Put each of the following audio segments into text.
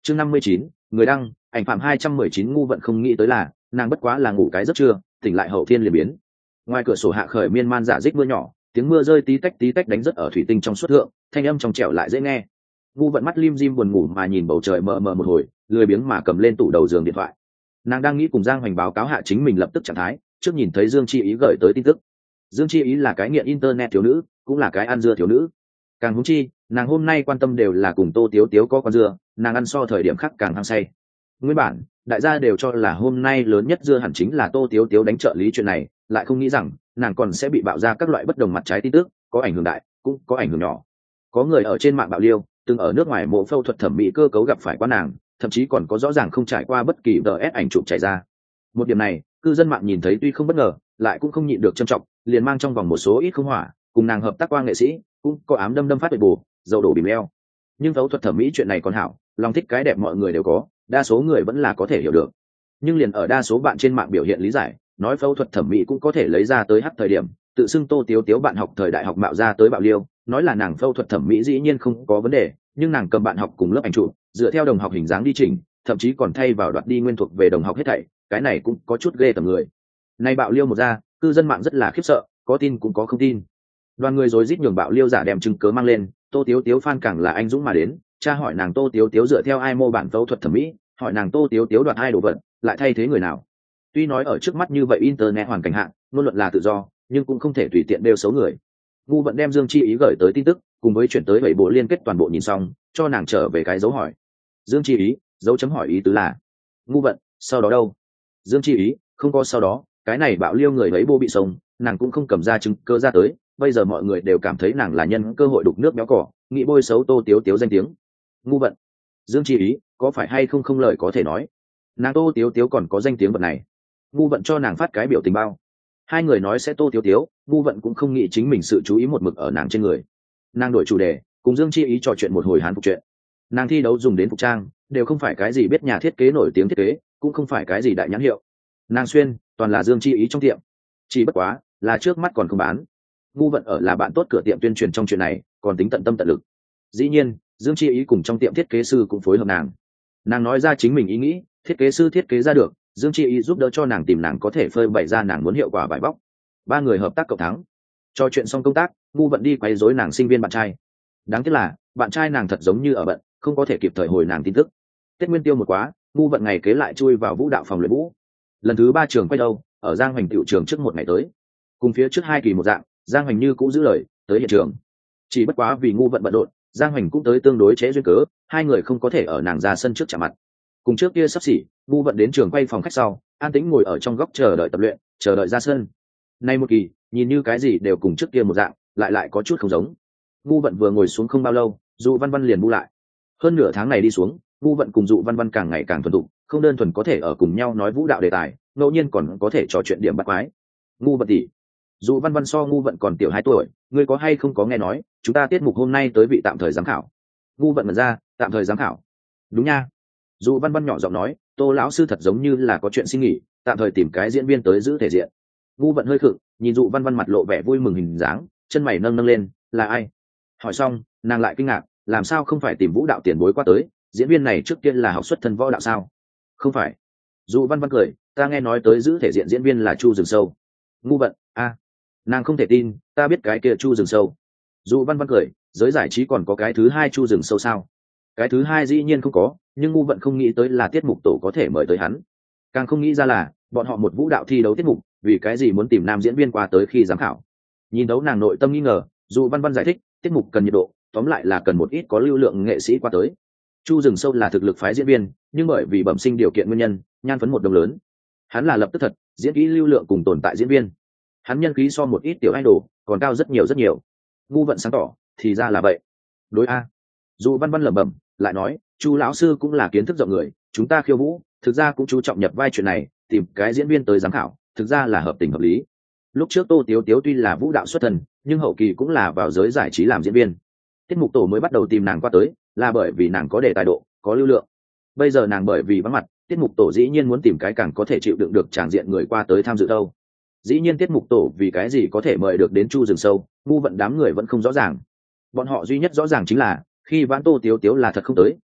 chương 59, người đăng ảnh phạm 219. Ngu vận không nghĩ tới là nàng bất quá là ngủ cái giấc trưa, tỉnh lại hậu thiên liền biến. Ngoài cửa sổ hạ khởi miên man giả dích mưa nhỏ, tiếng mưa rơi tí tách đánh rất ở thủy tinh trong suốt thượng, thanh âm trong trẻo lại dễ nghe. Ngu vận mắt lim dim buồn ngủ mà nhìn bầu trời mờ mờ một hồi, lười biếng mà cầm lên tủ đầu giường điện thoại. Nàng đang nghĩ cùng Giang Hoành báo cáo hạ chính mình lập tức trạng thái, trước nhìn thấy Dương Chi Ý gửi tới tin tức. Dương Chi Ý là cái nghiện internet thiếu nữ, cũng là cái ăn dưa thiếu nữ. Càng huống chi, nàng hôm nay quan tâm đều là cùng Tô Tiếu Tiếu có con dưa, nàng ăn so thời điểm khác càng hăng say. Nguyên bản, đại gia đều cho là hôm nay lớn nhất dưa hẳn chính là Tô Tiếu Tiếu đánh trợ lý chuyện này, lại không nghĩ rằng nàng còn sẽ bị bạo ra các loại bất đồng mặt trái tin tức, có ảnh hưởng đại, cũng có ảnh hưởng nhỏ. Có người ở trên mạng bạo liêu, từng ở nước ngoài mộ phẫu thuật thẩm mỹ cơ cấu gặp phải qua nàng, thậm chí còn có rõ ràng không trải qua bất kỳ DS ảnh chụp chảy ra. Một điểm này, cư dân mạng nhìn thấy tuy không bất ngờ, lại cũng không nhịn được trân trọng, liền mang trong vòng một số ít không hỏa, cùng nàng hợp tác qua nghệ sĩ, cũng có ám đâm phát bệ bù, dầu đổ bìm leo. Nhưng phẫu thuật thẩm mỹ chuyện này còn hảo, lòng thích cái đẹp mọi người đều có, đa số người vẫn là có thể hiểu được. Nhưng liền ở đa số bạn trên mạng biểu hiện lý giải, nói phẫu thuật thẩm mỹ cũng có thể lấy ra tới hắc thời điểm, tự xưng Tô Tiếu Tiếu bạn học thời đại học mạo ra tới bạo liêu, nói là nàng phẫu thuật thẩm mỹ dĩ nhiên không có vấn đề, nhưng nàng cầm bạn học cùng lớp ảnh chụp, dựa theo đồng học hình dáng đi chỉnh, thậm chí còn thay vào đoạt đi nguyên thuộc về đồng học hết thảy, cái này cũng có chút ghê tởm người. Nay bạo liêu một ra, cư dân mạng rất là khiếp sợ, có tin cũng có không tin. Đoàn người rối rít nhường bạo liêu giả đem chứng cớ mang lên, Tô Tiếu Tiếu fan càng là anh dũng mà đến, tra hỏi nàng Tô Tiếu Tiếu dựa theo ai mô bản phẫu thuật thẩm mỹ, hỏi nàng Tô Tiếu Tiếu đoạt ai đồ vật, lại thay thế người nào. Tuy nói ở trước mắt như vậy internet hoàn cảnh hạn, ngôn luận là tự do, nhưng cũng không thể tùy tiện đeo xấu người. Ngu vận đem Dương Chi Ý gửi tới tin tức, cùng với chuyển tới bảy bộ liên kết toàn bộ nhìn xong, cho nàng trở về cái dấu hỏi. Dương Chi Ý, dấu chấm hỏi ý tứ là. Ngu vận, sau đó đâu? Dương Chi Ý, không có sau đó, cái này bạo liêu người ấy bô bị sông, nàng cũng không cầm ra chứng cơ ra tới, bây giờ mọi người đều cảm thấy nàng là nhân cơ hội đục nước béo cỏ, nghĩ bôi xấu Tô Tiếu Tiếu danh tiếng. Ngu vận. Dương Chi Ý, có phải hay không không lời có thể nói. Nàng Tô Tiếu Tiếu còn có danh tiếng vật này. Ngu vận cho nàng phát cái biểu tình bao. Hai người nói sẽ Tô Tiếu Tiếu, Ngu vận cũng không nghĩ chính mình sự chú ý một mực ở nàng trên người. Nàng đổi chủ đề, cùng Dương Chi Ý trò chuyện một hồi hán phục chuyện. Nàng thi đấu dùng đến phục trang, đều không phải cái gì biết nhà thiết kế nổi tiếng thiết kế, cũng không phải cái gì đại nhãn hiệu. Nàng xuyên, toàn là Dương Chi Ý trong tiệm. Chỉ bất quá, là trước mắt còn không bán. Ngu vận ở là bạn tốt cửa tiệm tuyên truyền trong chuyện này, còn tính tận tâm tận lực. Dĩ nhiên, Dương Chi Ý cùng trong tiệm thiết kế sư cũng phối hợp nàng. Nàng nói ra chính mình ý nghĩ, thiết kế sư thiết kế ra được, Dương Chi Ý giúp đỡ cho nàng tìm nàng có thể phơi bày ra nàng muốn hiệu quả vải bóc. Ba người hợp tác cộng thắng. Cho chuyện xong công tác, Ngu vận đi quấy rối nàng sinh viên bạn trai. Đáng tiếc là, bạn trai nàng thật giống như ở bận, không có thể kịp thời hồi nàng tin tức. Tết Nguyên Tiêu một quá, Ngu vận ngày kế lại chui vào vũ đạo phòng luyện vũ. Lần thứ 3 trường quay đâu, ở Giang Hoành tiểu trường trước một ngày tới. Cùng phía trước 2 kỳ một dạng, Giang Hoành như cũ giữ lời, tới hiện trường. Chỉ bất quá vì Ngu vận bận rộn, Giang Hoành cũng tới tương đối trễ duyên cớ, hai người không có thể ở nàng ra sân trước chạm mặt. Cùng trước kia sắp xỉ, Ngu vận đến trường quay phòng khách sau, an tĩnh ngồi ở trong góc chờ đợi tập luyện, chờ đợi ra sân. Nay một kỳ, nhìn như cái gì đều cùng trước kia một dạng, lại có chút không giống. Ngu vận vừa ngồi xuống không bao lâu, Dụ Văn Văn liền bu lại. Hơn nửa tháng này đi xuống, Ngu vận cùng Dụ Văn Văn càng ngày càng thuần thục, không đơn thuần có thể ở cùng nhau nói vũ đạo đề tài, ngẫu nhiên còn có thể trò chuyện điểm bắt quái. Ngu vận tỷ, Dụ Văn Văn so Ngu vận còn tiểu 2 tuổi, ngươi có hay không có nghe nói, chúng ta tiết mục hôm nay tới vị tạm thời giám khảo. Ngu vận mở ra, tạm thời giám khảo. Đúng nha. Dụ Văn Văn nhỏ giọng nói, Tô lão sư thật giống như là có chuyện xin nghỉ, tạm thời tìm cái diễn viên tới giữ thể diện. Ngu vận hơi khựng, nhìn Dụ Văn Văn mặt lộ vẻ vui mừng hình dáng, chân mày nâng lên, là ai? Hỏi xong, nàng lại kinh ngạc, làm sao không phải tìm vũ đạo tiền bối qua tới, diễn viên này trước kia là học xuất thân võ đạo sao? Không phải. Dụ Văn Văn cười, ta nghe nói tới giữ thể diện diễn viên là Chu Rừng Sâu. Ngu vận, a, nàng không thể tin, ta biết cái kia Chu Rừng Sâu. Dụ Văn Văn cười, giới giải trí còn có cái thứ hai Chu Rừng Sâu sao? Cái thứ hai dĩ nhiên không có, nhưng Ngu vận không nghĩ tới là tiết mục tổ có thể mời tới hắn. Càng không nghĩ ra là bọn họ một vũ đạo thi đấu tiết mục, vì cái gì muốn tìm nam diễn viên qua tới khi giám khảo. Nhìn đấu nàng nội tâm nghi ngờ, Dụ Văn Văn giải thích, tiết mục cần nhiệt độ, tóm lại là cần một ít có lưu lượng nghệ sĩ qua tới. Chu Rừng Sâu là thực lực phái diễn viên, nhưng bởi vì bẩm sinh điều kiện nguyên nhân, nhan phấn một đồng lớn. Hắn là lập tức thật, diễn kỹ lưu lượng cùng tồn tại diễn viên. Hắn nhân khí so một ít tiểu idol còn cao rất nhiều rất nhiều. Ngu vận sáng tỏ, thì ra là vậy. Đối a. Dụ Văn Văn lẩm bẩm, lại nói, Chu lão sư cũng là kiến thức rộng người, chúng ta khiêu vũ, thực ra cũng chú trọng nhập vai chuyện này, tìm cái diễn viên tới giám khảo, thực ra là hợp tình hợp lý. Lúc trước Tô Tiếu Tiếu tuy là vũ đạo xuất thân, nhưng hậu kỳ cũng là vào giới giải trí làm diễn viên. Tiết mục tổ mới bắt đầu tìm nàng qua tới, là bởi vì nàng có đề tài độ, có lưu lượng. Bây giờ nàng bởi vì vắng mặt, tiết mục tổ dĩ nhiên muốn tìm cái càng có thể chịu đựng được tràng diện người qua tới tham dự đâu. Dĩ nhiên tiết mục tổ vì cái gì có thể mời được đến Chu Rừng Sâu, Ngu vận đám người vẫn không rõ ràng. Bọn họ duy nhất rõ ràng chính là khi vãn Tô Tiếu Tiếu là thật không tới,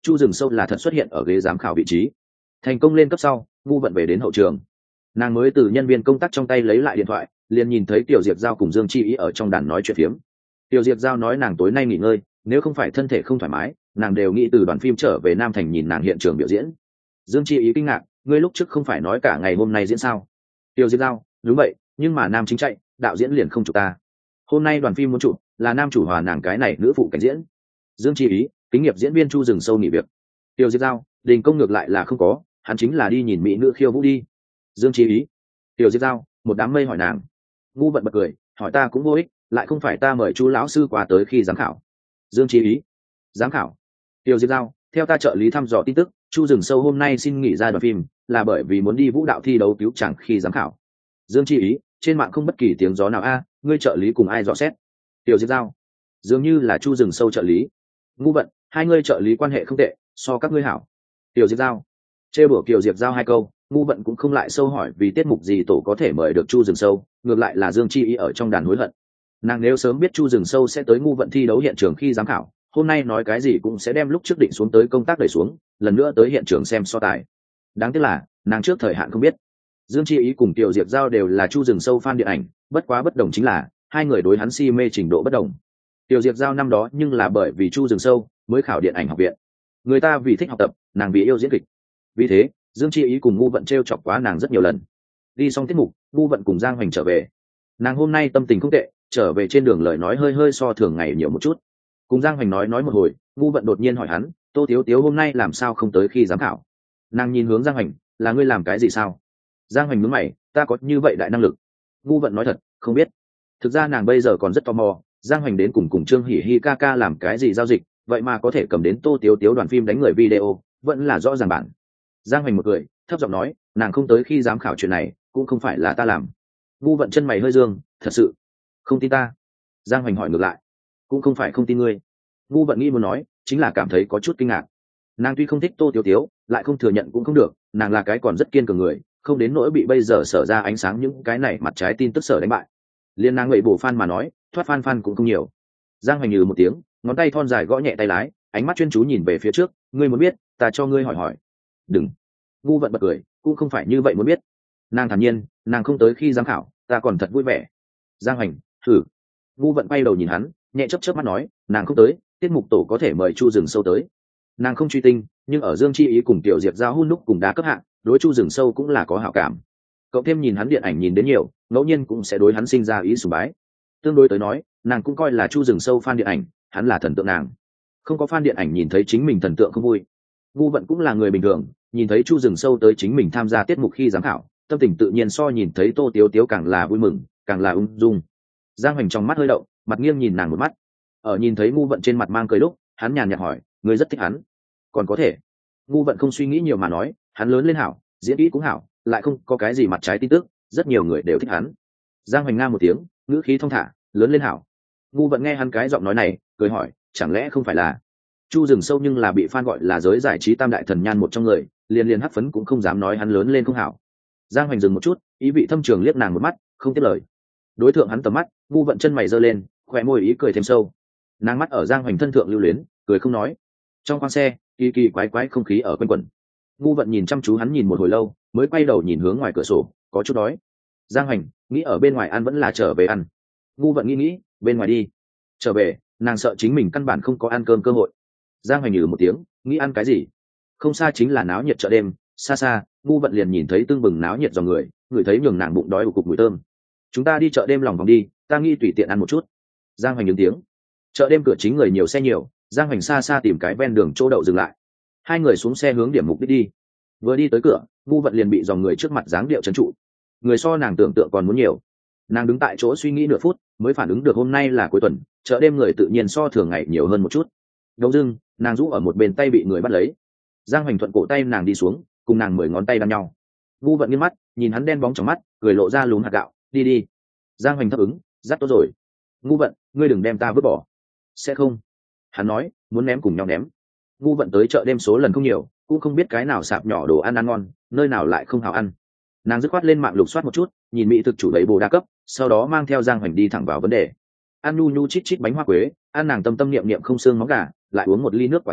Chu Rừng Sâu là thật xuất hiện ở ghế giám khảo vị trí. Thành công lên cấp sau, ngu vận về đến hậu trường. Nàng mới từ nhân viên công tác trong tay lấy lại điện thoại, liền nhìn thấy Tiểu Diệp Giao cùng Dương Chi Ý ở trong đàn nói chuyện phiếm. Tiểu Diệp Giao nói nàng tối nay nghỉ ngơi, nếu không phải thân thể không thoải mái, nàng đều nghĩ từ đoàn phim trở về Nam Thành nhìn nàng hiện trường biểu diễn. Dương Chi Ý kinh ngạc, ngươi lúc trước không phải nói cả ngày hôm nay diễn sao? Tiểu Diệp Giao, đúng vậy, nhưng mà nam chính chạy, đạo diễn liền không chụp ta. Hôm nay đoàn phim muốn chụp là nam chủ hòa nàng cái này nữ phụ cảnh diễn. Dương Chi Ý, kinh nghiệm diễn viên Chu Rừng Sâu nghỉ việc. Tiểu Diệp Giao, đình công ngược lại là không có, hắn chính là đi nhìn mỹ nữ khiêu vũ đi. Dương Chi Ý, Tiểu Diệp Giao, một đám mây hỏi nàng. Ngu vận bật cười, hỏi ta cũng vô ích, lại không phải ta mời Chu lão sư qua tới khi giám khảo. Dương Chi Ý, giám khảo. Tiểu Diệp Giao, theo ta trợ lý thăm dò tin tức, Chu Rừng Sâu hôm nay xin nghỉ ra đoàn phim là bởi vì muốn đi vũ đạo thi đấu cứu chàng khi giám khảo. Dương Chi Ý, trên mạng không bất kỳ tiếng gió nào a, ngươi trợ lý cùng ai dò xét? Tiểu Diệp Giao, dường như là Chu Rừng Sâu trợ lý. Ngu vận, hai ngươi trợ lý quan hệ không tệ, so các ngươi hảo. Tiểu Diệp Giao, trêu đùa Kiều Diệp Giao hai câu, ngu vận cũng không lại sâu hỏi vì tiết mục gì tổ có thể mời được Chu Rừng Sâu, ngược lại là Dương Chi Ý ở trong đàn hối hận. Nàng nếu sớm biết Chu Rừng Sâu sẽ tới ngu vận thi đấu hiện trường khi giám khảo, hôm nay nói cái gì cũng sẽ đem lúc trước định xuống tới công tác đẩy xuống, lần nữa tới hiện trường xem so tài. Đáng tiếc là nàng trước thời hạn không biết. Dương Chi Ý cùng Tiểu Diệp Giao đều là Chu Rừng Sâu fan điện ảnh, bất quá bất đồng chính là hai người đối hắn si mê trình độ bất đồng. Tiểu Diệp Giao năm đó nhưng là bởi vì Chu Rừng Sâu mới khảo điện ảnh học viện. Người ta vì thích học tập, nàng vì yêu diễn kịch. Vì thế, Dương Chi Ý cùng ngu vận trêu chọc quá nàng rất nhiều lần. Đi xong tiết mục, ngu vận cùng Giang Hoành trở về. Nàng hôm nay tâm tình không tệ, trở về trên đường lời nói hơi hơi so thường ngày nhiều một chút. Cùng Giang Hoành nói một hồi, ngu vận đột nhiên hỏi hắn, Tô Tiếu Tiếu hôm nay làm sao không tới khi giám khảo? Nàng nhìn hướng Giang Hoành, là ngươi làm cái gì sao? Giang Hoành nhướng mày, ta có như vậy đại năng lực? Ngu vận nói thật, không biết. Thực ra nàng bây giờ còn rất tò mò, Giang Hoành đến cùng Trương Hỉ Hi ca ca làm cái gì giao dịch, vậy mà có thể cầm đến Tô Tiếu Tiếu đoàn phim đánh người video, vẫn là rõ ràng bản. Giang Hoành một cười, thấp giọng nói, nàng không tới khi giám khảo chuyện này, cũng không phải là ta làm. Ngu vận chân mày hơi dương, thật sự không tin ta? Giang Hoành hỏi ngược lại, cũng không phải không tin ngươi. Ngu vận nghĩ muốn nói, chính là cảm thấy có chút kinh ngạc. Nàng tuy không thích Tô Tiếu Tiếu, lại không thừa nhận cũng không được, nàng là cái còn rất kiên cường người, không đến nỗi bị bây giờ sở ra ánh sáng những cái này mặt trái tin tức sở đánh bại. Liên nàng ngậy bổ fan mà nói, thoát fan cũng không nhiều. Giang Hoành nhừ một tiếng, ngón tay thon dài gõ nhẹ tay lái, ánh mắt chuyên chú nhìn về phía trước, ngươi muốn biết, ta cho ngươi hỏi. Đừng. Ngu vận bật cười, cũng không phải như vậy muốn biết. Nàng thản nhiên, nàng không tới khi giám khảo, ta còn thật vui vẻ. Giang Hoành, thử. Ngu vận quay đầu nhìn hắn, nhẹ chớp mắt nói, nàng không tới, tiết mục tổ có thể mời Chu Rừng Sâu tới. Nàng không truy tinh, nhưng ở Dương Chi Ý cùng Tiểu Diệp Giao hun đúc cùng đá cấp hạng, đối Chu Rừng Sâu cũng là có hảo cảm. Cậu thêm nhìn hắn điện ảnh nhìn đến nhiều, ngẫu nhiên cũng sẽ đối hắn sinh ra ý sùng bái. Tương đối tới nói, nàng cũng coi là Chu Rừng Sâu fan điện ảnh, hắn là thần tượng nàng. Không có fan điện ảnh nhìn thấy chính mình thần tượng không vui. Ngu vận cũng là người bình thường, nhìn thấy Chu Rừng Sâu tới chính mình tham gia tiết mục khi giám khảo, tâm tình tự nhiên so nhìn thấy Tô Tiếu Tiếu càng là vui mừng, càng là ung dung. Giang Hoành trong mắt hơi động, mặt nghiêng nhìn nàng một mắt. Ở nhìn thấy ngu vận trên mặt mang cười lúc, hắn nhàn nhạt hỏi, ngươi rất thích hắn? Còn có thể. Ngu vận không suy nghĩ nhiều mà nói, hắn lớn lên hảo, diễn kỹ cũng hảo, lại không có cái gì mặt trái tin tức, rất nhiều người đều thích hắn. Giang Hoành nga một tiếng, ngữ khí thong thả, lớn lên hảo. Ngu vận nghe hắn cái giọng nói này, cười hỏi, chẳng lẽ không phải là Chu Rừng Sâu nhưng là bị fan gọi là giới giải trí tam đại thần nhan một trong người, liền hắc phấn cũng không dám nói hắn lớn lên không hảo. Giang Hoành dừng một chút, ý vị thâm trường liếc nàng một mắt, không tiếp lời. Đối thượng hắn tầm mắt, ngu vận chân mày giơ lên, khóe môi ý cười thêm sâu. Nàng mắt ở Giang Hoành thân thượng lưu luyến, cười không nói. Trong khoang xe, kỳ quái không khí ở quanh quẩn. Ngu vận nhìn chăm chú hắn nhìn một hồi lâu, mới quay đầu nhìn hướng ngoài cửa sổ, có chút đói. Giang Hoành nghĩ ở bên ngoài ăn vẫn là trở về ăn. Ngu vận nghĩ bên ngoài đi. Trở về, nàng sợ chính mình căn bản không có ăn cơm cơ hội. Giang Hoành nhừ một tiếng, nghĩ ăn cái gì? Không xa chính là náo nhiệt chợ đêm, xa ngu vận liền nhìn thấy tương bừng náo nhiệt dòng người, ngửi thấy nhường nàng bụng đói của cục mùi thơm. Chúng ta đi chợ đêm lòng vòng đi, ta nghĩ tùy tiện ăn một chút. Giang Hoành ứng tiếng. Chợ đêm cửa chính người nhiều xe nhiều, Giang Hoành xa tìm cái ven đường chỗ đậu dừng lại. Hai người xuống xe hướng điểm mục đích đi. Vừa đi tới cửa, ngu vận liền bị dòng người trước mặt dáng điệu trấn trụ. Người so nàng tưởng tượng còn muốn nhiều. Nàng đứng tại chỗ suy nghĩ nửa phút, mới phản ứng được hôm nay là cuối tuần, chợ đêm người tự nhiên so thường ngày nhiều hơn một chút. Đông dưng, nàng rũ ở một bên tay bị người bắt lấy. Giang Hoành thuận cổ tay nàng đi xuống, cùng nàng 10 ngón tay đan nhau. Ngu vận nghiêng mắt, nhìn hắn đen bóng trong mắt, cười lộ ra lún hạt gạo, đi. Giang Hoành thấp ứng, dắt tốt rồi. Ngu vận, ngươi đừng đem ta vứt bỏ. Sẽ không. Hắn nói, muốn ném cùng nhau ném. Ngu vận tới chợ đêm số lần không nhiều, cũng không biết cái nào sạp nhỏ đồ ăn ngon, nơi nào lại không hào ăn. Nàng dứt khoát lên mạng lục soát một chút, nhìn mỹ thực chủ đầy bồ đa cấp, sau đó mang theo Giang Hoành đi thẳng vào vấn đề. Ăn nhu chít bánh hoa quế, ăn nàng tâm niệm không xương móng gà, lại uống một ly nước quả trà,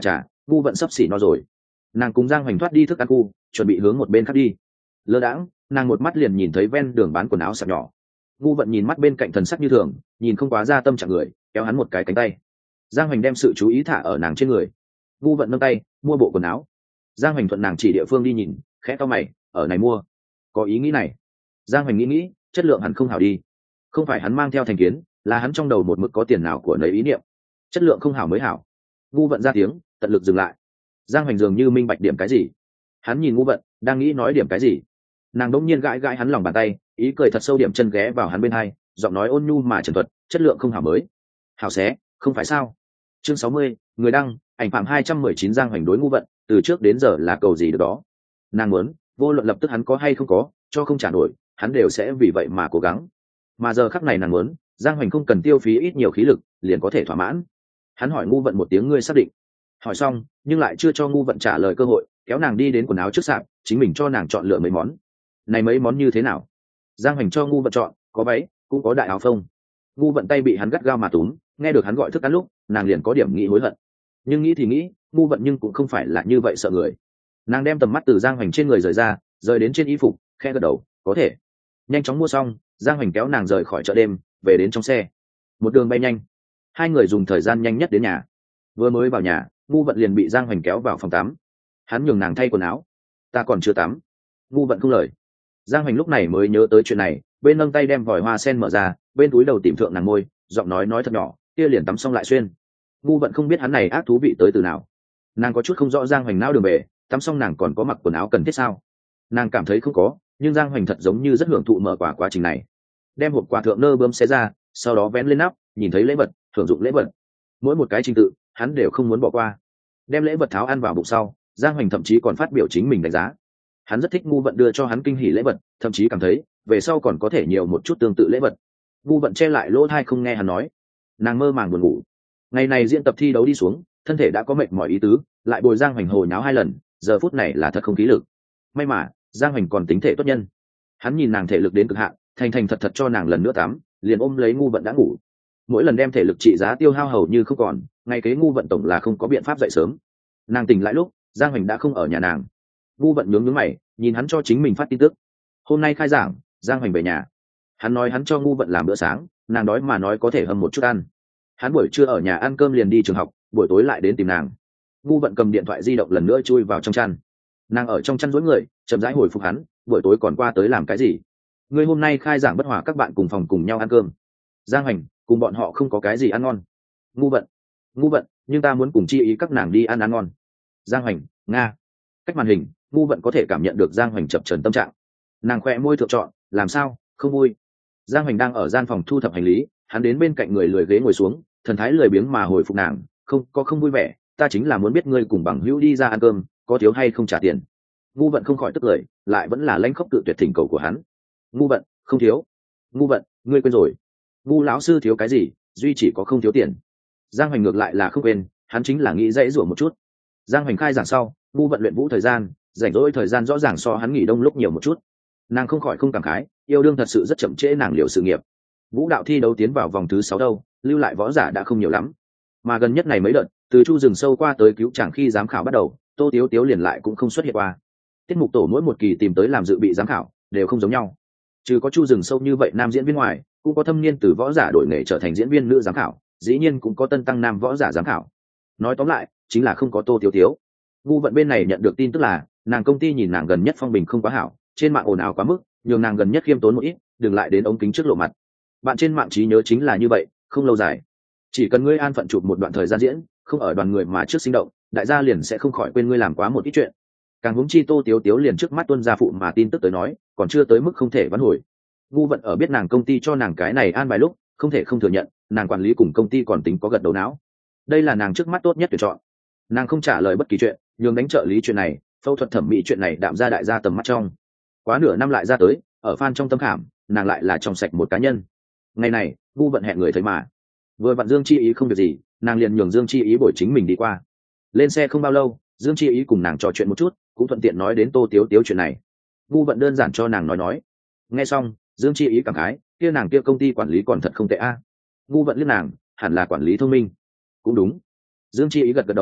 ngu vận sắp xỉ no rồi. Nàng cùng Giang Hoành thoát đi thức ăn khu, chuẩn bị hướng một bên khác đi. Lơ đãng, nàng một mắt liền nhìn thấy ven đường bán quần áo sạp nhỏ. Ngu vận nhìn mắt bên cạnh thần sắc như thường, nhìn không quá ra tâm trạng người, kéo hắn một cái cánh tay. Giang Hoành đem sự chú ý thả ở nàng trên người. Ngu vận nâng tay mua bộ quần áo. Giang Hoành thuận nàng chỉ địa phương đi nhìn, khẽ cau mày, ở này mua, có ý nghĩ này. Giang Hoành nghĩ, chất lượng hẳn không hảo đi. Không phải hắn mang theo thành kiến, là hắn trong đầu một mực có tiền nào của nấy ý niệm. Chất lượng không hảo mới hảo. Ngu vận ra tiếng, tận lực dừng lại. Giang Hoành dường như minh bạch điểm cái gì. Hắn nhìn ngu vận, đang nghĩ nói điểm cái gì. Nàng đỗng nhiên gãi gãi hắn lòng bàn tay, ý cười thật sâu, điểm chân ghé vào hắn bên hai, giọng nói ôn nhu mà trần thuật, chất lượng không hảo mới hảo xé, không phải sao. Chương 60, người đăng, ảnh phạm 219. Giang Hoành đối ngu vận, từ trước đến giờ là cầu gì được đó. Nàng muốn, vô luận lập tức hắn có hay không có, cho không trả nổi, hắn đều sẽ vì vậy mà cố gắng. Mà giờ khắc này nàng muốn, Giang Hoành không cần tiêu phí ít nhiều khí lực, liền có thể thỏa mãn. Hắn hỏi ngu vận một tiếng, ngươi xác định? Hỏi xong, nhưng lại chưa cho ngu vận trả lời cơ hội, kéo nàng đi đến quần áo trước sạp, chính mình cho nàng chọn lựa mấy món. Này mấy món như thế nào? Giang Hoành cho ngu vận chọn, có váy, cũng có đại áo phông. Ngu vận tay bị hắn gắt gao mà túm, nghe được hắn gọi thức ăn lúc, nàng liền có điểm nghĩ hối hận. Nhưng nghĩ thì nghĩ, ngu vận nhưng cũng không phải là như vậy sợ người. Nàng đem tầm mắt từ Giang Hoành trên người rời ra, rời đến trên y phục, khẽ gật đầu, có thể. Nhanh chóng mua xong, Giang Hoành kéo nàng rời khỏi chợ đêm, về đến trong xe. Một đường bay nhanh, hai người dùng thời gian nhanh nhất đến nhà. Vừa mới vào nhà, ngu vận liền bị Giang Hoành kéo vào phòng tắm. Hắn nhường nàng thay quần áo. Ta còn chưa tắm. Ngu vận không lời. Giang Hoành lúc này mới nhớ tới chuyện này, bên nâng tay đem vòi hoa sen mở ra, bên túi đầu tìm thượng nàng môi, giọng nói thật nhỏ, kia liền tắm xong lại xuyên. Ngu vận không biết hắn này ác thú vị tới từ nào. Nàng có chút không rõ Giang Hoành não đường bể, tắm xong nàng còn có mặc quần áo cần thiết sao? Nàng cảm thấy không có, nhưng Giang Hoành thật giống như rất hưởng thụ mở quả quá trình này. Đem hộp quà thượng nơ bơm xé ra, sau đó vén lên nắp, nhìn thấy lễ vật, thưởng dụng lễ vật. Mỗi một cái trình tự, hắn đều không muốn bỏ qua. Đem lễ vật tháo ăn vào bụng sau, Giang Hoành thậm chí còn phát biểu chính mình đánh giá. Hắn rất thích ngu vận đưa cho hắn kinh hỉ lễ vật, thậm chí cảm thấy về sau còn có thể nhiều một chút tương tự lễ vật. Ngu vận che lại lỗ tai không nghe hắn nói. Nàng mơ màng buồn ngủ. Ngày này diễn tập thi đấu đi xuống, thân thể đã có mệt mỏi ý tứ, lại bồi Giang Hoành hồ nháo 2 lần, giờ phút này là thật không khí lực. May mà Giang Hoành còn tính thể tốt nhân. Hắn nhìn nàng thể lực đến cực hạn, thành thành thật thật cho nàng lần nữa tắm, liền ôm lấy ngu vận đã ngủ. Mỗi lần đem thể lực trị giá tiêu hao hầu như không còn, ngay kế ngu vận tổng là không có biện pháp dậy sớm. Nàng tỉnh lại lúc Giang Hoành đã không ở nhà nàng. Ngu vận nhướng mày, nhìn hắn cho chính mình phát tin tức. Hôm nay khai giảng, Giang Hoành về nhà. Hắn nói hắn cho ngu vận làm bữa sáng, nàng đói mà nói có thể hầm một chút ăn. Hắn buổi trưa ở nhà ăn cơm liền đi trường học, buổi tối lại đến tìm nàng. Ngu vận cầm điện thoại di động lần nữa chui vào trong chăn. Nàng ở trong chăn duỗi người, chậm rãi hồi phục hắn, buổi tối còn qua tới làm cái gì? Ngươi hôm nay khai giảng bất hòa các bạn cùng phòng cùng nhau ăn cơm. Giang Hoành, cùng bọn họ không có cái gì ăn ngon. Ngu vận, nhưng ta muốn cùng chi ý các nàng đi ăn ngon. Giang Hoành, nga. Cách màn hình, ngu vận có thể cảm nhận được Giang Hoành chập chờn tâm trạng. Nàng khẽ môi thượng chọn, làm sao, không vui. Giang Hoành đang ở gian phòng thu thập hành lý, hắn đến bên cạnh người lười ghế ngồi xuống, thần thái lười biếng mà hồi phục nàng, không vui vẻ, ta chính là muốn biết ngươi cùng bằng hữu đi ra ăn cơm, có thiếu hay không trả tiền. Ngu vận không khỏi tức cười, lại vẫn là lãnh khốc cự tuyệt thỉnh cầu của hắn. Ngu vận, không thiếu. Ngu vận, ngươi quên rồi. Ngu lão sư thiếu cái gì, duy chỉ có không thiếu tiền. Giang Hoành ngược lại là không quên, hắn chính là nghĩ dãy rủa một chút. Giang Hoành khai giảng sau, ngu vận luyện vũ thời gian, rảnh rỗi thời gian rõ ràng so hắn nghỉ đông lúc nhiều một chút. Nàng không khỏi không cảm khái, yêu đương thật sự rất chậm trễ nàng liệu sự nghiệp. Vũ đạo thi đấu tiến vào vòng thứ 6 đâu, lưu lại võ giả đã không nhiều lắm. Mà gần nhất này mấy đợt, từ Chu rừng sâu qua tới cứu chàng khi giám khảo bắt đầu, Tô Tiếu Tiếu liền lại cũng không xuất hiện qua. Tiết mục tổ mỗi một kỳ tìm tới làm dự bị giám khảo đều không giống nhau. Trừ có Chu rừng sâu như vậy nam diễn viên ngoài, cũng có thâm niên từ võ giả đổi nghề trở thành diễn viên nữ giám khảo, dĩ nhiên cũng có tân tăng nam võ giả giám khảo. Nói tóm lại, chính là không có Tô Tiếu Tiếu. Ngu vận bên này nhận được tin tức là, nàng công ty nhìn nàng gần nhất phong bình không quá hảo, trên mạng ồn ào quá mức, nhường nàng gần nhất khiêm tốn một ít, đừng lại đến ống kính trước lộ mặt. Bạn trên mạng trí nhớ chính là như vậy, không lâu dài. Chỉ cần ngươi an phận chụp một đoạn thời gian diễn, không ở đoàn người mà trước sinh động, đại gia liền sẽ không khỏi quên ngươi làm quá một ít chuyện. Càng huống chi Tô Tiếu Tiếu liền trước mắt tuân gia phụ mà tin tức tới nói, còn chưa tới mức không thể vãn hồi. Ngu vận ở biết nàng công ty cho nàng cái này an bài lúc, không thể không thừa nhận, nàng quản lý cùng công ty còn tính có gật đầu não. Đây là nàng trước mắt tốt nhất tuyển chọn. Nàng không trả lời bất kỳ chuyện, nhường đánh trợ lý chuyện này, phẫu thuật thẩm mỹ chuyện này đạm ra đại gia tầm mắt trong. Quá nửa năm lại ra tới, ở fan trong tâm khảm, nàng lại là trong sạch một cá nhân. Ngày này, ngu vận hẹn người thấy mà. Vừa vặn Dương Chi Ý không việc gì, nàng liền nhường Dương Chi Ý bồi chính mình đi qua. Lên xe không bao lâu, Dương Chi Ý cùng nàng trò chuyện một chút, cũng thuận tiện nói đến Tô Tiếu Tiếu chuyện này. Ngu vận đơn giản cho nàng nói. Nghe xong, Dương Chi Ý cảm khái, kia nàng kia công ty quản lý còn thật không tệ a. Ngu vận liếc nàng, hẳn là quản lý thông minh. Cũng đúng. Dương Chi Ý gật gật đầu,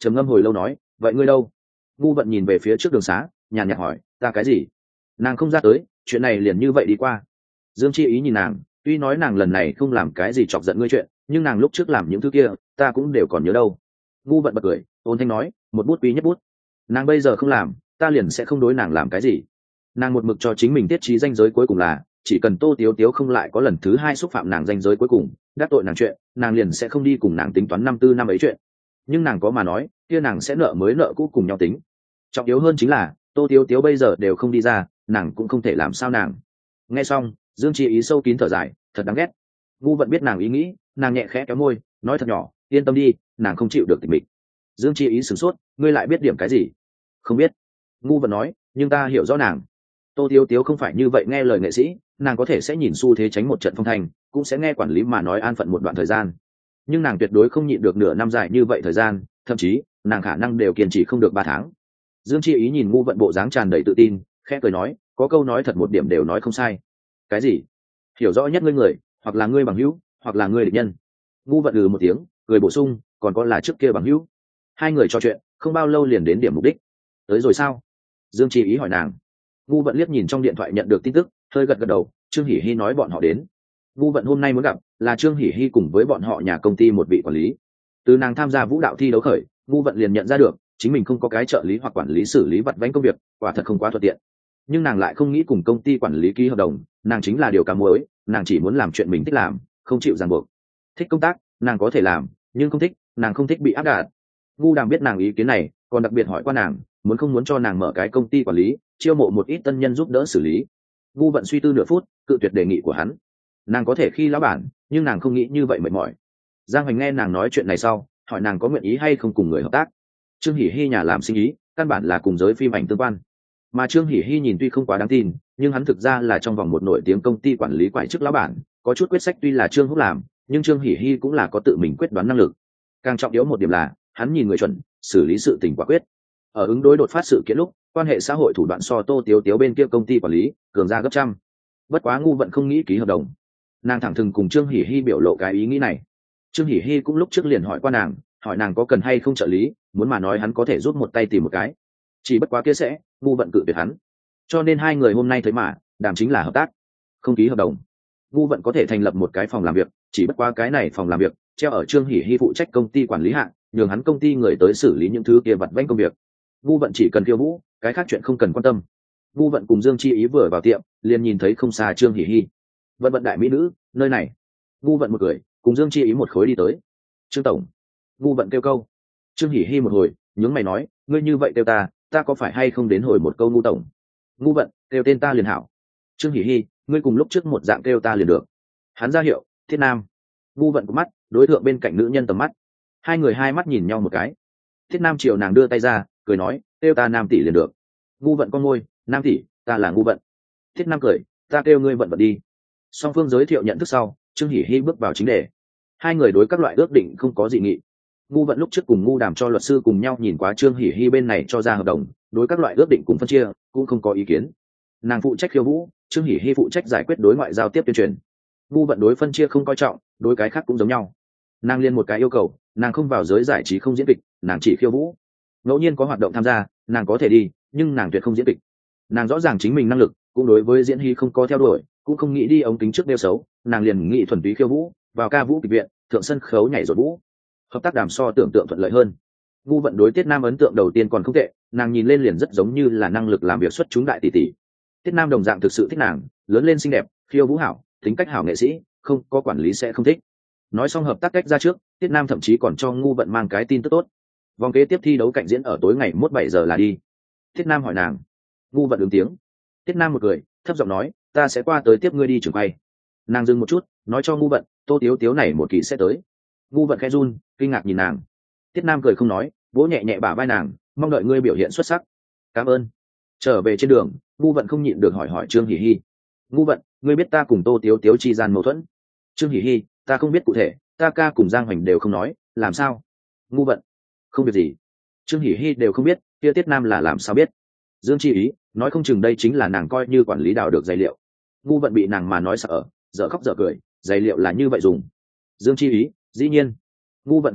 trầm ngâm hồi lâu nói, vậy ngươi đâu? Ngu vận nhìn về phía trước đường xá, nhàn nhạt hỏi, ta cái gì? Nàng không ra tới, chuyện này liền như vậy đi qua. Dương Chi Ý nhìn nàng, tuy nói nàng lần này không làm cái gì chọc giận ngươi chuyện, nhưng nàng lúc trước làm những thứ kia ta cũng đều còn nhớ đâu. Ngu vận bật cười, ôn thanh nói, một bút quý nhất bút. Nàng bây giờ không làm, ta liền sẽ không đối nàng làm cái gì. Nàng một mực cho chính mình tiết trí danh giới cuối cùng là, chỉ cần Tô Tiếu Tiếu không lại có lần thứ hai xúc phạm nàng danh giới cuối cùng, đắc tội nàng chuyện, nàng liền sẽ không đi cùng nàng tính toán năm tư năm ấy chuyện. Nhưng nàng có mà nói, kia nàng sẽ nợ mới nợ cũ cùng nhau tính. Trọng yếu hơn chính là, Tô Tiếu Tiếu bây giờ đều không đi ra, nàng cũng không thể làm sao nàng. Nghe xong, Dương Chi Ý sâu kín thở dài, thật đáng ghét. Ngu vận biết nàng ý nghĩ, nàng nhẹ khẽ kéo môi, nói thật nhỏ, yên tâm đi, nàng không chịu được tịch mịch. Dương Chi Ý sửng sốt, ngươi lại biết điểm cái gì? Không biết. Ngu vận nói, nhưng ta hiểu rõ nàng. Tô Tiếu Tiếu không phải như vậy nghe lời nghệ sĩ, nàng có thể sẽ nhìn xu thế tránh một trận phong thành, cũng sẽ nghe quản lý mà nói an phận một đoạn thời gian. Nhưng nàng tuyệt đối không nhịn được nửa năm dài như vậy thời gian, thậm chí nàng khả năng đều kiên trì không được 3 tháng. Dương Chi Ý nhìn Ngu vận bộ dáng tràn đầy tự tin, khẽ cười nói, có câu nói thật một điểm đều nói không sai. Cái gì? Hiểu rõ nhất ngươi người, hoặc là ngươi bằng hữu, hoặc là ngươi địch nhân. Ngu vận một tiếng, cười bổ sung, còn có là trước kia bằng hữu. Hai người trò chuyện, không bao lâu liền đến điểm mục đích. Tới rồi sao? Dương Chi Ý hỏi nàng. Ngu vận liếc nhìn trong điện thoại nhận được tin tức, hơi gật gật đầu, Trương Hỉ Hy nói bọn họ đến. Ngu vận hôm nay muốn gặp là Trương Hỉ Hy cùng với bọn họ nhà công ty một vị quản lý. Từ nàng tham gia vũ đạo thi đấu khởi, Ngu vận liền nhận ra được chính mình không có cái trợ lý hoặc quản lý xử lý vặt vãnh công việc, quả thật không quá thuận tiện. Nhưng nàng lại không nghĩ cùng công ty quản lý ký hợp đồng, nàng chính là điều cá muối, nàng chỉ muốn làm chuyện mình thích làm, không chịu ràng buộc. Thích công tác, nàng có thể làm, nhưng không thích, nàng không thích bị áp đặt. Ngu Đàm biết nàng ý kiến này, còn đặc biệt hỏi qua nàng, muốn không muốn cho nàng mở cái công ty quản lý, chiêu mộ một ít tân nhân giúp đỡ xử lý. Ngu vận suy tư nửa phút, cự tuyệt đề nghị của hắn. Nàng có thể khi lão bản, nhưng nàng không nghĩ như vậy mệt mỏi. Giang Hoành nghe nàng nói chuyện này sau, hỏi nàng có nguyện ý hay không cùng người hợp tác. Trương Hỉ Hy nhà làm sinh ý, căn bản là cùng giới phim ảnh tương quan. Mà Trương Hỉ Hy nhìn tuy không quá đáng tin, nhưng hắn thực ra là trong vòng một nổi tiếng công ty quản lý quải chức lão bản, có chút quyết sách tuy là Trương Húc làm, nhưng Trương Hỉ Hy cũng là có tự mình quyết đoán năng lực. Càng trọng yếu một điểm là, hắn nhìn người chuẩn, xử lý sự tình quả quyết. Ở ứng đối đột phát sự kiện lúc, quan hệ xã hội thủ đoạn so Tô Tiếu Tiếu bên kia công ty quản lý cường ra gấp trăm. Bất quá Ngu vận không nghĩ ký hợp đồng, nàng thẳng thừng cùng Trương Hỉ Hy biểu lộ cái ý nghĩ này. Trương Hỉ Hy cũng lúc trước liền hỏi qua nàng, hỏi nàng có cần hay không trợ lý, muốn mà nói hắn có thể giúp một tay tìm một cái. Chỉ bất quá kia sẽ, Ngu vận cự tuyệt hắn. Cho nên hai người hôm nay thấy mà, đàm chính là hợp tác, không ký hợp đồng. Ngu vận có thể thành lập một cái phòng làm việc, chỉ bất quá cái này phòng làm việc treo ở Trương Hỉ Hy phụ trách công ty quản lý hạng, nhường hắn công ty người tới xử lý những thứ kia vặt vãnh công việc. Ngu vận chỉ cần khiêu vũ, cái khác chuyện không cần quan tâm. Ngu vận cùng Dương Chi Ý vừa vào tiệm, liền nhìn thấy không xa Trương Hỉ Hy. Vận vận đại mỹ nữ, nơi này. Ngu vận một cười, cùng Dương Chi Ý một khối đi tới. Trương tổng. Ngu vận kêu câu. Trương Hỉ Hy một hồi, nhướng mày nói, ngươi như vậy kêu ta có phải hay không đến hồi một câu Ngu tổng? Ngu vận, kêu tên ta liền hảo. Trương Hỉ Hy, ngươi cùng lúc trước một dạng kêu ta liền được. Hắn ra hiệu, Thiết Nam. Ngu vận của mắt, đối tượng bên cạnh nữ nhân tầm mắt. Hai người hai mắt nhìn nhau một cái. Thiết Nam chiều nàng đưa tay ra, cười nói, kêu ta Nam tỷ liền được. Ngu vận con môi, Nam tỷ, ta là Ngu vận. Thiết Nam cười, ta kêu ngươi vận vận đi. Song phương giới thiệu nhận thức sau, Trương Hỉ Hy bước vào chính đề. Hai người đối các loại ước định không có dị nghị. Ngu vận lúc trước cùng Ngu Đàm cho luật sư cùng nhau nhìn quá Trương Hỉ Hy bên này cho ra hợp đồng, đối các loại ước định cùng phân chia cũng không có ý kiến. Nàng phụ trách khiêu vũ, Trương Hỉ Hy phụ trách giải quyết đối ngoại giao tiếp tuyên truyền. Ngu vận đối phân chia không coi trọng, đối cái khác cũng giống nhau. Nàng liên một cái yêu cầu, nàng không vào giới giải trí không diễn kịch, nàng chỉ khiêu vũ. Ngẫu nhiên có hoạt động tham gia, nàng có thể đi, nhưng nàng tuyệt không diễn kịch. Nàng rõ ràng chính mình năng lực, cũng đối với diễn hy không có theo đuổi, cũng không nghĩ đi ống kính trước đeo xấu, nàng liền nghĩ thuần túy khiêu vũ, vào ca vũ kịch viện, thượng sân khấu nhảy rồi vũ. Hợp tác đàm so tưởng tượng thuận lợi hơn. Ngu vận đối Tiết Nam ấn tượng đầu tiên còn không tệ, nàng nhìn lên liền rất giống như là năng lực làm việc xuất chúng đại tỷ tỷ. Tiết Nam đồng dạng thực sự thích nàng, lớn lên xinh đẹp, khiêu vũ hảo, tính cách hảo nghệ sĩ, không có quản lý sẽ không thích. Nói xong hợp tác cách ra trước, Tiết Nam thậm chí còn cho Ngu vận mang cái tin tức tốt. Vòng kế tiếp thi đấu cạnh diễn ở tối ngày mốt 7 giờ là đi. Tiết Nam hỏi nàng. Ngu vận ứng tiếng. Tiết Nam một cười, thấp giọng nói, ta sẽ qua tới tiếp ngươi đi trường quay. Nàng dừng một chút, nói cho Ngu vận, Tô Tiếu Tiếu này một kỳ sẽ tới. Ngu vận khẽ run, kinh ngạc nhìn nàng. Tiết Nam cười không nói, vỗ nhẹ nhẹ bả vai nàng, mong đợi ngươi biểu hiện xuất sắc. Cảm ơn. Trở về trên đường, Ngu vận không nhịn được hỏi Trương Hỉ Hy. Ngu vận, ngươi biết ta cùng Tô Tiếu Tiếu chi gian mâu thuẫn? Trương Hỉ Hy, ta không biết cụ thể, ta ca cùng Giang Hoành đều không nói, làm sao? Ngu vận, không việc gì. Trương Hỉ Hy đều không biết, kia Tiết Nam là làm sao biết? Dương Chi Ý, nói không chừng đây chính là nàng coi như quản lý đào được giày liệu. Ngu vận bị nàng mà nói sợ, dở khóc dở cười, giày liệu là như vậy dùng. Dương Chi Ý, dĩ nhiên. Ngu vận không lời,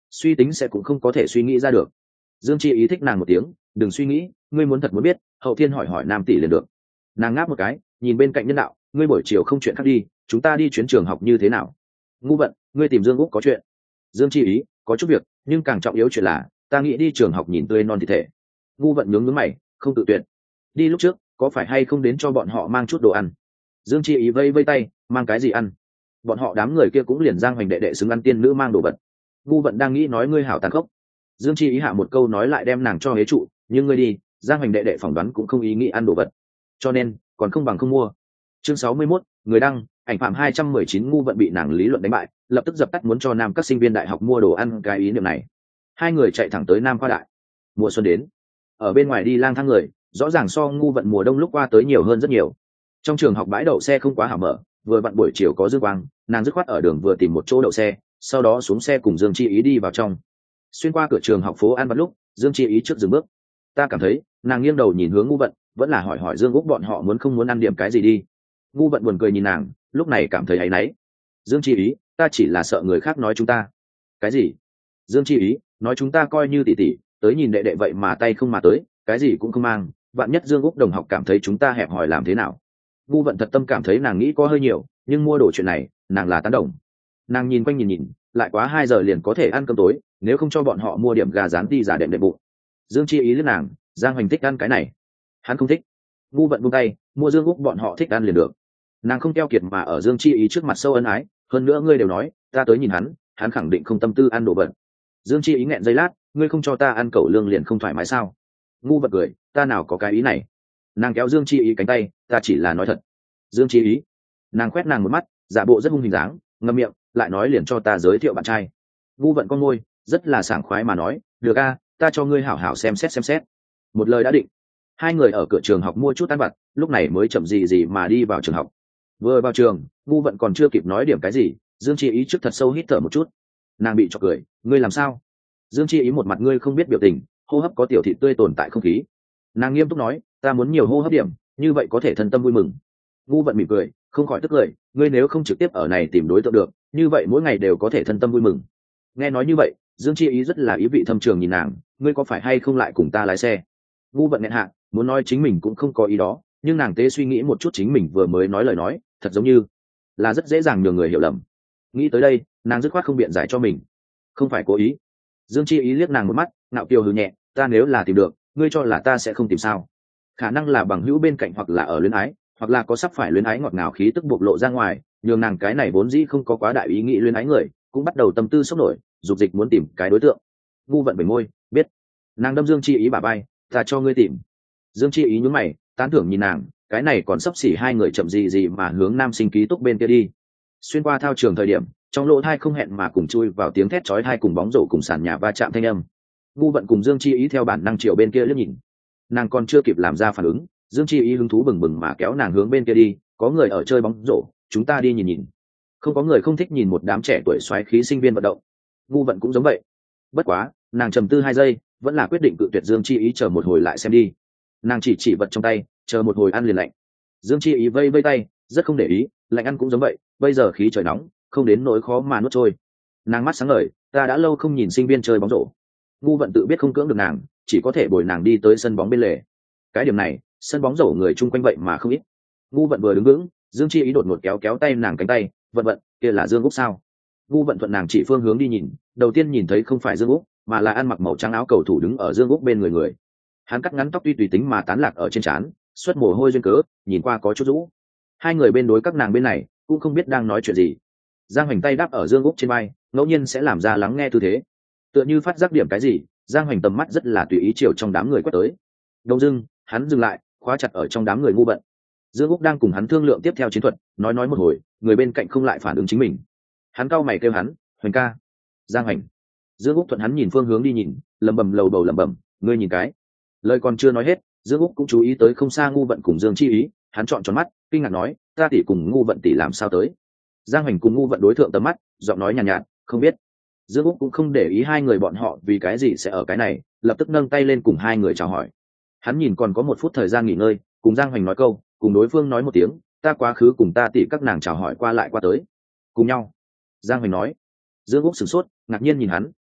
suy tính sẽ cũng không có thể suy nghĩ ra được. Dương Chi ý thích nàng một tiếng, đừng suy nghĩ, ngươi muốn thật muốn biết, hậu thiên hỏi hỏi Nam tỷ liền được. Nàng ngáp một cái, nhìn bên cạnh nhân đạo, ngươi buổi chiều không chuyện khác đi, chúng ta đi chuyến trường học như thế nào? Ngu Vận, ngươi tìm Dương Úc có chuyện? Dương Chi ý, có chút việc, nhưng càng trọng yếu chuyện là, ta nghĩ đi trường học nhìn tươi non thị thể. Ngu Vận nhướng nhướng mày, không tự tuyệt. Đi lúc trước, có phải hay không đến cho bọn họ mang chút đồ ăn? Dương Chi ý vây vây tay, mang cái gì ăn? Bọn họ đám người kia cũng liền Giang Hoành đệ đệ xứng ăn tiên nữ mang đồ vật. Ngu Vận đang nghĩ nói ngươi hảo tàn khốc. Dương Chi ý hạ một câu nói lại đem nàng cho hế trụ, nhưng ngươi đi, Giang Hoành đệ đệ phỏng đoán cũng không ý nghĩ ăn đồ vật, cho nên còn không bằng không mua. Chương 61, người đăng, ảnh phạm 219. Ngu Vận bị nàng lý luận đánh bại, lập tức dập tắt muốn cho nam các sinh viên đại học mua đồ ăn cái ý niệm này. Hai người chạy thẳng tới Nam Khoa Đại. Mùa xuân đến, ở bên ngoài đi lang thang người, rõ ràng so Ngu Vận mùa đông lúc qua tới nhiều hơn rất nhiều. Trong trường học bãi đậu xe không quá hảo mở, vừa vặn buổi chiều có dương quang, nàng dứt khoát ở đường vừa tìm một chỗ đậu xe, sau đó xuống xe cùng Dương Chi ý đi vào trong. Xuyên qua cửa trường học phố ăn vặt lúc, Dương Chi ý trước dừng bước. Ta cảm thấy, nàng nghiêng đầu nhìn hướng Ngu Vận, vẫn là hỏi hỏi Dương Úc bọn họ muốn không muốn ăn điểm cái gì đi. Ngu Vận buồn cười nhìn nàng, lúc này cảm thấy áy náy. Dương Chi ý, ta chỉ là sợ người khác nói chúng ta. Cái gì? Dương Chi ý, nói chúng ta coi như tỷ tỷ, tới nhìn đệ đệ vậy mà tay không mà tới, cái gì cũng không mang, vạn nhất Dương Úc đồng học cảm thấy chúng ta hẹp hòi làm thế nào? Ngu Vận thật tâm cảm thấy nàng nghĩ có hơi nhiều, nhưng mua đồ chuyện này, nàng là tán đồng. Nàng nhìn quanh nhìn, lại quá 2 giờ liền có thể ăn cơm tối, nếu không cho bọn họ mua điểm gà rán đi giả đệm đệm bụng. Dương Chi ý lướt nàng, Giang Hoành thích ăn cái này, hắn không thích. Ngu Vận buông tay, mua Dương Úc bọn họ thích ăn liền được. Nàng không keo kiệt mà ở Dương Chi ý trước mặt sâu ân ái, hơn nữa ngươi đều nói, ta tới nhìn hắn khẳng định không tâm tư ăn đồ vật. Dương Chi ý nghẹn giây lát, ngươi không cho ta ăn cẩu lương liền không thoải mái sao? Ngu Vận cười, ta nào có cái ý này. Nàng kéo Dương Chi ý cánh tay, ta chỉ là nói thật. Dương Chi ý, nàng quét nàng một mắt, giả bộ rất hung hình dáng, ngậm miệng, lại nói liền cho ta giới thiệu bạn trai. Ngu Vận con môi, rất là sảng khoái mà nói, được a, ta cho ngươi hảo hảo xem xét. Một lời đã định. Hai người ở cửa trường học mua chút ăn vặt, lúc này mới chậm gì mà đi vào trường học. Vừa vào trường, Ngu Vận còn chưa kịp nói điểm cái gì, Dương Chi ý trước thật sâu hít thở một chút. Nàng bị chọc cười, ngươi làm sao? Dương Chi ý một mặt ngươi không biết biểu tình, hô hấp có tiểu thị tươi tồn tại không khí. Nàng nghiêm túc nói, ta muốn nhiều hô hấp điểm, như vậy có thể thân tâm vui mừng. Ngu Vận mỉm cười, không khỏi tức cười, ngươi nếu không trực tiếp ở này tìm đối tượng được, như vậy mỗi ngày đều có thể thân tâm vui mừng. Nghe nói như vậy, Dương Chi ý rất là ý vị thâm trường nhìn nàng, ngươi có phải hay không lại cùng ta lái xe? Ngu Vận nghẹn hạ, muốn nói chính mình cũng không có ý đó, nhưng nàng tế suy nghĩ một chút chính mình vừa mới nói lời nói, thật giống như là rất dễ dàng nhường người hiểu lầm. Nghĩ tới đây, nàng dứt khoát không biện giải cho mình, không phải cố ý. Dương Chi ý liếc nàng một mắt, ngạo kiều hừ nhẹ, ta nếu là tìm được, ngươi cho là ta sẽ không tìm sao? Khả năng là bằng hữu bên cạnh, hoặc là ở luyến ái, hoặc là có sắp phải luyến ái ngọt ngào khí tức bộc lộ ra ngoài, nhường nàng cái này vốn dĩ không có quá đại ý nghĩ luyến ái người, cũng bắt đầu tâm tư sốc nổi, dục dịch muốn tìm cái đối tượng. Ngu Vận bềnh môi, biết. Nàng đâm Dương Chi ý bả vai, ta cho ngươi tìm. Dương Chi ý nhún mày, tán thưởng nhìn nàng, cái này còn sắp xỉ hai người chậm gì mà hướng nam sinh ký túc bên kia đi. Xuyên qua thao trường thời điểm, trong lỗ thai không hẹn mà cùng chui vào tiếng thét chói tai cùng bóng rổ cùng sàn nhà va chạm thanh âm. Ngu Vận cùng Dương Chi ý theo bản năng chiều bên kia liếc nhìn. Nàng còn chưa kịp làm ra phản ứng, Dương Chi ý hứng thú bừng bừng mà kéo nàng hướng bên kia đi, có người ở chơi bóng rổ, chúng ta đi nhìn. Không có người không thích nhìn một đám trẻ tuổi xoáy khí sinh viên vận động. Ngu Vận cũng giống vậy. Bất quá, nàng trầm tư 2 giây, vẫn là quyết định cự tuyệt Dương Chi ý, chờ một hồi lại xem đi. Nàng chỉ vật trong tay, chờ một hồi ăn liền lạnh. Dương Chi ý vây vây tay, rất không để ý, lạnh ăn cũng giống vậy, bây giờ khí trời nóng, không đến nỗi khó mà nuốt trôi. Nàng mắt sáng ngời, ta đã lâu không nhìn sinh viên chơi bóng rổ. Ngu Vận tự biết không cưỡng được nàng, chỉ có thể bồi nàng đi tới sân bóng bên lề. Cái điểm này, sân bóng rổ người chung quanh vậy mà không ít. Ngu Vận vừa đứng vững, Dương Chi ý đột ngột kéo tay nàng cánh tay, vận, kia là Dương Úc sao? Ngu Vận thuận nàng chỉ phương hướng đi nhìn, đầu tiên nhìn thấy không phải Dương Úc, mà là ăn mặc màu trắng áo cầu thủ đứng ở Dương Úc bên người. Hắn cắt ngắn tóc tuy tùy tính mà tán lạc ở trên trán, xuất mồ hôi duyên cớ, nhìn qua có chút rũ. Hai người bên đối các nàng bên này cũng không biết đang nói chuyện gì. Giang Hoành tay đáp ở Dương Úc trên vai, ngẫu nhiên sẽ làm ra lắng nghe tư thế, tựa như phát giác điểm cái gì. Giang Hoành tầm mắt rất là tùy ý chiều trong đám người quét tới. Đông dưng, hắn dừng lại, khóa chặt ở trong đám người Ngu Vận. Dương Úc đang cùng hắn thương lượng tiếp theo chiến thuật, nói một hồi, người bên cạnh không lại phản ứng chính mình. Hắn cau mày kêu hắn, Hoành ca. Giang Hoành. Dương Úc thuận hắn nhìn phương hướng đi nhìn, lẩm bẩm lầu bầu lẩm bẩm, ngươi nhìn cái. Lời còn chưa nói hết, Dương Úc cũng chú ý tới không xa Ngu Vận cùng Dương Chi ý, hắn trọn tròn mắt, kinh ngạc nói, ta tỷ cùng Ngu Vận tỷ làm sao tới? Giang Hoành cùng Ngu Vận đối thượng tầm mắt, giọng nói nhàn nhạt, không biết. Dương Úc cũng không để ý hai người bọn họ vì cái gì sẽ ở cái này, lập tức nâng tay lên cùng hai người chào hỏi. Hắn nhìn còn có 1 phút thời gian nghỉ ngơi, cùng Giang Hoành nói câu, cùng đối phương nói một tiếng, ta quá khứ cùng ta tỷ các nàng chào hỏi qua lại qua tới. Cùng nhau. Giang Hoành nói. Dương Úc sửng sốt, ngạc nhiên nhìn hắn,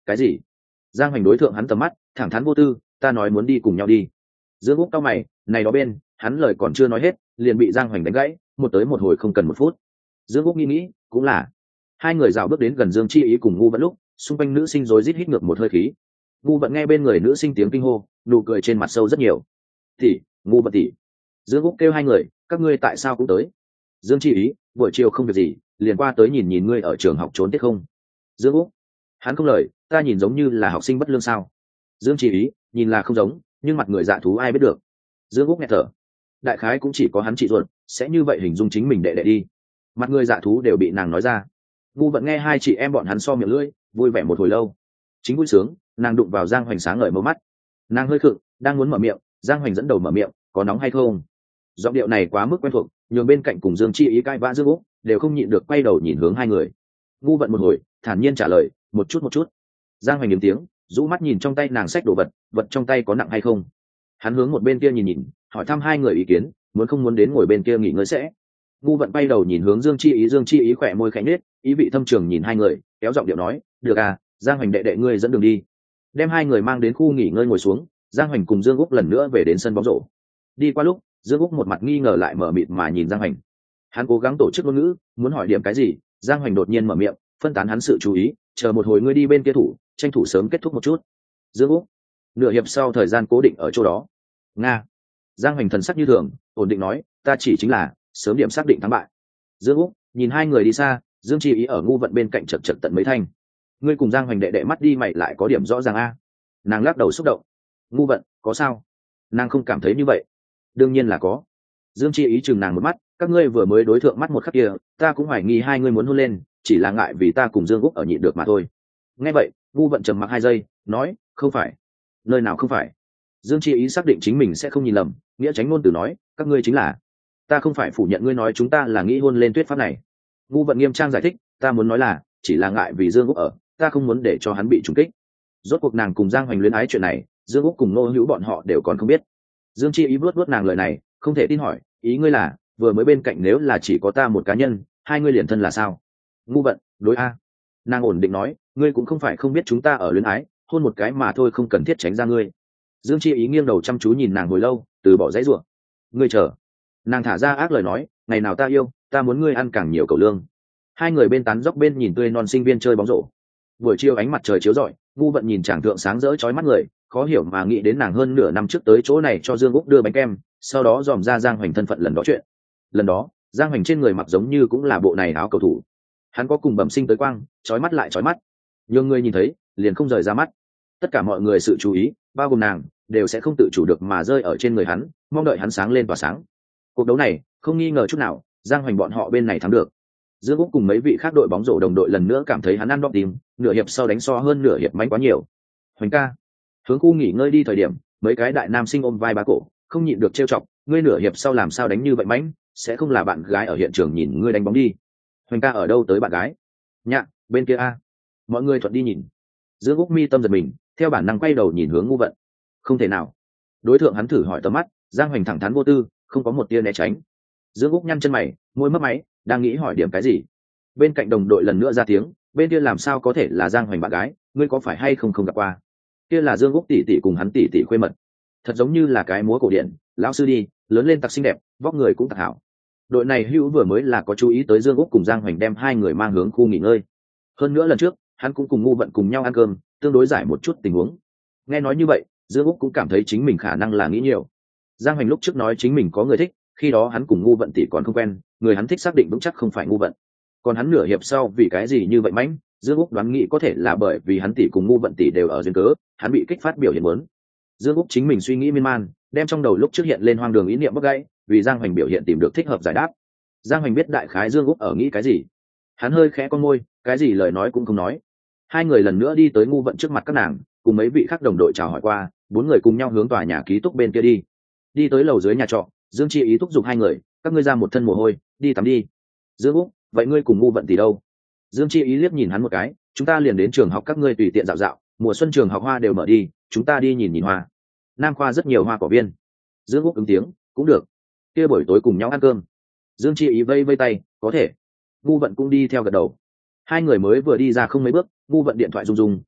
cái gì? Giang Hoành đối thượng hắn tầm mắt, thẳng thắn vô tư, ta nói muốn đi cùng nhau đi. Dương Úc cau mày, này đó bên, hắn lời còn chưa nói hết, liền bị Giang Hoành đánh gãy, một tới một hồi không cần 1 phút. Dương Úc nghĩ, cũng là. Hai người dạo bước đến gần Dương Chi Ý cùng Ngu Vận lúc, xung quanh nữ sinh rối rít hít ngược một hơi khí. Ngu Vận nghe bên người nữ sinh tiếng kinh hô, nụ cười trên mặt sâu rất nhiều. "Tỷ, Ngu Vận tỷ." Dương Úc kêu hai người, "Các ngươi tại sao cũng tới?" Dương Chi Ý, "Buổi chiều không việc gì, liền qua tới nhìn nhìn ngươi ở trường học trốn tiết không." Dương Úc, hắn không lời, "Ta nhìn giống như là học sinh bất lương sao?" Dương Chi Ý, "Nhìn là không giống, nhưng mặt người dạ thú ai biết được." Dương Úc nghe thở, đại khái cũng chỉ có hắn chị ruột sẽ như vậy hình dung chính mình đệ đệ đi. Mặt người dạ thú đều bị nàng nói ra. Ngu Vận nghe hai chị em bọn hắn so miệng lưỡi, vui vẻ một hồi lâu. Chính vui sướng, nàng đụng vào Giang Hoành sáng ngời mâu mắt. Nàng hơi khựng, đang muốn mở miệng, Giang Hoành dẫn đầu mở miệng, "Có nóng hay không?" Giọng điệu này quá mức quen thuộc, nhường bên cạnh cùng Dương Chi Ý cãi vã Dương Úc đều không nhịn được quay đầu nhìn hướng hai người. Ngu Vận một hồi, thản nhiên trả lời, một chút. Giang Hoành nghiêm tiếng, rũ mắt nhìn trong tay nàng xách đồ vật, vật trong tay có nặng hay không. Hắn hướng một bên kia nhìn, hỏi thăm hai người ý kiến, muốn không muốn đến ngồi bên kia nghỉ ngơi sẽ. Ngu Vận bay đầu nhìn hướng Dương Chi Ý khỏe môi khẽ nhếch, ý vị thâm trường nhìn hai người, kéo giọng điệu nói, "Được à, Giang Hoành đệ đệ ngươi dẫn đường đi." Đem hai người mang đến khu nghỉ ngơi ngồi xuống, Giang Hoành cùng Dương Úc lần nữa về đến sân bóng rổ. Đi qua lúc, Dương Úc một mặt nghi ngờ lại mở mịt mà nhìn Giang Hoành. Hắn cố gắng tổ chức ngôn ngữ, muốn hỏi điểm cái gì, Giang Hoành đột nhiên mở miệng, phân tán hắn sự chú ý, "Chờ một hồi ngươi đi bên kia thủ, tranh thủ sớm kết thúc một chút." Dương Úc, nửa hiệp sau thời gian cố định ở chỗ đó. Nga. Giang Hoành thần sắc như thường, ổn định nói, "Ta chỉ chính là sớm điểm xác định thắng bại." Dương Úc nhìn hai người đi xa, Dương Chi Ý ở Ngu Vận bên cạnh chật chật tận mấy thanh. "Ngươi cùng Giang Hoành đệ đệ mắt đi mày lại có điểm rõ ràng a." Nàng lắc đầu xúc động. "Ngu Vận, có sao?" Nàng không cảm thấy như vậy. "Đương nhiên là có." Dương Chi Ý chừng nàng một mắt, "Các ngươi vừa mới đối thượng mắt một khắc kia, ta cũng hoài nghi hai ngươi muốn hôn lên, chỉ là ngại vì ta cùng Dương Úc ở nhịn được mà thôi." Nghe vậy, Ngu Vận trầm mặc 2 giây, nói, "Không phải." "Nơi nào không phải?" Dương Chi Ý xác định chính mình sẽ không nhìn lầm, nghĩa tránh ngôn từ nói, "Các ngươi chính là." "Ta không phải phủ nhận ngươi nói chúng ta là nghĩ hôn lên tuyết pháp này." Ngu Vận nghiêm trang giải thích, "Ta muốn nói là chỉ là ngại vì Dương Úc ở, ta không muốn để cho hắn bị trùng kích." Rốt cuộc nàng cùng Giang Hoành luyến ái chuyện này, Dương Úc cùng Nô Hữu bọn họ đều còn không biết. Dương Chi Ý vuốt nàng lời này, không thể tin hỏi, "Ý ngươi là vừa mới bên cạnh nếu là chỉ có ta một cá nhân, hai ngươi liền thân là sao?" Ngu Vận, "Đối a." Nàng ổn định nói, "Ngươi cũng không phải không biết chúng ta ở luyến ái, hôn một cái mà thôi không cần thiết tránh ra ngươi." Dương Chi Ý nghiêng đầu chăm chú nhìn nàng hồi lâu, từ bỏ dãy rủa. "Ngươi chờ." Nàng thả ra ác lời nói, "Ngày nào ta yêu, ta muốn ngươi ăn càng nhiều cẩu lương." Hai người bên tán dốc bên nhìn tươi non sinh viên chơi bóng rổ. Buổi chiều ánh mặt trời chiếu rọi, Ngu Vận nhìn chàng thượng sáng rỡ chói mắt người, khó hiểu mà nghĩ đến nàng hơn nửa năm trước tới chỗ này cho Dương Úc đưa bánh kem, sau đó dòm ra Giang Hoành thân phận lần đó chuyện. Lần đó, Giang Hoành trên người mặc giống như cũng là bộ này áo cầu thủ. Hắn có cùng bẩm sinh tới quang, chói mắt lại chói mắt. Nhưng người nhìn thấy, liền không rời ra mắt. Tất cả mọi người sự chú ý, bao gồm nàng, đều sẽ không tự chủ được mà rơi ở trên người hắn, mong đợi hắn sáng lên tỏa sáng. Cuộc đấu này, không nghi ngờ chút nào, Giang Hoành bọn họ bên này thắng được. Dương Úc cùng mấy vị khác đội bóng rổ đồng đội lần nữa cảm thấy hắn ăn đong tìm, nửa hiệp sau đánh so hơn nửa hiệp mạnh quá nhiều. Hoành ca, hướng khu nghỉ ngơi đi thời điểm, mấy cái đại nam sinh ôm vai bá cổ, không nhịn được trêu chọc, "Ngươi nửa hiệp sau làm sao đánh như vậy mãnh, sẽ không là bạn gái ở hiện trường nhìn ngươi đánh bóng đi." Hoành ca ở đâu tới bạn gái? Nhạ, bên kia a. Mọi người thuận đi nhìn. Dương Úc mi tâm giật mình, theo bản năng quay đầu nhìn hướng Ngu Vận. Không thể nào. Đối tượng hắn thử hỏi tầm mắt, Giang Hoành thẳng thắn vô tư, không có một tia né tránh. Dương Úc nhăn chân mày, môi mấp máy, đang nghĩ hỏi điểm cái gì. Bên cạnh đồng đội lần nữa ra tiếng, "Bên kia làm sao có thể là Giang Hoành bạn gái, ngươi có phải hay không gặp qua?" Kia là Dương Úc tỷ tỷ cùng hắn tỷ tỷ khuê mật. Thật giống như là cái múa cổ điển, lão sư đi, lớn lên tặc xinh đẹp, vóc người cũng tặc hảo. Đội này hữu vừa mới là có chú ý tới Dương Úc cùng Giang Hoành đem hai người mang hướng khu nghỉ ngơi. Hơn nữa lần trước, hắn cũng cùng Ngu Vận cùng nhau ăn cơm, tương đối giải một chút tình huống. Nghe nói như vậy, Dương Úc cũng cảm thấy chính mình khả năng là nghĩ nhiều. Giang Hoành lúc trước nói chính mình có người thích, khi đó hắn cùng Ngu Vận tỷ còn không quen, người hắn thích xác định vững chắc không phải Ngu Vận. Còn hắn nửa hiệp sau vì cái gì như vậy mãnh, Dương Úc đoán nghĩ có thể là bởi vì hắn tỷ cùng Ngu Vận tỷ đều ở duyên cớ, hắn bị kích phát biểu hiện muốn. Dương Úc chính mình suy nghĩ miên man, đem trong đầu lúc trước hiện lên hoang đường ý niệm bốc gãy, vì Giang Hoành biểu hiện tìm được thích hợp giải đáp. Giang Hoành biết đại khái Dương Úc ở nghĩ cái gì, hắn hơi khẽ con môi, cái gì lời nói cũng không nói. Hai người lần nữa đi tới Ngu Vận trước mặt các nàng, cùng mấy vị khác đồng đội chào hỏi qua, 4 người cùng nhau hướng tòa nhà ký túc bên kia đi. Đi tới lầu dưới nhà trọ, Dương Chi Ý thúc giục hai người, "Các ngươi ra một thân mồ hôi, đi tắm đi." Dương Úc, "Vậy ngươi cùng Ngu Vận tỷ đâu?" Dương Chi Ý liếc nhìn hắn một cái, "Chúng ta liền đến trường học các ngươi tùy tiện dạo dạo, mùa xuân trường học hoa đều mở đi, chúng ta đi nhìn nhìn hoa. Nam khoa rất nhiều hoa cỏ viên." Dương Úc ứng tiếng, "Cũng được." Kia buổi tối cùng nhau ăn cơm. Dương Chi Ý vây vây tay, "Có thể." Ngu Vận cũng đi theo gật đầu. Hai người mới vừa đi ra không mấy bước, Ngu Vận điện thoại rung rung,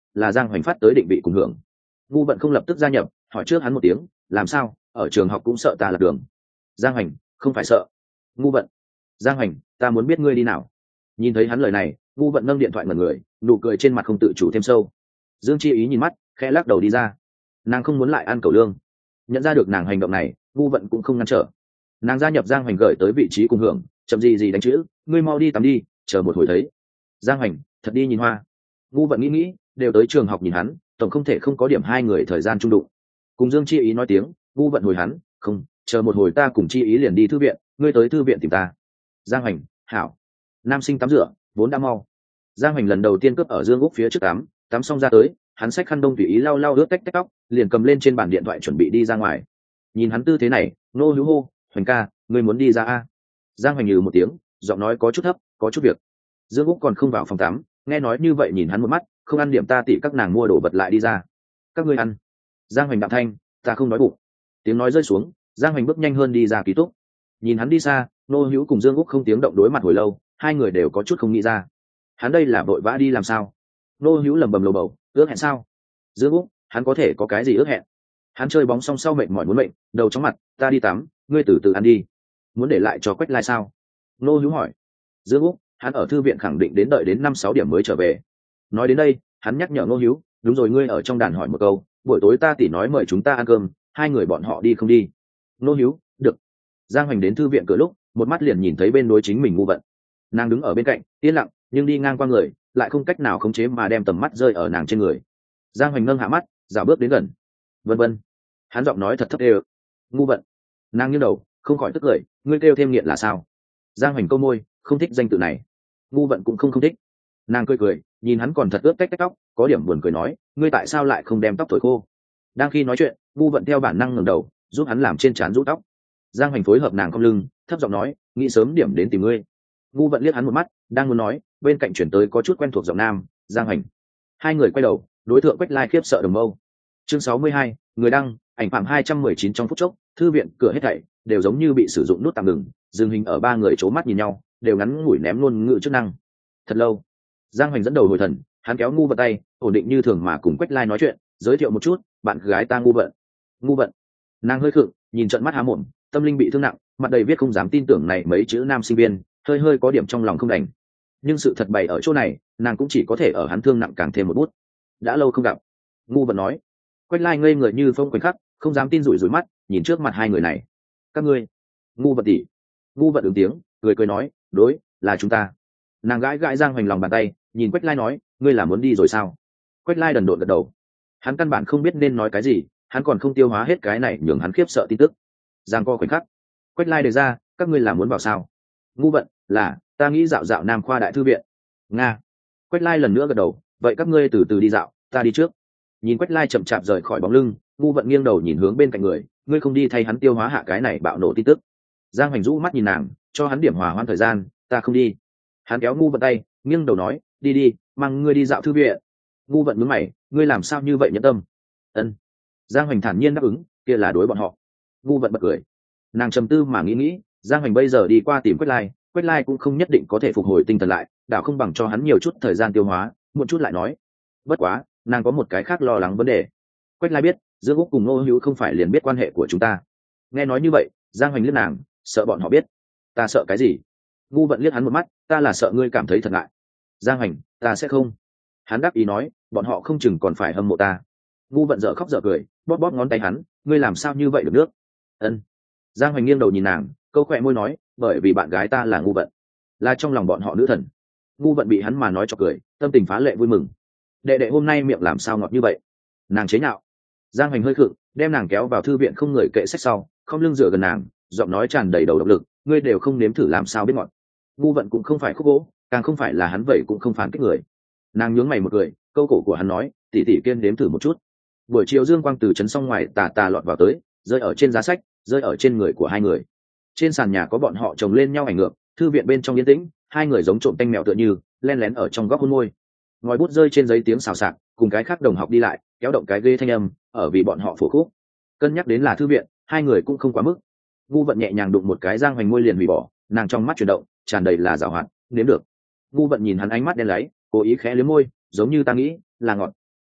là Giang Hoành phát tới định vị cùng hưởng. Ngu Vận không lập tức gia nhập, hỏi trước hắn một tiếng, làm sao, ở trường học cũng sợ ta lạc đường? Giang Hoành, không phải sợ. Ngu Vận, Giang Hoành, ta muốn biết ngươi đi nào. Nhìn thấy hắn lời này, Ngu Vận nâng điện thoại ngẩn người, nụ cười trên mặt không tự chủ thêm sâu. Dương Chi Ý nhìn mắt, khẽ lắc đầu đi ra. Nàng không muốn lại ăn cẩu lương. Nhận ra được nàng hành động này, Ngu Vận cũng không ngăn trở. Nàng gia nhập Giang Hoành gửi tới vị trí cùng hưởng, chậm gì đánh chữ, ngươi mau đi tắm đi, chờ một hồi thấy. Giang Hoành, thật đi nhìn hoa. Ngu Vận nghĩ, đều tới trường học nhìn hắn, tổng không thể không có điểm hai người thời gian chung đụng. Cùng Dương Chi Ý nói tiếng, Ngu Vận hồi hắn, không, chờ một hồi ta cùng Chi Ý liền đi thư viện, ngươi tới thư viện tìm ta. Giang Hoành, hảo. Nam sinh tắm rửa, vốn đã mau. Giang Hoành lần đầu tiên cướp ở Dương Úc phía trước tắm xong ra tới, hắn xách khăn đông tùy ý lau lau ướt tách tóc, liền cầm lên trên bàn điện thoại chuẩn bị đi ra ngoài. Nhìn hắn tư thế này, nô hữu hô, Hoành ca, ngươi muốn đi ra a? Giang Hoành nhừ một tiếng, giọng nói có chút thấp, có chút việc. Dương Úc còn không vào phòng tắm, nghe nói như vậy nhìn hắn một mắt, không ăn điểm ta tỉ các nàng mua đồ vật lại đi ra. Các ngươi ăn. Giang Hoành đạm thanh, ta không đói bụng. Tiếng nói rơi xuống, Giang Hoành bước nhanh hơn đi ra ký túc. Nhìn hắn đi xa, nô hữu cùng Dương Úc không tiếng động đối mặt hồi lâu, hai người đều có chút không nghĩ ra. Hắn đây là vội vã đi làm sao? Nô hữu lầm bầm lầu bầu, ước hẹn sao? Dương Úc, hắn có thể có cái gì ước hẹn? Hắn chơi bóng xong sau mệt mỏi muốn mệnh, đầu chóng mặt, ta đi tắm, ngươi từ từ ăn đi. Muốn để lại cho Quách Lai sao? Nô hữu hỏi. Dương Úc, hắn ở thư viện khẳng định đến đợi đến 5-6 điểm mới trở về. Nói đến đây, hắn nhắc nhở Nô hữu, đúng rồi, ngươi ở trong đàn hỏi một câu, buổi tối ta tỉ nói mời chúng ta ăn cơm, hai người bọn họ đi không đi? Nô hữu, được. Giang Hoành đến thư viện cửa lúc, một mắt liền nhìn thấy bên đối chính mình Ngu Vận. Nàng đứng ở bên cạnh, yên lặng, nhưng đi ngang qua người, lại không cách nào khống chế mà đem tầm mắt rơi ở nàng trên người. Giang Hoành nâng hạ mắt, dạo bước đến gần. Vân vân. Hắn giọng nói thật thấp đều. Ngu Vận. Nàng nghiêng đầu, không khỏi tức cười, ngươi kêu thêm nghiện là sao? Giang Hoành câu môi, không thích danh tự này. Ngu Vận cũng không thích. Nàng cười cười, nhìn hắn còn thật ướt tách tóc, có điểm buồn cười nói, ngươi tại sao lại không đem tóc thổi khô? Đang khi nói chuyện, Ngu Vận theo bản năng ngẩng đầu, giúp hắn làm trên trán rũ tóc. Giang Hoành phối hợp nàng cong lưng, thấp giọng nói, nghĩ sớm điểm đến tìm ngươi. Ngu Vận liếc hắn một mắt, đang muốn nói, bên cạnh chuyển tới có chút quen thuộc giọng nam, Giang Hoành. Hai người quay đầu, đối tượng Quách Lai khiếp sợ đồng mâu. Chương 62, người đăng, ảnh phạm 219 trong phút chốc, thư viện cửa hết thảy đều giống như bị sử dụng nút tạm ngừng, dừng hình ở ba người c mắt nhìn nhau, đều ngắn ngủi ném luôn ngự chức năng. Thật lâu, Giang Hoành dẫn đầu hồi thần, hắn kéo Ngu Vận tay, ổn định như thường mà cùng Quách Lai nói chuyện, giới thiệu một chút, bạn gái ta Ngu Vận. Ngu Vận. Nàng hơi khựng, nhìn trận mắt há mồm, tâm linh bị thương nặng, mặt đầy viết không dám tin tưởng này mấy chữ nam sinh viên, hơi có điểm trong lòng không đành. Nhưng sự thật bày ở chỗ này, nàng cũng chỉ có thể ở hắn thương nặng càng thêm một bút. Đã lâu không gặp. Ngu Vận nói. Quách Lai ngây người như phong khoảnh khắc, không dám tin, rủi rủi mắt nhìn trước mặt hai người này. Các ngươi. Ngu Vận tỷ. Ngu Vận ứng tiếng, cười nói, đối, là chúng ta. Nàng gãi Giang Hoành lòng bàn tay, nhìn Quách Lai nói, ngươi là muốn đi rồi sao? Quách Lai đần độn gật đầu. Hắn căn bản không biết nên nói cái gì, hắn còn không tiêu hóa hết cái này nhường hắn khiếp sợ tin tức. Giang co khoảnh khắc, Quách Lai đề ra, các ngươi là muốn vào sao? Ngu Vận, là, ta nghĩ dạo dạo Nam Khoa Đại Thư viện. Nga. Quách Lai lần nữa gật đầu, vậy các ngươi từ từ đi dạo, ta đi trước. Nhìn Quách Lai chậm chạp rời khỏi bóng lưng, Ngu Vận nghiêng đầu nhìn hướng bên cạnh người, ngươi không đi thay hắn tiêu hóa hạ cái này bạo nổ tin tức. Giang Hoành rũ mắt nhìn nàng, cho hắn điểm hòa hoãn thời gian, ta không đi. Hắn kéo Ngu Vận tay, nghiêng đầu nói, đi, mang ngươi đi dạo thư viện. Ngu Vận nhướng mày, ngươi làm sao như vậy nhẫn tâm? Ân. Giang Hoành thản nhiên đáp ứng, kia là đối bọn họ. Ngu Vận bật cười. Nàng trầm tư mà nghĩ, Giang Hoành bây giờ đi qua tìm Quách Lai cũng không nhất định có thể phục hồi tinh thần lại, đảo không bằng cho hắn nhiều chút thời gian tiêu hóa, một chút lại nói. Bất quá, nàng có một cái khác lo lắng vấn đề. Quách Lai biết, Dương Úc cùng Nô Hữu không phải liền biết quan hệ của chúng ta. Nghe nói như vậy, Giang Hoành liếc nàng, sợ bọn họ biết. Ta sợ cái gì? Ngu Vận liếc hắn một mắt, ta là sợ ngươi cảm thấy thật ngại. Giang Hoành, ta sẽ không. Hắn đáp ý nói, bọn họ không chừng còn phải hâm mộ ta. Ngu Vận dở khóc dở cười, bóp ngón tay hắn, ngươi làm sao như vậy được nước? Ân. Giang Hoành nghiêng đầu nhìn nàng, câu khỏe môi nói, bởi vì bạn gái ta là Ngu Vận, là trong lòng bọn họ nữ thần. Ngu Vận bị hắn mà nói cho cười, tâm tình phá lệ vui mừng. Đệ hôm nay miệng làm sao ngọt như vậy? Nàng chế nhạo. Giang Hoành hơi khựng, đem nàng kéo vào thư viện không người kệ sách sau, không lưng dựa gần nàng, giọng nói tràn đầy đầu độc lực, ngươi đều không nếm thử làm sao biết ngọt. Ngu Vận cũng không phải khúc gỗ, càng không phải là hắn vậy cũng không phản kích người. Nàng nhướng mày một cười, câu cổ của hắn nói, tỷ tỷ kiên nếm thử một chút. Buổi chiều dương quang từ trấn song ngoài tà lọt vào tới, rơi ở trên giá sách, rơi ở trên người của hai người. Trên sàn nhà có bọn họ chồng lên nhau ảnh ngược, thư viện bên trong yên tĩnh, hai người giống trộm tanh mèo tựa như len lén ở trong góc hôn môi. Ngòi bút rơi trên giấy tiếng xào xạc, cùng cái khác đồng học đi lại kéo động cái ghê thanh âm, ở vì bọn họ phổ khúc. Cân nhắc đến là thư viện, hai người cũng không quá mức. Ngu Vận nhẹ nhàng đụng một cái Giang Hoành môi liền hủy bỏ, nàng trong mắt chuyển động, tràn đầy là giảo hoạt, nếm được. Ngu Vận nhìn hắn ánh mắt đen láy, cố ý khẽ liếm môi, giống như ta nghĩ là ngọt.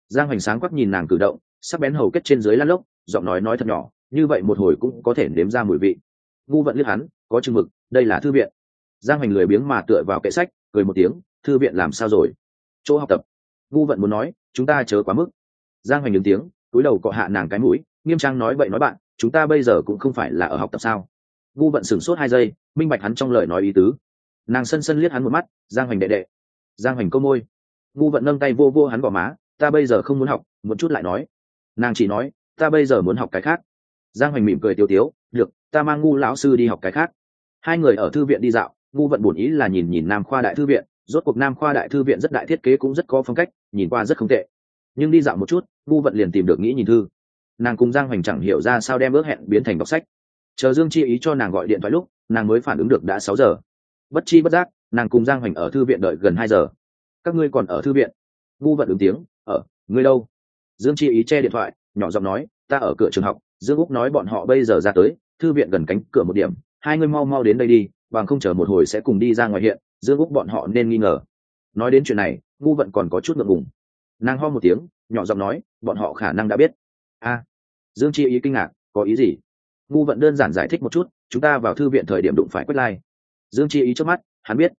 Giang Hoành sáng quắc nhìn nàng cử động, sắc bén hầu kết trên dưới lăn lốc, giọng nói thật nhỏ, như vậy một hồi cũng có thể nếm ra mùi vị. Ngu Vận liếc hắn, có chừng mực, đây là thư viện. Giang Hoành lười biếng mà tựa vào kệ sách, cười một tiếng, thư viện làm sao rồi? Chỗ học tập. Ngu Vận muốn nói, chúng ta chớ quá mức. Giang Hoành đứng tiếng, cúi đầu cọ hạ nàng cái mũi, nghiêm trang nói vậy nói bạn, chúng ta bây giờ cũng không phải là ở học tập sao? Ngu Vận sửng sốt 2 giây, minh bạch hắn trong lời nói ý tứ. Nàng sân sân liếc hắn một mắt, Giang Hoành đệ đệ. Giang Hoành câu môi. Ngu Vận nâng tay vô vô hắn gò má, ta bây giờ không muốn học, một chút lại nói. Nàng chỉ nói, ta bây giờ muốn học cái khác. Giang Hoành mỉm cười tiêu tiếu, được, ta mang Ngu lão sư đi học cái khác. Hai người ở thư viện đi dạo, Ngu Vận buồn ý là nhìn nhìn Nam Khoa Đại Thư viện, rốt cuộc Nam Khoa Đại Thư viện rất đại, thiết kế cũng rất có phong cách, nhìn qua rất không tệ. Nhưng đi dạo một chút, Ngu Vận liền tìm được nghĩ nhìn thư. Nàng cùng Giang Hoành chẳng hiểu ra sao đem ước hẹn biến thành đọc sách. Chờ Dương Chi Ý cho nàng gọi điện thoại lúc, nàng mới phản ứng được đã 6 giờ. Bất chi bất giác, nàng cùng Giang Hoành ở thư viện đợi gần 2 giờ. Các ngươi còn ở thư viện? Ngu Vận ứng tiếng, ngươi đâu? Dương Chi Ý che điện thoại, nhỏ giọng nói, ta ở cửa trường học. Dương Úc nói bọn họ bây giờ ra tới, thư viện gần cánh cửa một điểm, hai ngươi mau mau đến đây đi, bằng không chờ một hồi sẽ cùng đi ra ngoài hiện. Dương Úc bọn họ nên nghi ngờ. Nói đến chuyện này, Ngu Vận còn có chút ngượng ngùng. Nàng ho một tiếng, nhỏ giọng nói, bọn họ khả năng đã biết. Dương Chi Ý kinh ngạc, có ý gì? Ngu Vận đơn giản giải thích một chút, chúng ta vào thư viện thời điểm đụng phải Quách Lai. Dương Chi Ý trước mắt, hắn biết.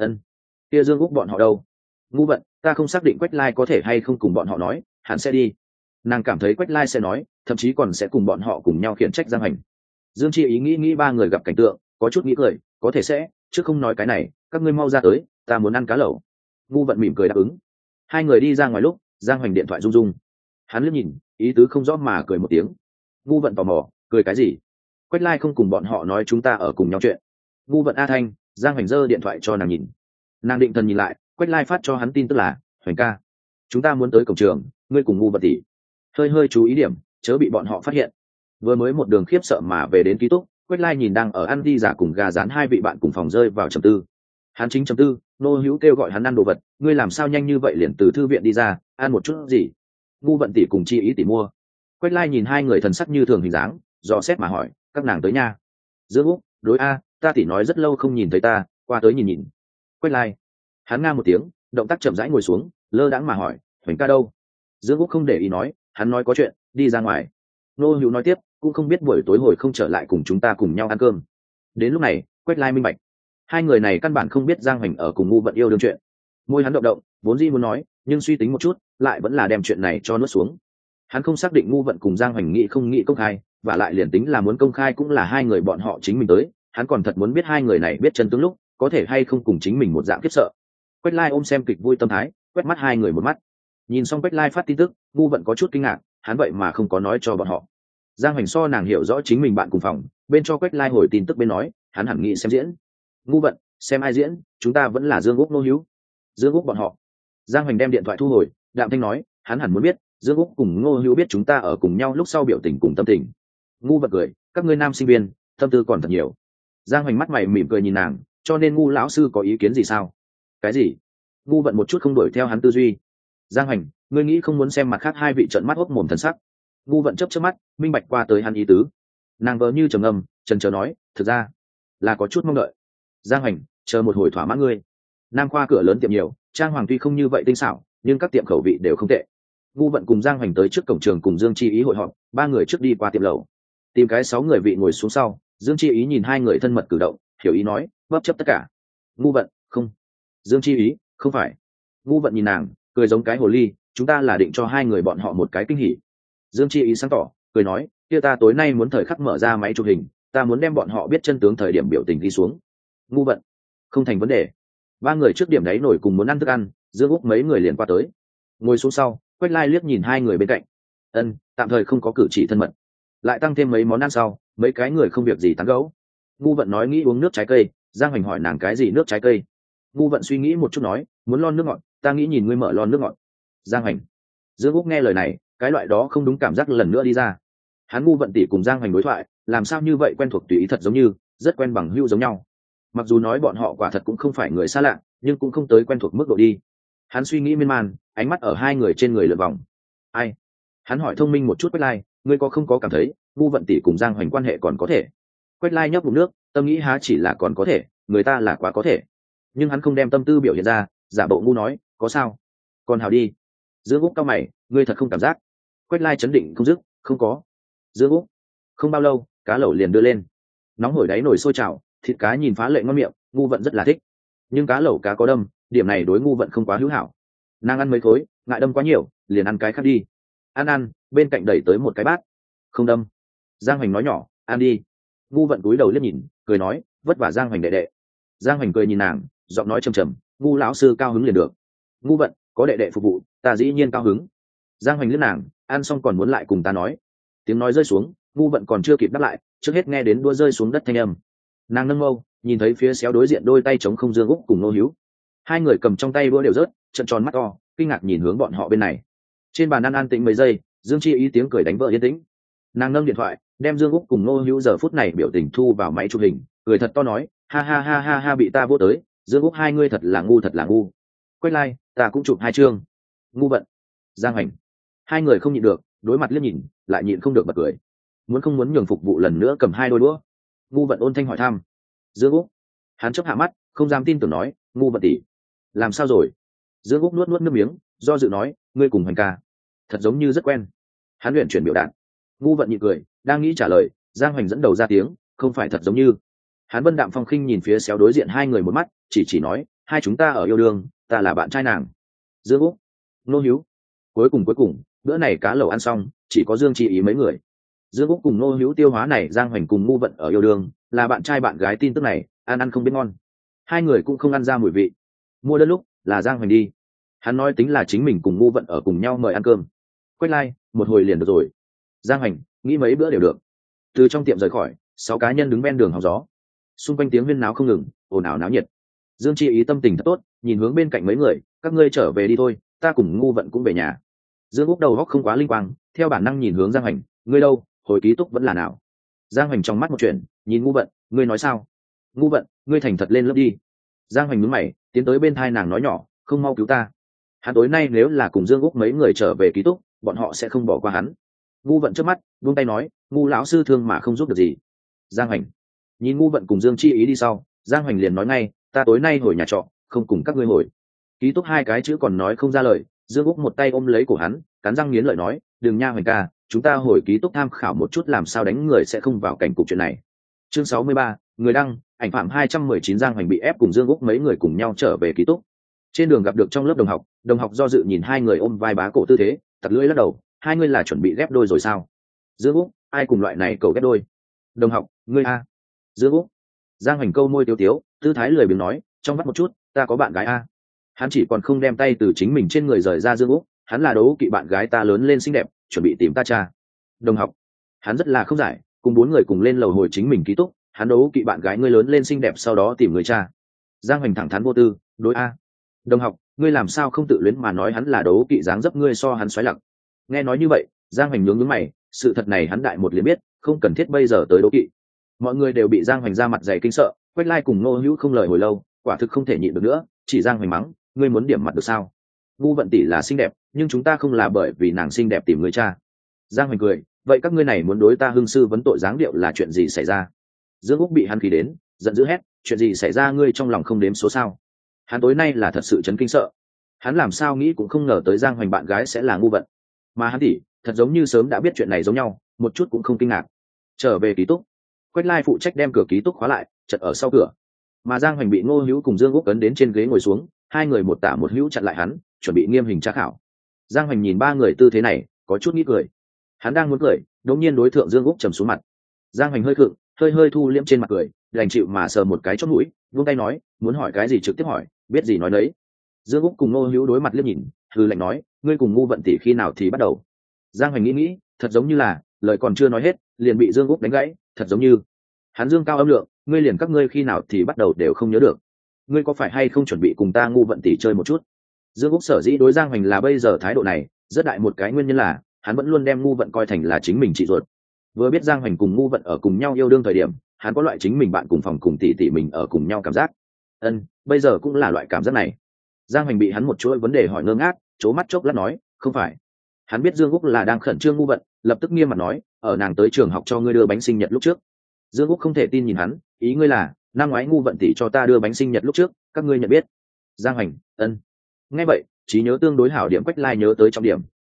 Kia Dương Úc bọn họ đâu? Ngu Vận, ta không xác định Quách Lai có thể hay không cùng bọn họ nói, hắn sẽ đi. Nàng cảm thấy Quách Lai sẽ nói, thậm chí còn sẽ cùng bọn họ cùng nhau khiển trách Giang Hoành. Dương Chi Ý nghĩ ba người gặp cảnh tượng, có chút nghĩ cười, có thể sẽ, chứ không nói cái này, các ngươi mau ra tới, ta muốn ăn cá lẩu. Ngu Vận mỉm cười đáp ứng. Hai người đi ra ngoài lúc, Giang Hoành điện thoại rung rung. Hắn liếc nhìn, ý tứ không rõ mà cười một tiếng. Ngu Vận tò mò, cười cái gì? Quách Lai không cùng bọn họ nói chúng ta ở cùng nhau chuyện. Ngu Vận a thanh, Giang Hoành giơ điện thoại cho nàng nhìn. Nàng định thần nhìn lại, Quách Lai phát cho hắn tin tức là, Hoành ca, chúng ta muốn tới cổng trường, ngươi cùng Ngu Vận tỷ. Hơi chú ý điểm, chớ bị bọn họ phát hiện. Vừa mới một đường khiếp sợ mà về đến ký túc, Quách Lai nhìn đang ở ăn đi giả cùng gà rán hai vị bạn cùng phòng rơi vào trầm tư. Hắn chính trầm tư, Nô Hữu kêu gọi hắn ăn đồ vật, ngươi làm sao nhanh như vậy liền từ thư viện đi ra, ăn một chút gì? Ngu Vận tỷ cùng Chi Ý tỷ mua. Quách Lai nhìn hai người thần sắc như thường hình dáng, dò xét mà hỏi, các nàng tới nha? Dương Úc, đối a, ta tỷ nói rất lâu không nhìn thấy ta, qua tới nhìn nhìn. Quách Lai. Hắn nga một tiếng, động tác chậm rãi ngồi xuống, lơ đãng mà hỏi, Hoành ca đâu? Dương Úc không để ý nói, hắn nói có chuyện, đi ra ngoài. Nô Hữu nói tiếp, cũng không biết buổi tối hồi không trở lại cùng chúng ta cùng nhau ăn cơm. Đến lúc này, Quách Lai minh bạch, hai người này căn bản không biết Giang Hoành ở cùng Ngu Vận yêu đương chuyện. Môi hắn động động, vốn dĩ muốn nói, nhưng suy tính một chút, lại vẫn là đem chuyện này cho nuốt xuống. Hắn không xác định Ngu Vận cùng Giang Hoành nghĩ không nghĩ công khai, và lại liền tính là muốn công khai cũng là hai người bọn họ chính mình tới, hắn còn thật muốn biết hai người này biết chân tướng lúc, có thể hay không cùng chính mình một dạng khiếp sợ. Quách Lai ôm xem kịch vui tâm thái, quét mắt hai người một mắt. Nhìn xong Quách Lai phát tin tức, Ngu Vận có chút kinh ngạc, hắn vậy mà không có nói cho bọn họ. Giang Hoành so nàng hiểu rõ chính mình bạn cùng phòng, bên cho Quách Lai hồi tin tức bên nói, hắn hẳn nghĩ xem diễn. Ngu Vận, xem ai diễn, chúng ta vẫn là Dương Úc Nô Hữu. Dương Úc bọn họ. Giang Hoành đem điện thoại thu hồi, đạm thanh nói, hắn hẳn muốn biết, Dương Úc cùng Ngô Hữu biết chúng ta ở cùng nhau lúc sau biểu tình cùng tâm tình. Ngu Vận cười, các ngươi nam sinh viên, tâm tư còn thật nhiều. Giang Hoành mắt mày mỉm cười nhìn nàng, cho nên Ngu lão sư có ý kiến gì sao? Cái gì? Ngu Vận một chút không đuổi theo hắn tư duy. Giang Hoành, ngươi nghĩ không muốn xem mặt khác hai vị trợn mắt hốc mồm thần sắc? Ngu Vận chớp mắt, minh bạch qua tới hắn ý tứ. Nàng vờ như trầm ngâm, chần chờ nói, thực ra là có chút mong đợi. Giang Hoành, chờ một hồi thỏa mãn ngươi. Nam Khoa cửa lớn tiệm nhiều, trang hoàng tuy không như vậy tinh xảo, nhưng các tiệm khẩu vị đều không tệ. Ngu Vận cùng Giang Hoành tới trước cổng trường cùng Dương Chi Ý hội họp, ba người trước đi qua tiệm lẩu, tìm cái 6 người vị ngồi xuống sau. Dương Chi Ý nhìn hai người thân mật cử động, hiểu ý nói, bấp chấp tất cả. Ngu Vận, không. Dương Chi Ý, không phải. Ngu Vận nhìn nàng, cười giống cái hồ ly, chúng ta là định cho hai người bọn họ một cái kinh hỉ. Dương Chi Ý sáng tỏ, cười nói, kia ta tối nay muốn thời khắc mở ra máy chụp hình, ta muốn đem bọn họ biết chân tướng thời điểm biểu tình đi xuống. Ngu Vận, không thành vấn đề. Ba người trước điểm đấy nổi cùng muốn ăn thức ăn, Dương Úc mấy người liền qua tới. Ngồi xuống sau, Quách Lai liếc nhìn hai người bên cạnh. Tạm thời không có cử chỉ thân mật. Lại tăng thêm mấy món ăn sau, mấy cái người không việc gì tán gẫu. Ngu Vận nói nghĩ uống nước trái cây, Giang Hoành hỏi nàng cái gì nước trái cây. Ngu Vận suy nghĩ một chút nói, muốn lon nước ngọt, ta nghĩ nhìn ngươi mở lon nước ngọt. Giang Hoành. Dương Úc nghe lời này, cái loại đó không đúng cảm giác lần nữa đi ra. Hắn Ngu Vận tỷ cùng Giang Hoành đối thoại, làm sao như vậy quen thuộc tùy ý thật giống như, rất quen bằng hữu giống nhau. Mặc dù nói bọn họ quả thật cũng không phải người xa lạ, nhưng cũng không tới quen thuộc mức độ đi. Hắn suy nghĩ miên man, ánh mắt ở hai người trên người lượn vòng. Ai? Hắn hỏi thông minh một chút Quách Lai, ngươi có không có cảm thấy Ngu Vận tỷ cùng Giang Hoành quan hệ còn có thể? Quách Lai nhấp ngụm nước, tâm nghĩ há chỉ là còn có thể, người ta là quá có thể. Nhưng hắn không đem tâm tư biểu hiện ra, giả bộ ngu nói, có sao? Còn hào đi. Dương Úc cao mày, ngươi thật không cảm giác? Quách lai chấn định không dứt. Không có. Dương úc. Không bao lâu cá lẩu liền đưa lên, nóng hổi đáy nồi sôi trào, thịt cá nhìn phá lệ ngon miệng, ngu vận rất là thích. Nhưng cá lẩu cá có đâm, điểm này đối ngu vận không quá hữu hảo. Nàng ăn mấy khối, ngại đâm quá nhiều, liền ăn cái khác đi. Ăn, bên cạnh đẩy tới một cái bát. Không đâm. Giang Hoành nói nhỏ, ăn đi. Ngu vận cúi đầu liếc nhìn, cười nói, vất vả Giang Hoành đệ đệ. Giang Hoành cười nhìn nàng, giọng nói trầm trầm, ngu lão sư cao hứng liền được. Ngu vận, có đệ đệ phục vụ, ta dĩ nhiên cao hứng. Giang Hoành liếc nàng, ăn xong còn muốn lại cùng ta nói. Tiếng nói rơi xuống, ngu vận còn chưa kịp đáp lại, trước hết nghe đến đũa rơi xuống đất thanh âm. Nàng nâng mâu, nhìn thấy phía xéo đối diện đôi tay chống không Dương úc cùng Nô Hữu. Hai người cầm trong tay đũa đều rớt, trợn tròn mắt to, kinh ngạc nhìn hướng bọn họ bên này. Trên bàn ăn an tĩnh mấy giây, Dương Chi ý tiếng cười đánh vỡ yên tĩnh. Nàng nâng điện thoại, đem Dương úc cùng Nô Hữu giờ phút này biểu tình thu vào máy chụp hình, cười thật to nói, ha ha ha ha ha, bị ta vô tới, Dương úc hai ngươi thật là ngu, thật là ngu. Quách lai, ta cũng chụp hai chương. Ngu vận, Giang Hoành. Hai người không nhịn được, đối mặt liếc nhìn, lại nhịn không được bật cười. Muốn không muốn nhường phục vụ lần nữa cầm hai đôi đũa. Ngu vận ôn thanh hỏi thăm. Dương úc. Hắn chớp hạ mắt, không dám tin tưởng nói, ngu vận tỷ, làm sao rồi? Dương úc nuốt nuốt nước miếng, do dự nói, ngươi cùng Hoành ca thật giống như rất quen. Hắn luyện chuyển biểu đạt. Ngu vận nhịn cười, đang nghĩ trả lời, Giang Hoành dẫn đầu ra tiếng, không phải thật giống như. Hắn vân đạm phong khinh nhìn phía xéo đối diện hai người một mắt, chỉ nói, hai chúng ta ở yêu đương, ta là bạn trai nàng. Dương úc. Nô Hữu. Cuối cùng bữa này cá lẩu ăn xong, chỉ có Dương Chi ý mấy người. Dương úc cùng Nô Hữu tiêu hóa này Giang Hoành cùng ngu vận ở yêu đương, là bạn trai bạn gái tin tức này, ăn không biết ngon. Hai người cũng không ăn ra mùi vị. Mua đơn lúc là Giang Hoành đi, hắn nói tính là chính mình cùng ngu vận ở cùng nhau mời ăn cơm. Quách lai, một hồi liền được rồi. Giang Hoành nghĩ mấy bữa đều được. Từ trong tiệm rời khỏi, 6 cá nhân đứng ven đường hóng gió, xung quanh tiếng huyên náo không ngừng, ồn ào náo nhiệt. Dương Chi ý tâm tình thật tốt, nhìn hướng bên cạnh mấy người, các ngươi trở về đi thôi, ta cùng ngu vận cũng về nhà. Dương úc đầu góc không quá linh quang, theo bản năng nhìn hướng Giang Hoành, ngươi đâu, hồi ký túc vẫn là nào? Giang Hoành trong mắt một chuyện, nhìn ngu vận, ngươi nói sao? Ngu vận, ngươi thành thật lên lớp đi. Giang Hoành nhướng mày, tiến tới bên thai nàng nói nhỏ, không mau cứu ta. Hắn tối nay nếu là cùng Dương úc mấy người trở về ký túc, bọn họ sẽ không bỏ qua hắn. Ngu vận trước mắt, buông tay nói, ngu lão sư thương mà không giúp được gì. Giang Hoành nhìn ngu vận cùng Dương Chi ý đi sau, Giang Hoành liền nói ngay, ta tối nay hồi nhà trọ, không cùng các ngươi hồi. Ký túc hai cái chữ còn nói không ra lời, Dương úc một tay ôm lấy cổ hắn, cắn răng nghiến lợi nói, đừng nha Hoành ca, chúng ta hồi ký túc tham khảo một chút làm sao đánh người sẽ không vào cảnh cục chuyện này. Chương 63, người đăng, ảnh phạm 219. Giang Hoành bị ép cùng Dương úc mấy người cùng nhau trở về ký túc. Trên đường gặp được trong lớp đồng học do dự nhìn hai người ôm vai bá cổ tư thế, tặc lưỡi lắc đầu, hai người là chuẩn bị ghép đôi rồi sao? Dương úc, ai cùng loại này cầu ghép đôi? Đồng học, ngươi a? Dương úc. Giang Hoành câu môi tiếu tiếu, tư thái lười biếng nói, trong mắt một chút, ta có bạn gái a. Hắn chỉ còn không đem tay từ chính mình trên người rời ra Dương úc, hắn là đấu kỵ bạn gái ta lớn lên xinh đẹp, chuẩn bị tìm ta cha. Đồng học, hắn rất là không giải, cùng 4 người cùng lên lầu hồi chính mình ký túc, hắn đấu kỵ bạn gái ngươi lớn lên xinh đẹp sau đó tìm người cha. Giang Hoành thẳng thắn vô tư, đối a. Đồng học, ngươi làm sao không tự luyến mà nói hắn là đấu kỵ dáng dấp ngươi so hắn xoáy lặc. Nghe nói như vậy, Giang Hoành nhướng nhướng mày, sự thật này hắn đại một liền biết, không cần thiết bây giờ tới đấu kỵ. Mọi người đều bị Giang Hoành ra mặt dày kinh sợ, Quách lai cùng Nô Hữu không lời hồi lâu, quả thực không thể nhịn được nữa, chỉ Giang Hoành mắng, ngươi muốn điểm mặt được sao? Ngu vận tỷ là xinh đẹp, nhưng chúng ta không là bởi vì nàng xinh đẹp tìm người cha. Giang Hoành cười, vậy các ngươi này muốn đối ta hưng sư vấn tội dáng điệu là chuyện gì xảy ra? Dương úc bị hắn khí đến, giận dữ hét, chuyện gì xảy ra ngươi trong lòng không đếm số sao? Hắn tối nay là thật sự chấn kinh sợ, hắn làm sao nghĩ cũng không ngờ tới Giang Hoành bạn gái sẽ là ngu vận, mà hắn tỷ thật giống như sớm đã biết chuyện này giống nhau, một chút cũng không kinh ngạc. Trở về ký túc, Quách lai phụ trách đem cửa ký túc khóa lại, chật ở sau cửa, mà Giang Hoành bị Ngô Hữu cùng Dương úc ấn đến trên ghế ngồi xuống, hai người một tả một hữu chặn lại hắn, chuẩn bị nghiêm hình tra khảo. Giang Hoành nhìn ba người tư thế này, có chút nghĩ cười. Hắn đang muốn cười, đột nhiên đối tượng Dương úc trầm xuống mặt. Giang Hoành hơi khựng, hơi thu liễm trên mặt cười, đành chịu mà sờ một cái chót mũi, vung tay nói, muốn hỏi cái gì trực tiếp hỏi, biết gì nói đấy. Dương úc cùng Ngô Hữu đối mặt liếc nhìn, hừ lạnh nói, ngươi cùng ngu vận tỷ khi nào thì bắt đầu? Giang Hoành nghĩ, thật giống như là lời còn chưa nói hết, liền bị Dương úc đánh gãy, thật giống như. Hắn dương cao âm lượng, ngươi liền các ngươi khi nào thì bắt đầu đều không nhớ được. Ngươi có phải hay không chuẩn bị cùng ta ngu vận tỷ chơi một chút? Dương úc sở dĩ đối Giang Hoành là bây giờ thái độ này, rất đại một cái nguyên nhân là hắn vẫn luôn đem ngu vận coi thành là chính mình chị ruột. Vừa biết Giang Hoành cùng ngu vận ở cùng nhau yêu đương thời điểm, hắn có loại chính mình bạn cùng phòng cùng tỷ tỷ mình ở cùng nhau cảm giác. Bây giờ cũng là loại cảm giác này. Giang Hoành bị hắn một chuỗi vấn đề hỏi ngơ ngác, chố mắt chốc lát nói, không phải. Hắn biết Dương úc là đang khẩn trương ngu vận, lập tức nghiêm mặt nói, ở nàng tới trường học cho ngươi đưa bánh sinh nhật lúc trước. Dương úc không thể tin nhìn hắn, ý ngươi là năm ngoái ngu vận tỷ cho ta đưa bánh sinh nhật lúc trước, các ngươi nhận biết? Giang Hoành, nghe vậy, trí nhớ tương đối hảo điểm Quách lai nhớ tới trọng điểm,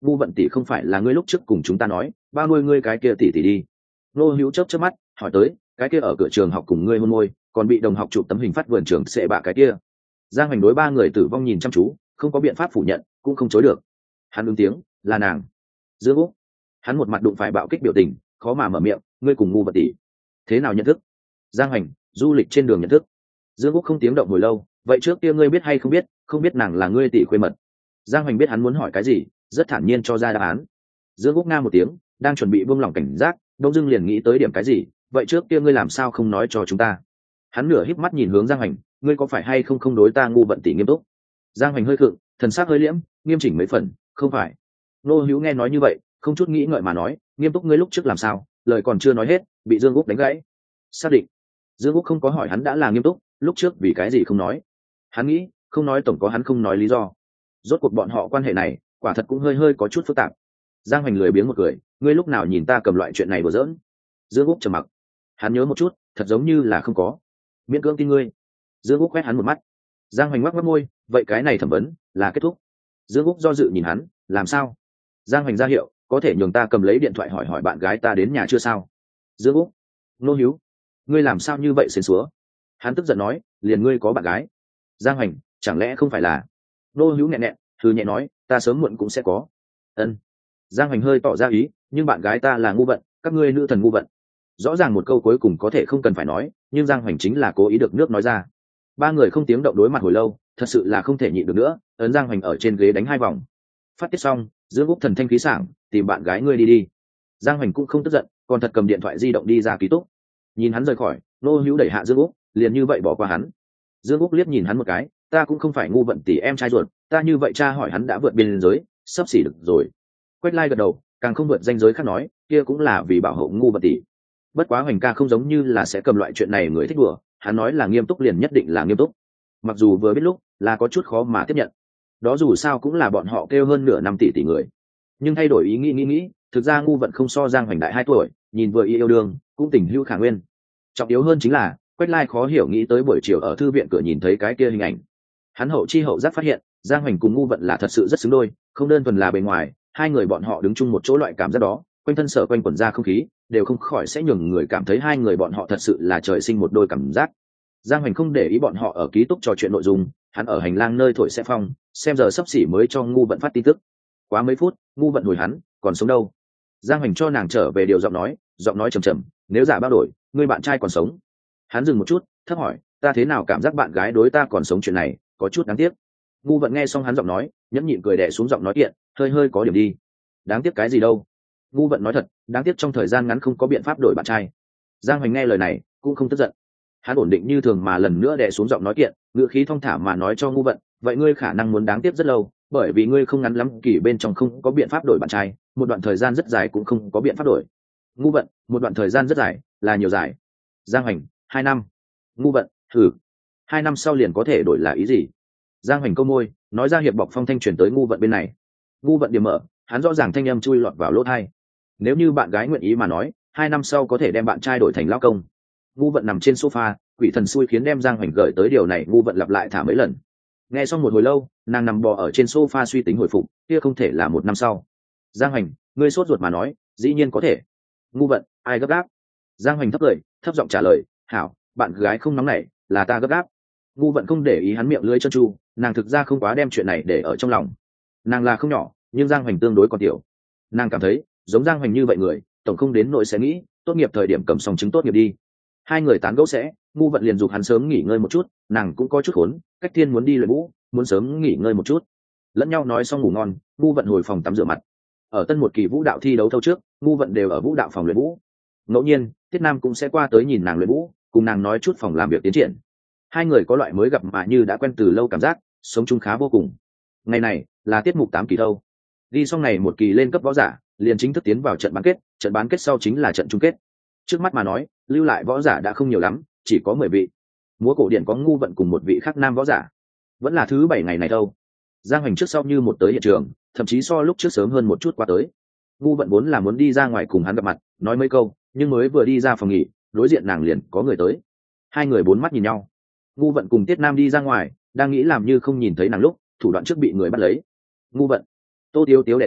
ngu vận tỷ không phải là ngươi lúc trước cùng chúng ta nói bao nuôi ngươi cái kia tỷ tỷ đi. Nô hữu chớp chớp mắt hỏi tới, cái kia ở cửa trường học cùng ngươi hôn môi còn bị đồng học chụp tấm hình phát vườn trường sệ bạ cái kia. Giang Hoành đối ba người tử vong nhìn chăm chú, không có biện pháp phủ nhận cũng không chối được. Hắn ứng tiếng, là nàng. Dương Úc. Hắn một mặt đụng phải bạo kích biểu tình, khó mà mở miệng, ngươi cùng ngu vận tỷ thế nào nhận thức? Giang Hoành, du lịch trên đường nhận thức. Dương Úc không tiếng động hồi lâu, vậy trước kia ngươi biết hay không biết, không biết nàng là ngươi tỷ khuê mật. Giang Hoành biết hắn muốn hỏi cái gì, rất thản nhiên cho ra đáp án. Dương Úc nga một tiếng, đang chuẩn bị buông lỏng cảnh giác, đông dưng liền nghĩ tới điểm cái gì, vậy trước kia ngươi làm sao không nói cho chúng ta? Hắn nửa híp mắt nhìn hướng Giang Hoành, ngươi có phải hay không không đối ta ngu vận tỷ nghiêm túc? Giang Hoành hơi khựng, thần sắc hơi liễm, nghiêm chỉnh mấy phần, không phải. Nô Hữu nghe nói như vậy, không chút nghĩ ngợi mà nói, nghiêm túc ngươi lúc trước làm sao? Lời còn chưa nói hết, bị Dương Úc đánh gãy. Xác định. Dương Úc không có hỏi hắn đã là nghiêm túc, lúc trước vì cái gì không nói. Hắn nghĩ, không nói tổng có hắn không nói lý do. Rốt cuộc bọn họ quan hệ này, quả thật cũng hơi hơi có chút phức tạp. Giang Hoành lười biếng một cười, ngươi lúc nào nhìn ta cầm loại chuyện này đùa giỡn? Dương Úc trầm mặc. Hắn nhớ một chút, thật giống như là không có. Miễn cưỡng tin ngươi. Dương Úc quét hắn một mắt. Giang Hoành ngoắc ngoắc môi, vậy cái này thẩm vấn là kết thúc. Dương Úc do dự nhìn hắn, làm sao? Giang Hoành ra hiệu, có thể nhường ta cầm lấy điện thoại hỏi hỏi bạn gái ta đến nhà chưa sao? Dương Úc. Nô Hiếu, ngươi làm sao như vậy xến xúa? Hắn tức giận nói, liền ngươi có bạn gái. Giang Hoành, chẳng lẽ không phải là? Nô Hiếu nghẹn nghẹn, thư nhẹ nói, ta sớm muộn cũng sẽ có. Ân. Giang Hoành hơi tỏ ra ý, nhưng bạn gái ta là ngu vận, các ngươi nữ thần ngu vận. Rõ ràng một câu cuối cùng có thể không cần phải nói, nhưng Giang Hoành chính là cố ý được nước nói ra. Ba người không tiếng động đối mặt hồi lâu, thật sự là không thể nhịn được nữa, ấn Giang Hoành ở trên ghế đánh 2 vòng. Phát tiết xong, Dương Úc thần thanh khí sảng, tìm bạn gái ngươi đi đi. Giang Hoành cũng không tức giận, còn thật cầm điện thoại di động đi ra ký túc. Nhìn hắn rời khỏi, Nô Hữu đẩy hạ Dương Úc, liền như vậy bỏ qua hắn. Dương Úc liếc nhìn hắn một cái, ta cũng không phải ngu vận tỷ em trai ruột, ta như vậy cha hỏi hắn đã vượt biên giới, sắp xỉ được rồi. Quách Lai gật đầu, càng không vượt ranh giới khác nói, kia cũng là vì bảo hộ ngu vận tỷ. Bất quá Hoành ca không giống như là sẽ cầm loại chuyện này người thích đùa, hắn nói là nghiêm túc liền nhất định là nghiêm túc. Mặc dù vừa biết lúc là có chút khó mà tiếp nhận, đó dù sao cũng là bọn họ kêu hơn nửa năm tỷ người, nhưng thay đổi ý nghĩ, thực ra ngu vận không so Giang Hoành đại 2 tuổi, nhìn vừa yêu đương cũng tình hữu khả nguyên. Trọng yếu hơn chính là Quách Lai khó hiểu nghĩ tới buổi chiều ở thư viện cửa nhìn thấy cái kia hình ảnh, hắn hậu chi hậu giác phát hiện Giang Hoành cùng ngu vận là thật sự rất xứng đôi, không đơn thuần là bề ngoài, hai người bọn họ đứng chung một chỗ loại cảm giác đó, quanh thân sở quanh quẩn ra không khí đều không khỏi sẽ nhường người cảm thấy hai người bọn họ thật sự là trời sinh một đôi cảm giác. Giang Hoành không để ý bọn họ ở ký túc trò chuyện nội dung, hắn ở hành lang nơi thổi xe phong, xem giờ sắp xỉ mới cho ngu vận phát tin tức. Quá mấy phút, ngu vận hồi hắn, còn sống đâu? Giang Hoành cho nàng trở về điều giọng nói trầm trầm, nếu giả bao đổi, người bạn trai còn sống. Hắn dừng một chút, thấp hỏi, ta thế nào cảm giác bạn gái đối ta còn sống chuyện này có chút đáng tiếc. Ngu vận nghe xong hắn giọng nói, nhẫn nhịn cười đè xuống giọng nói kiện, hơi hơi có điểm đi. Đáng tiếc cái gì đâu? Ngu vận nói thật, đáng tiếc trong thời gian ngắn không có biện pháp đổi bạn trai. Giang Hoành nghe lời này cũng không tức giận, hắn ổn định như thường mà lần nữa đè xuống giọng nói kiện, ngữ khí thong thả mà nói cho ngu vận, vậy ngươi khả năng muốn đáng tiếc rất lâu, bởi vì ngươi không ngắn lắm kỳ bên trong không có biện pháp đổi bạn trai, một đoạn thời gian rất dài cũng không có biện pháp đổi. Ngu vận, một đoạn thời gian rất dài là nhiều dài? Giang Hoành, 2 năm. Ngu vận, thử 2 năm sau liền có thể đổi là ý gì? Giang Hoành câu môi, nói ra hiệp bọc phong thanh truyền tới ngu vận bên này. Ngu vận điểm mở, hắn rõ ràng thanh âm chui lọt vào lỗ tai. Nếu như bạn gái nguyện ý mà nói, 2 năm sau có thể đem bạn trai đổi thành lao công. Ngu vận nằm trên sofa, quỷ thần xui khiến đem Giang Hoành gợi tới điều này ngu vận lặp lại thả mấy lần. Nghe xong một hồi lâu, nàng nằm bò ở trên sofa suy tính hồi phục, kia không thể là 1 năm sau. Giang Hoành, ngươi sốt ruột mà nói, dĩ nhiên có thể. Ngu vận, ai gấp gáp? Giang Hoành thấp cười, thấp giọng trả lời, hảo, bạn gái không nóng nảy, là ta gấp gáp. Ngu vận không để ý hắn miệng lưỡi trơn tru, nàng thực ra không quá đem chuyện này để ở trong lòng. Nàng là không nhỏ, nhưng Giang Hoành tương đối còn tiểu. Nàng cảm thấy, giống Giang Hoành như vậy người, tổng không đến nỗi sẽ nghĩ, tốt nghiệp thời điểm cầm xong chứng tốt nghiệp đi. Hai người tán gẫu sẽ, ngu vận liền giục hắn sớm nghỉ ngơi một chút, nàng cũng có chút khốn, cách thiên muốn đi luyện vũ, muốn sớm nghỉ ngơi một chút. Lẫn nhau nói xong ngủ ngon, ngu vận hồi phòng tắm rửa mặt. Ở tân một kỳ vũ đạo thi đấu thâu trước, ngu vận đều ở vũ đạo phòng luyện vũ. Ngẫu nhiên, Tiết Nam cũng sẽ qua tới nhìn nàng luyện vũ, cùng nàng nói chút phòng làm việc tiến triển. Hai người có loại mới gặp mà như đã quen từ lâu cảm giác, sống chung khá vô cùng. Ngày này là tiết mục 8 kỳ thâu, đi xong này một kỳ lên cấp võ giả, liền chính thức tiến vào trận bán kết, trận bán kết sau chính là trận chung kết. Trước mắt mà nói, lưu lại võ giả đã không nhiều lắm, chỉ có 10 vị. Múa cổ điển có ngu vận cùng một vị khác nam võ giả. Vẫn là thứ 7 ngày này đâu. Giang Hoành trước sau như một tới hiện trường, thậm chí so lúc trước sớm hơn một chút qua tới. Ngu vận vốn là muốn đi ra ngoài cùng hắn gặp mặt, nói mấy câu, nhưng mới vừa đi ra phòng nghỉ, đối diện nàng liền có người tới. Hai người bốn mắt nhìn nhau. Ngu vận cùng Tiết Nam đi ra ngoài, đang nghĩ làm như không nhìn thấy nàng lúc, thủ đoạn trước bị người bắt lấy. Ngu vận, Tô Tiếu Tiếu đệ thành,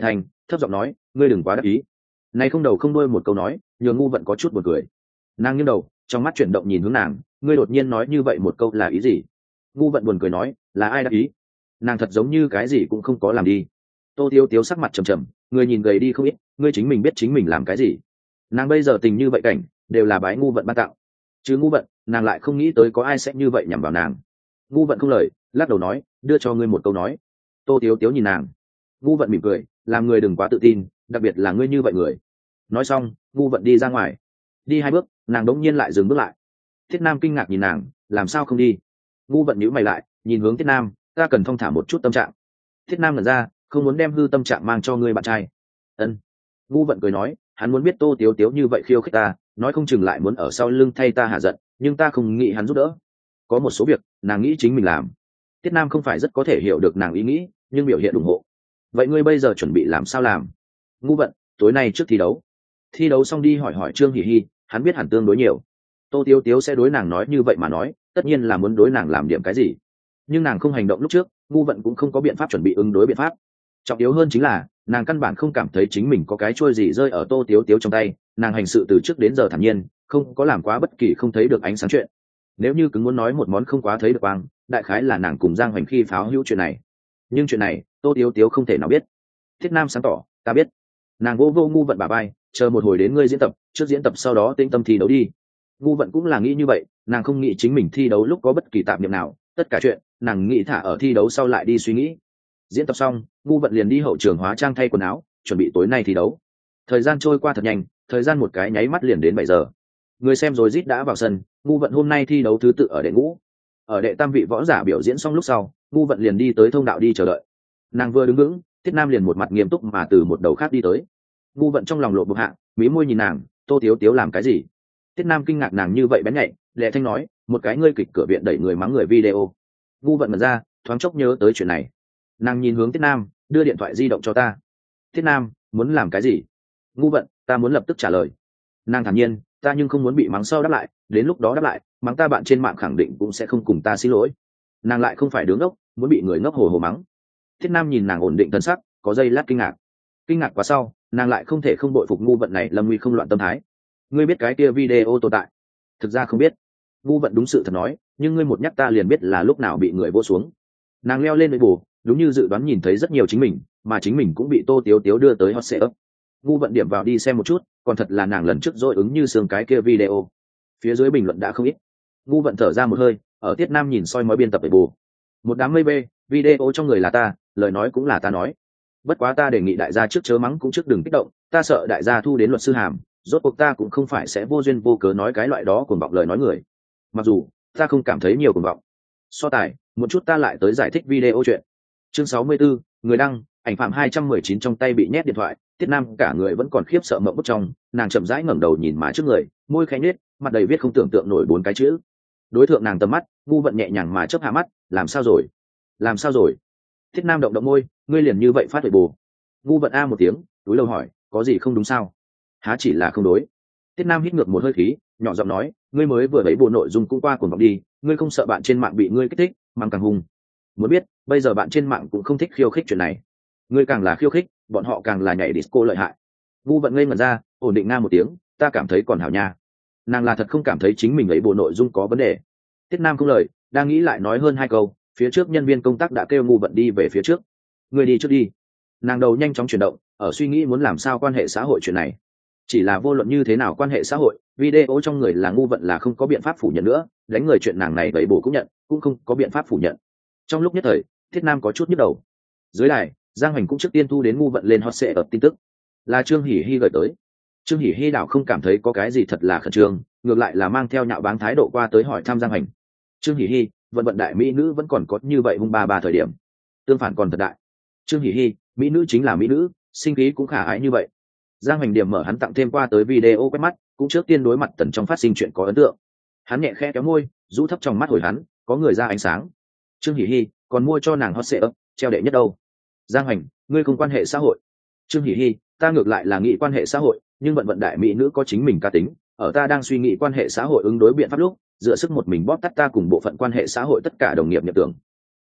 thấp giọng nói, ngươi đừng quá đắc ý. Này không đầu không đuôi một câu nói, nhường ngu vận có chút buồn cười. Nàng nghiêng đầu, trong mắt chuyển động nhìn hướng nàng, ngươi đột nhiên nói như vậy một câu là ý gì? Ngu vận buồn cười nói, là ai đắc ý? Nàng thật giống như cái gì cũng không có làm đi. Tô Tiếu Tiếu sắc mặt trầm trầm, người nhìn gầy đi không ít, ngươi chính mình biết chính mình làm cái gì. Nàng bây giờ tình như vậy cảnh, đều là bái ngu vận ban tặng. Chứ ngu vận, nàng lại không nghĩ tới có ai sẽ như vậy nhằm vào nàng. Ngu vận không lời, lắc đầu nói, đưa cho ngươi một câu nói. Tô Tiếu Tiếu nhìn nàng. Ngu vận mỉm cười, làm người đừng quá tự tin, đặc biệt là ngươi như vậy người. Nói xong, ngu vận đi ra ngoài. Đi 2 bước, nàng đống nhiên lại dừng bước lại. Thiết Nam kinh ngạc nhìn nàng, làm sao không đi? Ngu vận nhíu mày lại, nhìn hướng Thiết Nam, ta cần thong thả một chút tâm trạng. Thiết Nam ngẩn ra, không muốn đem hư tâm trạng mang cho ngươi bạn trai. Ân. Ngu vận cười nói, hắn muốn biết Tô Tiếu Tiếu như vậy khiêu khích ta, nói không chừng lại muốn ở sau lưng thay ta hạ giận, nhưng ta không nghĩ hắn giúp đỡ. Có một số việc, nàng nghĩ chính mình làm. Thiết Nam không phải rất có thể hiểu được nàng ý nghĩ, nhưng biểu hiện ủng hộ. Vậy ngươi bây giờ chuẩn bị làm sao làm? Ngu vận, tối nay trước thi đấu. Thi đấu xong đi hỏi hỏi Trương Hỉ Hy, hắn biết hẳn tương đối nhiều. Tô Tiếu Tiếu sẽ đối nàng nói như vậy mà nói, tất nhiên là muốn đối nàng làm điểm cái gì. Nhưng nàng không hành động lúc trước, ngu vận cũng không có biện pháp chuẩn bị ứng đối biện pháp. Trọng yếu hơn chính là, nàng căn bản không cảm thấy chính mình có cái trôi gì rơi ở Tô Tiếu Tiếu trong tay, nàng hành sự từ trước đến giờ thản nhiên, không có làm quá bất kỳ không thấy được ánh sáng chuyện. Nếu như cứ muốn nói một món không quá thấy được quang, đại khái là nàng cùng Giang Hoành khi pháo hữu chuyện này. Nhưng chuyện này, Tô Tiếu Tiếu không thể nào biết. Thiết Nam sáng tỏ, ta biết. Nàng vô vô ngu vận bả vai, chờ một hồi đến ngươi diễn tập, trước diễn tập sau đó tĩnh tâm thi đấu đi. Ngu vận cũng là nghĩ như vậy, nàng không nghĩ chính mình thi đấu lúc có bất kỳ tạp niệm nào, tất cả chuyện nàng nghĩ thả ở thi đấu sau lại đi suy nghĩ. Diễn tập xong, ngu vận liền đi hậu trường hóa trang thay quần áo, chuẩn bị tối nay thi đấu. Thời gian trôi qua thật nhanh, thời gian một cái nháy mắt liền đến 7 giờ. Người xem rồi rít đã vào sân, ngu vận hôm nay thi đấu thứ tự ở đệ ngũ. Ở đệ tam vị võ giả biểu diễn xong lúc sau, ngu vận liền đi tới thông đạo đi chờ đợi. Nàng vừa đứng vững, Thiết Nam liền một mặt nghiêm túc mà từ một đầu khác đi tới. Ngu vận trong lòng lộ bực hạ, mí môi nhìn nàng, Tô Tiếu Tiếu làm cái gì? Thiết Nam kinh ngạc nàng như vậy bén nhạy, lệ thanh nói, một cái ngươi kịch cửa viện đẩy người mắng người video. Ngu vận mở ra, thoáng chốc nhớ tới chuyện này. Nàng nhìn hướng Thiết Nam, đưa điện thoại di động cho ta. Thiết Nam, muốn làm cái gì? Ngu vận, ta muốn lập tức trả lời. Nàng thản nhiên, ta nhưng không muốn bị mắng sau đáp lại, đến lúc đó đáp lại, mắng ta bạn trên mạng khẳng định cũng sẽ không cùng ta xin lỗi. Nàng lại không phải đứa ngốc, muốn bị người ngốc hồ hồ mắng. Thiết Nam nhìn nàng ổn định thân sắc, có giây lát kinh ngạc quá sau, nàng lại không thể không bội phục ngu vận này lâm nguy không loạn tâm thái. Ngươi biết cái kia video tồn tại? Thực ra không biết. Ngu vận đúng sự thật nói, nhưng ngươi một nhắc ta liền biết là lúc nào bị người vô xuống. Nàng leo lên với bù, đúng như dự đoán nhìn thấy rất nhiều chính mình, mà chính mình cũng bị Tô Tiếu Tiếu đưa tới hot setup. Ngu vận điểm vào đi xem một chút, còn thật là nàng lần trước dội ứng như xương cái kia video. Phía dưới bình luận đã không ít. Ngu vận thở ra một hơi, ở Tiết Nam nhìn soi mói biên tập về bù. Một đám mây bê, video trong người là ta, lời nói cũng là ta nói. Bất quá ta đề nghị đại gia trước chớ mắng cũng trước đừng kích động, ta sợ đại gia thu đến luật sư hàm, rốt cuộc ta cũng không phải sẽ vô duyên vô cớ nói cái loại đó cuồng vọng lời nói người. Mặc dù ta không cảm thấy nhiều cuồng vọng. So tài, một chút ta lại tới giải thích video chuyện. Chương 64, người đăng, ảnh phạm 219 trong tay bị nhét điện thoại, Tiết Nam cả người vẫn còn khiếp sợ mộng bức trong, nàng chậm rãi ngẩng đầu nhìn má trước người, môi khẽ nhếch, mặt đầy viết không tưởng tượng nổi 4 cái chữ. Đối tượng nàng tầm mắt, ngu vận nhẹ nhàng mà chớp hạ mắt, làm sao rồi? Làm sao rồi? Tiết Nam động động môi, ngươi liền như vậy phát huệ bù. Ngu vận a một tiếng, túi lâu hỏi, có gì không đúng sao? Há chỉ là không đối. Tiết Nam hít ngược một hơi khí, nhỏ giọng nói, ngươi mới vừa thấy bộ nội dung cũng qua cuồng vọng đi, ngươi không sợ bạn trên mạng bị ngươi kích thích, mang càng hung. Muốn biết, bây giờ bạn trên mạng cũng không thích khiêu khích chuyện này. Ngươi càng là khiêu khích, bọn họ càng là nhảy disco lợi hại. Ngu vận ngây ngẩn ra, ổn định nga một tiếng, ta cảm thấy còn hảo nha. Nàng là thật không cảm thấy chính mình ấy bộ nội dung có vấn đề. Tiết Nam không lời, đang nghĩ lại nói hơn 2 câu, phía trước nhân viên công tác đã kêu ngu vận đi về phía trước. Ngươi đi trước đi. Nàng đầu nhanh chóng chuyển động, ở suy nghĩ muốn làm sao quan hệ xã hội chuyện này. Chỉ là vô luận như thế nào quan hệ xã hội, video trong người là ngu vận là không có biện pháp phủ nhận nữa, đánh người chuyện nàng này vậy bổ cũng nhận, cũng không có biện pháp phủ nhận. Trong lúc nhất thời, Thiết Nam có chút nhức đầu. Dưới đài, Giang Hoành cũng trước tiên thu đến ngu vận lên hot setup tin tức, là Trương Hỉ Hy gửi tới. Trương Hỉ Hy đảo không cảm thấy có cái gì thật là khẩn trương, ngược lại là mang theo nhạo báng thái độ qua tới hỏi thăm Giang Hoành. Trương Hỉ Hy, vận đại mỹ nữ vẫn còn có như vậy hung ba thời điểm, tương phản còn thật đại. Trương Hỉ Hy, mỹ nữ chính là mỹ nữ, sinh khí cũng khả ái như vậy. Giang Hoành điểm mở hắn tặng thêm qua tới video quét mắt, cũng trước tiên đối mặt tần trong phát sinh chuyện có ấn tượng. Hắn nhẹ khẽ kéo môi, rũ thấp trong mắt hồi hắn, có người ra ánh sáng. Trương Hỉ Hy còn mua cho nàng hot setup, treo đệ nhất đâu. Giang Hoành, ngươi không quan hệ xã hội. Trương Hỉ Hy, ta ngược lại là nghĩ quan hệ xã hội, nhưng vận đại mỹ nữ có chính mình cá tính, ở ta đang suy nghĩ quan hệ xã hội ứng đối biện pháp lúc, dựa sức một mình bóp tắt ta cùng bộ phận quan hệ xã hội tất cả đồng nghiệp nhập tưởng.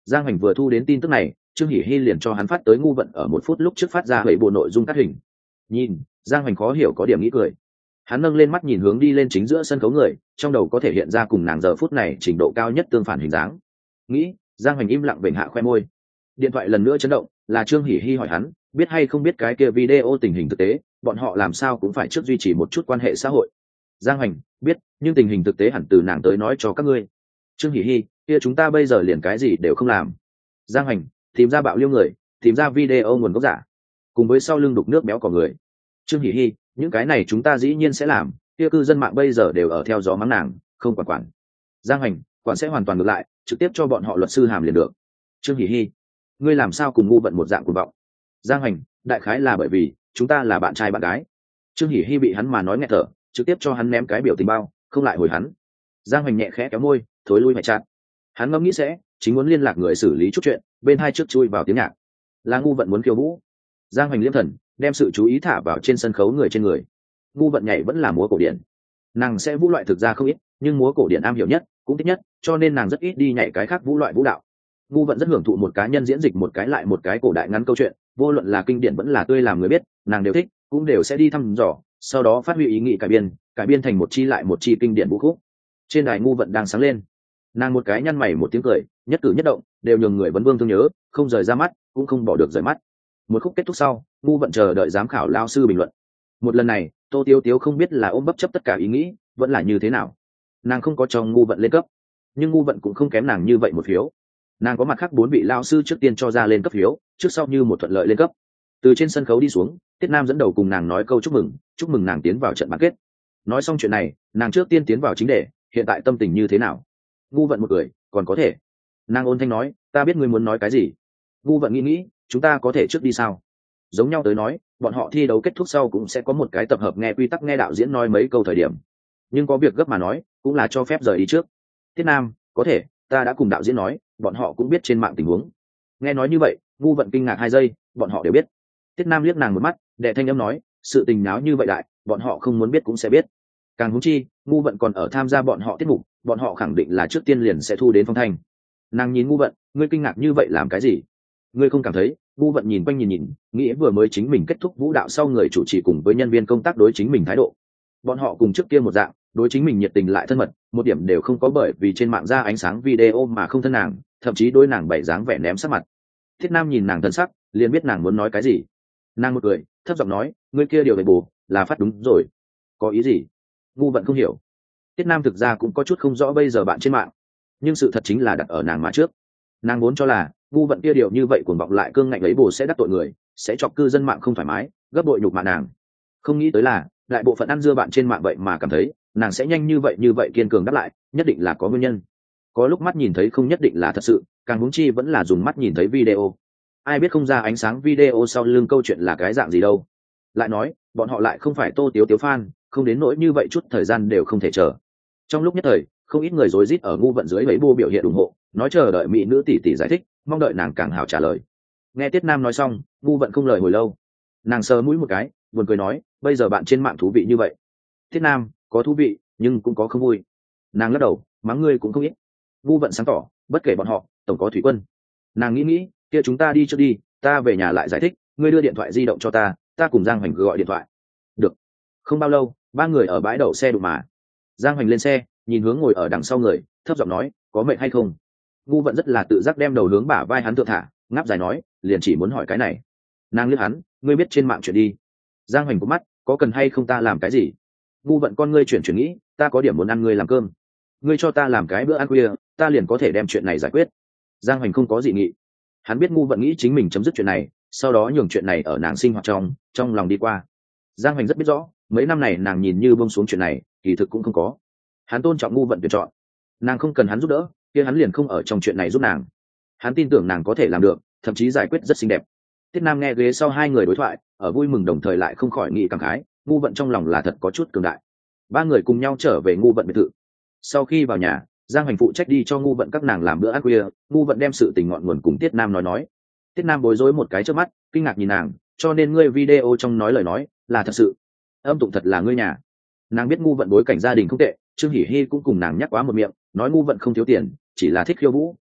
Giang Hoành vừa thu đến tin tức này, Trương Hỷ Hy liền cho hắn phát tới ngu vận ở 1 phút lúc trước phát ra bảy bộ nội dung cắt hình. Nhìn, Giang Hoành khó hiểu có điểm nghĩ cười. Hắn nâng lên mắt nhìn hướng đi lên chính giữa sân khấu người, trong đầu có thể hiện ra cùng nàng giờ phút này trình độ cao nhất tương phản hình dáng. Nghĩ, Giang Hoành im lặng vểnh hạ khoe môi. Điện thoại lần nữa chấn động, là Trương Hỷ Hy hỏi hắn, biết hay không biết cái kia video tình hình thực tế, bọn họ làm sao cũng phải trước duy trì một chút quan hệ xã hội. Giang Hoành, biết, nhưng tình hình thực tế hẳn từ nàng tới nói cho các ngươi. Trương Hỷ Hy, kia chúng ta bây giờ liền cái gì đều không làm. Giang Hoành, tìm ra bạo liêu người, tìm ra video nguồn gốc giả, cùng với sau lưng đục nước béo cỏ người. Trương Hỷ Hy, những cái này chúng ta dĩ nhiên sẽ làm, kia cư dân mạng bây giờ đều ở theo gió mắng nàng, không quản. Giang Hoành, quản sẽ hoàn toàn ngược lại, trực tiếp cho bọn họ luật sư hàm liền được. Trương Hỷ Hy, ngươi làm sao cùng ngu vận một dạng cuồng vọng. Giang Hoành, đại khái là bởi vì chúng ta là bạn trai bạn gái. Trương Hỷ Hy bị hắn mà nói nghẹt thở, trực tiếp cho hắn ném cái biểu tình bao, không lại hồi hắn. Giang Hoành nhẹ khẽ kéo môi, thối lui mẹ chặt. Hắn ngẫm nghĩ sẽ chính muốn liên lạc người xử lý chút chuyện, bên hai trước chui vào tiếng nhạc, là ngu vận muốn khiêu vũ. Giang Hoành liêm thần, đem sự chú ý thả vào trên sân khấu người trên người. Ngu vận nhảy vẫn là múa cổ điển, nàng sẽ vũ loại thực ra không ít, nhưng múa cổ điển am hiểu nhất, cũng thích nhất, cho nên nàng rất ít đi nhảy cái khác vũ loại vũ đạo. Ngu vận rất hưởng thụ một cá nhân diễn dịch một cái lại một cái cổ đại ngắn câu chuyện, vô luận là kinh điển vẫn là tươi làm người biết, nàng đều thích, cũng đều sẽ đi thăm dò, sau đó phát huy ý nghĩ cải biên thành một chi lại một chi kinh điển vũ khúc. Trên đài ngu vận đang sáng lên, nàng một cái nhăn mày một tiếng cười, nhất cử nhất động đều nhường người vấn vương thương nhớ, không rời ra mắt, cũng không bỏ được rời mắt. Một khúc kết thúc sau, ngu vận chờ đợi giám khảo lao sư bình luận. Một lần này, Tô Tiếu Tiếu không biết là ôm bấp chấp tất cả ý nghĩ, vẫn là như thế nào. Nàng không có cho ngu vận lên cấp, nhưng ngu vận cũng không kém nàng như vậy một phiếu. Nàng có mặt khác 4 vị lao sư trước tiên cho ra lên cấp phiếu, trước sau như một thuận lợi lên cấp. Từ trên sân khấu đi xuống, Tiết Nam dẫn đầu cùng nàng nói câu chúc mừng nàng tiến vào trận bán kết. Nói xong chuyện này, nàng trước tiên tiến vào chính đề, hiện tại tâm tình như thế nào. Ngu vận một cười, còn có thể. Nàng ôn thanh nói, ta biết ngươi muốn nói cái gì. Ngu vận nghĩ, chúng ta có thể trước đi sao? Giống nhau tới nói, bọn họ thi đấu kết thúc sau cũng sẽ có một cái tập hợp nghe quy tắc nghe đạo diễn nói mấy câu thời điểm. Nhưng có việc gấp mà nói, cũng là cho phép rời đi trước. Tiết Nam, có thể, ta đã cùng đạo diễn nói, bọn họ cũng biết trên mạng tình huống. Nghe nói như vậy, ngu vận kinh ngạc 2 giây, bọn họ đều biết. Tiết Nam liếc nàng một mắt, đệ thanh âm nói, sự tình náo như vậy đại, bọn họ không muốn biết cũng sẽ biết. Càng huống chi, ngu vận còn ở tham gia bọn họ tiết mục, bọn họ khẳng định là trước tiên liền sẽ thu đến phong thanh. Nàng nhìn ngu vận, ngươi kinh ngạc như vậy làm cái gì? Ngươi không cảm thấy? Ngu vận nhìn quanh nhìn, nghĩ vừa mới chính mình kết thúc vũ đạo sau người chủ trì cùng với nhân viên công tác đối chính mình thái độ. Bọn họ cùng trước kia một dạng, đối chính mình nhiệt tình lại thân mật, một điểm đều không có bởi vì trên mạng ra ánh sáng video mà không thân nàng, thậm chí đối nàng bày dáng vẻ ném sắc mặt. Thiết Nam nhìn nàng thân sắc, liền biết nàng muốn nói cái gì. Nàng một cười, thấp giọng nói, ngươi kia điều về bù, là phát đúng rồi. Có ý gì? Ngu vận không hiểu. Tiết Nam thực ra cũng có chút không rõ bây giờ bạn trên mạng, nhưng sự thật chính là đặt ở nàng mà trước. Nàng muốn cho là ngu vận kia điều như vậy cuồng vọng lại cương ngạnh lấy bồ sẽ đắc tội người, sẽ chọc cư dân mạng không thoải mái, gấp bội nhục mạ nàng. Không nghĩ tới là đại bộ phận ăn dưa bạn trên mạng vậy mà cảm thấy nàng sẽ nhanh như vậy kiên cường đáp lại, nhất định là có nguyên nhân. Có lúc mắt nhìn thấy không nhất định là thật sự, càng huống chi vẫn là dùng mắt nhìn thấy video. Ai biết không ra ánh sáng video sau lưng câu chuyện là cái dạng gì đâu. Lại nói, bọn họ lại không phải Tô Tiếu Tiếu fan, không đến nỗi như vậy chút thời gian đều không thể chờ. Trong lúc nhất thời, không ít người rối rít ở ngu vận dưới mấy bô biểu hiện ủng hộ, nói chờ đợi mỹ nữ tỷ tỷ giải thích, mong đợi nàng càng hào trả lời. Nghe Tiết Nam nói xong, ngu vận không lời hồi lâu. Nàng sờ mũi một cái, buồn cười nói, bây giờ bạn trên mạng thú vị như vậy. Tiết Nam, có thú vị, nhưng cũng có không vui. Nàng lắc đầu, mắng ngươi cũng không ít. Ngu vận sáng tỏ, bất kể bọn họ, tổng có thủy quân. Nàng nghĩ, kia chúng ta đi trước đi, ta về nhà lại giải thích, ngươi đưa điện thoại di động cho ta cùng Giang Hoành gọi điện thoại. Được. Không bao lâu, 3 người ở bãi đậu xe đụng mà. Giang Hoành lên xe, nhìn hướng ngồi ở đằng sau người, thấp giọng nói, có mệt hay không? Ngu vận rất là tự giác đem đầu hướng bả vai hắn thượng thả, ngáp dài nói, liền chỉ muốn hỏi cái này. Nàng liếc hắn, ngươi biết trên mạng chuyện đi. Giang Hoành có mắt, có cần hay không ta làm cái gì? Ngu vận con ngươi chuyển nghĩ, ta có điểm muốn ăn ngươi làm cơm. Ngươi cho ta làm cái bữa ăn khuya, ta liền có thể đem chuyện này giải quyết. Giang Hoành không có dị nghị. Hắn biết ngu vận nghĩ chính mình chấm dứt chuyện này, sau đó nhường chuyện này ở nàng sinh hoạt trong lòng đi qua. Giang Hoành rất biết rõ, mấy năm này nàng nhìn như buông xuống chuyện này, kỳ thực cũng không có. Hắn tôn trọng ngu vận tuyển chọn, nàng không cần hắn giúp đỡ, kia hắn liền không ở trong chuyện này giúp nàng. Hắn tin tưởng nàng có thể làm được, thậm chí giải quyết rất xinh đẹp. Tiết Nam nghe ghế sau 2 người đối thoại, ở vui mừng đồng thời lại không khỏi nghĩ cảm khái, ngu vận trong lòng là thật có chút cường đại. 3 người cùng nhau trở về ngu vận biệt thự. Sau khi vào nhà, Giang Hoành phụ trách đi cho ngu vận các nàng làm bữa ăn khuya, ngu vận đem sự tình ngọn nguồn cùng Tiết Nam nói. Tiết Nam bối rối một cái trước mắt, kinh ngạc nhìn nàng, cho nên ngươi video trong nói lời nói là thật sự? Âm tụng thật là ngươi nhà? Nàng biết ngu vận bối cảnh gia đình không tệ, Trương Hỷ Hy cũng cùng nàng nhắc quá một miệng, nói ngu vận không thiếu tiền, chỉ là thích khiêu vũ,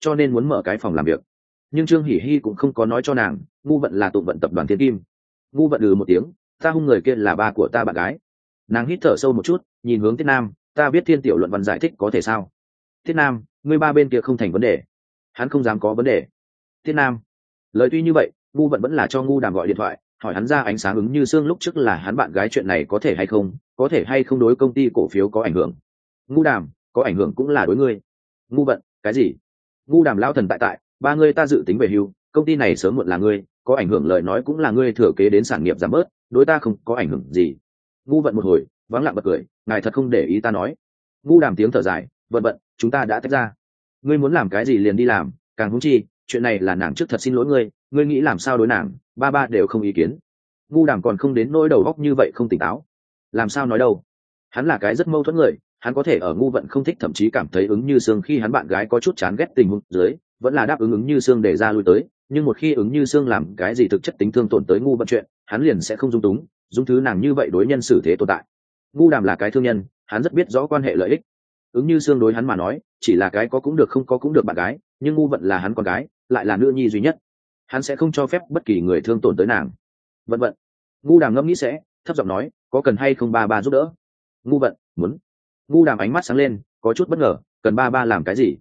cho nên muốn mở cái phòng làm việc. Nhưng Trương Hỉ Hy cũng không có nói cho nàng ngu vận là tụng vận tập đoàn Thiên Kim. Ngu vận một tiếng, ta hung người kia là ba của ta bạn gái. Nàng hít thở sâu một chút, nhìn hướng Tiết Nam, ta viết thiên tiểu luận văn giải thích có thể sao? Tiết Nam, ngươi ba bên kia không thành vấn đề. Hắn không dám có vấn đề. Tiết Nam, lời tuy như vậy, ngu vận vẫn là cho ngu đàm gọi điện thoại, hỏi hắn ra ánh sáng ứng như xương lúc trước là hắn bạn gái chuyện này có thể hay không đối công ty cổ phiếu có ảnh hưởng. Ngu đàm, có ảnh hưởng cũng là đối ngươi. Ngu vận, cái gì? Ngu đàm lao thần tại, ba ngươi ta dự tính về hưu, công ty này sớm muộn là ngươi, có ảnh hưởng lời nói cũng là ngươi thừa kế đến sản nghiệp giảm bớt, đối ta không có ảnh hưởng gì. Ngu vận một hồi vắng lặng bật cười, ngài thật không để ý ta nói. Ngu đàm tiếng thở dài, vận chúng ta đã tách ra, ngươi muốn làm cái gì liền đi làm, càng húng chi chuyện này là nàng trước thật xin lỗi ngươi, ngươi nghĩ làm sao đối nàng, ba đều không ý kiến. Ngu đàm còn không đến nỗi đầu óc như vậy không tỉnh táo. Làm sao nói đâu, hắn là cái rất mâu thuẫn người, hắn có thể ở ngu vận không thích thậm chí cảm thấy ứng như xương khi hắn bạn gái có chút chán ghét tình huống dưới vẫn là đáp ứng như xương để ra lui tới, nhưng một khi ứng như xương làm cái gì thực chất tính thương tổn tới ngu vận chuyện, hắn liền sẽ không dung túng dung thứ nàng như vậy đối nhân xử thế tồn tại. Ngu đàm là cái thương nhân, hắn rất biết rõ quan hệ lợi ích. Ứng như xương đối hắn mà nói chỉ là cái có cũng được không có cũng được bạn gái, nhưng ngu vận là hắn con gái, lại là nữ nhi duy nhất, hắn sẽ không cho phép bất kỳ người thương tổn tới nàng. Vận ngu đàm ngẫm nghĩ sẽ thấp giọng nói, có cần hay không ba giúp đỡ? Ngu vận muốn. Ngu đàm ánh mắt sáng lên, có chút bất ngờ, cần ba làm cái gì?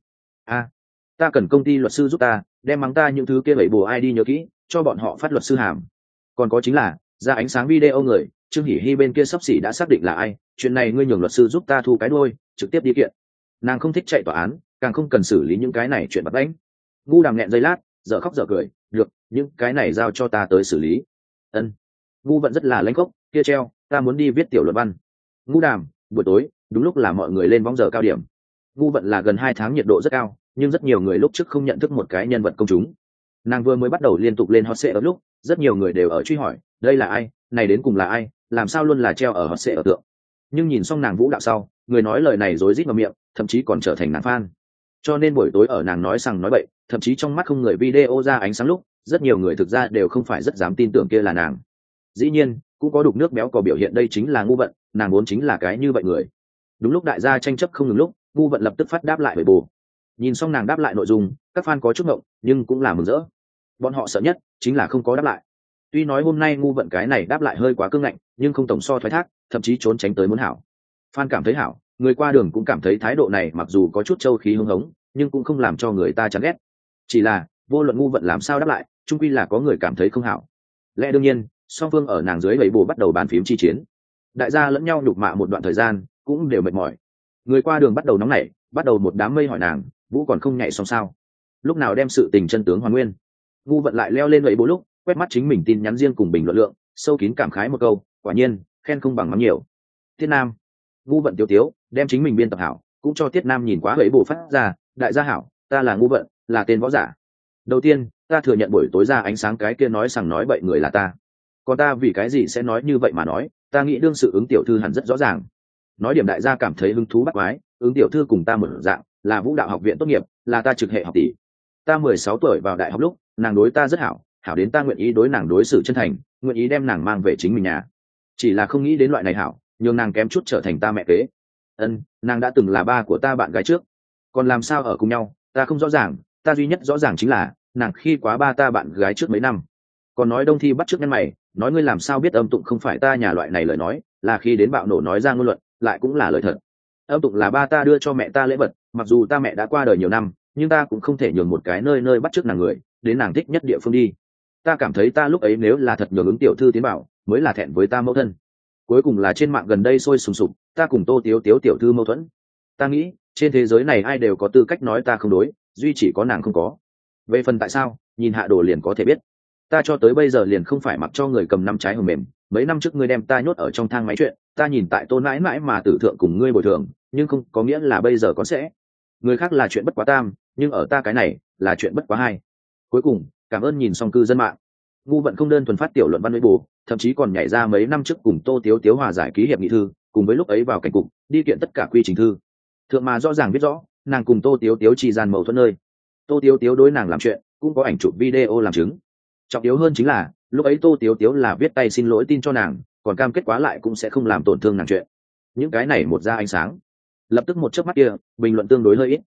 Ta cần công ty luật sư giúp ta đem mắng ta những thứ kia bảy bồ ai đi nhớ kỹ, cho bọn họ phát luật sư hàm. Còn có chính là ra ánh sáng video người, Trương Hỉ Hy bên kia sắp xỉ đã xác định là ai, chuyện này ngươi nhường luật sư giúp ta thu cái đuôi, trực tiếp đi kiện. Nàng không thích chạy tòa án, càng không cần xử lý những cái này chuyện bắt đánh. Ngu đàm nghẹn giây lát, dở khóc dở cười, được, những cái này giao cho ta tới xử lý. Ân. Ngu vận rất là lãnh khốc, kia treo, ta muốn đi viết tiểu luận văn. Ngu đàm, buổi tối đúng lúc là mọi người lên vóng giờ cao điểm. Ngu vận là gần 2 tháng nhiệt độ rất cao, nhưng rất nhiều người lúc trước không nhận thức một cái nhân vật công chúng. Nàng vừa mới bắt đầu liên tục lên hot search ở lúc, rất nhiều người đều ở truy hỏi, đây là ai, này đến cùng là ai, làm sao luôn là treo ở hot search ở tượng. Nhưng nhìn xong nàng vũ đạo sau, người nói lời này rối rít vào miệng, thậm chí còn trở thành nàng fan. Cho nên buổi tối ở nàng nói sằng nói bậy, thậm chí trong mắt không người video ra ánh sáng lúc, rất nhiều người thực ra đều không phải rất dám tin tưởng kia là nàng. Dĩ nhiên cũng có đục nước béo cò biểu hiện đây chính là ngu vận, nàng vốn chính là cái như vậy người. Đúng lúc đại gia tranh chấp không ngừng lúc, ngu vận lập tức phát đáp lại với bồ. Nhìn xong nàng đáp lại nội dung, các fan có chút ngộng nhưng cũng là mừng rỡ. Bọn họ sợ nhất chính là không có đáp lại. Tuy nói hôm nay ngu vận cái này đáp lại hơi quá cứng ngạnh, nhưng không tổng so thoái thác, thậm chí trốn tránh tới muốn hảo. Fan cảm thấy hảo, người qua đường cũng cảm thấy thái độ này mặc dù có chút châu khí hưng hống, nhưng cũng không làm cho người ta chán ghét. Chỉ là vô luận ngu vận làm sao đáp lại, chung quy là có người cảm thấy không hảo. Lẽ đương nhiên, song phương ở nàng dưới bầy bồ bắt đầu bàn phím chi chiến. Đại gia lẫn nhau nhục mạ một đoạn thời gian, cũng đều mệt mỏi. Người qua đường bắt đầu nóng nảy, bắt đầu một đám mây hỏi nàng, vũ còn không nhảy xong sao? Lúc nào đem sự tình chân tướng hoàn nguyên? Ngu vận lại leo lên bầy bồ lúc, quét mắt chính mình tin nhắn riêng cùng bình luận lượng, sâu kín cảm khái một câu, quả nhiên, khen không bằng mắng nhiều. Tiết Nam, ngu vận tiêu tiếu, đem chính mình biên tập hảo, cũng cho Tiết Nam nhìn quá bầy bồ phát ra, đại gia hảo, ta là ngu vận, là tên võ giả. Đầu tiên, ta thừa nhận buổi tối ra ánh sáng cái kia nói sằng nói bậy người là ta. Còn ta vì cái gì sẽ nói như vậy mà nói, ta nghĩ đương sự ứng tiểu thư hẳn rất rõ ràng. Nói điểm đại gia cảm thấy hứng thú bắt quái, ứng tiểu thư cùng ta một dạng, là vũ đạo học viện tốt nghiệp, là ta trực hệ học tỷ. Ta 16 tuổi vào đại học lúc, nàng đối ta rất hảo, hảo đến ta nguyện ý đối nàng đối xử chân thành, nguyện ý đem nàng mang về chính mình nhà. Chỉ là không nghĩ đến loại này hảo, nhưng nàng kém chút trở thành ta mẹ kế. Nàng đã từng là ba của ta bạn gái trước, còn làm sao ở cùng nhau, ta không rõ ràng, ta duy nhất rõ ràng chính là nàng khi quá ba ta bạn gái trước mấy năm. Còn nói đông thi bắt trước nhân mày, nói ngươi làm sao biết âm tụng không phải ta nhà loại này lời nói, là khi đến bạo nổ nói ra ngôn luận, lại cũng là lời thật. Âm tụng là ba ta đưa cho mẹ ta lễ vật, mặc dù ta mẹ đã qua đời nhiều năm, nhưng ta cũng không thể nhường một cái nơi nơi bắt trước nàng người, đến nàng thích nhất địa phương đi. Ta cảm thấy ta lúc ấy nếu là thật nhường ứng tiểu thư tiến bảo, mới là thẹn với ta mẫu thân. Cuối cùng là trên mạng gần đây sôi sùng sục, ta cùng Tô Tiếu Tiếu tiểu thư mâu thuẫn. Ta nghĩ, trên thế giới này ai đều có tư cách nói ta không đối, duy chỉ có nàng không có. Về phần tại sao, nhìn hạ đồ liền có thể biết. Ta cho tới bây giờ liền không phải mặc cho người cầm năm trái hồng mềm. Mấy năm trước ngươi đem ta nhốt ở trong thang máy chuyện, ta nhìn tại Tôn mãi mãi mà tử thượng cùng ngươi bồi thường, nhưng không có nghĩa là bây giờ có sẽ. Người khác là chuyện bất quá tam, nhưng ở ta cái này là chuyện bất quá hai. Cuối cùng, cảm ơn nhìn xong cư dân mạng. Ngu vận không đơn thuần phát tiểu luận văn với bù, thậm chí còn nhảy ra mấy năm trước cùng Tô Tiếu Tiếu hòa giải ký hiệp nghị thư, cùng với lúc ấy vào cảnh cục đi kiện tất cả quy trình thư. Thượng mà rõ ràng biết rõ, nàng cùng Tô Tiếu Tiếu chỉ gian mâu thuẫn nơi. Tô Tiếu Tiếu đối nàng làm chuyện, cũng có ảnh chụp video làm chứng. Trọng yếu hơn chính là, lúc ấy Tô Tiếu Tiếu là viết tay xin lỗi tin cho nàng, còn cam kết quá lại cũng sẽ không làm tổn thương nàng chuyện. Những cái này một ra ánh sáng, lập tức một chớp mắt kia, bình luận tương đối hơi ít.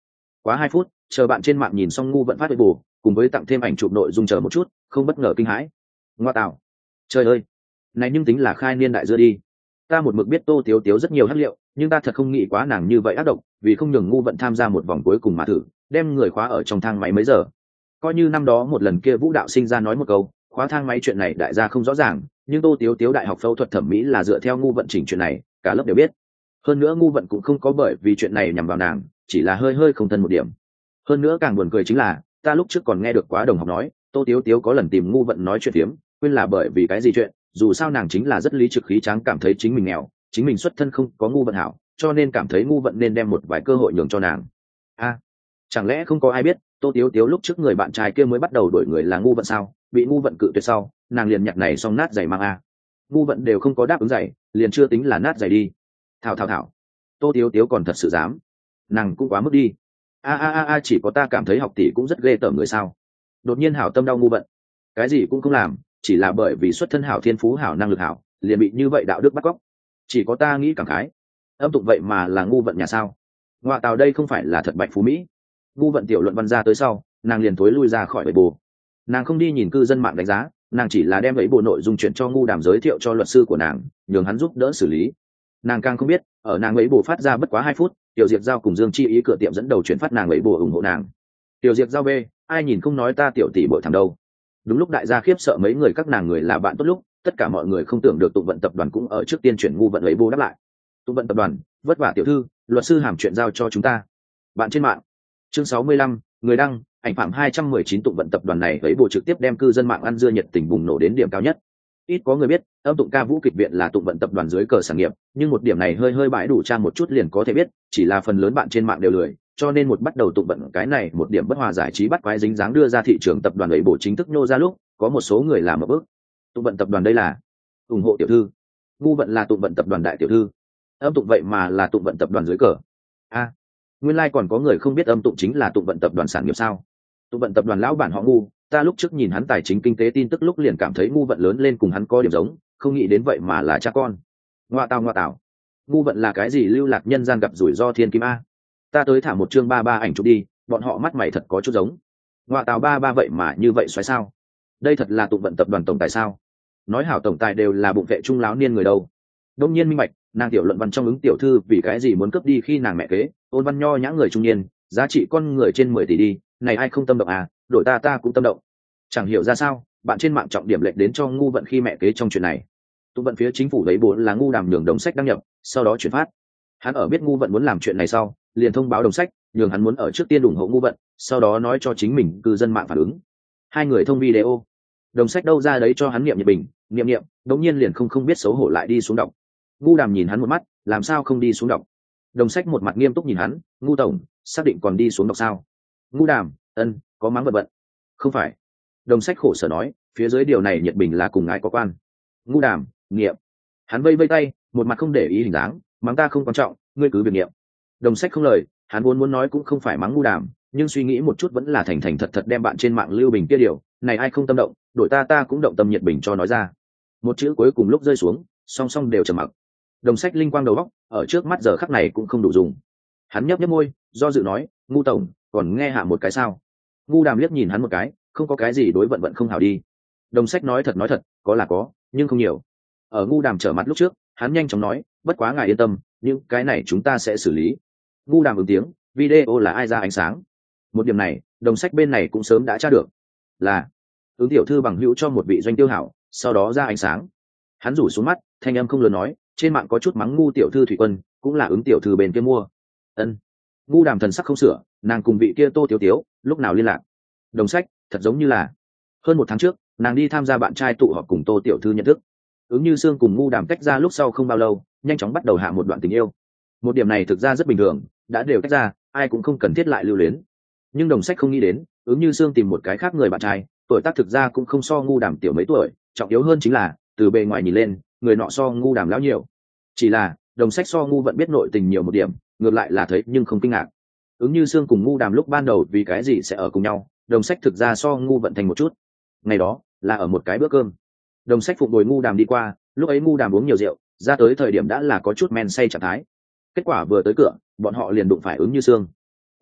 Quá 2 phút, chờ bạn trên mạng nhìn xong ngu vận phát với bù cùng với tặng thêm ảnh chụp nội dung chờ một chút, không bất ngờ kinh hãi. Ngoa tạo, trời ơi, này nhưng tính là khai niên đại dưa đi. Ta một mực biết Tô Tiếu Tiếu rất nhiều hắc liệu, nhưng ta thật không nghĩ quá nàng như vậy ác độc, vì không nhường ngu vận tham gia một vòng cuối cùng mà thử, đem người khóa ở trong thang máy mấy giờ. Coi như năm đó một lần kia Vũ đạo sinh ra nói một câu, khóa thang máy chuyện này đại gia không rõ ràng, nhưng Tô Tiếu Tiếu đại học phẫu thuật thẩm mỹ là dựa theo ngu vận chỉnh chuyện này, cả lớp đều biết. Hơn nữa ngu vận cũng không có bởi vì chuyện này nhằm vào nàng, chỉ là hơi hơi không thân một điểm. Hơn nữa càng buồn cười chính là, ta lúc trước còn nghe được quá đồng học nói, Tô Tiếu Tiếu có lần tìm ngu vận nói chuyện tiếm, quên là bởi vì cái gì chuyện, dù sao nàng chính là rất lý trực khí tráng, cảm thấy chính mình nghèo, chính mình xuất thân không có ngu vận hảo, cho nên cảm thấy ngu vận nên đem một vài cơ hội nhường cho nàng. Chẳng lẽ không có ai biết Tô Tiếu Tiếu lúc trước người bạn trai kia mới bắt đầu đổi người là ngu vận sao, bị ngu vận cự tuyệt sau, nàng liền nhặt này xong nát giày mang ngu vận đều không có đáp ứng giày, liền chưa tính là nát giày đi. Thảo, Tô Tiếu Tiếu còn thật sự dám, nàng cũng quá mức đi. Chỉ có ta cảm thấy học tỷ cũng rất ghê tởm người sao. Đột nhiên hảo tâm đau ngu vận, cái gì cũng không làm, chỉ là bởi vì xuất thân hảo, thiên phú hảo, năng lực hảo, liền bị như vậy đạo đức bắt cóc. Chỉ có ta nghĩ cảm khái, âm tụng vậy mà là ngu vận nhà sao. Ngoại tào đây không phải là thật bạch phú mỹ. Ngu vận tiểu luận văn ra tới sau, nàng liền thối lui ra khỏi bầy bồ. Nàng không đi nhìn cư dân mạng đánh giá, nàng chỉ là đem ấy bộ nội dung chuyển cho ngu đàm giới thiệu cho luật sư của nàng, nhường hắn giúp đỡ xử lý. Nàng càng không biết, ở nàng ấy bộ phát ra bất quá 2 phút, Tiểu Diệp Giao cùng Dương Chi Ý cửa tiệm dẫn đầu chuyển phát nàng ấy bộ ủng hộ nàng. Tiểu Diệp Giao B, ai nhìn không nói ta tiểu tỷ bội thằng đâu. Đúng lúc đại gia khiếp sợ mấy người các nàng người là bạn tốt lúc, tất cả mọi người không tưởng được tụng vận tập đoàn cũng ở trước tiên chuyển ngu vận ấy bộ đáp lại. Tụng vận tập đoàn, vất vả tiểu thư, luật sư hàm chuyện giao cho chúng ta. Bạn trên mạng. Chương 65, người đăng, ảnh phạm 219 tụng vận tập đoàn này ấy bộ trực tiếp đem cư dân mạng ăn dưa nhiệt tình bùng nổ đến điểm cao nhất. Ít có người biết, âm tụng ca vũ kịch viện là tụng vận tập đoàn dưới cờ sản nghiệp, nhưng một điểm này hơi bãi đủ trang một chút liền có thể biết, chỉ là phần lớn bạn trên mạng đều lười, cho nên một bắt đầu tụng vận cái này một điểm bất hòa giải trí bắt quái dính dáng đưa ra thị trường tập đoàn ấy bộ chính thức nhô ra lúc, có một số người làm ở bước. Tụng vận tập đoàn đây là ủng hộ tiểu thư, ngu vận là tụng vận tập đoàn đại tiểu thư, âm tụng vậy mà là tụng vận tập đoàn dưới cờ. Nguyên lai còn có người không biết âm tụng chính là tụng vận tập đoàn sản nghiệp sao. Tụng vận tập đoàn lão bản họ ngu, ta lúc trước nhìn hắn tài chính kinh tế tin tức lúc liền cảm thấy ngu vận lớn lên cùng hắn có điểm giống, không nghĩ đến vậy mà là cha con. Ngoa tào, ngu vận là cái gì lưu lạc nhân gian gặp rủi ro thiên kim a. Ta tới thả một chương 33 ảnh chụp đi, bọn họ mắt mày thật có chút giống. Ngoa tào 33 vậy mà như vậy xoáy sao. Đây thật là tụng vận tập đoàn tổng tài sao. Nói hảo tổng tài đều là bụng vệ trung láo niên người đâu. Đông nhiên minh bạch, nàng tiểu luận văn trong ứng tiểu thư vì cái gì muốn cướp đi khi nàng mẹ kế, ôn văn nho nhã người trung niên, giá trị con người trên 10 tỷ đi, này ai không tâm động à, đổi ta cũng tâm động. Chẳng hiểu ra sao, bạn trên mạng trọng điểm lệch đến cho ngu vận khi mẹ kế trong chuyện này. Tụng vận phía chính phủ lấy bộ là ngu đàm nhường đồng sách đăng nhập, sau đó chuyển phát. Hắn ở biết ngu vận muốn làm chuyện này sau, liền thông báo đồng sách, nhường hắn muốn ở trước tiên ủng hộ ngu vận, sau đó nói cho chính mình cư dân mạng phản ứng. Hai người thông video. Đồng sách đâu ra đấy cho hắn niệm nhiệt bình, niệm, đống nhiên liền không biết xấu hổ lại đi xuống đọc. Ngu đàm nhìn hắn một mắt, làm sao không đi xuống đọc. Đồng sách một mặt nghiêm túc nhìn hắn, ngu tổng, xác định còn đi xuống đọc sao. Ngu đàm, có mắng bận. Không phải. Đồng sách khổ sở nói, phía dưới điều này nhiệt bình là cùng ngài có quan. Ngu đàm, nghiệm. Hắn vây tay, một mặt không để ý hình dáng, mắng ta không quan trọng, ngươi cứ việc nghiệm. Đồng sách không lời, hắn vốn muốn nói cũng không phải mắng ngu đàm, nhưng suy nghĩ một chút vẫn là thành thật đem bạn trên mạng lưu bình kia điều, này ai không tâm động, đổi ta cũng động tâm nhiệt bình cho nói ra. Một chữ cuối cùng lúc rơi xuống, song đều trầm mặc. Đồng sách linh quang đầu óc, ở trước mắt giờ khắc này cũng không đủ dùng. Hắn nhấp môi, do dự nói, ngu tổng, còn nghe hạ một cái sao. Ngu đàm liếc nhìn hắn một cái, không có cái gì đối vận không hảo đi. Đồng sách nói thật, có là có, nhưng không nhiều. Ở ngu đàm trở mặt lúc trước, hắn nhanh chóng nói, bất quá ngài yên tâm, những cái này chúng ta sẽ xử lý. Ngu đàm ứng tiếng, video là ai ra ánh sáng. Một điểm này, đồng sách bên này cũng sớm đã tra được, là ứng tiểu thư bằng hữu cho một vị doanh tiêu hảo, sau đó ra ánh sáng. Hắn rủ xuống mắt, thanh âm không lớn nói, trên mạng có chút mắng ngu tiểu thư thủy quân, cũng là ứng tiểu thư bên kia mua. Ngu đàm thần sắc không sửa, nàng cùng vị kia Tô Tiếu lúc nào liên lạc. Đồng sách, thật giống như là hơn 1 tháng trước, nàng đi tham gia bạn trai tụ họp cùng Tô tiểu thư nhận thức. Ứng Như Sương cùng ngu đàm tách ra lúc sau không bao lâu, nhanh chóng bắt đầu hạ một đoạn tình yêu. Một điểm này thực ra rất bình thường, đã đều tách ra, ai cũng không cần thiết lại lưu luyến. Nhưng đồng sách không nghĩ đến, Ứng Như Sương tìm một cái khác người bạn trai, tuổi tác thực ra cũng không so ngu đàm tiểu mấy tuổi, trọng yếu hơn chính là từ bề ngoài nhìn lên, người nọ so ngu đàm lão nhiều. Chỉ là đồng sách so ngu vận biết nội tình nhiều một điểm, ngược lại là thấy nhưng không kinh ngạc. Ứng Như Sương cùng ngu đàm lúc ban đầu vì cái gì sẽ ở cùng nhau, đồng sách thực ra so ngu vận thành một chút. Ngày đó là ở một cái bữa cơm, đồng sách phụng bồi ngu đàm đi qua, lúc ấy ngu đàm uống nhiều rượu, ra tới thời điểm đã là có chút men say trạng thái. Kết quả vừa tới cửa, bọn họ liền đụng phải Ứng Như Sương.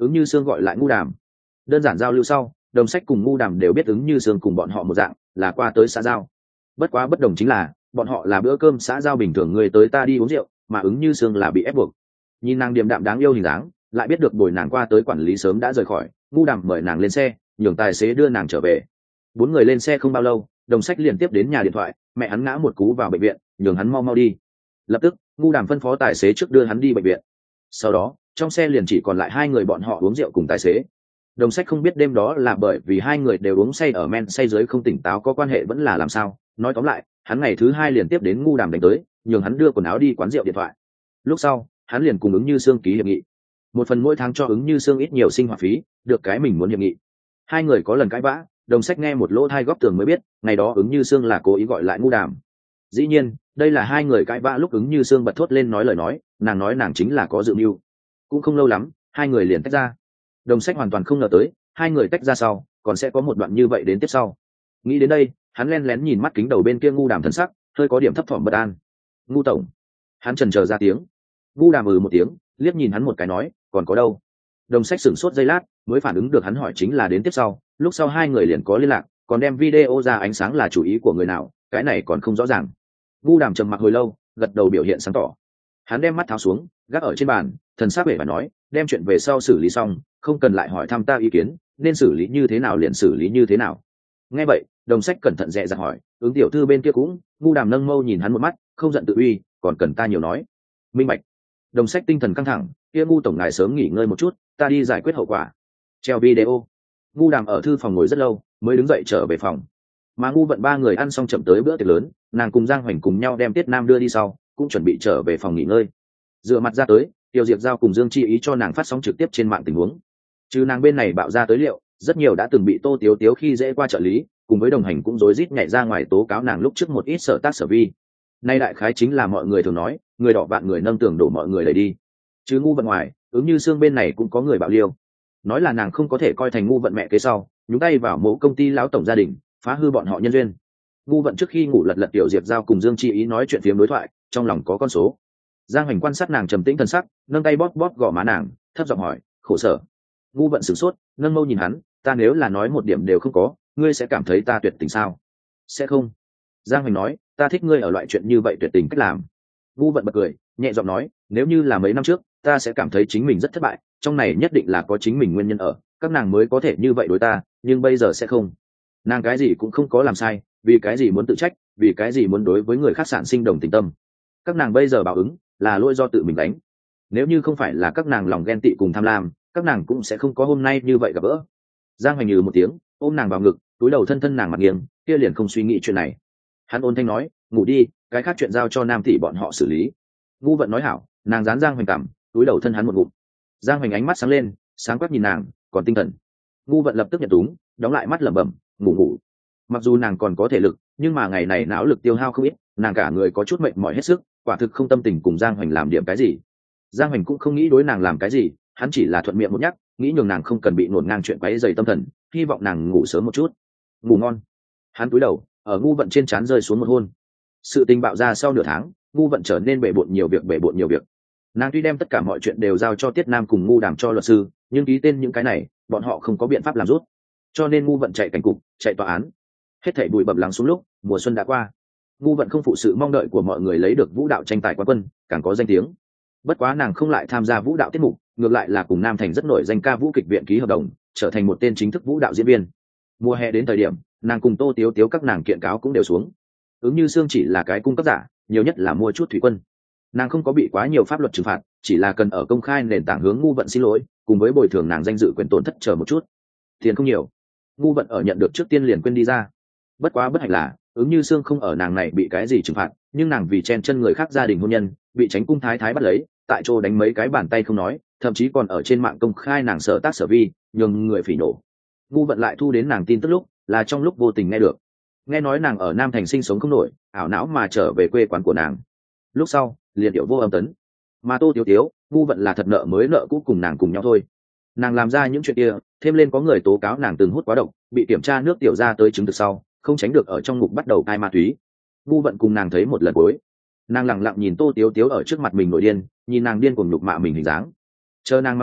Ứng Như Sương gọi lại Ngu Đàm. Đơn giản giao lưu sau, Đồng Sách cùng Ngu Đàm đều biết Ứng Như Sương cùng bọn họ một dạng là qua tới xã giao. Bất quá bất đồng chính là bọn họ là bữa cơm xã giao bình thường, người tới ta đi uống rượu, mà Ứng Như Sương là bị ép buộc. Nhìn nàng điềm đạm đáng yêu hình dáng, lại biết được bồi nàng qua tới quản lý sớm đã rời khỏi, Ngu Đàm mời nàng lên xe, nhường tài xế đưa nàng trở về. Bốn người lên xe không bao lâu, Đồng Sách liền tiếp đến nhà điện thoại, mẹ hắn ngã một cú vào bệnh viện, nhường hắn mau mau đi. Lập tức Ngu Đàm phân phó tài xế trước đưa hắn đi bệnh viện. Sau đó trong xe liền chỉ còn lại hai người bọn họ uống rượu cùng tài xế. Đồng Sách không biết đêm đó là bởi vì hai người đều uống say ở men say dưới không tỉnh táo có quan hệ vẫn là làm sao. Nói tóm lại, hắn ngày thứ hai liền tiếp đến Ngu Đàm đánh tới, nhường hắn đưa quần áo đi quán rượu điện thoại. Lúc sau hắn liền cùng Ứng Như Sương ký hiệp nghị, một phần mỗi tháng cho Ứng Như Sương ít nhiều sinh hoạt phí, được cái mình muốn hiệp nghị. Hai người có lần cãi vã, Đồng Sách nghe một lỗ thai góc tường mới biết ngày đó Ứng Như Sương là cố ý gọi lại Ngu Đàm. Dĩ nhiên đây là hai người cãi vã lúc Ứng Như Sương bật thốt lên nói lời nói nàng chính là có dự mưu. Cũng không lâu lắm hai người liền tách ra. Đồng Sách hoàn toàn không ngờ tới hai người tách ra sau còn sẽ có một đoạn như vậy đến tiếp sau. Nghĩ đến đây hắn len lén nhìn mắt kính đầu bên kia Ngu Đàm thân sắc hơi có điểm thấp thỏm bất an. Ngu tổng. Hắn chần chờ ra tiếng. Ngu Đàm một tiếng, liếc nhìn hắn một cái nói còn có đâu. Đồng Sách sửng sốt giây lát mới phản ứng được hắn hỏi chính là đến tiếp sau. Lúc sau hai người liền có liên lạc, còn đem video ra ánh sáng là chủ ý của người nào cái này còn không rõ ràng. Ngu Đàm trầm mặc hồi lâu, gật đầu biểu hiện sáng tỏ. Hắn đem mắt tháo xuống gác ở trên bàn, thần sắc vẻ và nói đem chuyện về sau xử lý xong, không cần lại hỏi thăm ta ý kiến, nên xử lý như thế nào liền xử lý như thế nào. Nghe vậy Đồng Sách cẩn thận dè dặt hỏi Ứng tiểu thư bên kia cũng. Ngu Đàm nâng mâu nhìn hắn một mắt, không giận tự uy, còn cần ta nhiều nói. Minh bạch. Đồng Sách tinh thần căng thẳng, kia Ngu tổng ngài sớm nghỉ ngơi một chút, ta đi giải quyết hậu quả. Treo video. Ngu Đàm ở thư phòng ngồi rất lâu mới đứng dậy trở về phòng, mà Ngu Vận ba người ăn xong chậm tới bữa tiệc lớn, nàng cùng Giang Hoành cùng nhau đem Tiết Nam đưa đi sau cũng chuẩn bị trở về phòng nghỉ ngơi. Dựa mặt ra tới, Tiêu Diệp Giao cùng Dương Chi Ý cho nàng phát sóng trực tiếp trên mạng tình huống. Chứ nàng bên này bạo ra tới liệu, rất nhiều đã từng bị Tô Tiếu Tiếu khi dễ qua trợ lý, cùng với đồng hành cũng rối rít nhảy ra ngoài tố cáo nàng lúc trước một ít sở tác sở vi. Nay đại khái chính là mọi người thường nói, người đỏ vạn người nâng tường đổ mọi người đẩy đi. Chứ Ngu Vận ngoài, Ứng Như Sương bên này cũng có người bạo liêu, nói là nàng không có thể coi thành Ngu Vận mẹ kế sau, nhúng tay vào mẫu công ty lão tổng gia đình, phá hư bọn họ nhân duyên. Ngu Vận trước khi ngủ lật lật Tiểu Diệp Giao cùng Dương Chi Ý nói chuyện phiếm đối thoại, trong lòng có con số. Giang Hoành quan sát nàng trầm tĩnh thần sắc, nâng tay bóp bóp gò má nàng, thấp giọng hỏi khổ sở. Ngu Vận sửng sốt, nâng mâu nhìn hắn, ta nếu là nói một điểm đều không có, ngươi sẽ cảm thấy ta tuyệt tình sao? Sẽ không. Giang Hoành nói, ta thích ngươi ở loại chuyện như vậy tuyệt tình cách làm. Ngu Vận bật cười, nhẹ giọng nói, nếu như là mấy năm trước ta sẽ cảm thấy chính mình rất thất bại, trong này nhất định là có chính mình nguyên nhân ở, các nàng mới có thể như vậy đối ta, nhưng bây giờ sẽ không. Nàng cái gì cũng không có làm sai, vì cái gì muốn tự trách, vì cái gì muốn đối với người khác sản sinh đồng tình tâm. Các nàng bây giờ báo ứng là lỗi do tự mình đánh. Nếu như không phải là các nàng lòng ghen tị cùng tham lam, các nàng cũng sẽ không có hôm nay như vậy gặp gỡ. Giang Hoành nhừ một tiếng, ôm nàng vào ngực, túi đầu thân thân nàng mặt nghiêng, kia liền không suy nghĩ chuyện này. Hắn ôn thanh nói, ngủ đi, cái khác chuyện giao cho Nam tỷ bọn họ xử lý. Ngu Vận nói hảo, nàng dán Giang Hoành cảm, túi đầu thân hắn một ngụm. Giang Hoành ánh mắt sáng lên, sáng quắc nhìn nàng, còn tinh thần. Ngu Vận lập tức nhận túng, đóng lại mắt lẩm bẩm, ngủ ngủ. Mặc dù nàng còn có thể lực, nhưng mà ngày này não lực tiêu hao không ít, nàng cả người có chút mệt mỏi hết sức, quả thực không tâm tình cùng Giang Hoành làm điểm cái gì. Giang Hoành cũng không nghĩ đối nàng làm cái gì, hắn chỉ là thuận miệng một nhắc, nghĩ nhường nàng không cần bị ngổn ngang chuyện quấy rầy tâm thần, hy vọng nàng ngủ sớm một chút. Ngủ ngon. Hắn cúi đầu, ở Ngu Vận trên trán rơi xuống một hôn. Sự tình bạo ra sau nửa tháng, Ngu Vận trở nên bể bộn nhiều việc. Nàng tuy đem tất cả mọi chuyện đều giao cho Tiết Nam cùng Ngu Đàm cho luật sư, nhưng ký tên những cái này bọn họ không có biện pháp làm rút, cho nên Ngu Vận chạy cảnh cục, chạy tòa án. Hết thảy bụi bặm lắng xuống lúc mùa xuân đã qua. Ngu Vận không phụ sự mong đợi của mọi người lấy được vũ đạo tranh tài quán quân, càng có danh tiếng. Bất quá nàng không lại tham gia vũ đạo tiết mục, ngược lại là cùng Nam Thành rất nổi danh ca vũ kịch viện ký hợp đồng, trở thành một tên chính thức vũ đạo diễn viên. Mùa hè đến thời điểm, nàng cùng Tô Tiếu Tiếu các nàng kiện cáo cũng đều xuống. Ứng Như Sương chỉ là cái cung cấp giả, nhiều nhất là mua chút thủy quân. Nàng không có bị quá nhiều pháp luật trừng phạt, chỉ là cần ở công khai nền tảng hướng Ngu Vận xin lỗi, cùng với bồi thường nàng danh dự quyền tổn thất chờ một chút. Tiền không nhiều, Ngu Vận ở nhận được trước tiên liền quên đi ra. Bất quá bất hạnh là Ứng Như Sương không ở nàng này bị cái gì trừng phạt, nhưng nàng vì chen chân người khác gia đình hôn nhân, bị Chánh cung thái thái bắt lấy, tại chỗ đánh mấy cái bàn tay không nói, thậm chí còn ở trên mạng công khai nàng sở tác sở vi, nhường người phỉ nổ. Ngu Vận lại thu đến nàng tin tức lúc là trong lúc vô tình nghe được, nghe nói nàng ở Nam Thành sinh sống không nổi, ảo não mà trở về quê quán của nàng. Lúc sau liền điệu vô âm tấn, mà Tô Tiếu Tiếu, Ngu Vận là thật nợ mới nợ cũ cùng nàng cùng nhau thôi. Nàng làm ra những chuyện kia, thêm lên có người tố cáo nàng từng hút quá độc, bị kiểm tra nước tiểu ra tới chứng thực sau, không tránh được ở trong ngục bắt đầu cai ma túy. Ngu Vận cùng nàng thấy một lần cuối, nàng lẳng lặng nhìn Tô Tiếu Tiếu ở trước mặt mình nổi điên, nhìn nàng điên cuồng nhục mạ mình hình dáng. Chờ nàng mắng đủ,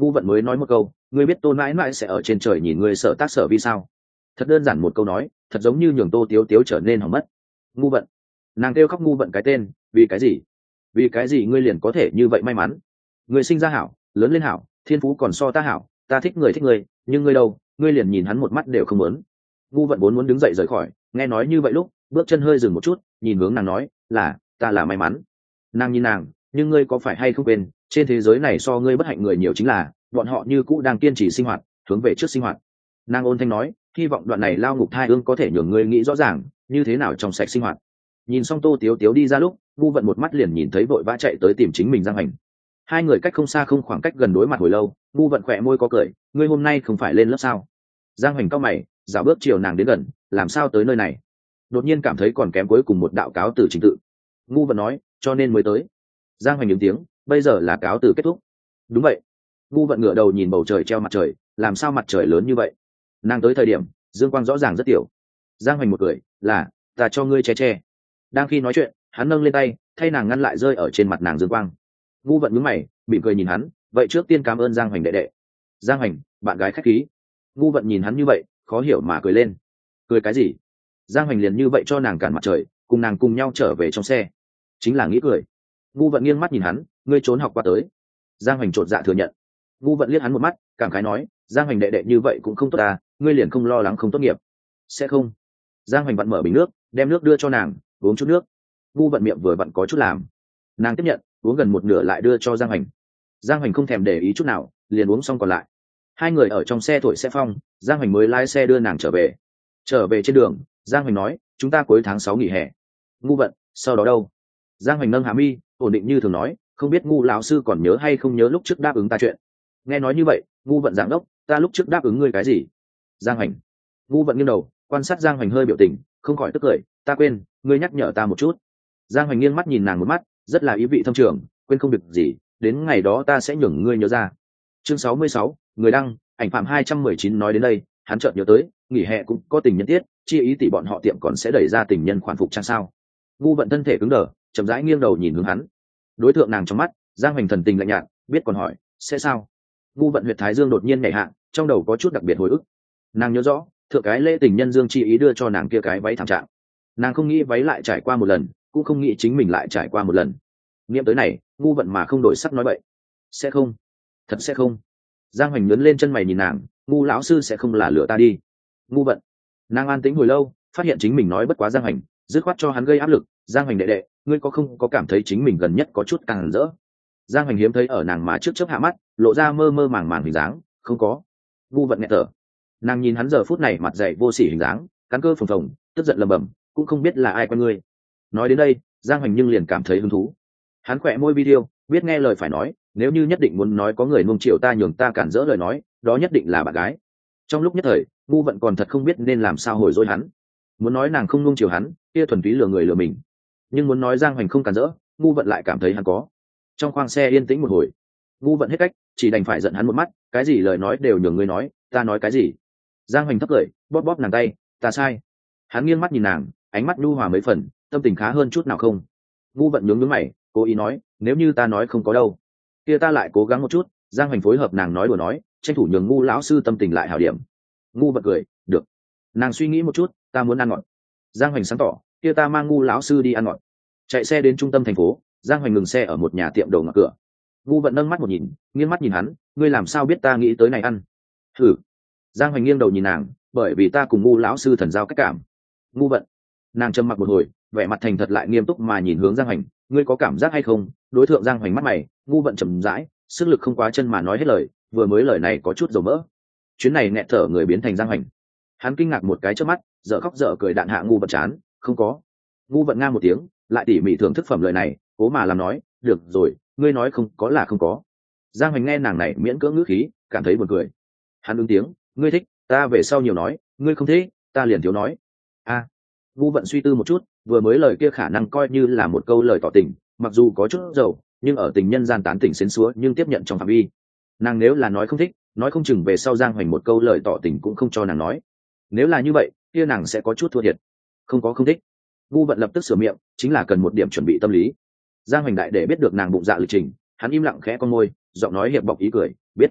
Ngu vận mới nói một câu, ngươi biết Tô mãi mãi sẽ ở trên trời nhìn ngươi sở tác sở vi sao? Thật đơn giản một câu nói, thật giống như nhường Tô Tiếu Tiếu trở nên hỏng mất. Ngu vận, nàng kêu khóc ngu vận cái tên, vì cái gì? Vì cái gì ngươi liền có thể như vậy may mắn? Ngươi sinh ra hảo, lớn lên hảo, thiên phú còn so ta hảo, ta thích người, nhưng ngươi đâu, ngươi liền nhìn hắn một mắt đều không muốn. Ngu vận vốn muốn đứng dậy rời khỏi, nghe nói như vậy lúc bước chân hơi dừng một chút, nhìn hướng nàng nói, là ta là may mắn. Nàng nhìn nàng, nhưng ngươi có phải hay không quên, trên thế giới này so ngươi bất hạnh người nhiều chính là bọn họ như cũ đang kiên trì sinh hoạt, hướng về trước sinh hoạt. Nàng ôn thanh nói, hy vọng đoạn này lao ngục thai ương có thể nhường ngươi nghĩ rõ ràng như thế nào trong sạch sinh hoạt. Nhìn xong Tô Tiếu Tiếu đi ra lúc, Ngu vận một mắt liền nhìn thấy vội vã chạy tới tìm chính mình Giang Hoành. Hai người cách không xa không khoảng cách gần đối mặt hồi lâu, Ngu vận khỏe môi có cười, ngươi hôm nay không phải lên lớp sao? Giang Hoành cau mày, dạo bước chiều nàng đến gần, làm sao tới nơi này? Đột nhiên cảm thấy còn kém cuối cùng một đạo cáo từ trình tự. Ngu vận nói, cho nên mới tới. Giang Hoành ứng tiếng, bây giờ là cáo từ kết thúc. Đúng vậy. Ngu vận ngửa đầu nhìn bầu trời treo mặt trời, làm sao mặt trời lớn như vậy? Nàng tới thời điểm dương quang rõ ràng rất tiểu. Giang Hoành một cười, là ta cho ngươi che. Đang khi nói chuyện, hắn nâng lên tay thay nàng ngăn lại rơi ở trên mặt nàng dương quang. Ngu vận nhướng mày, mỉm cười nhìn hắn, vậy trước tiên cảm ơn Giang Hoành đệ đệ. Giang Hoành, bạn gái khách khí. Ngu vận nhìn hắn như vậy, khó hiểu mà cười lên. Cười cái gì? Giang Hoành liền như vậy cho nàng cản mặt trời, cùng nàng cùng nhau trở về trong xe, chính là nghĩ cười. Ngu vận nghiêng mắt nhìn hắn, ngươi trốn học qua tới. Giang Hoành chột dạ thừa nhận. Ngu vận liếc hắn một mắt, cảm khái nói, Giang Hoành đệ đệ như vậy cũng không tốt à, ngươi liền không lo lắng không tốt nghiệp? Sẽ không. Giang Hoành vặn mở bình nước, đem nước đưa cho nàng, uống chút nước. Ngu vận miệng vừa vặn có chút làm, nàng tiếp nhận, uống gần một nửa lại đưa cho Giang Hoành. Giang Hoành không thèm để ý chút nào, liền uống xong còn lại. Hai người ở trong xe thổi xe phong, Giang Hoành mới lái xe đưa nàng trở về. Trở về trên đường, Giang Hoành nói, chúng ta cuối tháng 6 nghỉ hè. Ngu vận, sau đó đâu? Giang Hoành nâng hạ mi, ổn định như thường nói, không biết Ngu lão sư còn nhớ hay không nhớ lúc trước đáp ứng ta chuyện. Nghe nói như vậy, Ngu vận giảng đốc, ta lúc trước đáp ứng ngươi cái gì? Giang Hoành. Ngu vận nghiêng đầu, quan sát Giang Hoành hơi biểu tình, không khỏi tức cười, ta quên, ngươi nhắc nhở ta một chút. Giang Hoành nghiêng mắt nhìn nàng một mắt, rất là ý vị thâm trường, quên không việc gì, đến ngày đó ta sẽ nhường ngươi nhớ ra. Chương 66, người đăng, ảnh phạm 219 nói đến đây, hắn chợt nhớ tới, nghỉ hè cũng có tình nhân tiết, chi ý tỷ bọn họ tiệm còn sẽ đẩy ra tình nhân khoản phục trang sao? Ngu vận thân thể cứng đờ, chậm rãi nghiêng đầu nhìn hướng hắn. Đối tượng nàng trong mắt, Giang Hoành thần tình lạnh nhạt, biết còn hỏi, sẽ sao? Ngu vận huyệt thái dương đột nhiên nhảy hạ, trong đầu có chút đặc biệt hồi ức. Nàng nhớ rõ, thượng cái lễ tình nhân dương chi ý đưa cho nàng kia cái váy thảm trạng. Nàng không nghĩ váy lại trải qua một lần, cũng không nghĩ chính mình lại trải qua một lần. Nghiệm tới này, Ngu vận mà không đổi sắc nói bậy. Sẽ không, thật sẽ không. Giang Hoành nhớn lên chân mày nhìn nàng, Ngu lão sư sẽ không là lừa ta đi. Ngu vận. Nàng an tĩnh hồi lâu, phát hiện chính mình nói bất quá Giang Hoành, dứt khoát cho hắn gây áp lực. Giang Hoành đệ đệ, ngươi có không có cảm thấy chính mình gần nhất có chút càng rỡ? Giang Hoành hiếm thấy ở nàng má trước chớp hạ mắt, lộ ra mơ mơ màng màng hình dáng, không có. Ngu vận nghẹt thở. Nàng nhìn hắn giờ phút này mặt dày vô sỉ hình dáng, cắn cơ phồng phồng, tức giận lầm bầm, cũng không biết là ai quen ngươi. Nói đến đây, Giang Hoành nhưng liền cảm thấy hứng thú. Hắn khỏe môi video, biết nghe lời phải nói, nếu như nhất định muốn nói có người nuông chiều ta nhường ta cản rỡ lời nói, đó nhất định là bạn gái. Trong lúc nhất thời, Ngu vận còn thật không biết nên làm sao hồi dối hắn. Muốn nói nàng không nuông chiều hắn, kia thuần túy lừa người lừa mình. Nhưng muốn nói Giang Hoành không cản rỡ, Ngu vận lại cảm thấy hắn có. Trong khoang xe yên tĩnh một hồi, Ngu vận hết cách, chỉ đành phải giận hắn một mắt, cái gì lời nói đều nhường ngươi nói, ta nói cái gì? Giang Hoành thấp cười, bóp bóp nàng tay, ta sai. Hắn nghiêng mắt nhìn nàng, ánh mắt nhu hòa mấy phần, tâm tình khá hơn chút nào không? Ngu vận nhướng nhướng mày, cố ý nói, nếu như ta nói không có đâu, kia ta lại cố gắng một chút. Giang Hoành phối hợp nàng nói đùa nói, tranh thủ nhường Ngu lão sư tâm tình lại hảo điểm. Ngu vận cười, được. Nàng suy nghĩ một chút, ta muốn ăn ngọt. Giang Hoành sáng tỏ, kia ta mang Ngu lão sư đi ăn ngọt. Chạy xe đến trung tâm thành phố, Giang Hoành ngừng xe ở một nhà tiệm đồ ngọt cửa. Ngu vận nâng mắt một nhìn, nghiêng mắt nhìn hắn, ngươi làm sao biết ta nghĩ tới này ăn? Thử. Giang Hoành nghiêng đầu nhìn nàng, bởi vì ta cùng Ngu lão sư thần giao cách cảm. Ngu vận. Nàng trầm mặc một hồi, vẻ mặt thành thật lại nghiêm túc mà nhìn hướng Giang Hoành, ngươi có cảm giác hay không? Đối tượng Giang Hoành mắt mày, Ngu vận trầm rãi, sức lực không quá chân mà nói hết lời, vừa mới lời này có chút dầu mỡ. Chuyến này nghẹt thở người biến thành Giang Hoành. Hắn kinh ngạc một cái trước mắt, dở khóc dở cười đạn hạ Ngu vận chán, không có. Ngu vận nga một tiếng, lại tỉ mỉ thưởng thức phẩm lời này, cố mà làm nói, được rồi, ngươi nói không có là không có. Giang Hoành nghe nàng này miễn cưỡng ngữ khí, cảm thấy buồn cười. Hắn ứng tiếng, ngươi thích, ta về sau nhiều nói, ngươi không thích, ta liền thiếu nói. A. Ngu vận suy tư một chút, vừa mới lời kia khả năng coi như là một câu lời tỏ tình, mặc dù có chút dầu, nhưng ở tình nhân gian tán tỉnh xến xúa nhưng tiếp nhận trong phạm vi. Nàng nếu là nói không thích, nói không chừng về sau Giang Hoành một câu lời tỏ tình cũng không cho nàng nói. Nếu là như vậy, kia nàng sẽ có chút thua thiệt. Không có không thích. Ngu vận lập tức sửa miệng, chính là cần một điểm chuẩn bị tâm lý. Giang Hoành đại để biết được nàng bụng dạ lịch trình, hắn im lặng khẽ con môi, giọng nói hiệp bọc ý cười, biết.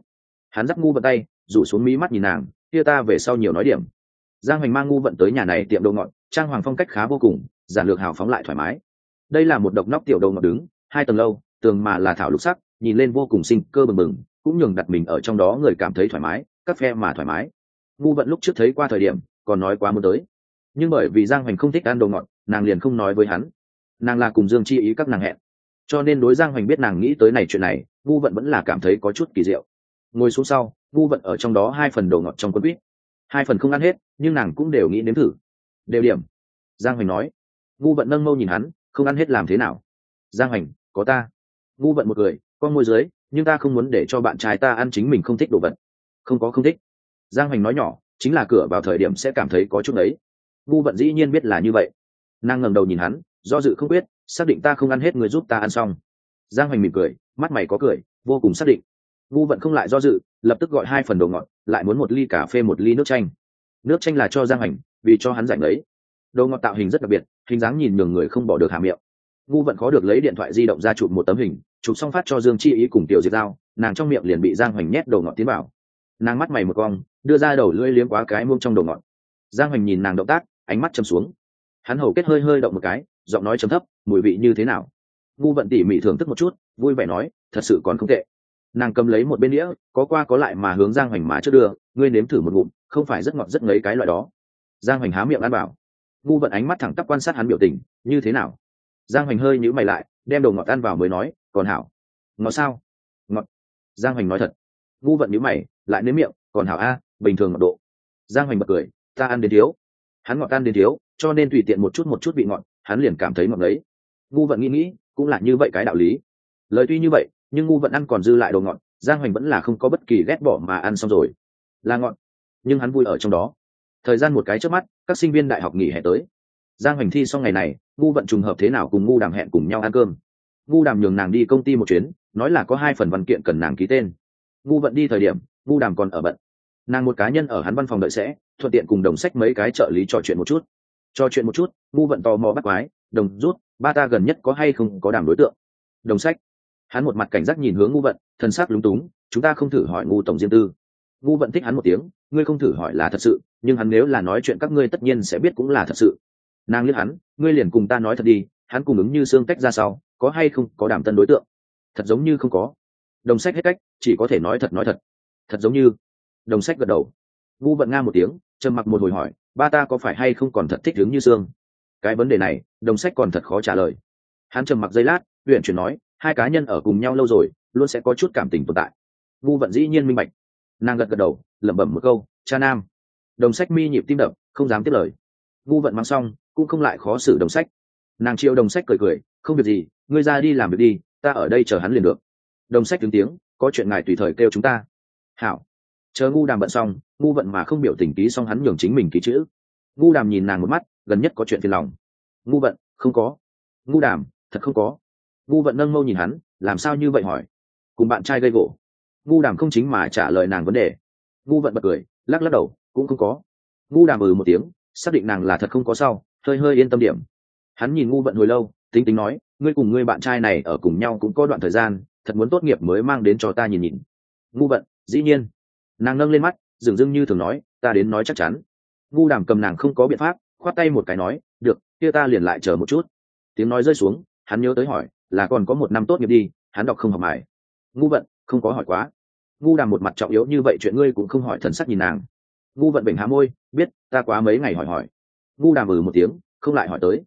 Hắn dắt ngu vận tay rủ xuống mí mắt nhìn nàng, kia ta về sau nhiều nói điểm. Giang Hoành mang ngu vận tới nhà này tiệm đồ ngọt, trang hoàng phong cách khá vô cùng, giản lược hào phóng lại thoải mái. Đây là một độc nóc tiểu đồ ngọt đứng 2 tầng lâu, tường mà là thảo lục sắc, nhìn lên vô cùng sinh cơ bừng bừng, cũng nhường đặt mình ở trong đó người cảm thấy thoải mái, cắt phe mà thoải mái. Ngu vận lúc trước thấy qua thời điểm còn nói quá muốn tới, nhưng bởi vì Giang Hoành không thích ăn đồ ngọt, nàng liền không nói với hắn. Nàng là cùng Dương Chi ý các nàng hẹn, cho nên đối Giang Hoành biết nàng nghĩ tới này chuyện này, ngu vận vẫn là cảm thấy có chút kỳ diệu. Ngồi xuống sau, ngu vận ở trong đó 2 phần đồ ngọt trong cuốn quýt, 2 phần không ăn hết, nhưng nàng cũng đều nghĩ nếm thử. Đều điểm. Giang Hoành nói. Ngu vận nâng mâu nhìn hắn, không ăn hết làm thế nào? Giang Hoành, có ta. Ngu vận một cười, con môi dưới, nhưng ta không muốn để cho bạn trai ta ăn chính mình không thích đồ vật. Không có không thích. Giang Hoành nói nhỏ, chính là cửa vào thời điểm sẽ cảm thấy có chút đấy. Ngu vận dĩ nhiên biết là như vậy. Nàng ngẩng đầu nhìn hắn, do dự không biết, xác định ta không ăn hết, người giúp ta ăn xong. Giang Hoành mỉm cười, mắt mày có cười, vô cùng xác định. Ngu vận không lại do dự, lập tức gọi 2 phần đồ ngọt, lại muốn 1 ly cà phê 1 ly nước chanh. Nước chanh là cho Giang Hoành, vì cho hắn rảnh lấy. Đồ ngọt tạo hình rất đặc biệt, hình dáng nhìn nhường người không bỏ được hà miệng. Ngu vận khó được lấy điện thoại di động ra chụp một tấm hình, chụp xong phát cho Dương Chi ý cùng Tiểu Diệp Giao, nàng trong miệng liền bị Giang Hoành nhét đồ ngọt tiến vào. Nàng mắt mày một cong, đưa ra đầu lưỡi liếm quá cái muông trong đồ ngọt. Giang Hoành nhìn nàng động tác, ánh mắt châm xuống. Hắn hầu kết hơi hơi động một cái, giọng nói trầm thấp, mùi vị như thế nào? Ngu vận tỉ mỉ thưởng thức một chút, vui vẻ nói, thật sự còn không tệ. Nàng cầm lấy một bên đĩa, có qua có lại mà hướng Giang Hoành má trước đưa, ngươi nếm thử một ngụm, không phải rất ngọt rất ngấy cái loại đó. Giang Hoành há miệng ăn bảo. Ngu vận ánh mắt thẳng tắp quan sát hắn biểu tình, như thế nào? Giang Hoành hơi nhíu mày lại, đem đồ ngọt ăn vào mới nói, còn hảo. Ngọt sao? Ngọt. Giang Hoành nói thật. Ngu vận nhíu mày, lại nếm miệng, còn hảo a, bình thường ngọt độ. Giang Hoành bật cười, ta ăn đến thiếu. Hắn ngọt ăn đến thiếu, cho nên tùy tiện một chút vị ngọt, hắn liền cảm thấy ngọt đấy. Ngu vận nghĩ, cũng là như vậy cái đạo lý. Lời tuy như vậy, nhưng ngu vận ăn còn dư lại đồ ngọt, Giang Hoành vẫn là không có bất kỳ ghét bỏ mà ăn xong rồi. Là ngọt, nhưng hắn vui ở trong đó. Thời gian một cái chớp mắt, các sinh viên đại học nghỉ hè tới. Giang Hoành thi xong ngày này, ngu vận trùng hợp thế nào cùng ngu đàm hẹn cùng nhau ăn cơm. Ngu đàm nhường nàng đi công ty một chuyến, nói là có 2 phần văn kiện cần nàng ký tên. Ngu vận đi thời điểm, ngu đàm còn ở bận. Nàng một cá nhân ở hắn văn phòng đợi sẽ, thuận tiện cùng Đồng Sách mấy cái trợ lý trò chuyện một chút. Ngu vận tò mò bắt quái, Đồng rút, ba ta gần nhất có hay không có đàm đối tượng. Đồng Sách, hắn một mặt cảnh giác nhìn hướng ngu vận, thần sắc lúng túng, chúng ta không thử hỏi ngu tổng riêng tư. Ngu vận thích hắn một tiếng, ngươi không thử hỏi là thật sự, nhưng hắn nếu là nói chuyện các ngươi tất nhiên sẽ biết cũng là thật sự. Nàng liếc hắn, ngươi liền cùng ta nói thật đi, hắn cùng ứng như xương cách ra sau, có hay không có đàm tân đối tượng? Thật giống như không có. Đồng Sách hết cách, chỉ có thể nói thật. Thật giống như. Đồng Sách gật đầu. Ngu vận nga một tiếng, trầm mặc một hồi hỏi, ba ta có phải hay không còn thật thích ứng như xương? Cái vấn đề này, Đồng Sách còn thật khó trả lời. Hắn trầm mặc giây lát, uyển chuyển nói, 2 cá nhân ở cùng nhau lâu rồi, luôn sẽ có chút cảm tình tồn tại. Ngu vận dĩ nhiên minh bạch. Nàng gật đầu, lẩm bẩm một câu, cha nam. Đồng Sách mi nhịp tim đập, không dám tiếp lời. Ngu vận mang xong, cũng không lại khó xử Đồng Sách. Nàng chiều Đồng Sách cười, không việc gì, ngươi ra đi làm việc đi, ta ở đây chờ hắn liền được. Đồng Sách đứng tiếng, có chuyện ngài tùy thời kêu chúng ta. Hảo. Chờ ngu đàm bận xong, ngu vận mà không biểu tình ký xong hắn nhường chính mình ký chữ. Ngu đàm nhìn nàng một mắt, gần nhất có chuyện phiền lòng. Ngu vận, không có. Ngu đàm, thật không có. Ngu vận nâng mâu nhìn hắn, làm sao như vậy hỏi? Cùng bạn trai gây gỗ. Ngu đàm không chính mà trả lời nàng vấn đề. Ngu vận bật cười, lắc đầu, cũng không có. Ngu đàm một tiếng, xác định nàng là thật không có sau, hơi yên tâm điểm. Hắn nhìn ngu vận hồi lâu, tính nói, ngươi cùng ngươi bạn trai này ở cùng nhau cũng có đoạn thời gian, thật muốn tốt nghiệp mới mang đến cho ta nhìn. Ngu vận, dĩ nhiên. Nàng nâng lên mắt, dửng dưng như thường nói, ta đến nói chắc chắn. Ngu đàm cầm nàng không có biện pháp, khoát tay một cái nói, được, kia ta liền lại chờ một chút. Tiếng nói rơi xuống, hắn nhớ tới hỏi, là còn có 1 năm tốt nghiệp đi, hắn đọc không học mải. Ngu vận, không có hỏi quá. Ngu đàm một mặt trọng yếu như vậy chuyện ngươi cũng không hỏi, thần sắc nhìn nàng. Ngu vận bình há môi, biết, ta quá mấy ngày hỏi. Ngu đàm một tiếng, không lại hỏi tới.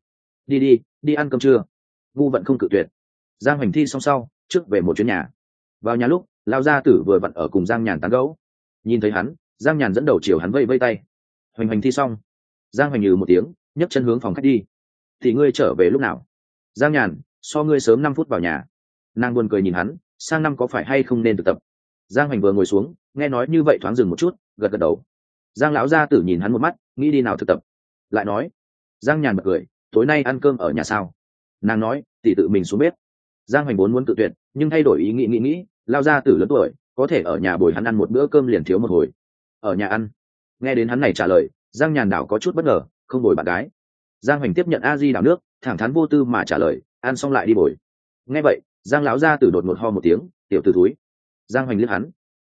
Đi ăn cơm trưa. Ngu vận không cự tuyệt. Giang Hoành thi xong sau, trước về một chuyến nhà. Vào nhà lúc, Lao gia tử vừa vặn ở cùng Giang Nhàn tán gẫu. Nhìn thấy hắn, Giang Nhàn dẫn đầu chiều hắn vây tay. Hoành thi xong. Giang Hoành một tiếng, nhấc chân hướng phòng khách đi. Thì ngươi trở về lúc nào? Giang Nhàn, so ngươi sớm 5 phút vào nhà. Nàng buồn cười nhìn hắn, sang năm có phải hay không nên thực tập? Giang Hoành vừa ngồi xuống, nghe nói như vậy thoáng dừng một chút, gật đầu. Giang lão gia tử nhìn hắn một mắt, nghĩ đi nào thực tập? Lại nói. Giang Nhàn bật cười, tối nay ăn cơm ở nhà sao? Nàng nói, tỷ tự mình xuống bếp. Giang Hoành vốn muốn tự tuyệt, nhưng thay đổi ý nghĩ, Lao gia tử lớn tuổi, có thể ở nhà bồi hắn ăn một bữa cơm liền thiếu một hồi. Ở nhà ăn. Nghe đến hắn này trả lời, Giang Nhàn đảo có chút bất ngờ, không bồi bạn gái. Giang Hoành tiếp nhận a di đảo nước, thẳng thắn vô tư mà trả lời, ăn xong lại đi bồi. Nghe vậy, Giang lão gia tử đột ngột ho một tiếng, tiểu tử túi. Giang Hoành liếc hắn.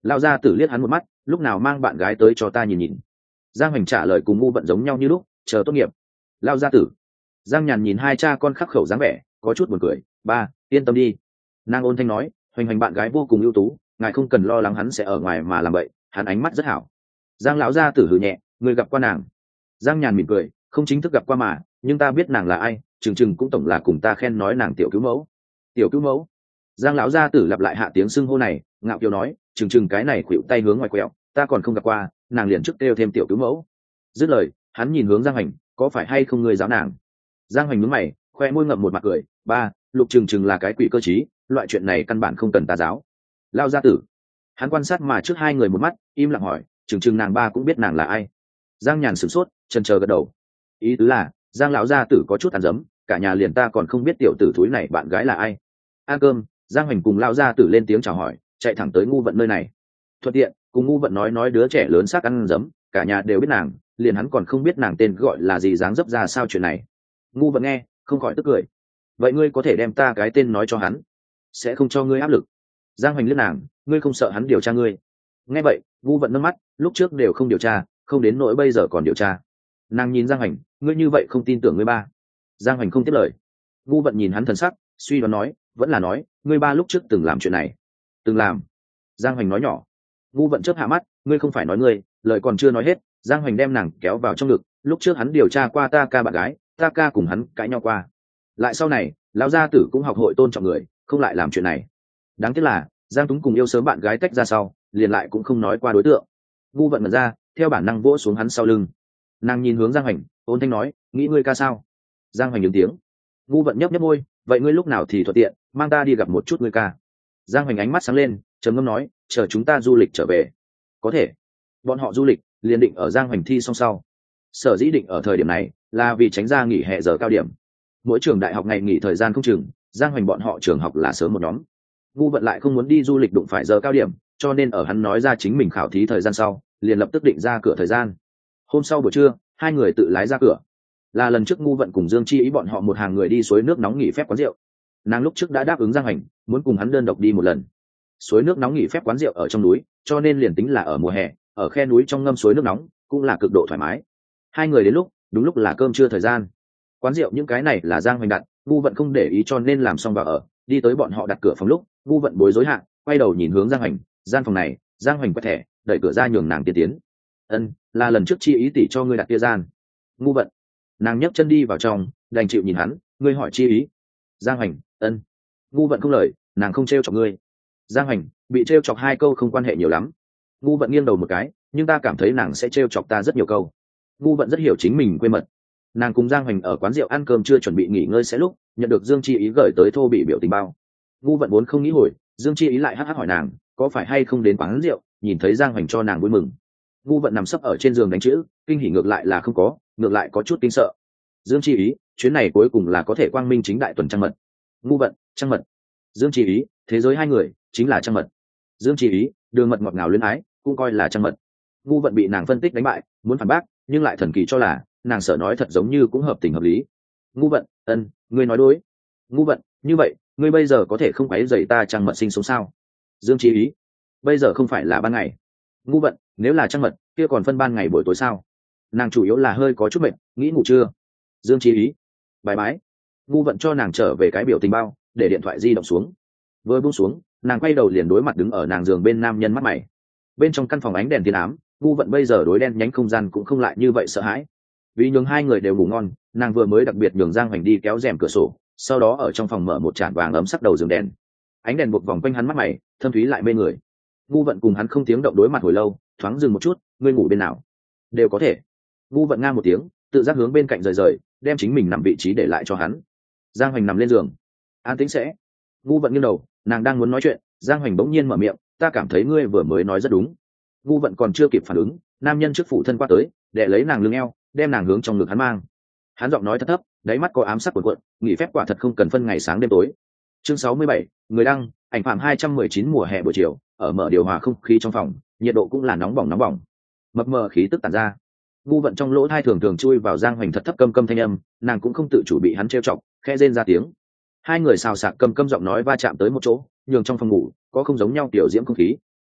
Lao gia tử liếc hắn một mắt, lúc nào mang bạn gái tới cho ta nhìn nhìn. Giang Hoành trả lời cùng ngu vận giống nhau như lúc, chờ tốt nghiệp. Lao gia tử. Giang Nhàn nhìn hai cha con khắc khẩu dáng vẻ, có chút buồn cười. Ba, yên tâm đi. Nàng ôn thanh nói, Hoành Hoành bạn gái vô cùng ưu tú, ngài không cần lo lắng hắn sẽ ở ngoài mà làm vậy. Hắn ánh mắt rất hảo. Giang lão gia tử hừ nhẹ, người gặp qua nàng. Giang Nhàn mỉm cười, không chính thức gặp qua mà, nhưng ta biết nàng là ai, chừng cũng tổng là cùng ta khen nói nàng tiểu cứu mẫu. Tiểu cứu mẫu. Giang lão gia tử lặp lại hạ tiếng xưng hô này, ngạo kiều nói, chừng cái này khuỵu tay hướng ngoài quẹo, ta còn không gặp qua, nàng liền trước kêu thêm tiểu cứu mẫu. Dứt lời, hắn nhìn hướng Giang Hoành, có phải hay không người giáo nàng? Giang Hoành nhướng mày, khoe môi ngậm một mặt cười. Ba, Lục chừng là cái quỷ cơ trí, loại chuyện này căn bản không cần ta giáo. Lao gia tử. Hắn quan sát mà trước hai người một mắt, im lặng hỏi, chừng nàng ba cũng biết nàng là ai? Giang Nhàn sửng sốt, chần chờ gật đầu. Ý tứ là, Giang lão gia tử có chút tàn dấm, cả nhà liền ta còn không biết tiểu tử thúi này bạn gái là ai. Ăn cơm, Giang Hoành cùng Lão gia tử lên tiếng chào hỏi, chạy thẳng tới ngu vận nơi này. Thuận tiện cùng ngu vận nói đứa trẻ lớn xác ăn dấm, cả nhà đều biết nàng, liền hắn còn không biết nàng tên gọi là gì, dáng dấp ra sao chuyện này. Ngu vận nghe không khỏi tức cười. Vậy ngươi có thể đem ta cái tên nói cho hắn, sẽ không cho ngươi áp lực. Giang Hoành liếc nàng, ngươi không sợ hắn điều tra ngươi? Nghe vậy, ngu vận nâng mắt, lúc trước đều không điều tra, không đến nỗi bây giờ còn điều tra. Nàng nhìn Giang Hoành, ngươi như vậy không tin tưởng ngươi ba? Giang Hoành không tiếp lời. Ngu vận nhìn hắn thần sắc, suy đoán nói, vẫn là nói, ngươi ba lúc trước từng làm chuyện này. Từng làm. Giang Hoành nói nhỏ. Ngu vận chớp hạ mắt, ngươi không phải nói ngươi, lời còn chưa nói hết, Giang Hoành đem nàng kéo vào trong ngực, lúc trước hắn điều tra qua ta ca bạn gái, ta ca cùng hắn cãi nhau qua. Lại sau này, lão gia tử cũng học hội tôn trọng người, không lại làm chuyện này. Đáng tiếc là, Giang Túng cùng yêu sớm bạn gái tách ra sau, liền lại cũng không nói qua đối tượng. Ngu vận mở ra, theo bản năng vỗ xuống hắn sau lưng. Nàng nhìn hướng Giang Hoành, ôn thanh nói, nghĩ ngươi ca sao? Giang Hoành ứng tiếng. Ngu vận nhấp môi, vậy ngươi lúc nào thì thuận tiện mang ta đi gặp một chút ngươi ca. Giang Hoành ánh mắt sáng lên, trầm ngâm nói, chờ chúng ta du lịch trở về. Có thể. Bọn họ du lịch liền định ở Giang Hoành thi xong sau. Sở dĩ định ở thời điểm này là vì tránh ra nghỉ hè giờ cao điểm. Mỗi trường đại học ngày nghỉ thời gian không chừng, Giang Hoành bọn họ trường học là sớm một nhóm. Ngu vận lại không muốn đi du lịch đụng phải giờ cao điểm, cho nên ở hắn nói ra chính mình khảo thí thời gian sau, liền lập tức định ra cửa thời gian. Hôm sau buổi trưa, hai người tự lái ra cửa. Là lần trước ngu vận cùng Dương Chi ý bọn họ một hàng người đi suối nước nóng nghỉ phép quán rượu. Nàng lúc trước đã đáp ứng Giang Hoành, muốn cùng hắn đơn độc đi một lần. Suối nước nóng nghỉ phép quán rượu ở trong núi, cho nên liền tính là ở mùa hè, ở khe núi trong ngâm suối nước nóng cũng là cực độ thoải mái. Hai người đến lúc đúng lúc là cơm trưa thời gian. Quán rượu những cái này là Giang Hoành đặt, ngu vận không để ý cho nên làm xong vào ở. Đi tới bọn họ đặt cửa phòng lúc, ngu vận bối rối hạ, quay đầu nhìn hướng Giang Hoành, gian phòng này, Giang Hoành quẹt thẻ, đẩy cửa ra nhường nàng tiên tiến. Ân, là lần trước Chi ý tỷ cho ngươi đặt kia gian. Ngu vận. Nàng nhấc chân đi vào trong, đành chịu nhìn hắn, ngươi hỏi Chi ý. Giang Hoành, ân. Ngu vận không lời, nàng không trêu chọc ngươi. Giang Hoành, bị trêu chọc hai câu không quan hệ nhiều lắm. Ngu vận nghiêng đầu một cái, nhưng ta cảm thấy nàng sẽ trêu chọc ta rất nhiều câu. Ngu vận rất hiểu chính mình quê mật. Nàng cùng Giang Hoành ở quán rượu ăn cơm chưa chuẩn bị nghỉ ngơi sẽ lúc nhận được Dương Chi ý gửi tới thô bị biểu tình bao. Ngu vận vốn không nghĩ hồi, Dương Chi ý lại hắc hắc hỏi nàng có phải hay không đến quán rượu, nhìn thấy Giang Hoành cho nàng vui mừng. Ngu vận nằm sấp ở trên giường đánh chữ, kinh hỉ ngược lại là không có, ngược lại có chút kinh sợ. Dương Chi ý, chuyến này cuối cùng là có thể quang minh chính đại tuần trăng mật. Ngu vận, trăng mật. Dương Chi ý, thế giới hai người chính là trăng mật. Dương Chi ý, đường mật ngọt ngào luyến ái cũng coi là trăng mật. Ngu vận bị nàng phân tích đánh bại, muốn phản bác nhưng lại thần kỳ cho là nàng sợ nói thật giống như cũng hợp tình hợp lý. Ngu vận, ân, ngươi nói đối. Ngu vận, như vậy ngươi bây giờ có thể không quấy rầy ta trăng mật sinh sống sao? Dương Chi ý, bây giờ không phải là ban ngày. Ngu vận, nếu là trăng mật kia còn phân ban ngày buổi tối sao? Nàng chủ yếu là hơi có chút mệt, nghĩ ngủ trưa. Dương Chi ý, bye bye. Ngu vận cho nàng trở về cái biểu tình bao, để điện thoại di động xuống. Vừa buông xuống, nàng quay đầu liền đối mặt đứng ở nàng giường bên nam nhân mắt mày. Bên trong căn phòng ánh đèn tiên ám, ngu vận bây giờ đối đen nhánh không gian cũng không lại như vậy sợ hãi. Vì nhường hai người đều ngủ ngon, nàng vừa mới đặc biệt nhường Giang Hoành đi kéo rèm cửa sổ, sau đó ở trong phòng mở một chản vàng ấm sắc đầu giường đèn. Ánh đèn buộc vòng quanh hắn mắt mày, thâm thúy lại mê người. Ngu vận cùng hắn không tiếng động đối mặt hồi lâu, thoáng dừng một chút, ngươi ngủ bên nào? Đều có thể. Ngu vận nga một tiếng, tự giác hướng bên cạnh rời, đem chính mình nằm vị trí để lại cho hắn. Giang Hoành nằm lên giường, an tĩnh sẽ. Ngu vận nghiêng đầu, nàng đang muốn nói chuyện, Giang Hoành bỗng nhiên mở miệng, ta cảm thấy ngươi vừa mới nói rất đúng. Ngu vận còn chưa kịp phản ứng, nam nhân trước phủ thân qua tới, để lấy nàng lưng eo, đem nàng hướng trong ngực hắn mang. Hắn giọng nói thấp thấp, đáy mắt có ám sắc cuộn cuộn, nghỉ phép quả thật không cần phân ngày sáng đêm tối. Chương 67, người đăng, ảnh phạm 219 mùa hè buổi chiều, ở mở điều hòa không khí trong phòng, nhiệt độ cũng là nóng bỏng, mập mờ khí tức tản ra. Ngu vận trong lỗ tai thường thường chui vào Giang Hoành thật thấp câm câm thanh âm, nàng cũng không tự chủ bị hắn trêu chọc, khẽ rên ra tiếng. Hai người xào xạc câm câm giọng nói va chạm tới một chỗ, nhường trong phòng ngủ có không giống nhau tiểu diễm không khí.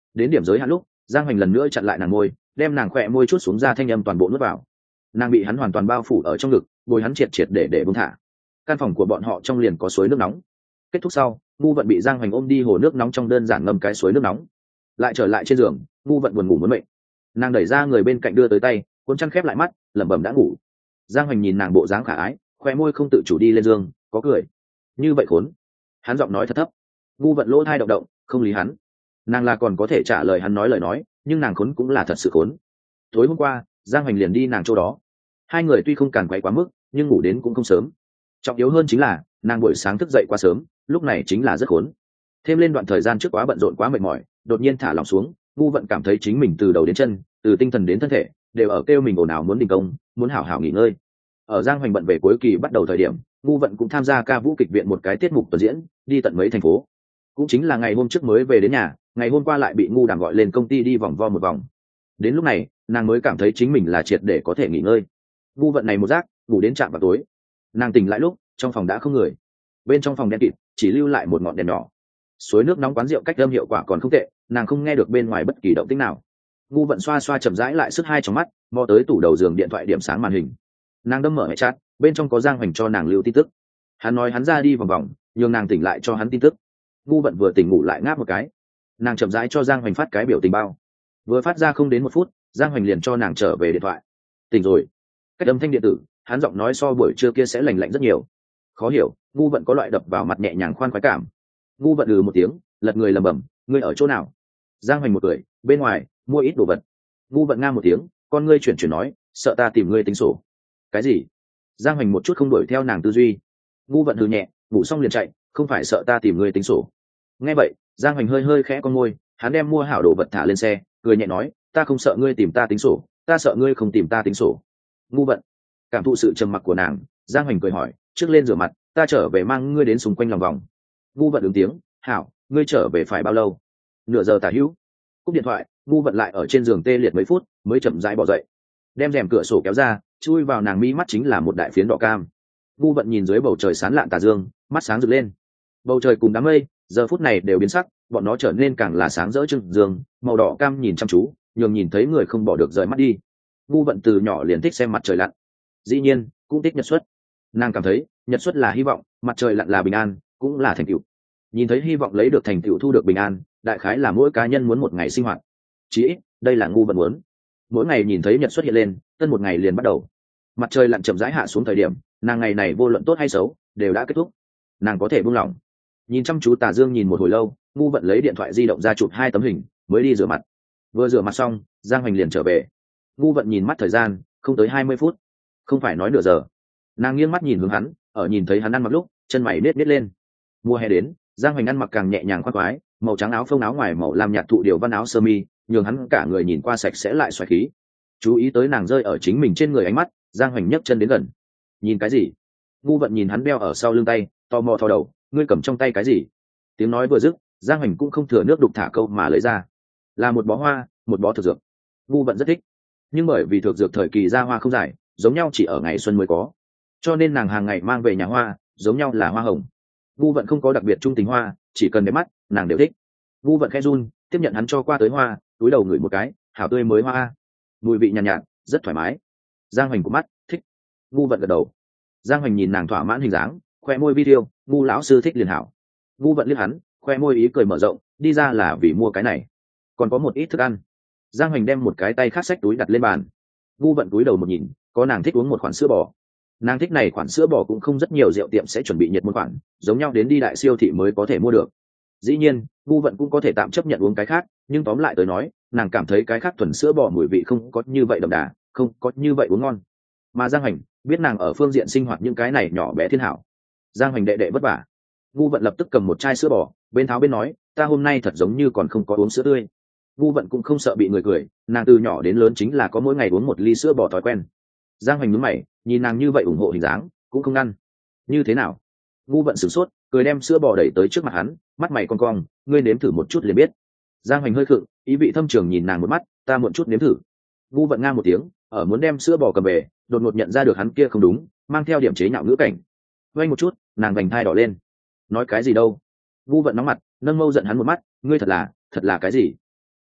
đến điểm giới hạn lúc giang hoành lần nữa chặn lại nàng môi, đem nàng khỏe môi chút xuống ra, thanh âm toàn bộ nuốt vào. Nàng bị hắn hoàn toàn bao phủ ở trong ngực, bồi hắn triệt triệt để buông thả. Căn phòng của bọn họ trong liền có suối nước nóng. Kết thúc sau, ngu vận bị giang hoành ôm đi hồ nước nóng trong, đơn giản ngâm cái suối nước nóng, lại trở lại trên giường. Ngu vận buồn ngủ muốn mệnh, nàng đẩy ra người bên cạnh đưa tới tay, cuốn chăn khép lại mắt, lẩm bẩm đã ngủ. Giang hoành nhìn nàng bộ dáng khả ái, khoe môi không tự chủ đi lên giường, có cười. Như vậy khốn, hắn giọng nói thật thấp. Ngu vận lỗ thai động động, không lý hắn. Nàng là còn có thể trả lời hắn nói lời nói, nhưng nàng khốn cũng là thật sự khốn. Tối hôm qua giang hoành liền đi nàng chỗ đó, hai người tuy không càn quấy quá mức, nhưng ngủ đến cũng không sớm. Trọng yếu hơn chính là nàng buổi sáng thức dậy quá sớm, lúc này chính là rất khốn. Thêm lên đoạn thời gian trước quá bận rộn quá mệt mỏi, đột nhiên thả lỏng xuống, ngu vận cảm thấy chính mình từ đầu đến chân, từ tinh thần đến thân thể, đều ở kêu mình ồn ào muốn đình công, muốn hảo hảo nghỉ ngơi. Ở giang hoành bận về cuối kỳ bắt đầu thời điểm, ngu vận cũng tham gia ca vũ kịch viện một cái tiết mục tuần diễn, đi tận mấy thành phố. Cũng chính là ngày hôm trước mới về đến nhà, ngày hôm qua lại bị ngu đàm gọi lên công ty đi vòng vo một vòng. Đến lúc này nàng mới cảm thấy chính mình là triệt để có thể nghỉ ngơi. Ngu vận này một giấc ngủ đến trạm vào tối, nàng tỉnh lại lúc trong phòng đã không người, bên trong phòng đen kịt, chỉ lưu lại một ngọn đèn nhỏ. Suối nước nóng quán rượu cách âm hiệu quả còn không tệ, nàng không nghe được bên ngoài bất kỳ động tĩnh nào. Ngu vận xoa xoa chậm rãi lại sức hai trong mắt, mò tới tủ đầu giường điện thoại điểm sáng màn hình. Nàng đâm mở hệ chat, bên trong có giang hoành cho nàng lưu tin tức. Hắn nói hắn ra đi vòng vòng, nhường nàng tỉnh lại cho hắn tin tức. Ngu vận vừa tỉnh ngủ lại ngáp một cái, nàng chậm rãi cho giang hoành phát cái biểu tình bao. Vừa phát ra không đến 1 phút, giang hoành liền cho nàng trở về điện thoại. Tỉnh rồi. Cách âm thanh điện tử, hắn giọng nói so buổi trưa kia sẽ lành lạnh rất nhiều. Khó hiểu, ngu vận có loại đập vào mặt nhẹ nhàng khoan khoái cảm. Ngu vận một tiếng, lật người lầm bầm, ngươi ở chỗ nào? Giang hoành một cười, bên ngoài mua ít đồ vật. Ngu vận nga một tiếng, con ngươi chuyển nói, sợ ta tìm ngươi tính sổ. Cái gì? Giang hoành một chút không đuổi theo nàng tư duy. Ngu vận hừ nhẹ, ngủ xong liền chạy, không phải sợ ta tìm ngươi tính sổ. Nghe vậy giang hoành hơi hơi khẽ con môi, hắn đem mua hảo đồ vật thả lên xe, cười nhẹ nói, ta không sợ ngươi tìm ta tính sổ, ta sợ ngươi không tìm ta tính sổ. Ngu vận cảm thụ sự trầm mặc của nàng, giang hoành cười hỏi, trước lên rửa mặt, ta trở về mang ngươi đến xung quanh lòng vòng. Ngu vận ứng tiếng, hảo, ngươi trở về phải bao lâu? Nửa giờ tả hữu. Cúp điện thoại, ngu vận lại ở trên giường tê liệt mấy phút mới chậm rãi bỏ dậy, đem rèm cửa sổ kéo ra, chui vào nàng mi mắt chính là một đại phiến đỏ cam. Ngu vận nhìn dưới bầu trời sáng lạn tà dương, mắt sáng rực lên. Bầu trời cùng đám mây giờ phút này đều biến sắc, bọn nó trở nên càng là sáng rỡ trưng dương, màu đỏ cam nhìn chăm chú, nhường nhìn thấy người không bỏ được rời mắt đi. Ngu vận từ nhỏ liền thích xem mặt trời lặn, dĩ nhiên cũng thích nhật xuất. Nàng cảm thấy nhật xuất là hy vọng, mặt trời lặn là bình an, cũng là thành tựu. Nhìn thấy hy vọng lấy được thành tựu, thu được bình an, đại khái là mỗi cá nhân muốn một ngày sinh hoạt. Chỉ ít đây là ngu vận muốn. Mỗi ngày nhìn thấy nhật xuất hiện lên, tân một ngày liền bắt đầu. Mặt trời lặn chậm rãi hạ xuống thời điểm, nàng ngày này vô luận tốt hay xấu đều đã kết thúc, nàng có thể buông lỏng. Nhìn chăm chú tà dương nhìn một hồi lâu, ngu vận lấy điện thoại di động ra chụp 2 tấm hình mới đi rửa mặt. Vừa rửa mặt xong, giang hoành liền trở về. Ngu vận nhìn mắt thời gian, không tới 20 phút, không phải nói nửa giờ. Nàng nghiêng mắt nhìn hướng hắn, ở nhìn thấy hắn ăn mặc lúc chân mày nết nết lên. Mùa hè đến, giang hoành ăn mặc càng nhẹ nhàng khoan khoái, màu trắng áo phông áo ngoài màu lam nhạt thụ điều văn áo sơ mi, nhường hắn cả người nhìn qua sạch sẽ lại xoáy khí. Chú ý tới nàng rơi ở chính mình trên người ánh mắt, giang hoành nhấc chân đến gần. Nhìn cái gì? Ngu vận nhìn hắn đeo ở sau lưng tay, tò mò thò đầu, ngươi cầm trong tay cái gì? Tiếng nói vừa dứt, giang hoành cũng không thừa nước đục thả câu mà lấy ra, là một bó hoa, một bó thực dược. Ngu vận rất thích, nhưng bởi vì thực dược thời kỳ ra hoa không dài, giống nhau chỉ ở ngày xuân mới có, cho nên nàng hàng ngày mang về nhà hoa giống nhau là hoa hồng. Ngu vận không có đặc biệt trung tình hoa, chỉ cần đẹp mắt nàng đều thích. Ngu vận khẽ run tiếp nhận hắn cho qua tới hoa, túi đầu ngửi một cái, hảo tươi mới hoa, mùi vị nhàn nhạt, rất thoải mái. Giang hoành của mắt thích. Ngu vận gật đầu. Giang hoành nhìn nàng thỏa mãn hình dáng, khoe môi video, ngu lão sư thích liền hảo. Ngu vận liếc hắn, khoe môi ý cười mở rộng, đi ra là vì mua cái này, còn có một ít thức ăn. Giang hoành đem một cái tay khác xách túi đặt lên bàn. Ngu vận túi đầu một nhìn, có nàng thích uống một khoản sữa bò. Nàng thích này khoản sữa bò cũng không rất nhiều rượu tiệm sẽ chuẩn bị nhiệt một khoản, giống nhau đến đi đại siêu thị mới có thể mua được. Dĩ nhiên ngu vận cũng có thể tạm chấp nhận uống cái khác, nhưng tóm lại tới nói, nàng cảm thấy cái khác thuần sữa bò mùi vị không có như vậy đậm đà, không có như vậy uống ngon. Mà Giang hoành biết nàng ở phương diện sinh hoạt những cái này nhỏ bé thiên hảo. Giang hoành đệ đệ vất vả. Ngu vận lập tức cầm một chai sữa bò, bên tháo bên nói, ta hôm nay thật giống như còn không có uống sữa tươi. Ngu vận cũng không sợ bị người cười, nàng từ nhỏ đến lớn chính là có mỗi ngày uống 1 ly sữa bò thói quen. Giang hoành nhướng mày, nhìn nàng như vậy ủng hộ hình dáng, cũng không ngăn. Như thế nào? Ngu vận sửng sốt, cười đem sữa bò đẩy tới trước mặt hắn, mắt mày cong cong, ngươi nếm thử một chút liền biết. Giang hoành hơi khựng, ý vị thâm trường nhìn nàng một mắt, ta muộn chút nếm thử. Ngu vận nga một tiếng, ở muốn đem sữa bò cầm về, đột ngột nhận ra được hắn kia không đúng, mang theo điểm chế nhạo ngữ cảnh. Vênh một chút, nàng vành thai đỏ lên. Nói cái gì đâu? Ngu vận nóng mặt, nâng mâu giận hắn một mắt, ngươi thật là cái gì?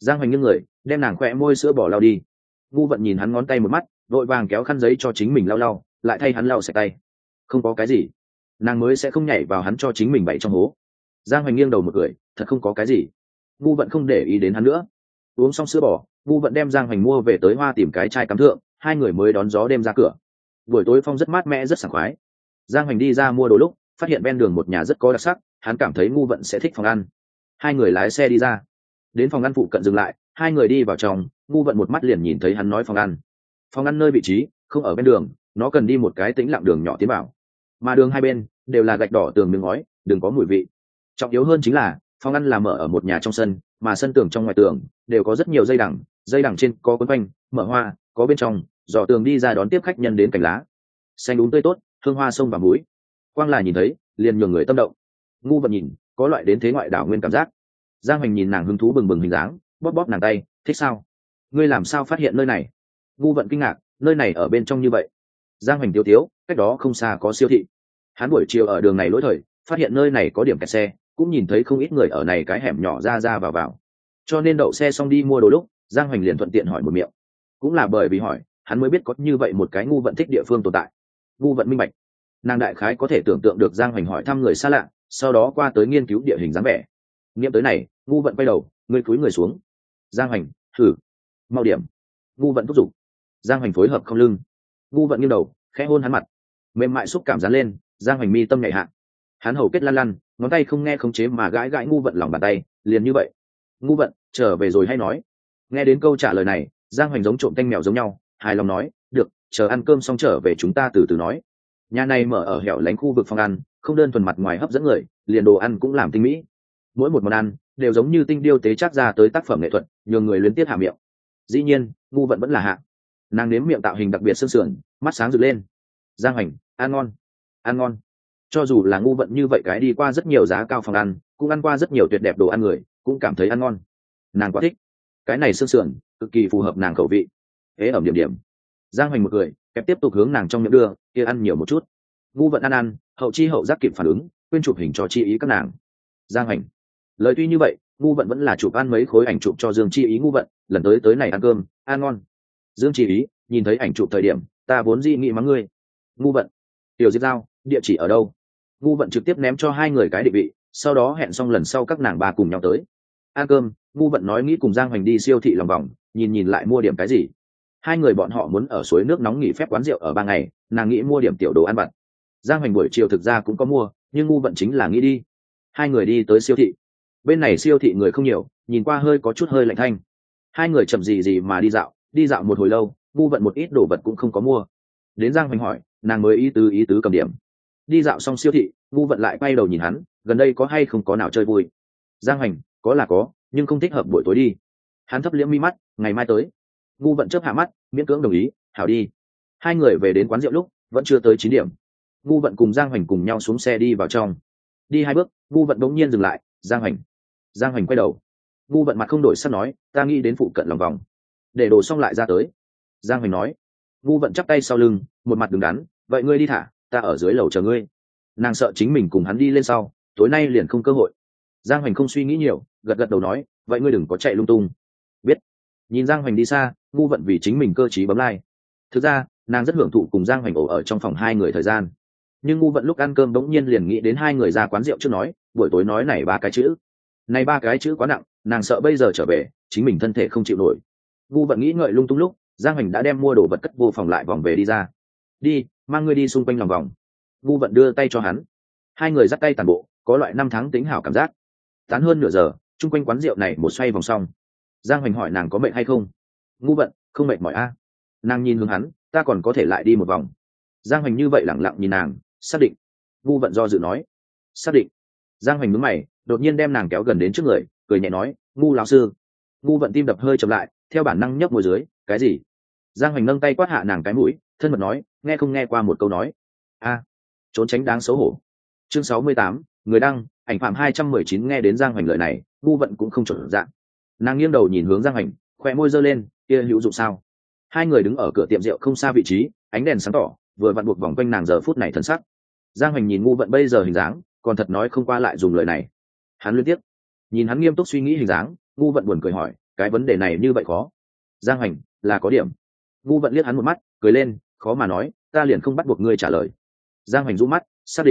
Giang Hoành nghiêng người đem nàng khỏe môi sữa bỏ lau đi. Ngu Vận nhìn hắn ngón tay một mắt, vội vàng kéo khăn giấy cho chính mình lau lau, lại thay hắn lau sạch tay. Không có cái gì, nàng mới sẽ không nhảy vào hắn cho chính mình bậy trong hố. Giang Hoành nghiêng đầu một cười, thật không có cái gì. Ngu Vận không để ý đến hắn nữa. Uống xong sữa bò, Ngu Vận đem Giang Hoành mua về tới hoa tìm cái chai cắm thượng, hai người mới đón gió đêm ra cửa. Buổi tối phong rất mát mẻ rất sảng khoái. Giang Hoành đi ra mua đồ lúc phát hiện ven đường một nhà rất có đặc sắc, hắn cảm thấy Ngu Vận sẽ thích phòng ăn. Hai người lái xe đi ra, đến phòng ăn phụ cận dừng lại, hai người đi vào trong. Ngu Vận một mắt liền nhìn thấy hắn nói phòng ăn nơi vị trí không ở bên đường, nó cần đi một cái tĩnh lặng đường nhỏ tiến vào, mà đường hai bên đều là gạch đỏ tường miếng ngói, đừng có mùi vị. Trọng yếu hơn chính là phòng ăn là mở ở một nhà trong sân, mà sân tường trong ngoài tường đều có rất nhiều dây đằng trên có quấn quanh mở hoa, có bên trong dò tường đi ra đón tiếp khách nhân đến cành lá xanh đúng tươi tốt, hương hoa sông và muối, quang là nhìn thấy liền nhường người tâm động. Ngu Vận nhìn có loại đến thế ngoại đảo nguyên cảm giác. Giang Hoành nhìn nàng hứng thú bừng bừng hình dáng, bóp bóp nàng tay, thích sao? Ngươi làm sao phát hiện nơi này? Ngu Vận kinh ngạc, nơi này ở bên trong như vậy. Giang Hoành tiếu tiếu, cách đó không xa có siêu thị. Hắn buổi chiều ở đường này lỗi thời, phát hiện nơi này có điểm kẹt xe, cũng nhìn thấy không ít người ở này cái hẻm nhỏ ra vào, cho nên đậu xe xong đi mua đồ lúc Giang Hoành liền thuận tiện hỏi một miệng. Cũng là bởi vì hỏi, hắn mới biết có như vậy một cái Ngu Vận thích địa phương tồn tại. Ngu Vận minh bạch, nàng đại khái có thể tưởng tượng được Giang Hoành hỏi thăm người xa lạ, sau đó qua tới nghiên cứu địa hình dáng vẻ. Nghiệm tới này, Ngu Vận quay đầu, ngươi cúi người xuống. Giang Hoành, thử, mau điểm. Ngu Vận thúc giục. Giang Hoành phối hợp không lưng. Ngu Vận nghiêng đầu, khẽ hôn hắn mặt, mềm mại xúc cảm dán lên. Giang Hoành mi tâm nhạy hạ, hắn hầu kết lăn lăn, ngón tay không nghe khống chế mà gãi gãi Ngu Vận lòng bàn tay, liền như vậy. Ngu Vận, trở về rồi hay nói? Nghe đến câu trả lời này, Giang Hoành giống trộm tanh mèo giống nhau, hài lòng nói, được, chờ ăn cơm xong trở về chúng ta từ từ nói. Nhà này mở ở hẻo lánh khu vực phòng ăn, không đơn thuần mặt ngoài hấp dẫn người, liền đồ ăn cũng làm tinh mỹ. Mỗi một món ăn đều giống như tinh điêu tế chắc ra tới tác phẩm nghệ thuật, nhường người luyến tiếc hạ miệng. Dĩ nhiên, Ngu Vận vẫn là hạ. Nàng nếm miệng tạo hình đặc biệt sương sườn, mắt sáng rực lên. Giang Hoành, ăn ngon, ăn ngon. Cho dù là Ngu Vận như vậy cái đi qua rất nhiều giá cao phòng ăn, cũng ăn qua rất nhiều tuyệt đẹp đồ ăn người, cũng cảm thấy ăn ngon. Nàng quá thích cái này sương sườn, cực kỳ phù hợp nàng khẩu vị. Ế ẩm điểm điểm. Giang Hoành một cười, kẹp tiếp tục hướng nàng trong miệng đưa, kia ăn nhiều một chút. Ngu Vận ăn, hậu chi hậu giác kịp phản ứng, quên chụp hình cho chi ý các nàng. Giang Hoành, lời tuy như vậy, Ngu Vận vẫn là chụp ăn mấy khối ảnh chụp cho Dương Chi Ý. Ngu Vận, lần tới này ăn cơm, ăn ngon. Dương Chi Ý nhìn thấy ảnh chụp thời điểm, ta vốn dị nghị mắng ngươi. Ngu Vận, Tiểu Diệp Giao, địa chỉ ở đâu? Ngu Vận trực tiếp ném cho hai người cái định vị, sau đó hẹn xong lần sau các nàng ba cùng nhau tới ăn cơm. Ngu Vận nói nghĩ cùng Giang Hoành đi siêu thị lòng vòng, nhìn lại mua điểm cái gì. Hai người bọn họ muốn ở suối nước nóng nghỉ phép quán rượu ở 3 ngày, nàng nghĩ mua điểm tiểu đồ ăn vặt. Giang Hoành buổi chiều thực ra cũng có mua, nhưng Ngu Vận chính là nghĩ đi. Hai người đi tới siêu thị. Bên này siêu thị người không nhiều, nhìn qua hơi có chút hơi lạnh thanh. Hai người chậm gì mà đi dạo một hồi lâu, Ngu Vận một ít đồ vật cũng không có mua. Đến Giang Hoành hỏi, nàng mới ý tứ cầm điểm. Đi dạo xong siêu thị, Ngu Vận lại quay đầu nhìn hắn, gần đây có hay không có nào chơi vui? Giang Hoành, có là có, nhưng không thích hợp buổi tối đi. Hắn thấp liễm mi mắt, ngày mai tới. Ngu Vận chớp hạ mắt, miễn cưỡng đồng ý, hảo đi. Hai người về đến quán rượu lúc vẫn chưa tới 9 điểm. Ngu Vận cùng Giang Hoành cùng nhau xuống xe đi vào trong. Đi 2 bước, Ngu Vận đống nhiên dừng lại. Giang Hoành quay đầu. Ngu Vận mặt không đổi sắc nói, ta nghĩ đến phụ cận lòng vòng, để đồ xong lại ra tới. Giang Hoành nói. Ngu Vận chắp tay sau lưng, một mặt đứng đắn, vậy ngươi đi thả, ta ở dưới lầu chờ ngươi. Nàng sợ chính mình cùng hắn đi lên sau, tối nay liền không cơ hội. Giang Hoành không suy nghĩ nhiều, gật đầu nói, vậy ngươi đừng có chạy lung tung. Biết. Nhìn Giang Hoành đi xa, Ngu Vận vì chính mình cơ trí bấm like. Thực ra nàng rất hưởng thụ cùng Giang Hoành ổ ở trong phòng hai người thời gian, nhưng Ngu Vận lúc ăn cơm bỗng nhiên liền nghĩ đến hai người ra quán rượu trước nói buổi tối nói này 3 cái chữ. Này 3 cái chữ quá nặng, nàng sợ bây giờ trở về chính mình thân thể không chịu nổi. Ngu Vận nghĩ ngợi lung tung lúc Giang Hoành đã đem mua đồ vật cất vô phòng lại vòng về đi ra. Đi, mang ngươi đi xung quanh lòng vòng. Ngu Vận đưa tay cho hắn. Hai người dắt tay tàn bộ, có loại 5 tháng tính hảo cảm giác. Tán hơn nửa giờ, chung quanh quán rượu này một xoay vòng xong. Giang Hoành hỏi nàng có mệt hay không. Ngu Vận, không mệt mỏi a. Nàng nhìn hướng hắn, ta còn có thể lại đi một vòng. Giang Hoành như vậy lẳng lặng nhìn nàng, xác định. Ngu Vận do dự nói, xác định. Giang Hoành nhướng mày, đột nhiên đem nàng kéo gần đến trước người, cười nhẹ nói, Ngu lão sư. Ngu Vận tim đập hơi chậm lại, theo bản năng nhấp môi dưới, cái gì? Giang Hoành nâng tay quát hạ nàng cái mũi, thân mật nói, nghe không nghe qua một câu nói. A, trốn tránh đáng xấu hổ. Chương 68, người đăng, ảnh phạm 219. Nghe đến Giang Hoành lời này, Ngu Vận cũng không trộn dạng. Nàng nghiêng đầu nhìn hướng Giang Hoành, khóe môi giơ lên, kia hữu dụng sao? Hai người đứng ở cửa tiệm rượu không xa vị trí, ánh đèn sáng tỏ, vừa vặn buộc vòng quanh nàng giờ phút này thần sắc. Giang Hoành nhìn Ngu Vận bây giờ hình dáng, còn thật nói không qua lại dùng lời này. Hắn liên tiếp nhìn hắn nghiêm túc suy nghĩ hình dáng, Ngu Vận buồn cười hỏi, cái vấn đề này như vậy khó. Giang Hoành là có điểm. Ngu Vận liếc hắn một mắt cười lên, khó mà nói, ta liền không bắt buộc ngươi trả lời. Giang Hoành rũ mắt,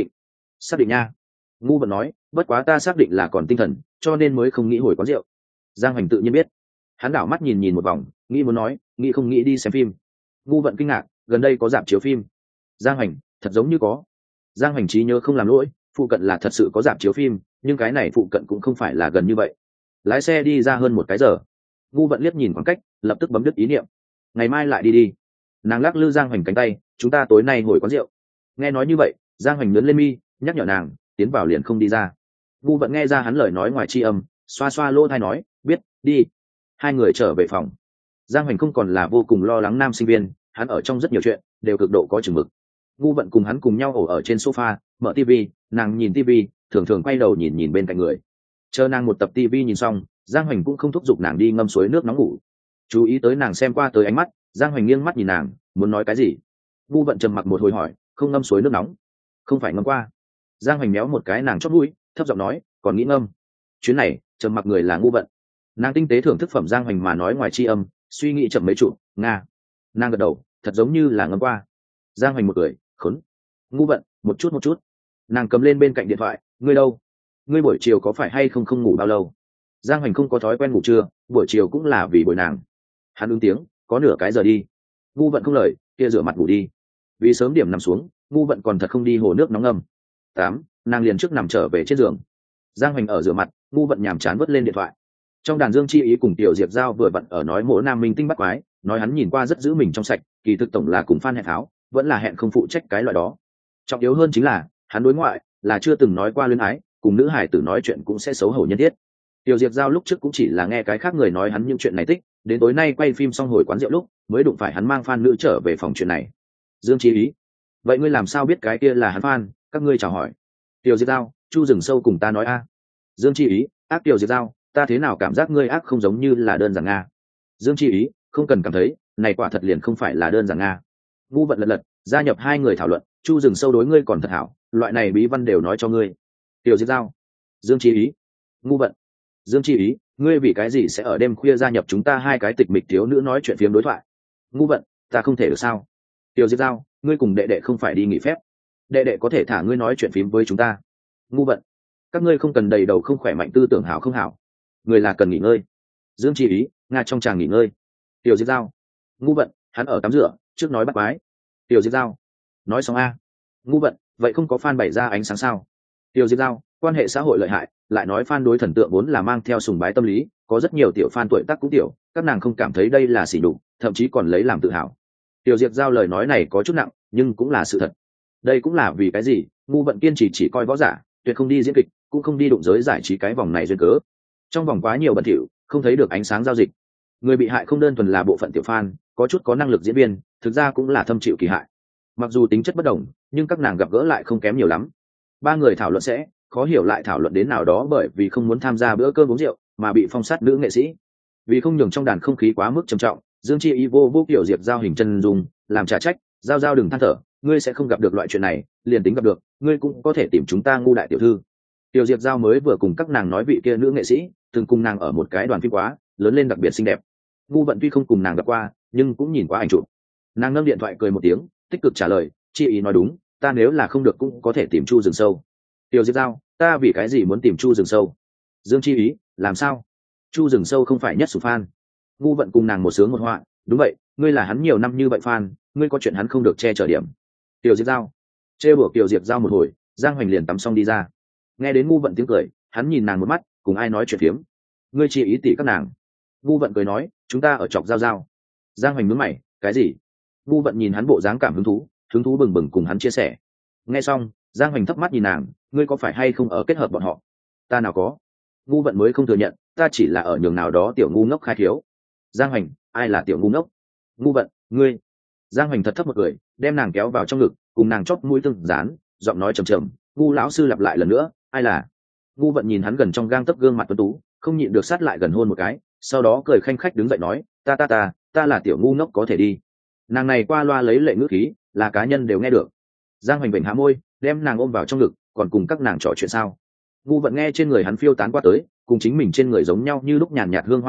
xác định nha. Ngu Vận nói, bất quá ta xác định là còn tinh thần, cho nên mới không nghĩ hồi quán rượu. Giang Hoành tự nhiên biết. Hắn đảo mắt nhìn một vòng, nghĩ muốn nói, nghĩ không nghĩ đi xem phim. Ngu Vận kinh ngạc, gần đây có rạp chiếu phim. Giang Hoành, thật giống như có. Giang Hoành trí nhớ không làm lỗi, phụ cận là thật sự có rạp chiếu phim, nhưng cái này phụ cận cũng không phải là gần như vậy. Lái xe đi ra hơn một cái giờ. Ngu Vận liếc nhìn khoảng cách, lập tức bấm đứt ý niệm. Ngày mai lại đi. Nàng lắc lư Giang Hoành cánh tay, chúng ta tối nay ngồi quán rượu. Nghe nói như vậy, Giang Hoành nhướng lên mi, nhắc nhở nàng, tiến vào liền không đi ra. Ngu Vận nghe ra hắn lời nói ngoài chi âm, xoa xoa lỗ tai nói, biết, đi. Hai người trở về phòng. Giang Hoành không còn là vô cùng lo lắng nam sinh viên, hắn ở trong rất nhiều chuyện đều cực độ có chừng mực. Ngu Vận cùng hắn cùng nhau ổ ở trên sofa, mở tivi, nàng nhìn tivi, thường thường quay đầu nhìn bên cạnh người. Chờ nàng một tập tivi nhìn xong, Giang Hoành cũng không thúc giục nàng đi ngâm suối nước nóng ngủ. Chú ý tới nàng xem qua tới ánh mắt, Giang Hoành nghiêng mắt nhìn nàng, muốn nói cái gì. Ngu Vận trầm mặc một hồi hỏi, không ngâm suối nước nóng? Không phải ngâm qua. Giang Hoành méo một cái nàng chót mũi, thấp giọng nói, còn nghĩ ngâm. Chuyến này trầm mặc người là Ngu Vận. Nàng tinh tế thưởng thức phẩm Giang Hoành mà nói ngoài chi âm, suy nghĩ chậm mấy trụ, nga. Nàng gật đầu, thật giống như là ngâm qua. Giang Hoành một cười, khốn. Ngu Vận, một chút. Nàng cầm lên bên cạnh điện thoại, ngươi đâu? Ngươi buổi chiều có phải hay không ngủ bao lâu? Giang Hoành không có thói quen ngủ trưa, buổi chiều cũng là vì bồi nàng. Hắn ứng tiếng, có nửa cái giờ đi. Ngu Vận không lời, kia rửa mặt ngủ đi. Vì sớm điểm nằm xuống, Ngu Vận còn thật không đi hồ nước nóng ngâm. 8, nàng liền trước nằm trở về trên giường. Giang Hoành ở rửa mặt, Ngu Vận nhàm chán vớt lên điện thoại. Trong đàn Dương Chi Ý cùng Tiểu Diệp Giao vừa vặn ở nói mỗi nam minh tinh bắt quái, nói hắn nhìn qua rất giữ mình trong sạch, kỳ thực tổng là cùng fan hẹn tháo, vẫn là hẹn không phụ trách cái loại đó. Trọng yếu hơn chính là, hắn đối ngoại là chưa từng nói qua luyến ái, cùng nữ hải tử nói chuyện cũng sẽ xấu hổ nhân thiết. Tiểu Diệp Giao lúc trước cũng chỉ là nghe cái khác người nói hắn những chuyện này tích, đến tối nay quay phim xong hồi quán rượu lúc, mới đụng phải hắn mang fan nữ trở về phòng chuyện này. Dương Chi Ý, vậy ngươi làm sao biết cái kia là hắn fan? Các ngươi chào hỏi. Tiểu Diệp Giao, Chu Rừng Sâu cùng ta nói a. Dương Chi Ý, ác Tiểu Diệp Giao, ta thế nào cảm giác ngươi ác không giống như là đơn giản nga. Dương Chi Ý, không cần cảm thấy, này quả thật liền không phải là đơn giản nga. Ngu Vận lật gia nhập hai người thảo luận, Chu Rừng Sâu đối ngươi còn thật hảo, loại này bí văn đều nói cho ngươi. Tiểu Diệp Giao, Dương Chi Ý, Ngu Vận. Dương Chi Ý, ngươi vì cái gì sẽ ở đêm khuya gia nhập chúng ta hai cái tịch mịch thiếu nữ nói chuyện phiếm đối thoại? Ngu Vận, ta không thể được sao? Tiểu Diệp Giao, ngươi cùng đệ đệ không phải đi nghỉ phép, đệ đệ có thể thả ngươi nói chuyện phím với chúng ta. Ngu Vận, các ngươi không cần đầy đầu không khỏe mạnh tư tưởng hảo không hảo, người là cần nghỉ ngơi. Dương Chi Ý, nga trong tràng nghỉ ngơi. Tiểu Diệp Giao, Ngu Vận, hắn ở tắm rửa, trước nói bắt quái. Tiểu Diệp Giao, nói xong a. Ngu Vận, vậy không có fan bày ra ánh sáng sao? Tiểu Diệp Giao, quan hệ xã hội lợi hại, lại nói fan đối thần tượng vốn là mang theo sùng bái tâm lý, có rất nhiều tiểu fan tuổi tác cũng tiểu, các nàng không cảm thấy đây là sỉ nhục, thậm chí còn lấy làm tự hào. Tiểu Diệp Giao lời nói này có chút nặng, nhưng cũng là sự thật. Đây cũng là vì cái gì Ngu Vận kiên trì chỉ coi võ giả, tuyệt không đi diễn kịch, cũng không đi đụng giới giải trí cái vòng này duyên cớ. Trong vòng quá nhiều bẩn thỉu, không thấy được ánh sáng giao dịch. Người bị hại không đơn thuần là bộ phận tiểu fan, có chút có năng lực diễn viên, thực ra cũng là thâm chịu kỳ hại. Mặc dù tính chất bất đồng, nhưng các nàng gặp gỡ lại không kém nhiều lắm. Ba người thảo luận sẽ khó hiểu lại thảo luận đến nào đó bởi vì không muốn tham gia bữa cơm uống rượu mà bị phong sát nữ nghệ sĩ. Vì không nhường trong đàn không khí quá mức trầm trọng, Dương Chi Ý vô kiểu Diệp Giao hình chân dung làm trả trách, Giao đừng than thở, ngươi sẽ không gặp được loại chuyện này, liền tính gặp được, ngươi cũng có thể tìm chúng ta Ngu đại tiểu thư. Tiểu Diệp Giao mới vừa cùng các nàng nói vị kia nữ nghệ sĩ từng cùng nàng ở một cái đoàn phim quá, lớn lên đặc biệt xinh đẹp. Ngu Vận tuy không cùng nàng gặp qua, nhưng cũng nhìn qua ảnh chụp. Nàng nâng điện thoại cười một tiếng, tích cực trả lời, Chi Ý nói đúng, ta nếu là không được cũng có thể tìm Chu Rừng Sâu. Tiểu Diệp Giao, ta vì cái gì muốn tìm Chu Rừng Sâu? Dương Chi Ý, làm sao? Chu Rừng Sâu không phải nhất sủng fan. Ngu Vận cùng nàng một sướng một họa, đúng vậy, ngươi là hắn nhiều năm như vậy fan, ngươi có chuyện hắn không được che chở điểm. Tiểu Diệp Giao, trêu đùa Tiểu Diệp Giao một hồi, Giang Hoành liền tắm xong đi ra. Nghe đến Ngu Vận tiếng cười, hắn nhìn nàng một mắt, cùng ai nói chuyện phiếm? Ngươi Chi Ý tỷ các nàng. Ngu Vận cười nói, chúng ta ở chọc Giao. Giang Hoành nhướng mày, cái gì? Ngu Vận nhìn hắn bộ dáng cảm hứng thú bừng bừng cùng hắn chia sẻ. Nghe xong, Giang Hoành thấp mắt nhìn nàng, ngươi có phải hay không ở kết hợp bọn họ? Ta nào có. Ngu Vận mới không thừa nhận, ta chỉ là ở nhường nào đó tiểu ngu ngốc khai thiếu. Giang Hoành, ai là tiểu ngu ngốc? Ngu Vận, ngươi. Giang Hoành thật thấp một cười, đem nàng kéo vào trong ngực, cùng nàng chóp mũi từng dán, giọng nói trầm trầm. Ngu lão sư lặp lại lần nữa, ai là? Ngu Vận nhìn hắn gần trong gang tấc gương mặt tuấn tú, không nhịn được sát lại gần hôn một cái, sau đó cười khanh khách đứng dậy nói, ta là tiểu ngu ngốc có thể đi. Nàng này qua loa lấy lệ ngữ khí, là cá nhân đều nghe được. Giang Hoành vểnh hạ môi, đem nàng ôm vào trong ngực, còn cùng các nàng trò chuyện sao? Ngu Vận nghe trên người hắn phiêu tán qua tới, cùng chính mình trên người giống nhau như lúc nhàn nhạt hương hoa vị,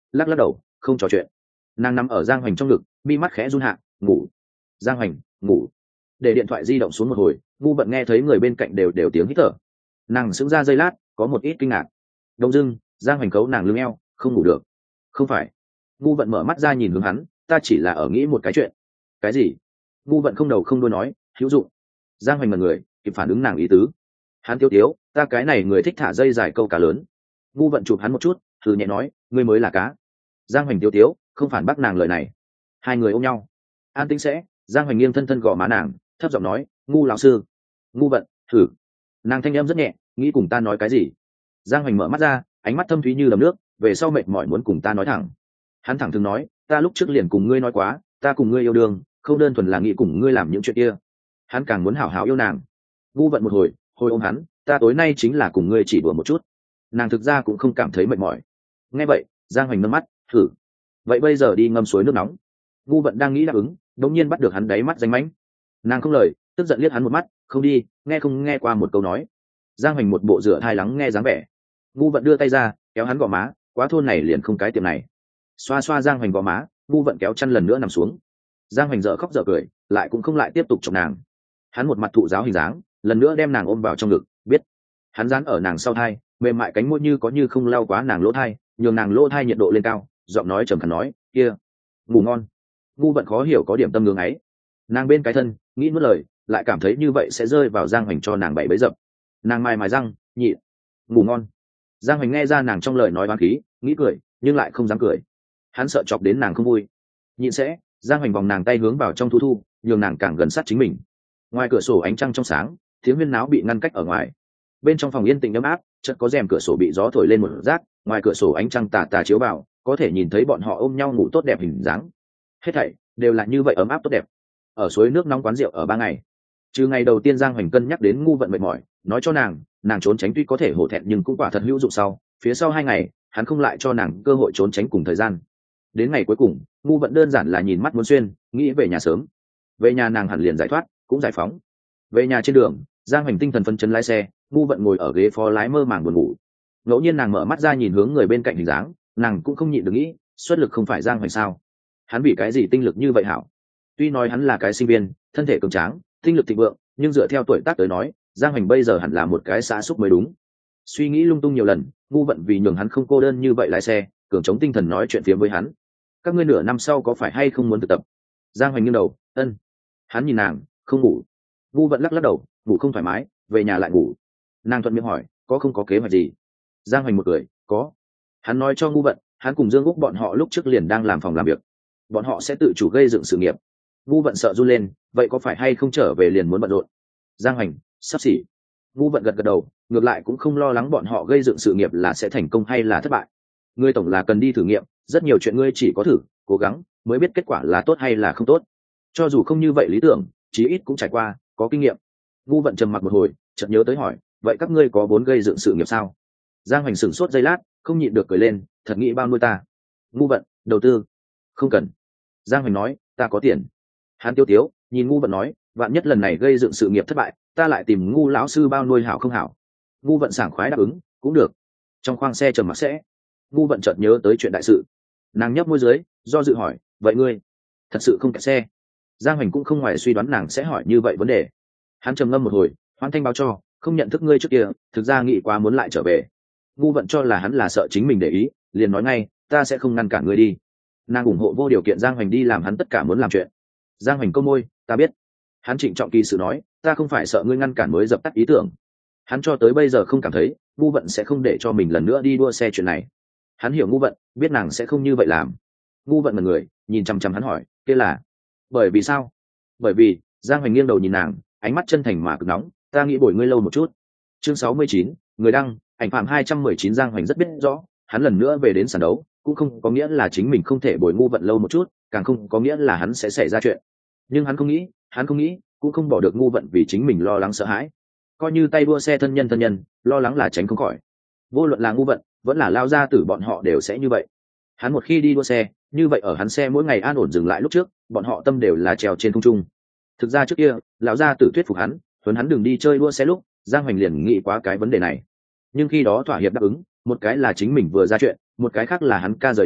lắc lắc đầu không trò chuyện. Nàng nằm ở Giang Hoành trong ngực, mi mắt khẽ run hạ, ngủ. Giang Hoành ngủ. Để điện thoại di động xuống một hồi, ngu vận nghe thấy người bên cạnh đều tiếng hít thở. Nàng sững ra giây lát, có một ít kinh ngạc. Đông dưng Giang Hoành cấu nàng lưng eo, không ngủ được. Không phải. Ngu vận mở mắt ra nhìn hướng hắn, ta chỉ là ở nghĩ một cái chuyện. Cái gì? Ngu vận không đầu không đuôi nói, hữu dụng. Giang Hoành ngẩn người, kịp phản ứng nàng ý tứ. Hắn tiêu tiếu, ta cái này người thích thả dây dài câu cá lớn. Ngu vận chụp hắn một chút, thử nhẹ nói, ngươi mới là cá. Giang Hoành tiêu tiếu, không phản bác nàng lời này. Hai người ôm nhau. An tĩnh sẽ, Giang Hoành nghiêng thân thân gò má nàng, thấp giọng nói, ngu lão sư. Ngu vận, thử. Nàng thanh âm rất nhẹ, nghĩ cùng ta nói cái gì? Giang Hoành mở mắt ra, ánh mắt thâm thúy như đầm nước, về sau mệt mỏi muốn cùng ta nói thẳng. Hắn thẳng thừng nói, ta lúc trước liền cùng ngươi nói quá, ta cùng ngươi yêu đương, không đơn thuần là nghĩ cùng ngươi làm những chuyện kia. Hắn càng muốn hảo hảo yêu nàng. Ngu vận một hồi ôm hắn, ta tối nay chính là cùng ngươi chỉ đùa một chút. Nàng thực ra cũng không cảm thấy mệt mỏi. Nghe vậy, Giang Hoành nâng mắt, thử. Vậy bây giờ đi ngâm suối nước nóng. Ngu vận đang nghĩ đáp ứng, đống nhiên bắt được hắn đáy mắt danh mãnh. Nàng không lời, tức giận liếc hắn một mắt, không đi, nghe không nghe qua một câu nói. Giang Hoành một bộ rửa thai lắng nghe dáng vẻ. Ngu vận đưa tay ra, kéo hắn gò má, quá thôn này liền không cái tiệm này. Xoa xoa Giang Hoành gò má, ngu vận kéo chăn lần nữa nằm xuống. Giang Hoành dở khóc dở cười, lại cũng không lại tiếp tục chọc nàng. Hắn một mặt thụ giáo hình dáng, lần nữa đem nàng ôm vào trong ngực, biết. Hắn dán ở nàng sau thai, mềm mại cánh môi như có như không lau quá nàng lỗ thai, nhường nàng lỗ thai nhiệt độ lên cao, giọng nói trầm khàn nói, kia, ngủ ngon. Ngu vận khó hiểu có điểm tâm ngưỡng ấy. Nàng bên cái thân, nghĩ nuốt lời, lại cảm thấy như vậy sẽ rơi vào Giang Hoành cho nàng bậy bấy dập. Nàng mài răng, nhịn, ngủ ngon. Giang Hoành nghe ra nàng trong lời nói oán khí, nghĩ cười, nhưng lại không dám cười. Hắn sợ chọc đến nàng không vui. Nhịn sẽ, Giang Hoành vòng nàng tay hướng vào trong thu thu, nhường nàng càng gần sát chính mình. Ngoài cửa sổ ánh trăng trong sáng, tiếng huyên náo bị ngăn cách ở ngoài. Bên trong phòng yên tĩnh ấm áp, chợt có rèm cửa sổ bị gió thổi lên một rác, ngoài cửa sổ ánh trăng tà tà chiếu vào, có thể nhìn thấy bọn họ ôm nhau ngủ tốt đẹp hình dáng. Hết thảy đều là như vậy ấm áp tốt đẹp. Ở suối nước nóng quán rượu ở 3 ngày. Trừ ngày đầu tiên Giang Hoành cân nhắc đến ngu vận mệt mỏi, nói cho nàng trốn tránh tuy có thể hổ thẹn nhưng cũng quả thật hữu dụng sau, phía sau 2 ngày, hắn không lại cho nàng cơ hội trốn tránh cùng thời gian. Đến ngày cuối cùng, ngu vận đơn giản là nhìn mắt muốn xuyên, nghĩ về nhà sớm. Về nhà nàng hẳn liền giải thoát, cũng giải phóng. Về nhà trên đường, Giang Hoành tinh thần phấn chấn lái xe, ngu vận ngồi ở ghế phó lái mơ màng buồn ngủ. Ngẫu nhiên nàng mở mắt ra nhìn hướng người bên cạnh hình dáng, nàng cũng không nhịn được nghĩ, xuất lực không phải Giang Hoành sao? Hắn vì cái gì tinh lực như vậy hảo? Tuy nói hắn là cái sinh viên, thân thể cường tráng, tinh lực thịnh vượng, nhưng dựa theo tuổi tác tới nói, Giang Hoành bây giờ hẳn là một cái xã xúc mới đúng. Suy nghĩ lung tung nhiều lần, ngu vận vì nhường hắn không cô đơn như vậy lái xe, cường chống tinh thần nói chuyện phiếm với hắn. Các ngươi nửa năm sau có phải hay không muốn thực tập? Giang Hoành nghiêng đầu, ân. Hắn nhìn nàng, không ngủ. Ngu vận lắc lắc đầu, ngủ không thoải mái, về nhà lại ngủ. Nàng thuận miệng hỏi, có không có kế hoạch gì? Giang Hoành một cười, có. Hắn nói cho ngu vận, hắn cùng Dương Úc bọn họ lúc trước liền đang làm phòng làm việc, bọn họ sẽ tự chủ gây dựng sự nghiệp. Ngu vận sợ run lên, vậy có phải hay không trở về liền muốn bận rộn? Giang Hoành, sắp xỉ. Ngu vận gật gật đầu, ngược lại cũng không lo lắng bọn họ gây dựng sự nghiệp là sẽ thành công hay là thất bại. Ngươi tổng là cần đi thử nghiệm, rất nhiều chuyện ngươi chỉ có thử, cố gắng mới biết kết quả là tốt hay là không tốt. Cho dù không như vậy lý tưởng, chí ít cũng trải qua, có kinh nghiệm. Ngu vận trầm mặc một hồi, chợt nhớ tới hỏi, vậy các ngươi có vốn gây dựng sự nghiệp sao? Giang Hoành sửng sốt giây lát, không nhịn được cười lên, thật nghĩ bao nuôi ta. Ngu vận, đầu tư. Không cần. Giang Hoành nói, ta có tiền. Hắn tiêu tiếu, nhìn ngu vận nói, vạn nhất lần này gây dựng sự nghiệp thất bại, ta lại tìm ngu lão sư bao nuôi hảo không hảo? Ngu vận sảng khoái đáp ứng, cũng được. Trong khoang xe trầm mặc sẽ, ngu vận chợt nhớ tới chuyện đại sự. Nàng nhấp môi dưới, do dự hỏi, vậy ngươi thật sự không kẹt xe? Giang Hoành cũng không ngoài suy đoán nàng sẽ hỏi như vậy vấn đề. Hắn trầm ngâm một hồi, hoan thanh báo cho, không nhận thức ngươi trước kia, thực ra nghĩ quá muốn lại trở về. Ngu vận cho là hắn là sợ chính mình để ý, liền nói ngay, ta sẽ không ngăn cản ngươi đi. Nàng ủng hộ vô điều kiện Giang Hoành đi làm hắn tất cả muốn làm chuyện. Giang Hoành câu môi, ta biết. Hắn trịnh trọng kỳ sự nói, ta không phải sợ ngươi ngăn cản mới dập tắt ý tưởng. Hắn cho tới bây giờ không cảm thấy ngu vận sẽ không để cho mình lần nữa đi đua xe chuyện này. Hắn hiểu ngu vận, biết nàng sẽ không như vậy làm. Ngu vận là người nhìn chằm chằm hắn hỏi, kia là bởi vì sao? Bởi vì Giang Hoành nghiêng đầu nhìn nàng, ánh mắt chân thành mà cực nóng, ta nghĩ bồi ngươi lâu một chút. Chương 69, người đăng, ảnh phạm 219. Giang Hoành rất biết rõ, hắn lần nữa về đến sàn đấu cũng không có nghĩa là chính mình không thể bồi ngu vận lâu một chút, càng không có nghĩa là hắn sẽ xảy ra chuyện. Nhưng hắn không nghĩ cũng không bỏ được ngu vận vì chính mình lo lắng sợ hãi. Coi như tay đua xe thân nhân lo lắng là tránh không khỏi. Vô luận là ngu vận vẫn là lao gia tử, bọn họ đều sẽ như vậy. Hắn một khi đi đua xe như vậy, ở hắn xe mỗi ngày an ổn dừng lại lúc trước, bọn họ tâm đều là trèo trên không trung. Thực ra trước kia lão gia tử thuyết phục hắn huấn hắn đừng đi chơi đua xe lúc, Giang Hoành liền nghĩ quá cái vấn đề này. Nhưng khi đó thỏa hiệp đáp ứng, một cái là chính mình vừa ra chuyện, một cái khác là hắn ca rời đi,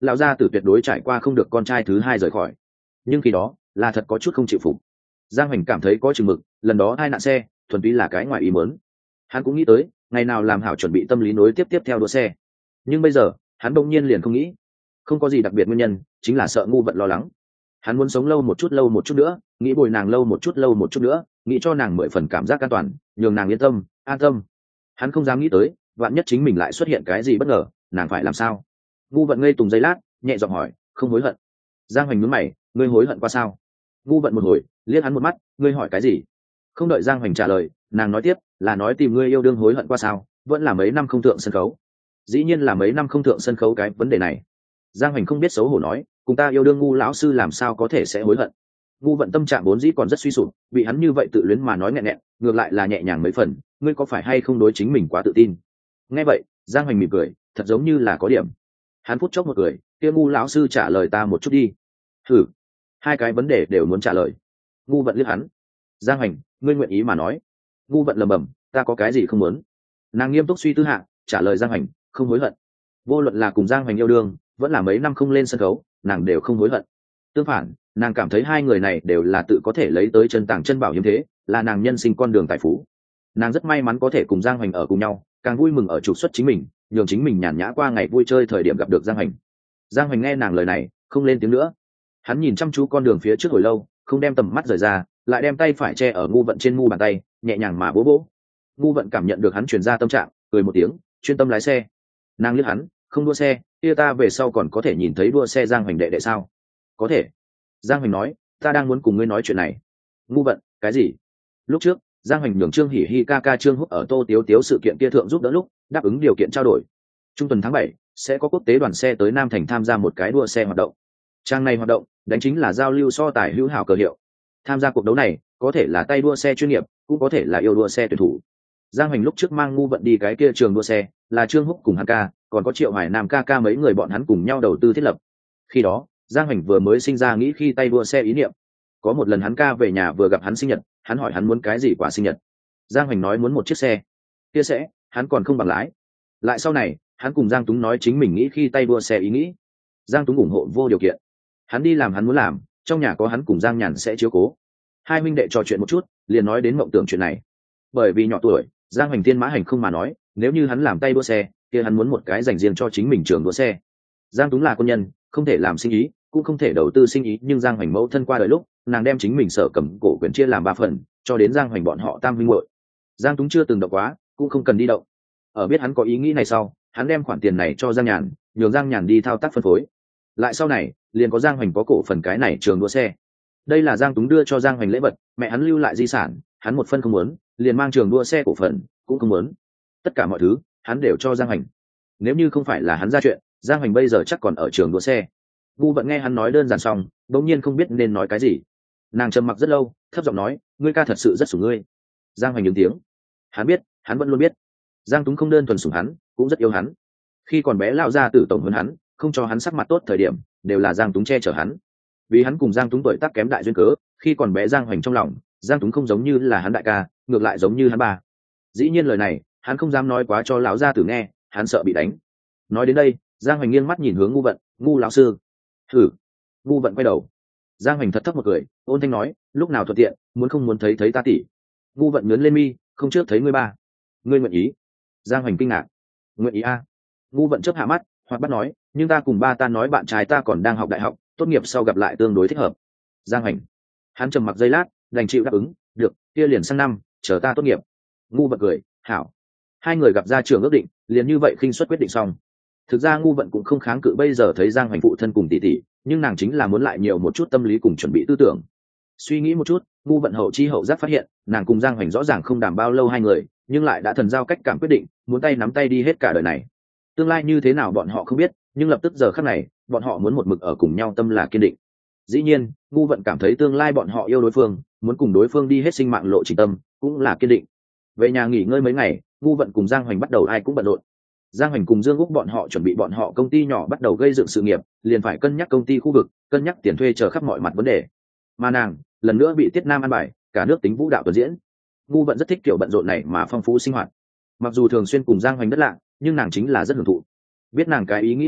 lão gia tử tuyệt đối trải qua không được con trai thứ hai rời khỏi. Nhưng khi đó là thật có chút không chịu phục. Giang Hoành cảm thấy có chừng mực, lần đó hai nạn xe thuần túy là cái ngoài ý muốn. Hắn cũng nghĩ tới ngày nào làm hảo chuẩn bị tâm lý nối tiếp theo đua xe, nhưng bây giờ hắn bỗng nhiên liền không nghĩ. Không có gì đặc biệt nguyên nhân, chính là sợ ngu vận lo lắng. Hắn muốn sống lâu một chút nữa, nghĩ bồi nàng lâu một chút nữa, nghĩ cho nàng 10 phần cảm giác an toàn, nhường nàng yên tâm an tâm. Hắn không dám nghĩ tới vạn nhất chính mình lại xuất hiện cái gì bất ngờ, nàng phải làm sao. Ngu vận ngây tùng giây lát, nhẹ giọng hỏi, không hối hận? Giang Hoành nhướng mày, ngươi hối hận qua sao? Ngu vận một hồi liếc hắn một mắt, ngươi hỏi cái gì? Không đợi Giang Hoành trả lời, nàng nói tiếp, là nói tìm ngươi yêu đương hối hận qua sao, vẫn là mấy năm không thượng sân khấu? Dĩ nhiên là mấy năm không thượng sân khấu. Cái vấn đề này Giang Hoành không biết xấu hổ nói, cùng ta yêu đương ngu lão sư làm sao có thể sẽ hối hận. Ngu vận tâm trạng vốn dĩ còn rất suy sụp, bị hắn như vậy tự luyến mà nói nghẹn nghẹn, ngược lại là nhẹ nhàng mấy phần, ngươi có phải hay không đối chính mình quá tự tin? Nghe vậy Giang Hoành mỉm cười, thật giống như là có điểm. Hắn phút chốc một cười, kia ngu lão sư trả lời ta một chút đi. Thử, hai cái vấn đề đều muốn trả lời. Ngu vận liếc hắn. Giang Hoành, ngươi nguyện ý mà nói. Ngu vận lầm bầm, ta có cái gì không muốn? Nàng nghiêm túc suy tư hạ, trả lời Giang Hoành, không hối hận. Vô luận là cùng Giang Hoành yêu đương, vẫn là mấy năm không lên sân khấu, nàng đều không hối hận. Tương phản, nàng cảm thấy hai người này đều là tự có thể lấy tới chân tàng chân bảo hiếm thế, là nàng nhân sinh con đường tài phú. Nàng rất may mắn có thể cùng Giang Hoành ở cùng nhau, càng vui mừng ở trục xuất chính mình, nhường chính mình nhàn nhã qua ngày vui chơi thời điểm gặp được Giang Hoành. Giang Hoành nghe nàng lời này, không lên tiếng nữa. Hắn nhìn chăm chú con đường phía trước hồi lâu, không đem tầm mắt rời ra, lại đem tay phải che ở ngu vận trên mu bàn tay, nhẹ nhàng mà vỗ vỗ. Ngu vận cảm nhận được hắn truyền ra tâm trạng, cười một tiếng, chuyên tâm lái xe. Nàng liếc hắn, không đua xe, kia ta về sau còn có thể nhìn thấy đua xe Giang Hoành đệ đệ sao? Có thể. Giang Hoành nói, ta đang muốn cùng ngươi nói chuyện này. Ngu vận, cái gì? Lúc trước Giang Hoành nhường Trương Hỉ Hi ca ca Trương Húc ở Tô Tiếu Tiếu sự kiện kia thượng giúp đỡ lúc đáp ứng điều kiện trao đổi. Trung tuần tháng 7 sẽ có quốc tế đoàn xe tới Nam Thành tham gia một cái đua xe hoạt động. Trang này hoạt động đánh chính là giao lưu so tài hữu hảo cờ hiệu. Tham gia cuộc đấu này có thể là tay đua xe chuyên nghiệp, cũng có thể là yêu đua xe tuyển thủ. Giang Hoành lúc trước mang ngu vận đi cái kia trường đua xe, là Trương Húc cùng hắn ca, còn có Triệu Hải Nam ca ca mấy người bọn hắn cùng nhau đầu tư thiết lập. Khi đó Giang Hoành vừa mới sinh ra nghĩ khi tay đua xe ý niệm. Có một lần hắn ca về nhà vừa gặp hắn sinh nhật, hắn hỏi hắn muốn cái gì quả sinh nhật. Giang Hoành nói muốn một chiếc xe. Kia sẽ hắn còn không bằng lái. Lại sau này hắn cùng Giang Túng nói chính mình nghĩ khi tay đua xe ý nghĩ. Giang Túng ủng hộ vô điều kiện. Hắn đi làm hắn muốn làm, trong nhà có hắn cùng Giang Nhàn sẽ chiếu cố. Hai huynh đệ trò chuyện một chút, liền nói đến mộng tưởng chuyện này. Bởi vì nhỏ tuổi, Giang Hoành thiên mã hành không mà nói, nếu như hắn làm tay đua xe, kia hắn muốn một cái dành riêng cho chính mình trường đua xe. Giang Túng là quân nhân, không thể làm sinh ý, cũng không thể đầu tư sinh ý, nhưng Giang Hoành mẫu thân qua đời lúc, nàng đem chính mình sở cầm cổ quyền chia làm 3 phần, cho đến Giang Hoành bọn họ tam huynh muội. Giang Túng chưa từng động quá, cũng không cần đi động. Ở biết hắn có ý nghĩ này sau, hắn đem khoản tiền này cho Giang Nhàn, nhường Giang Nhàn đi thao tác phân phối. Lại sau này, liền có Giang Hoành có cổ phần cái này trường đua xe. Đây là Giang Túng đưa cho Giang Hoành lễ vật, mẹ hắn lưu lại di sản, hắn một phân không muốn, liền mang trường đua xe cổ phần cũng không muốn. Tất cả mọi thứ, hắn đều cho Giang Hoành. Nếu như không phải là hắn ra chuyện, Giang Hoành bây giờ chắc còn ở trường đua xe. Ngu vận nghe hắn nói đơn giản xong, bỗng nhiên không biết nên nói cái gì. Nàng trầm mặc rất lâu, thấp giọng nói, ngươi ca thật sự rất sủng ngươi. Giang Hoành những tiếng. Hắn biết, hắn vẫn luôn biết. Giang Túng không đơn thuần sủng hắn, cũng rất yêu hắn. Khi còn bé lao ra tử tổng hơn hắn, không cho hắn sắc mặt tốt thời điểm, đều là Giang Túng che chở hắn. Vì hắn cùng Giang Túng tuổi tác kém đại duyên cớ, khi còn bé Giang Hoành trong lòng, Giang Túng không giống như là hắn đại ca, ngược lại giống như hắn ba. Dĩ nhiên lời này, hắn không dám nói quá cho lão gia tử nghe, hắn sợ bị đánh. Nói đến đây, Giang Hoành nghiêng mắt nhìn hướng Ngu vận, Ngu lão sư. Thử. Ngu vận quay đầu. Giang Hoành thật thấp một cười, ôn thanh nói, lúc nào thuận tiện, muốn không muốn thấy ta tỷ. Ngu vận nhớn lên mi, không trước thấy ngươi ba. Ngươi nguyện ý? Giang Hoành kinh ngạc. Nguyện ý a. Ngu vận chớp hạ mắt, hoặc bắt nói, nhưng ta cùng ba ta nói bạn trai ta còn đang học đại học, tốt nghiệp sau gặp lại tương đối thích hợp. Giang Hoành. Hắn trầm mặc giây lát, đành chịu đáp ứng, được, kia liền sang năm, chờ ta tốt nghiệp. Ngu vận cười, hảo. Hai người gặp ra trường ước định, liền như vậy khinh suất quyết định xong. Thực ra Ngu vận cũng không kháng cự bây giờ thấy Giang Hoành phụ thân cùng tỷ tỷ, nhưng nàng chính là muốn lại nhiều một chút tâm lý cùng chuẩn bị tư tưởng. Suy nghĩ một chút, Ngu vận hậu chi hậu giác phát hiện, nàng cùng Giang Hoành rõ ràng không đảm bao lâu hai người, nhưng lại đã thần giao cách cảm quyết định, muốn tay nắm tay đi hết cả đời này. Tương lai như thế nào bọn họ không biết, nhưng lập tức giờ khắc này, bọn họ muốn một mực ở cùng nhau, tâm là kiên định. Dĩ nhiên, Ngu vận cảm thấy tương lai bọn họ yêu đối phương, muốn cùng đối phương đi hết sinh mạng lộ trình tâm, cũng là kiên định. Về nhà nghỉ ngơi mấy ngày, Ngu vận cùng Giang Hoành bắt đầu ai cũng bận rộn. Giang Hoành cùng Dương Úc bọn họ chuẩn bị bọn họ công ty nhỏ bắt đầu gây dựng sự nghiệp, liền phải cân nhắc công ty khu vực, cân nhắc tiền thuê chờ khắp mọi mặt vấn đề. Mà nàng, lần nữa bị Tiết Nam ăn bài, cả nước tính vũ đạo tuần diễn. Ngu vận rất thích kiểu bận rộn này mà phong phú sinh hoạt. Mặc dù thường xuyên cùng Giang Hoành đất lạ, nhưng nàng chính là rất hưởng thụ. Biết nàng cái ý nghĩ này,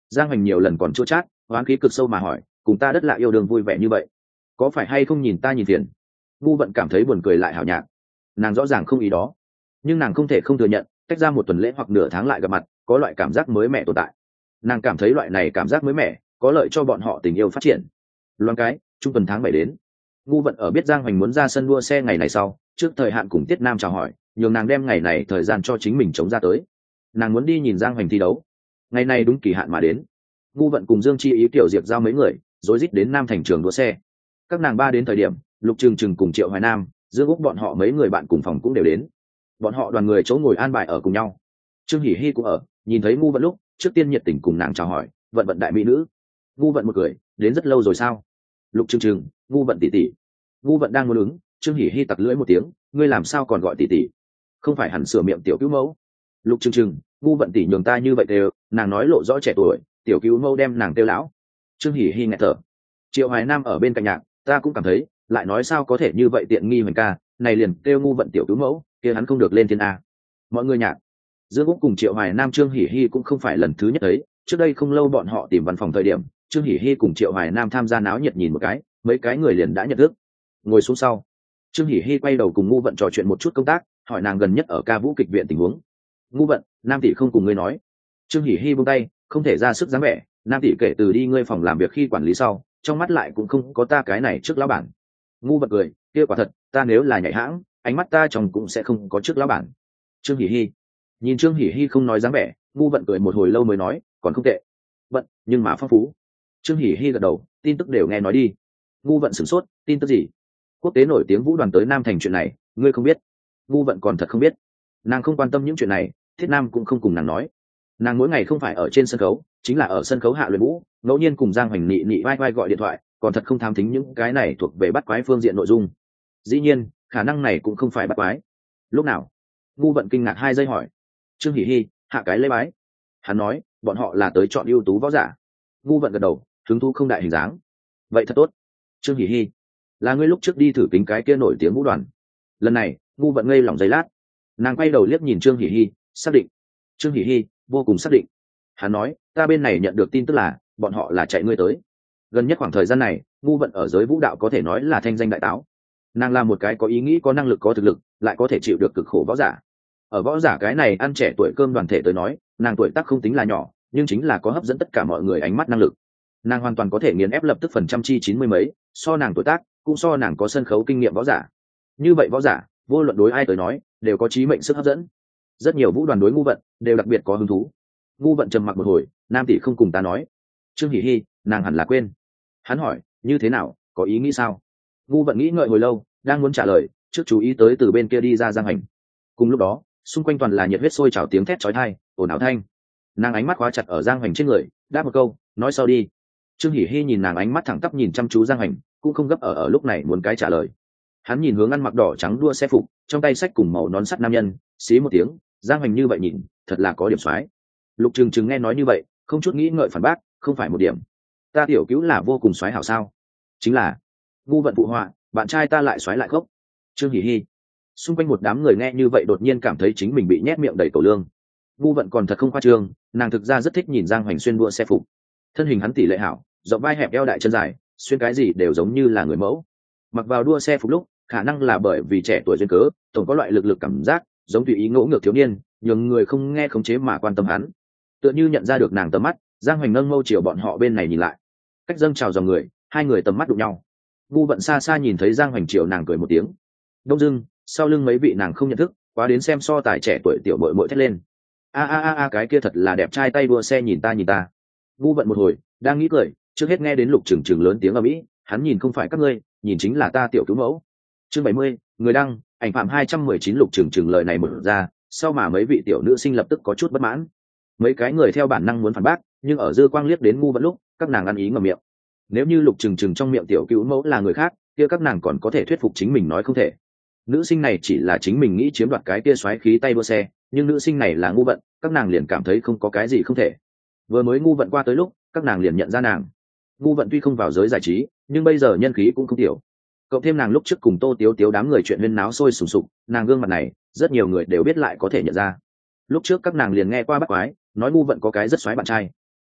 Giang Hoành nhiều lần còn chua chát, oán khí cực sâu mà hỏi, cùng ta đất lạ yêu đương vui vẻ như vậy, có phải hay không nhìn ta nhìn tiền? Ngu Vận cảm thấy buồn cười lại hảo nhạc. Nàng rõ ràng không ý đó, nhưng nàng không thể không thừa nhận, cách ra một tuần lễ hoặc nửa tháng lại gặp mặt, có loại cảm giác mới mẻ tồn tại. Nàng cảm thấy loại này cảm giác mới mẻ có lợi cho bọn họ tình yêu phát triển. Loan cái, trung tuần tháng 7 đến. Ngu Vận ở biết Giang Hoành muốn ra sân đua xe ngày này sau, trước thời hạn cùng Tiết Nam chào hỏi, nhường nàng đem ngày này thời gian cho chính mình chống ra tới. Nàng muốn đi nhìn Giang Hoành thi đấu. Ngày này đúng kỳ hạn mà đến. Ngu Vận cùng Dương Chi Ý tiểu diệt giao mấy người, rối rít đến Nam thành trường đua xe. Các nàng ba đến thời điểm, Lục Trừng Trừng cùng Triệu Hoài Nam, Dương Úc bọn họ mấy người bạn cùng phòng cũng đều đến. Bọn họ đoàn người chỗ ngồi an bài ở cùng nhau. Trương Hỉ Hi cũng ở, nhìn thấy Ngu Vận lúc, trước tiên nhiệt tình cùng nàng chào hỏi, Vận Vận đại mỹ nữ. Ngu Vận một cười, đến rất lâu rồi sao? Lục Trừng Trừng, Ngu Vận tỷ tỷ. Ngu Vận đang muốn ứng, Trương Hỉ Hi tặc lưỡi một tiếng, ngươi làm sao còn gọi tỷ tỷ? Không phải hẳn sửa miệng tiểu cứu mẫu. Lục Trừng Trừng, Ngu Vận tỷ nhường ta như vậy đều, nàng nói lộ rõ trẻ tuổi, tiểu cứu mẫu đem nàng tiêu lão. Trương Hỉ Hi nghẹt thở. Triệu Hoài Nam ở bên cạnh nhạc, ta cũng cảm thấy, lại nói sao có thể như vậy tiện nghi mình ca, này liền kêu Ngu Vận tiểu cứu mẫu, kia hắn không được lên thiên a. Mọi người nhạc. Dương Úc cùng Triệu Hoài Nam Trương Hỉ Hi cũng không phải lần thứ nhất thấy, trước đây không lâu bọn họ tìm văn phòng thời điểm, Trương Hỉ Hi cùng Triệu Hoài Nam tham gia náo nhiệt nhìn một cái, mấy cái người liền đã nhận thức. Ngồi xuống sau, Trương Hỉ Hi quay đầu cùng Ngu Vận trò chuyện một chút công tác, hỏi nàng gần nhất ở ca vũ kịch viện tình huống. Ngu Vận, Nam tỷ không cùng ngươi nói. Trương Hỉ Hi buông tay, không thể ra sức dáng vẻ, Nam tỷ kể từ đi ngươi phòng làm việc khi quản lý sau, trong mắt lại cũng không có ta cái này trước lão bản. Ngu Vận cười, kia quả thật, ta nếu là nhảy hãng, ánh mắt ta chồng cũng sẽ không có trước lão bản. Trương Hỉ Hi nhìn Trương Hỉ Hi không nói dáng vẻ, Ngu Vận cười một hồi lâu mới nói, còn không tệ. Vận, nhưng mà phong phú. Trương Hỉ Hi gật đầu, tin tức đều nghe nói đi. Ngu Vận sửng sốt, tin tức gì? Quốc tế nổi tiếng vũ đoàn tới Nam thành chuyện này, ngươi không biết? Ngu Vận còn thật không biết. Nàng không quan tâm những chuyện này, Thiết Nam cũng không cùng nàng nói. Nàng mỗi ngày không phải ở trên sân khấu, chính là ở sân khấu hạ luyện vũ, ngẫu nhiên cùng Giang Hoành nị nị vai vai gọi điện thoại, còn thật không tham thính những cái này thuộc về bắt quái phương diện nội dung. Dĩ nhiên, khả năng này cũng không phải bắt quái. Lúc nào? Ngu Vận kinh ngạc 2 giây hỏi. Trương Hỉ Hi hạ cái lễ bái. Hắn nói, bọn họ là tới chọn ưu tú võ giả. Ngu Vận gật đầu, hứng thú không đại hình dáng. Vậy thật tốt. Trương Hỉ Hi, là ngươi lúc trước đi thử kính cái kia nổi tiếng vũ đoàn. Lần này, Ngu Vận ngây lòng giây lát. Nàng quay đầu liếc nhìn Trương Hỉ Hi, xác định. Trương Hỉ Hi vô cùng xác định. Hắn nói, ta bên này nhận được tin tức là bọn họ là chạy ngươi tới. Gần nhất khoảng thời gian này, Ngu Vận ở giới vũ đạo có thể nói là thanh danh đại táo. Nàng là một cái có ý nghĩ, có năng lực, có thực lực, lại có thể chịu được cực khổ võ giả. Ở võ giả cái này ăn trẻ tuổi cơm đoàn thể tới nói, nàng tuổi tác không tính là nhỏ, nhưng chính là có hấp dẫn tất cả mọi người ánh mắt năng lực. Nàng hoàn toàn có thể nghiền ép lập tức phần trăm chi 90 mấy, so nàng tuổi tác, cũng so nàng có sân khấu kinh nghiệm võ giả. Như vậy võ giả, vô luận đối ai tới nói, đều có chí mệnh sức hấp dẫn. Rất nhiều vũ đoàn đối Ngu Vận đều đặc biệt có hứng thú. Ngu Vận trầm mặc một hồi, Nam tỷ không cùng ta nói. Trương Hỉ Hi, nàng hẳn là quên. Hắn hỏi, như thế nào, có ý nghĩ sao? Ngu Vận nghĩ ngợi hồi lâu, đang muốn trả lời, trước chú ý tới từ bên kia đi ra Giang Hành. Cùng lúc đó, xung quanh toàn là nhiệt huyết sôi trào tiếng thét chói tai, ồn ào thanh. Nàng ánh mắt khóa chặt ở Giang Hành trên người, đáp một câu, nói sau đi. Trương Hỉ Hi nhìn nàng ánh mắt thẳng tắp nhìn chăm chú Giang Hành, cũng không gấp ở lúc này muốn cái trả lời. Hắn nhìn hướng ăn mặc đỏ trắng đua xe phục, trong tay xách cùng màu nón sắt nam nhân, xí một tiếng, Giang Hành như vậy nhìn, thật là có điểm soái. Lục Trừng Trừng nghe nói như vậy, không chút nghĩ ngợi phản bác, không phải một điểm. Ta tiểu cứu là vô cùng soái hảo sao? Chính là. Ngu Vận phụ họa, bạn trai ta lại soái lại khốc. Trương Hỉ Hi. Xung quanh một đám người nghe như vậy đột nhiên cảm thấy chính mình bị nhét miệng đầy cầu lương. Ngu Vận còn thật không khoa trương, nàng thực ra rất thích nhìn Giang Hoành xuyên đua xe phục. Thân hình hắn tỷ lệ hảo, rộng vai hẹp eo đại chân dài, xuyên cái gì đều giống như là người mẫu. Mặc vào đua xe phục lúc, khả năng là bởi vì trẻ tuổi duyên cớ, tổng có loại lực cảm giác, giống tùy ý ngỗ ngược thiếu niên, nhường người không nghe khống chế mà quan tâm hắn. Tựa như nhận ra được nàng tầm mắt, Giang Hoành nâng mâu chiều bọn họ bên này nhìn lại. Cách dâng chào dòng người, hai người tầm mắt đụng nhau. Ngu Vận xa xa nhìn thấy Giang Hoành chiều nàng cười một tiếng. Đông dưng, sau lưng mấy vị nàng không nhận thức, quá đến xem so tài trẻ tuổi tiểu bội bội thét lên. A cái kia thật là đẹp trai, tay đua xe nhìn ta nhìn ta. Ngu Vận một hồi đang nghĩ cười, trước hết nghe đến Lục Trừng Trừng lớn tiếng ầm ĩ, hắn nhìn không phải các ngươi, nhìn chính là ta tiểu cứu mẫu. Chương 70, người đăng, ảnh phạm 219. Lục Trừng Trừng lời này mở ra, sau mà mấy vị tiểu nữ sinh lập tức có chút bất mãn. Mấy cái người theo bản năng muốn phản bác, nhưng ở dư quang liếc đến Ngu Vận lúc, các nàng ăn ý ngậm miệng. Nếu như Lục Trừng Trừng trong miệng tiểu cứu mẫu là người khác, kia các nàng còn có thể thuyết phục chính mình nói không thể. Nữ sinh này chỉ là chính mình nghĩ chiếm đoạt cái kia xoáy khí tay đua xe, nhưng nữ sinh này là Ngu Vận, các nàng liền cảm thấy không có cái gì không thể. Vừa mới Ngu Vận qua tới lúc, các nàng liền nhận ra nàng. Ngu Vận tuy không vào giới giải trí, nhưng bây giờ nhân khí cũng không tiểu. Cộng thêm nàng lúc trước cùng Tô Tiếu Tiếu đám người chuyện huyên náo sôi sùng sục, nàng gương mặt này, rất nhiều người đều biết lại có thể nhận ra. Lúc trước các nàng liền nghe qua bắt quái, nói Ngu Vận có cái rất xoáy bạn trai.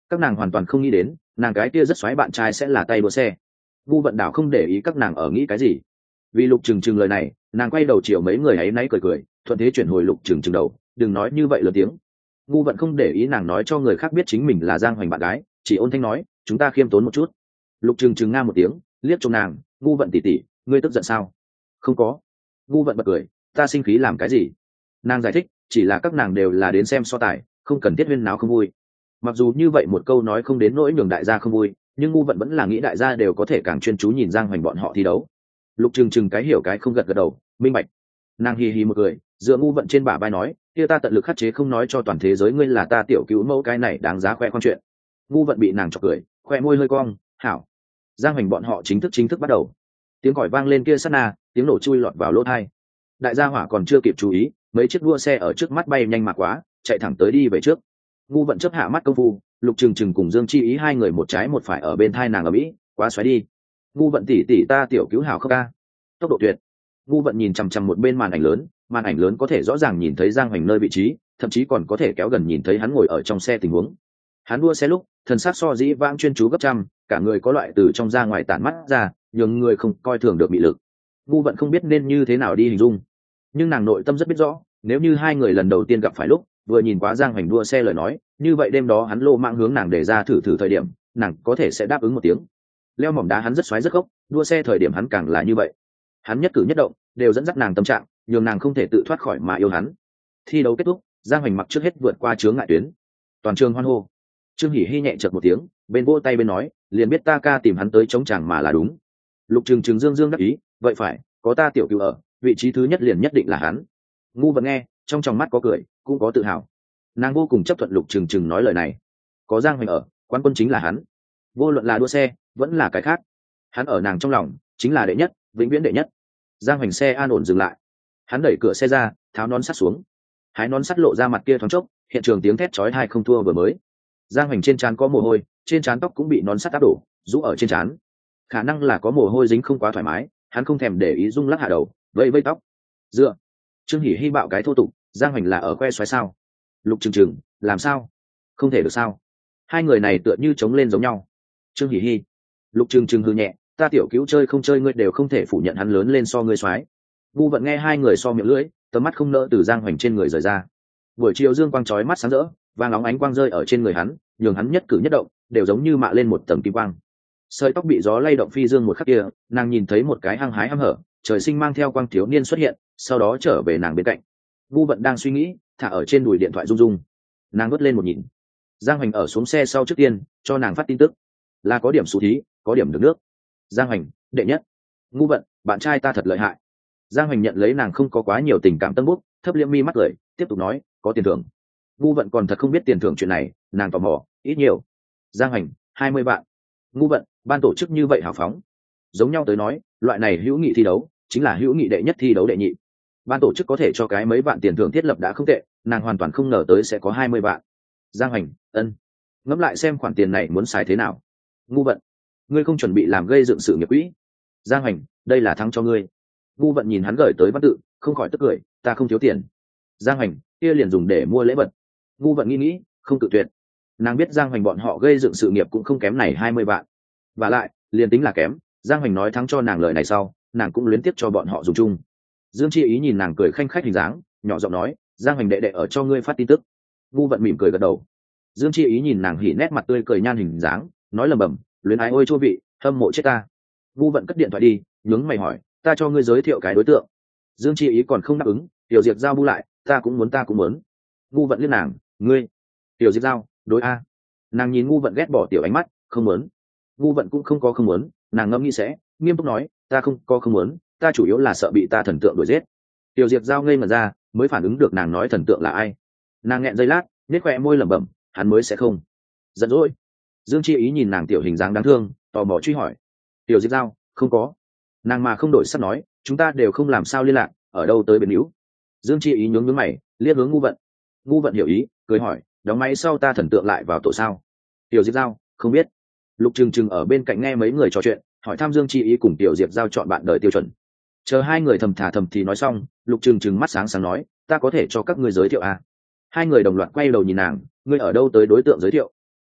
các nàng hoàn toàn không nghĩ đến nàng cái kia rất xoáy bạn trai sẽ là tay đua xe. Vu vận đảo không để ý các nàng ở nghĩ cái gì, vì Lục Trừng Trừng lời này nàng quay đầu chiều mấy người ấy náy cười cười, thuận thế chuyển hồi Lục Trừng Trừng đầu, đừng nói như vậy lớn tiếng. Ngu vận không để ý nàng nói cho người khác biết chính mình là Giang Hoành bạn gái, chỉ ôn thanh nói chúng ta khiêm tốn một chút. Lục Trừng Trừng nga một tiếng liếc trông nàng, ngu vận tỉ tỉ ngươi tức giận sao? Không có. Ngu vận bật cười, ta sinh khí làm cái gì? Nàng giải thích chỉ là các nàng đều là đến xem so tài, không cần thiết huyên náo không vui. Mặc dù như vậy một câu nói không đến nỗi nhường đại gia không vui, nhưng ngu vận vẫn là nghĩ đại gia đều có thể càng chuyên chú nhìn Giang Hoành bọn họ thi đấu. Lục Trừng Trừng cái hiểu cái không gật gật đầu minh bạch. Nàng hì hì một cười dựa ngu vận trên bả vai nói kia ta tận lực khắc chế không nói cho toàn thế giới ngươi là ta tiểu cứu mẫu, cái này đáng giá khoe khoang chuyện. Ngu vận bị nàng chọc cười khoe môi hơi cong hảo. Giang Hoành bọn họ chính thức bắt đầu. Tiếng còi vang lên kia sát na, tiếng nổ chui lọt vào lỗ tai. Đại gia hỏa còn chưa kịp chú ý, mấy chiếc đua xe ở trước mắt bay nhanh mà quá, chạy thẳng tới đi về trước. Ngu vận chớp hạ mắt công phu, Lục Trừng Trừng cùng Dương Chi Ý hai người một trái một phải ở bên thai nàng ở mỹ, quá xoáy đi. Ngu vận tỉ tỉ ta tiểu cứu hảo không ca. Tốc độ tuyệt. Ngu vận nhìn chằm chằm một bên màn ảnh lớn có thể rõ ràng nhìn thấy Giang Hoành nơi vị trí, thậm chí còn có thể kéo gần nhìn thấy hắn ngồi ở trong xe tình huống. Hắn đua xe lúc thần sắc so dĩ vãng chuyên chú gấp trăm, cả người có loại từ trong ra ngoài tản mắt ra, nhường người không coi thường được mị lực. Ngu vận không biết nên như thế nào đi hình dung, nhưng nàng nội tâm rất biết rõ, nếu như hai người lần đầu tiên gặp phải lúc vừa nhìn quá Giang Hoành đua xe lời nói, như vậy đêm đó hắn lô mạng hướng nàng để ra thử thời điểm, nàng có thể sẽ đáp ứng một tiếng. Leo mỏm đá hắn rất xoáy rất gốc, đua xe thời điểm hắn càng là như vậy. Hắn nhất cử nhất động đều dẫn dắt nàng tâm trạng, nhường nàng không thể tự thoát khỏi mà yêu hắn. Thi đấu kết thúc, Giang Hoành mặc trước hết vượt qua chướng ngại tuyến, toàn trường hoan hô. Trương Hỉ Hi nhẹ chợt một tiếng, bên vỗ tay bên nói, liền biết ta ca tìm hắn tới chống chàng mà là đúng. Lục Trừng Trừng dương đắc ý, vậy phải, có ta tiểu cứu ở, vị trí thứ nhất liền nhất định là hắn. Ngu vận nghe, trong tròng mắt có cười, cũng có tự hào. Nàng vô cùng chấp thuận Lục Trừng Trừng nói lời này. Có Giang Hoành ở, quán quân chính là hắn. Vô luận là đua xe, vẫn là cái khác, hắn ở nàng trong lòng chính là đệ nhất, vĩnh viễn đệ nhất. Giang Hoành xe an ổn dừng lại, hắn đẩy cửa xe ra, tháo nón sắt xuống, hái nón sắt lộ ra mặt kia thoáng chốc, hiện trường tiếng thét chói tai không thua vừa mới. Giang Hoành trên trán có mồ hôi, trên trán tóc cũng bị nón sắt áp đổ, rũ ở trên trán. Khả năng là có mồ hôi dính không quá thoải mái, hắn không thèm để ý rung lắc hạ đầu, vẫy vẫy tóc. Dựa. Trương Hỉ Hi bạo cái thô tục, Giang Hoành là ở que xoáy sao? Lục Trừng Trừng, làm sao? Không thể được sao? Hai người này tựa như chống lên giống nhau. Trương Hỉ Hi. Lục Trừng Trừng hừ nhẹ, ta tiểu cứu chơi không chơi ngươi đều không thể phủ nhận hắn lớn lên so ngươi xoáy. Ngu vận nghe hai người so miệng lưỡi, tầm mắt không nỡ từ Giang Hoành trên người rời ra. Buổi chiều dương quang chói mắt sáng rỡ, vàng óng ánh quang rơi ở trên người hắn, nhường hắn nhất cử nhất động đều giống như mạ lên một tầng kim quang. Sợi tóc bị gió lay động phi dương một khắc kia, nàng nhìn thấy một cái hăng hái hăm hở, trời sinh mang theo quang thiếu niên xuất hiện, sau đó trở về nàng bên cạnh. Ngu vận đang suy nghĩ, thả ở trên đùi điện thoại rung rung. Nàng vớt lên một nhìn. Giang Hoành ở xuống xe sau trước tiên, cho nàng phát tin tức. Là có điểm xú thí, có điểm được nước. Giang Hoành, đệ nhất. Ngu vận, bạn trai ta thật lợi hại. Giang Hoành nhận lấy nàng không có quá nhiều tình cảm tân bút, thấp liễm mi mắt cười, tiếp tục nói, có tiền thưởng. Ngu vận còn thật không biết tiền thưởng chuyện này, nàng tò mò, ít nhiều. Giang Hoành, 20 vạn. Ngu vận, ban tổ chức như vậy hào phóng. Giống nhau tới nói, loại này hữu nghị thi đấu chính là hữu nghị đệ nhất thi đấu đệ nhị. Ban tổ chức có thể cho cái mấy vạn tiền thưởng thiết lập đã không tệ, nàng hoàn toàn không ngờ tới sẽ có 20 vạn. Giang Hoành, ân. Ngẫm lại xem khoản tiền này muốn xài thế nào. Ngu vận, ngươi không chuẩn bị làm gây dựng sự nghiệp quỹ. Giang Hoành, đây là thắng cho ngươi. Ngu vận nhìn hắn gửi tới văn tự, không khỏi tức cười, ta không thiếu tiền. Giang Hoành, kia liền dùng để mua lễ vật. Ngu vận nghĩ, không cự tuyệt. Nàng biết Giang Hoành bọn họ gây dựng sự nghiệp cũng không kém này 20 vạn. Và lại, liền tính là kém, Giang Hoành nói thắng cho nàng lời này sau, nàng cũng luyến tiếp cho bọn họ dùng chung. Dương Chi Ý nhìn nàng cười khanh khách hình dáng, nhỏ giọng nói, Giang Hoành đệ đệ ở cho ngươi phát tin tức. Ngu vận mỉm cười gật đầu. Dương Chi Ý nhìn nàng hỉ nét mặt tươi cười nhan hình dáng, nói lầm bầm, luyến ái ôi chua vị, hâm mộ chết ta. Ngu vận cất điện thoại đi, nhướng mày hỏi, ta cho ngươi giới thiệu cái đối tượng. Dương Chi Ý còn không đáp ứng, Tiểu Diệp Giao bu lại, ta cũng muốn. Ngu vận liếc nàng, ngươi. Tiểu Diệp Giao, đối a. Nàng nhìn Ngu vận ghét bỏ tiểu ánh mắt, không muốn. Ngu vận cũng không có không muốn, nàng ngẫm nghĩ sẽ, nghiêm túc nói, ta không có không muốn, ta chủ yếu là sợ bị ta thần tượng đuổi giết. Tiểu Diệp Giao ngây ngẩn ra, mới phản ứng được nàng nói thần tượng là ai. Nàng nghẹn giây lát, nhếch khóe môi lẩm bẩm, hắn mới sẽ không. Giận dỗi. Dương Chi Ý nhìn nàng tiểu hình dáng đáng thương, tò mò truy hỏi. Tiểu Diệp Giao, không có. Nàng mà không đổi sắc nói, chúng ta đều không làm sao liên lạc, ở đâu tới bên hữu. Dương Chi Ý nhướng nhướng mày, liếc hướng Ngu vận. Ngu vận hiểu ý, cười hỏi, đóng máy sau ta thần tượng lại vào tổ sao? Tiểu Diệp Giao, không biết. Lục Trừng Trừng ở bên cạnh nghe mấy người trò chuyện, hỏi thăm Dương Chi Ý cùng Tiểu Diệp Giao chọn bạn đời tiêu chuẩn. Chờ hai người thầm thả thầm thì nói xong, Lục Trừng Trừng mắt sáng sáng nói, ta có thể cho các ngươi giới thiệu à? Hai người đồng loạt quay đầu nhìn nàng, ngươi ở đâu tới đối tượng giới thiệu?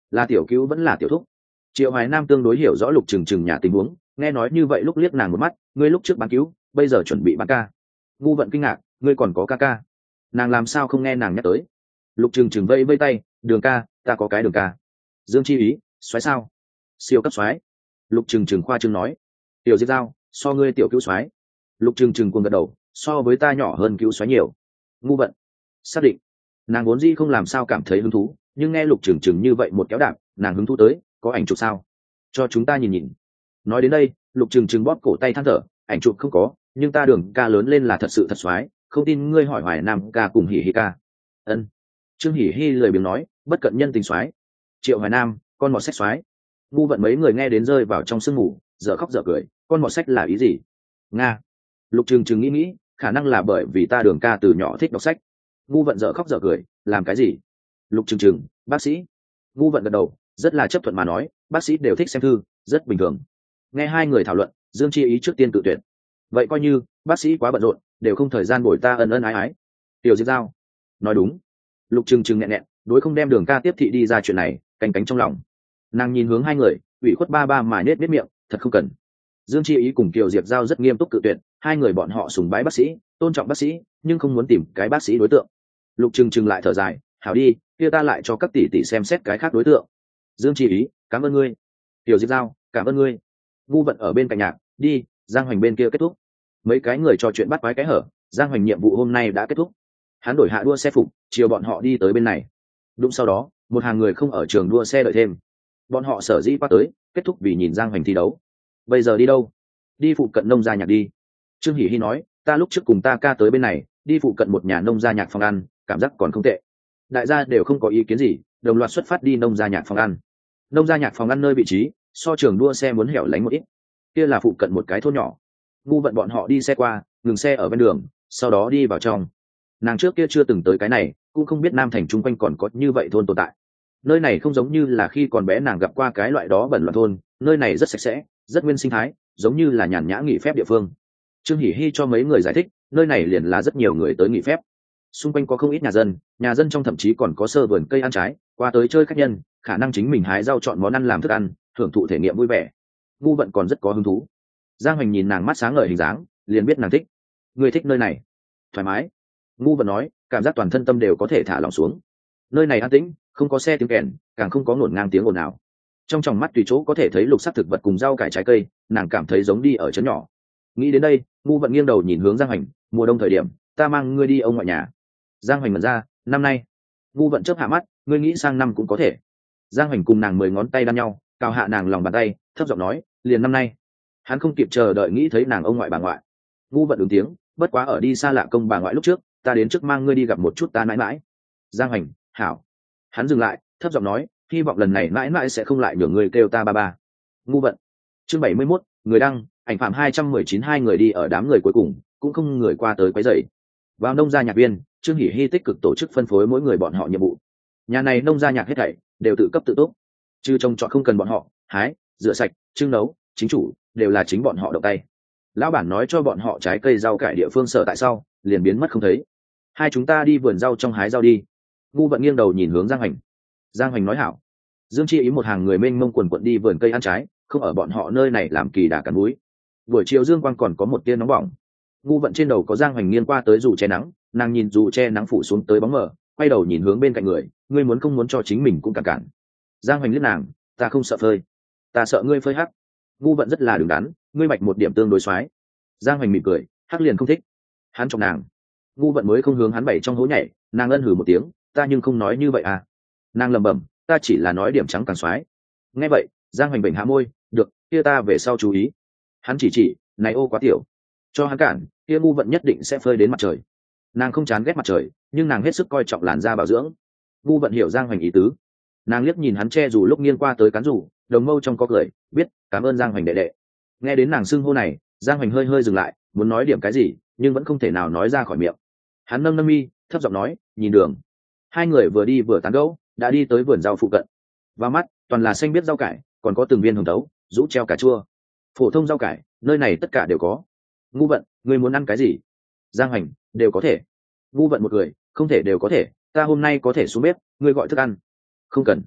là tiểu cứu vẫn là tiểu thúc? Triệu Hoài Nam tương đối hiểu rõ Lục Trừng Trừng nhà tình huống, nghe nói như vậy lúc liếc nàng một mắt, ngươi lúc trước bán cứu, bây giờ chuẩn bị bán ca. Ngu Vận kinh ngạc, ngươi còn có ca ca? Nàng làm sao không nghe nàng nhắc tới? Lục Trừng Trừng vây vây tay, Đường ca, ta có cái Đường ca. Dương Chi Ý, soái sao? Siêu cấp soái. Lục Trừng Trừng khoa trương nói. Tiểu Diệp Giao, so ngươi tiểu cứu soái. Lục Trừng Trừng cuồng gật đầu, so với ta nhỏ hơn cứu soái nhiều. Ngu Vận xác định. Nàng vốn dĩ không làm sao cảm thấy hứng thú, nhưng nghe Lục Trừng Trừng như vậy một kéo đạp, nàng hứng thú tới, có ảnh chụp sao? Cho chúng ta nhìn nhìn. Nói đến đây, Lục Trừng Trừng bóp cổ tay than thở, ảnh chụp không có, nhưng ta Đường ca lớn lên là thật sự thật soái, không tin ngươi hỏi Hoài Nam ca cùng Hỉ Hỉ ca. Ân. Trương Hỉ Hỉ lười biếng nói, bất cận nhân tình soái. Triệu Hoài Nam, con mọt sách soái. Ngu Vận mấy người nghe đến rơi vào trong sương mù, dở khóc dở cười, con mọt sách là ý gì? Nga. Lục Trừng Trừng nghĩ, khả năng là bởi vì ta Đường ca từ nhỏ thích đọc sách. Ngu Vận dở khóc dở cười, làm cái gì? Lục Trừng Trừng, bác sĩ. Ngu Vận gật đầu, rất là chấp thuận mà nói, bác sĩ đều thích xem thư, rất bình thường. Nghe hai người thảo luận, Dương Chi Ý trước tiên tự tuyệt. Vậy coi như bác sĩ quá bận rộn, đều không thời gian bồi ta ân ân ái ái. Tiểu Diệp Giao nói đúng. Lục Trừng Trừng nghẹn nghẹn, đối không đem Đường ca tiếp thị đi ra chuyện này, canh cánh trong lòng. Nàng nhìn hướng hai người, ủy khuất ba ba mà nết nết miệng, thật không cần. Dương Chi Ý cùng Kiều Diệp Giao rất nghiêm túc cự tuyệt, hai người bọn họ sùng bái bác sĩ, tôn trọng bác sĩ, nhưng không muốn tìm cái bác sĩ đối tượng. Lục Trừng Trừng lại thở dài, hảo đi, kia ta lại cho các tỷ tỷ xem xét cái khác đối tượng. Dương Chi Ý, cảm ơn ngươi. Tiểu Diệp Giao, cảm ơn ngươi. Ngu Vận ở bên cạnh nhạc, đi, Giang Hoành bên kia kết thúc. Mấy cái người trò chuyện bắt quái cái hở, Giang Hoành nhiệm vụ hôm nay đã kết thúc. Hắn đổi hạ đua xe phục, chiều bọn họ đi tới bên này. Đúng sau đó, một hàng người không ở trường đua xe đợi thêm. Bọn họ sở dĩ qua tới, kết thúc vì nhìn Giang Hoành thi đấu. Bây giờ đi đâu? Đi phụ cận nông gia nhạc đi. Trương Hỉ Hỉ nói, ta lúc trước cùng ta ca tới bên này, đi phụ cận một nhà nông gia nhạc phòng ăn, cảm giác còn không tệ. Đại gia đều không có ý kiến gì, đồng loạt xuất phát đi nông gia nhạc phòng ăn. Nông gia nhạc phòng ăn nơi vị trí, so trường đua xe muốn hẻo lánh một ít. Kia là phụ cận một cái thôn nhỏ. Ngu Vận bọn họ đi xe qua, ngừng xe ở bên đường, sau đó đi vào trong. Nàng trước kia chưa từng tới cái này, cũng không biết Nam Thành chung quanh còn có như vậy thôn tồn tại. Nơi này không giống như là khi còn bé nàng gặp qua cái loại đó bẩn loạn thôn, nơi này rất sạch sẽ, rất nguyên sinh thái, giống như là nhàn nhã nghỉ phép địa phương. Trương Hỉ Hỉ cho mấy người giải thích, nơi này liền là rất nhiều người tới nghỉ phép. Xung quanh có không ít nhà dân trong thậm chí còn có sơ vườn cây ăn trái, qua tới chơi khách nhân, khả năng chính mình hái rau chọn món ăn làm thức ăn, hưởng thụ thể nghiệm vui vẻ. Ngu Vận còn rất có hứng thú. Giang Hoành nhìn nàng mắt sáng ngời hình dáng, liền biết nàng thích. Người thích nơi này? Thoải mái. Ngu Vận nói, cảm giác toàn thân tâm đều có thể thả lỏng xuống. Nơi này an tĩnh, không có xe tiếng kèn, càng không có ngổn ngang tiếng ồn ào. Trong tròng mắt tùy chỗ có thể thấy lục sắc thực vật cùng rau cải trái cây, nàng cảm thấy giống đi ở trấn nhỏ. Nghĩ đến đây, Ngu Vận nghiêng đầu nhìn hướng Giang Hoành, mùa đông thời điểm, ta mang ngươi đi ông ngoại nhà. Giang Hoành ngẩn ra, năm nay. Ngu Vận chớp hạ mắt, ngươi nghĩ sang năm cũng có thể. Giang Hoành cùng nàng 10 ngón tay đan nhau, cào hạ nàng lòng bàn tay, thấp giọng nói, liền năm nay. Hắn không kịp chờ đợi nghĩ thấy nàng ông ngoại bà ngoại. Ngu Vận ứng tiếng, bất quá ở đi xa lạ công bà ngoại lúc trước, ta đến trước mang ngươi đi gặp một chút ta mãi mãi. Giang Hoành, hảo. Hắn dừng lại, thấp giọng nói, hy vọng lần này mãi mãi sẽ không lại nhường người kêu ta ba ba. Ngu Vận. Chương 71, người đăng, ảnh phạm 219 hai người đi ở đám người cuối cùng, cũng không người qua tới quấy rầy. Vào nông gia nhạc viên, Trương Hỉ Hỉ tích cực tổ chức phân phối mỗi người bọn họ nhiệm vụ. Nhà này nông gia nhạc hết thảy đều tự cấp tự túc, chứ trông chọn không cần bọn họ hái, rửa sạch, trưng nấu, chính chủ đều là chính bọn họ động tay. Lão bản nói cho bọn họ trái cây rau cải địa phương sở tại sau, liền biến mất không thấy. Hai chúng ta đi vườn rau trong hái rau đi. Ngu Vận nghiêng đầu nhìn hướng Giang Hoành. Giang Hoành nói hảo. Dương Chi Ý một hàng người mênh mông quần quận đi vườn cây ăn trái, không ở bọn họ nơi này làm kỳ đà cắn núi. Buổi chiều dương quang còn có một tia nóng bỏng. Ngu Vận trên đầu có Giang Hoành nghiêng qua tới dù che nắng, nàng nhìn dù che nắng phủ xuống tới bóng mờ, quay đầu nhìn hướng bên cạnh người, ngươi muốn không muốn cho chính mình cũng cản cản. Giang Hoành liếc nàng, ta không sợ phơi, ta sợ ngươi phơi hắc. Ngu Vận rất là đứng đắn, ngươi mạch một điểm tương đối xoái. Giang Hoành mỉm cười, hắc liền không thích. Hắn chọc nàng. Ngu Vận mới không hướng hắn bày trong hố nhảy, nàng ân hử một tiếng, ta nhưng không nói như vậy à. Nàng lẩm bẩm, ta chỉ là nói điểm trắng càng xoái. Nghe vậy, Giang Hoành bệnh hạ môi, được, kia ta về sau chú ý. Hắn chỉ, này ô quá tiểu, cho hắn cản, kia Ngu Vận nhất định sẽ phơi đến mặt trời. Nàng không chán ghét mặt trời, nhưng nàng hết sức coi trọng làn da bảo dưỡng. Ngu Vận hiểu Giang Hoành ý tứ. Nàng liếc nhìn hắn che dù lúc nghiêng qua tới cán dù, đồng mâu trong có cười, biết, cảm ơn Giang Hoành đệ đệ. Nghe đến nàng xưng hô này, Giang Hoành hơi hơi dừng lại, muốn nói điểm cái gì, nhưng vẫn không thể nào nói ra khỏi miệng. Hắn nâng mi, thấp giọng nói, nhìn đường. Hai người vừa đi vừa tán gẫu, đã đi tới vườn rau phụ cận. Vào mắt, toàn là xanh biếc rau cải, còn có từng viên hồng tấu, rũ treo cà chua. Phổ thông rau cải, nơi này tất cả đều có. Ngu Vận, ngươi muốn ăn cái gì? Giang Hoành, đều có thể. Ngu Vận một người, không thể đều có thể, ta hôm nay có thể xuống bếp, ngươi gọi thức ăn. Không cần.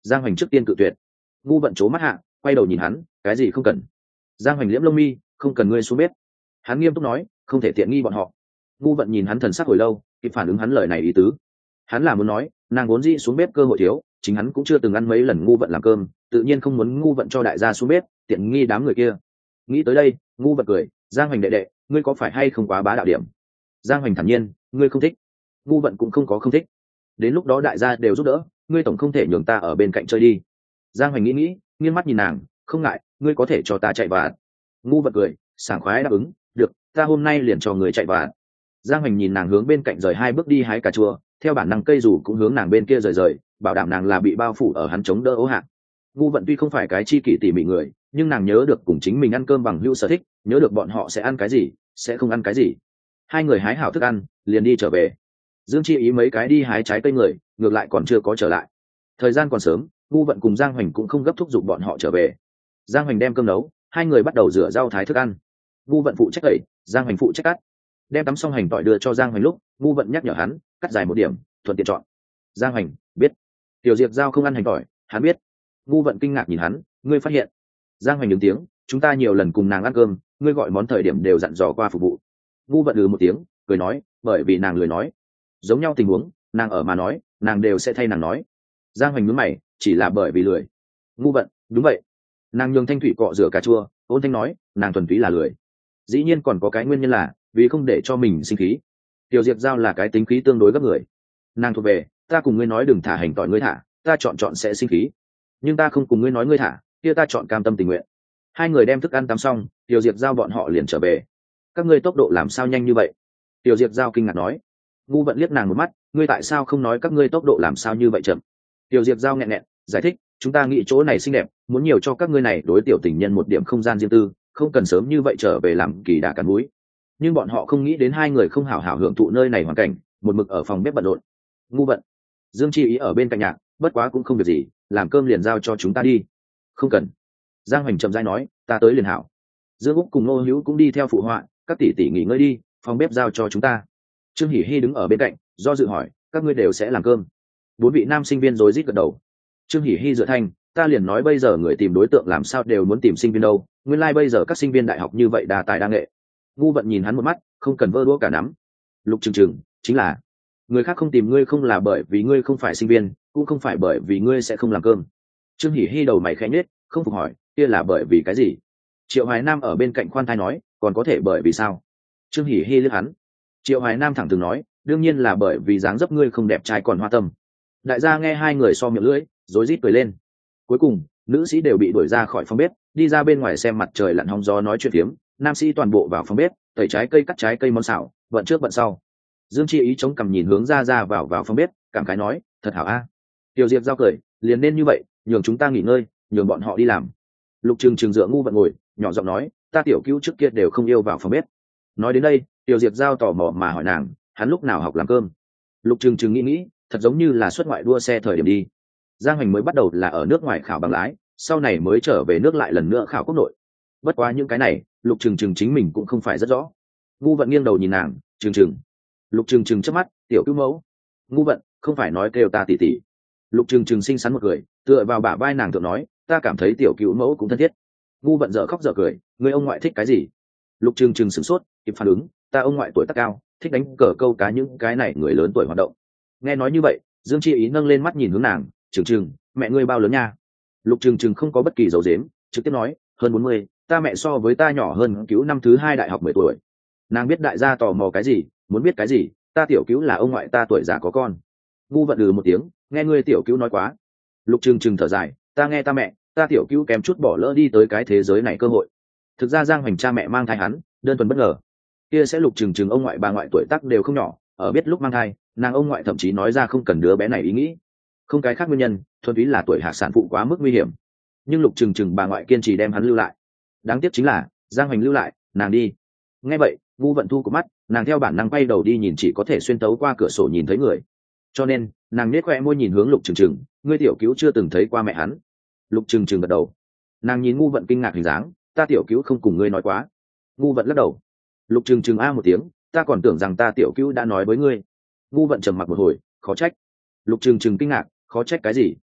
Giang Hoành trước tiên cự tuyệt. Ngu vận c mắt hạ, quay đầu nhìn hắn, cái gì không cần. Giang Hoành liễm lông mi, không cần ngươi xuống bếp. Hắn nghiêm túc nói, không thể tiện nghi bọn họ. Ngu vận nhìn hắn thần sắc hồi lâu, kịp phản ứng hắn lời này ý tứ. Hắn là muốn nói, nàng vốn dĩ xuống bếp cơ hội thiếu, chính hắn cũng chưa từng ăn mấy lần ngu vận làm cơm, tự nhiên không muốn ngu vận cho đại gia xuống bếp, tiện nghi đám người kia. Nghĩ tới đây, ngu vận cười, Giang Hoành đệ đệ, ngươi có phải hay không quá bá đạo điểm? Giang Hoành thản nhiên, ngươi không thích. Ngu vận cũng không có không thích. Đến lúc đó đại gia đều giúp đỡ, ngươi tổng không thể nhường ta ở bên cạnh chơi đi. Giang Hoành nghĩ, nghiêng mắt nhìn nàng, không ngại, ngươi có thể cho ta chạy vạ. Ngu vận cười, sảng khoái đáp ứng, được, ta hôm nay liền cho người chạy vạ. Giang Hoành nhìn nàng hướng bên cạnh rời 2 bước đi hái cà chua, theo bản năng cây dù cũng hướng nàng bên kia rời, bảo đảm nàng là bị bao phủ ở hắn chống đỡ ố hạ. Ngu vận tuy không phải cái chi kỷ tỉ mỉ người, nhưng nàng nhớ được cùng chính mình ăn cơm bằng hữu sở thích, nhớ được bọn họ sẽ ăn cái gì, sẽ không ăn cái gì. Hai người hái hảo thức ăn, liền đi trở về. Dương Chi Ý mấy cái đi hái trái cây người, ngược lại còn chưa có trở lại. Thời gian còn sớm, Ngu vận cùng Giang Hoành cũng không gấp thúc giục bọn họ trở về. Giang Hoành đem cơm nấu, hai người bắt đầu rửa rau thái thức ăn. Ngu vận phụ trách tẩy, Giang Hoành phụ trách cắt. Đem tắm xong hành tỏi đưa cho Giang Hoành lúc, Ngu vận nhắc nhở hắn, cắt dài 1 điểm, thuận tiện chọn. Giang Hoành biết. Tiểu Diệp Giao không ăn hành tỏi, hắn biết. Ngu vận kinh ngạc nhìn hắn, ngươi phát hiện? Giang Hoành đứng tiếng, chúng ta nhiều lần cùng nàng ăn cơm, ngươi gọi món thời điểm đều dặn dò qua phục vụ. Ngu vận một tiếng, cười nói, bởi vì nàng lười nói. Giống nhau tình huống, nàng ở mà nói, nàng đều sẽ thay nàng nói. Giang Hoành nhướng mày, chỉ là bởi vì lười. Ngu vận, đúng vậy. Nàng nhường Thanh Thủy cọ rửa cà chua, ôn thanh nói, nàng thuần túy là lười. Dĩ nhiên còn có cái nguyên nhân là vì không để cho mình sinh khí. Tiểu Diệp Giao là cái tính khí tương đối gấp người. Nàng thuộc về, ta cùng ngươi nói đừng thả hành tỏi ngươi thả, ta chọn sẽ sinh khí. Nhưng ta không cùng ngươi nói ngươi thả, kia ta chọn cam tâm tình nguyện. Hai người đem thức ăn tắm xong, Tiểu Diệp Giao bọn họ liền trở về. Các ngươi tốc độ làm sao nhanh như vậy? Tiểu Diệp Giao kinh ngạc nói. Ngu vận liếc nàng một mắt, ngươi tại sao không nói các ngươi tốc độ làm sao như vậy chậm? Tiểu Diệp Giao nghẹn, giải thích, chúng ta nghĩ chỗ này xinh đẹp, muốn nhiều cho các ngươi này đối tiểu tình nhân một điểm không gian riêng tư, không cần sớm như vậy trở về làm kỳ đà cắn mũi. Nhưng bọn họ không nghĩ đến hai người không hảo hảo hưởng thụ nơi này hoàn cảnh, một mực ở phòng bếp bận rộn. Ngu vận, Dương Chi Ý ở bên cạnh nhạc, bất quá cũng không việc gì, làm cơm liền giao cho chúng ta đi. Không cần. Giang Hoành chậm rãi nói, ta tới liền hảo. Dương Úc cùng Nô Hữu cũng đi theo phụ họa, các tỷ tỷ nghỉ ngơi đi, phòng bếp giao cho chúng ta. Trương Hỉ Hy đứng ở bên cạnh, do dự hỏi, các ngươi đều sẽ làm cơm? 4 vị nam sinh viên rối rít gật đầu. Trương Hỉ Hy dựa thanh, ta liền nói bây giờ người tìm đối tượng làm sao đều muốn tìm sinh viên đâu, nguyên lai bây giờ các sinh viên đại học như vậy đa tài đa nghệ. Ngu vận nhìn hắn một mắt, không cần vơ đũa cả nắm. Lục Trừng Trừng, chính là người khác không tìm ngươi không là bởi vì ngươi không phải sinh viên, cũng không phải bởi vì ngươi sẽ không làm cơm. Trương Hỉ Hy đầu mày khẽ nhếch, không phục hỏi, kia là bởi vì cái gì? Triệu Hoài Nam ở bên cạnh khoan thai nói, còn có thể bởi vì sao? Trương Hỉ Hy liếc hắn. Triệu Hoài Nam thẳng thừng nói, đương nhiên là bởi vì dáng dấp ngươi không đẹp trai còn hoa tâm. Đại gia nghe hai người so miệng lưỡi, rối rít cười lên. Cuối cùng, nữ sĩ đều bị đuổi ra khỏi phòng bếp, đi ra bên ngoài xem mặt trời lặn hóng gió nói chuyện phiếm, nam sĩ toàn bộ vào phòng bếp, tẩy trái cây cắt trái cây món xào, bận trước bận sau. Dương Chi Ý chống cằm nhìn hướng ra vào phòng bếp, cảm khái nói, thật hảo a. Tiểu Diệp Giao cười, liền nên như vậy, nhường chúng ta nghỉ ngơi, nhường bọn họ đi làm. Lục Trừng Trừng dựa ngu vận ngồi, nhỏ giọng nói, ta tiểu cứu trước kia đều không yêu vào phòng bếp. Nói đến đây, Tiểu Diệp Giao tò mò mà hỏi nàng, hắn lúc nào học làm cơm? Lục Trừng Trừng nghĩ, thật giống như là xuất ngoại đua xe thời điểm đi. Giang Hoành mới bắt đầu là ở nước ngoài khảo bằng lái, sau này mới trở về nước lại lần nữa khảo quốc nội. Bất quá những cái này, Lục Trừng Trừng chính mình cũng không phải rất rõ. Ngu vận nghiêng đầu nhìn nàng, Trừng Trừng. Lục Trừng Trừng chớp mắt, tiểu cứu mẫu. Ngu vận, không phải nói kêu ta tỷ tỷ. Lục Trừng Trừng xinh xắn một cười, tựa vào bả vai nàng thượng nói, ta cảm thấy tiểu cứu mẫu cũng thân thiết. Ngu vận dở khóc dở cười, người ông ngoại thích cái gì? Lục Trừng Trừng sửng sốt, kịp phản ứng, ta ông ngoại tuổi tác cao, thích đánh cờ câu cá những cái này người lớn tuổi hoạt động. Nghe nói như vậy, Dương Chi Ý nâng lên mắt nhìn hướng nàng, Trừng Trừng, mẹ ngươi bao lớn nha? Lục Trừng Trừng không có bất kỳ dấu dếm, trực tiếp nói, hơn 40, ta mẹ so với ta nhỏ hơn cứu năm thứ 2 đại học 10 tuổi. Nàng biết đại gia tò mò cái gì, muốn biết cái gì, ta tiểu cứu là ông ngoại ta tuổi già có con. Ngu vận một tiếng, nghe ngươi tiểu cứu nói quá. Lục Trừng Trừng thở dài, ta nghe ta mẹ, ta tiểu cứu kém chút bỏ lỡ đi tới cái thế giới này cơ hội. Thực ra Giang Hoành cha mẹ mang thai hắn, đơn thuần bất ngờ. Kia sẽ Lục Trừng Trừng ông ngoại bà ngoại tuổi tác đều không nhỏ, ở biết lúc mang thai, nàng ông ngoại thậm chí nói ra không cần đứa bé này ý nghĩ. Không cái khác nguyên nhân, thuần túy là tuổi hạ sản phụ quá mức nguy hiểm. Nhưng Lục Trừng Trừng bà ngoại kiên trì đem hắn lưu lại. Đáng tiếc chính là Giang Hoành lưu lại, nàng đi. Nghe vậy, Ngu vận thu của mắt, nàng theo bản năng quay đầu đi nhìn, chỉ có thể xuyên tấu qua cửa sổ nhìn thấy người. Cho nên, nàng nết khoe môi nhìn hướng Lục Trừng Trừng, ngươi tiểu cứu chưa từng thấy qua mẹ hắn. Lục Trừng Trừng gật đầu. Nàng nhìn Ngu vận kinh ngạc hình dáng, ta tiểu cứu không cùng ngươi nói quá. Ngu vận lắc đầu. Lục Trừng Trừng a một tiếng, ta còn tưởng rằng ta tiểu cứu đã nói với ngươi. Ngu vận trầm mặc một hồi, khó trách. Lục Trừng Trừng kinh ngạc, khó trách cái gì?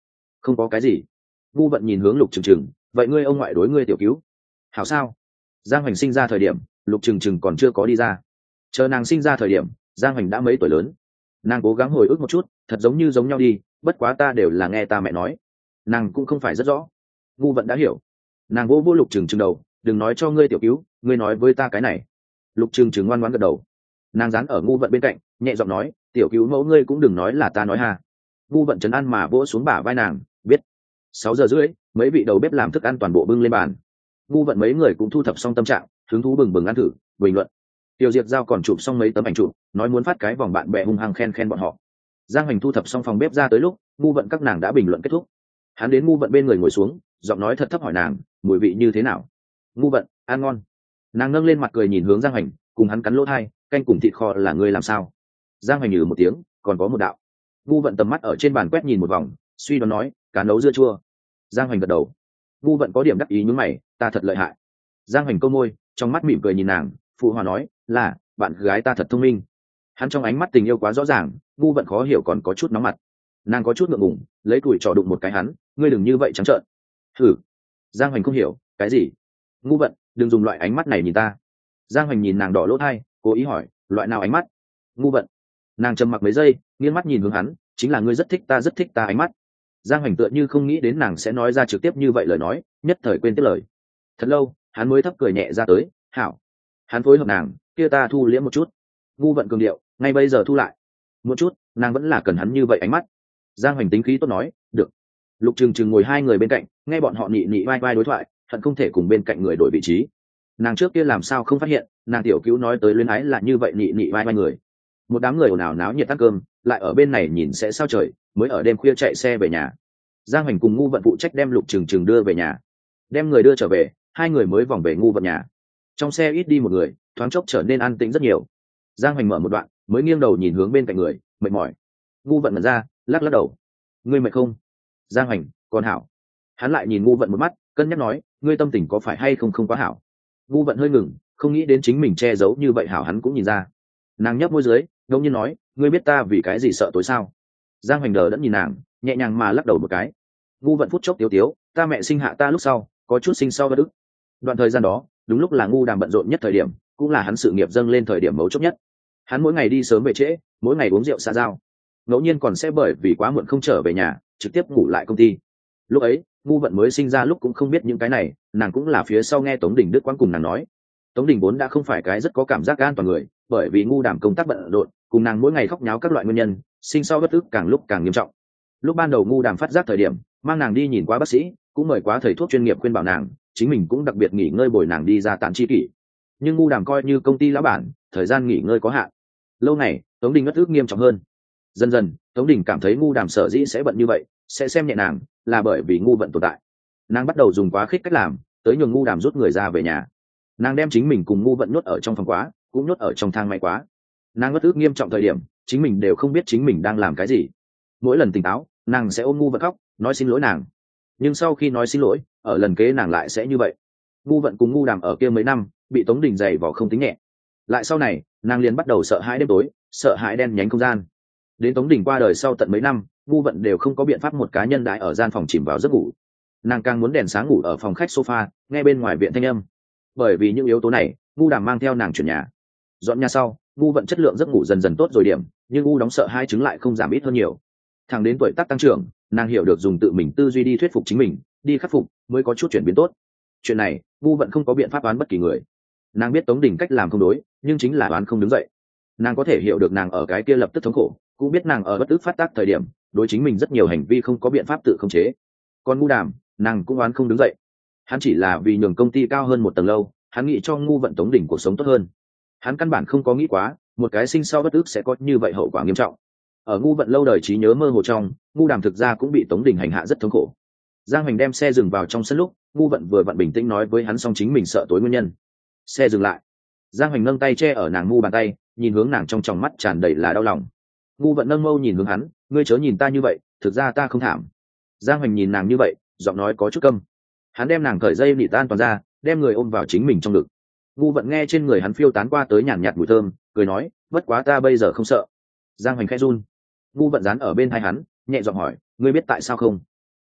Không có cái gì. Ngu vận nhìn hướng Lục Trừng Trừng, vậy ngươi ông ngoại đối ngươi tiểu cứu hảo sao? Giang Hoành sinh ra thời điểm Lục Trừng Trừng còn chưa có đi ra, chờ nàng sinh ra thời điểm Giang Hoành đã mấy tuổi lớn. Nàng cố gắng hồi ức một chút, thật giống nhau đi, bất quá ta đều là nghe ta mẹ nói, nàng cũng không phải rất rõ. Ngu vận đã hiểu. Nàng vô Lục Trừng Trừng đầu, đừng nói cho ngươi tiểu cứu, ngươi nói với ta cái này. Lục Trừng Trừng ngoan ngoãn gật đầu. Nàng dán ở Ngu vận bên cạnh, nhẹ giọng nói, tiểu cứu mẫu ngươi cũng đừng nói là ta nói ha. Ngu vận trấn an mà vỗ xuống bả vai nàng, biết. 6 giờ rưỡi, mấy vị đầu bếp làm thức ăn toàn bộ bưng lên bàn. Ngu vận mấy người cũng thu thập xong tâm trạng, hứng thú bừng bừng ăn thử, bình luận. Tiểu Diệp Giao còn chụp xong mấy tấm ảnh chụp, nói muốn phát cái vòng bạn bè hung hăng khen bọn họ. Giang Hoành thu thập xong phòng bếp ra tới lúc, Ngu vận các nàng đã bình luận kết thúc. Hắn đến Ngu vận bên người ngồi xuống, giọng nói thật thấp hỏi nàng, mùi vị như thế nào? Ngu vận, ăn ngon. Nàng nâng lên mặt cười nhìn hướng Giang Hoành, cùng hắn cắn lỗ tai, canh cùng thịt kho là ngươi làm sao? Giang Hoành nhừ một tiếng, còn có một đạo. Ngu vận tầm mắt ở trên bàn quét nhìn một vòng, suy đoán nói, cá nấu dưa chua. Giang Hoành gật đầu. Ngu vận có điểm đắc ý nhướng mày, ta thật lợi hại. Giang Hoành câu môi, trong mắt mỉm cười nhìn nàng, phụ hòa nói, là bạn gái ta thật thông minh. Hắn trong ánh mắt tình yêu quá rõ ràng, Ngu vận khó hiểu còn có chút nóng mặt. Nàng có chút ngượng ngùng, lấy tuổi trò đụng một cái hắn, ngươi đừng như vậy trắng trợn. Thử. Giang Hoành không hiểu, cái gì? Ngu vận, đừng dùng loại ánh mắt này nhìn ta. Giang Hoành nhìn nàng đỏ lỗ tai, cố ý hỏi, loại nào ánh mắt? Ngu vận. Nàng trầm mặc mấy giây, nghiêng mắt nhìn hướng hắn, chính là ngươi rất thích ta ánh mắt. Giang Hoành tựa như không nghĩ đến nàng sẽ nói ra trực tiếp như vậy lời nói, nhất thời quên tiếp lời. Thật lâu, hắn mới thấp cười nhẹ ra tới, hảo. Hắn phối hợp nàng, kia ta thu liễm một chút. Ngu vận cường điệu, ngay bây giờ thu lại. Một chút, nàng vẫn là cần hắn như vậy ánh mắt. Giang Hoành tính khí tốt nói, được. Lục Trừng Trừng ngồi hai người bên cạnh, nghe bọn họ nị nị vai vai đối thoại, hận không thể cùng bên cạnh người đổi vị trí. Nàng trước kia làm sao không phát hiện, nàng tiểu cứu nói tới luyến ái là như vậy nị nị vai vai người. Một đám người ồn ào náo nhiệt ăn cơm, lại ở bên này nhìn sẽ sao trời, mới ở đêm khuya chạy xe về nhà. Giang Hoành cùng Ngu vận phụ trách đem Lục Trừng Trừng đưa về nhà, đem người đưa trở về, hai người mới vòng về Ngu vận nhà. Trong xe ít đi một người, thoáng chốc trở nên an tĩnh rất nhiều. Giang Hoành mở một đoạn, mới nghiêng đầu nhìn hướng bên cạnh người, mệt mỏi. Ngu vận ngẩn ra, lắc đầu. Ngươi mệt không? Giang Hoành, còn hảo. Hắn lại nhìn Ngu vận một mắt, cân nhắc nói, ngươi tâm tình có phải hay không quá hảo? Ngu vận hơi ngừng, không nghĩ đến chính mình che giấu như vậy hảo hắn cũng nhìn ra. Nàng nhấp môi dưới, ngẫu nhiên nói, ngươi biết ta vì cái gì sợ tối sao? Giang Hoành đờ đẫn nhìn nàng, nhẹ nhàng mà lắc đầu một cái. Ngu vận phút chốc tiếu tiếu, ta mẹ sinh hạ ta lúc sau, có chút sinh sau bất ức. Đoạn thời gian đó, đúng lúc là Ngu Đàm bận rộn nhất thời điểm, cũng là hắn sự nghiệp dâng lên thời điểm mấu chốt nhất. Hắn mỗi ngày đi sớm về trễ, mỗi ngày uống rượu xã giao, ngẫu nhiên còn sẽ bởi vì quá muộn không trở về nhà, trực tiếp ngủ lại công ty. Lúc ấy, Ngu vận mới sinh ra lúc cũng không biết những cái này, nàng cũng là phía sau nghe Tống Đình Đức quán cùng nàng nói. Tống Đình vốn đã không phải cái rất có cảm giác an toàn người, bởi vì Ngu Đàm công tác bận rộn, cùng nàng mỗi ngày khóc nháo các loại nguyên nhân, sinh sau bất ức càng lúc càng nghiêm trọng. Lúc ban đầu Ngu Đàm phát giác thời điểm, mang nàng đi nhìn qua bác sĩ, cũng mời quá thầy thuốc chuyên nghiệp khuyên bảo nàng, chính mình cũng đặc biệt nghỉ ngơi bồi nàng đi ra tán chi kỷ. Nhưng Ngu Đàm coi như công ty lão bản, thời gian nghỉ ngơi có hạn. Lâu này, Tống Đình bất ức nghiêm trọng hơn. Dần dần, Tống Đình cảm thấy Ngu Đàm sở dĩ sẽ bận như vậy, sẽ xem nhẹ nàng, là bởi vì Ngu vận tồn tại. Nàng bắt đầu dùng quá khích cách làm, tới nhường Ngu Đàm rút người ra về nhà. Nàng đem chính mình cùng Ngu vận nhốt ở trong phòng quá, cũng nhốt ở trong thang máy quá. Nàng bất ức nghiêm trọng thời điểm, chính mình đều không biết chính mình đang làm cái gì. Mỗi lần tỉnh táo, nàng sẽ ôm Ngu vận khóc, nói xin lỗi nàng. Nhưng sau khi nói xin lỗi, ở lần kế nàng lại sẽ như vậy. Ngu vận cùng Ngu Đàm ở kia mấy năm, bị Tống Đình giày vò không tính nhẹ. Lại sau này, nàng liền bắt đầu sợ hãi đêm tối, sợ hãi đen nhánh không gian. Đến Tống Đình qua đời sau tận mấy năm, Ngu vận đều không có biện pháp một cá nhân đại ở gian phòng chìm vào giấc ngủ. Nàng càng muốn đèn sáng ngủ ở phòng khách sofa, nghe bên ngoài viện thanh âm. Bởi vì những yếu tố này, Ngu Đàm mang theo nàng chuyển nhà. Dọn nhà sau, Ngu vận chất lượng giấc ngủ dần dần tốt rồi điểm, nhưng Ngu đóng sợ hai chứng lại không giảm ít hơn nhiều. Thẳng đến tuổi tác tăng trưởng, nàng hiểu được dùng tự mình tư duy đi thuyết phục chính mình, đi khắc phục, mới có chút chuyển biến tốt. Chuyện này, Ngu vận không có biện pháp đoán bất kỳ người. Nàng biết Tống Đình cách làm không đối, nhưng chính là đoán không đứng dậy. Nàng có thể hiểu được nàng ở cái kia lập tức thống khổ, cũng biết nàng ở bất ức phát tác thời điểm, đối chính mình rất nhiều hành vi không có biện pháp tự khống chế. Còn Ngu Đàm, nàng cũng đoán không đứng dậy. Hắn chỉ là vì nhường công ty cao hơn một tầng lâu, hắn nghĩ cho Ngu vận Tống Đình cuộc sống tốt hơn. Hắn căn bản không có nghĩ quá, một cái sinh sau bất ức sẽ có như vậy hậu quả nghiêm trọng. Ở Ngu vận lâu đời trí nhớ mơ hồ trong, Ngu Đàm thực ra cũng bị Tống Đình hành hạ rất thống khổ. Giang Hoành đem xe dừng vào trong sân lúc, Ngu vận vừa vặn bình tĩnh nói với hắn xong chính mình sợ tối nguyên nhân. Xe dừng lại. Giang Hoành nâng tay che ở nàng ngu bàn tay, nhìn hướng nàng trong tròng mắt tràn đầy là đau lòng. Ngu vận nâng mâu nhìn hướng hắn, ngươi chớ nhìn ta như vậy, thực ra ta không thảm. Giang Hoành nhìn nàng như vậy, giọng nói có chút căm. Hắn đem nàng cởi dây nịt tan toàn ra, đem người ôm vào chính mình trong ngực. Ngu vận nghe trên người hắn phiêu tán qua tới nhàn nhạt mùi thơm, cười nói, bất quá ta bây giờ không sợ. Giang Hoành khẽ run. Ngu vận dán ở bên tai hắn, nhẹ giọng hỏi, ngươi biết tại sao không?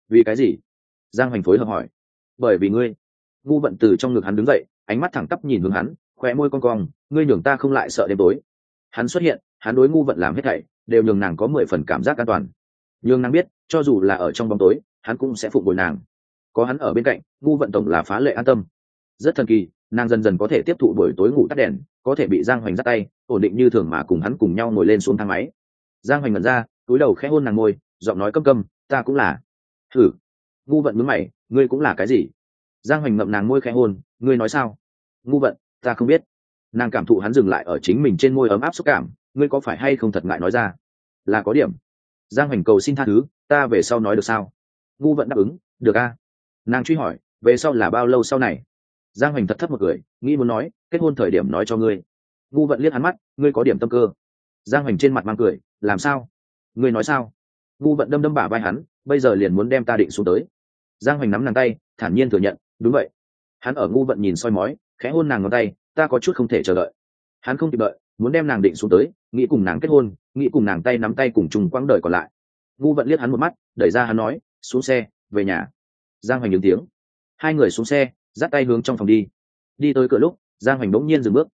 Vì cái gì? Giang Hoành phối hợp hỏi. Bởi vì ngươi. Ngu Vận từ trong ngực hắn đứng dậy, ánh mắt thẳng tắp nhìn hướng hắn, khóe môi cong cong, ngươi nhường ta không lại sợ đêm tối. Hắn xuất hiện, hắn đối Ngu Vận làm hết thảy đều nhường nàng có 10 phần cảm giác an toàn, nhường nàng biết cho dù là ở trong bóng tối hắn cũng sẽ phụng bồi nàng. Có hắn ở bên cạnh, Ngu Vận tổng là phá lệ an tâm. Rất thần kỳ, nàng dần dần có thể tiếp thụ buổi tối ngủ tắt đèn, có thể bị Giang Hoành dắt tay ổn định như thường mà cùng hắn cùng nhau ngồi lên xuống thang máy. Giang Hoành ngẩn ra, túi đầu khẽ hôn nàng môi, giọng nói câm câm, ta cũng là. Thử. Ngu Vận nhướng mày, ngươi cũng là cái gì? Giang Hoành ngậm nàng môi khẽ hôn, ngươi nói sao? Ngu Vận, ta không biết. Nàng cảm thụ hắn dừng lại ở chính mình trên môi ấm áp xúc cảm, ngươi có phải hay không thật ngại nói ra? Là có điểm. Giang Hoành cầu xin tha thứ, ta về sau nói được sao? Ngu Vận đáp ứng, được a. Nàng truy hỏi, về sau là bao lâu sau này? Giang Hoành thật thấp một cười, nghĩ muốn nói kết hôn thời điểm nói cho ngươi. Ngu Vận liếc hắn mắt, ngươi có điểm tâm cơ. Giang Hoành trên mặt mang cười, làm sao? Ngươi nói sao? Ngu Vận đâm đâm bả vai hắn, bây giờ liền muốn đem ta định xuống tới. Giang Hoành nắm nàng tay, thản nhiên thừa nhận, đúng vậy. Hắn ở Ngu Vận nhìn soi mói, khẽ hôn nàng ngón tay, ta có chút không thể chờ đợi. Hắn không kịp đợi, muốn đem nàng định xuống tới, nghĩ cùng nàng kết hôn, nghĩ cùng nàng tay nắm tay cùng chung quãng đời còn lại. Ngu Vận liếc hắn một mắt, đẩy ra hắn nói, xuống xe, về nhà. Giang Hoành ứng tiếng. Hai người xuống xe, dắt tay hướng trong phòng đi. Đi tới cửa lúc, Giang Hoành bỗng nhiên dừng bước.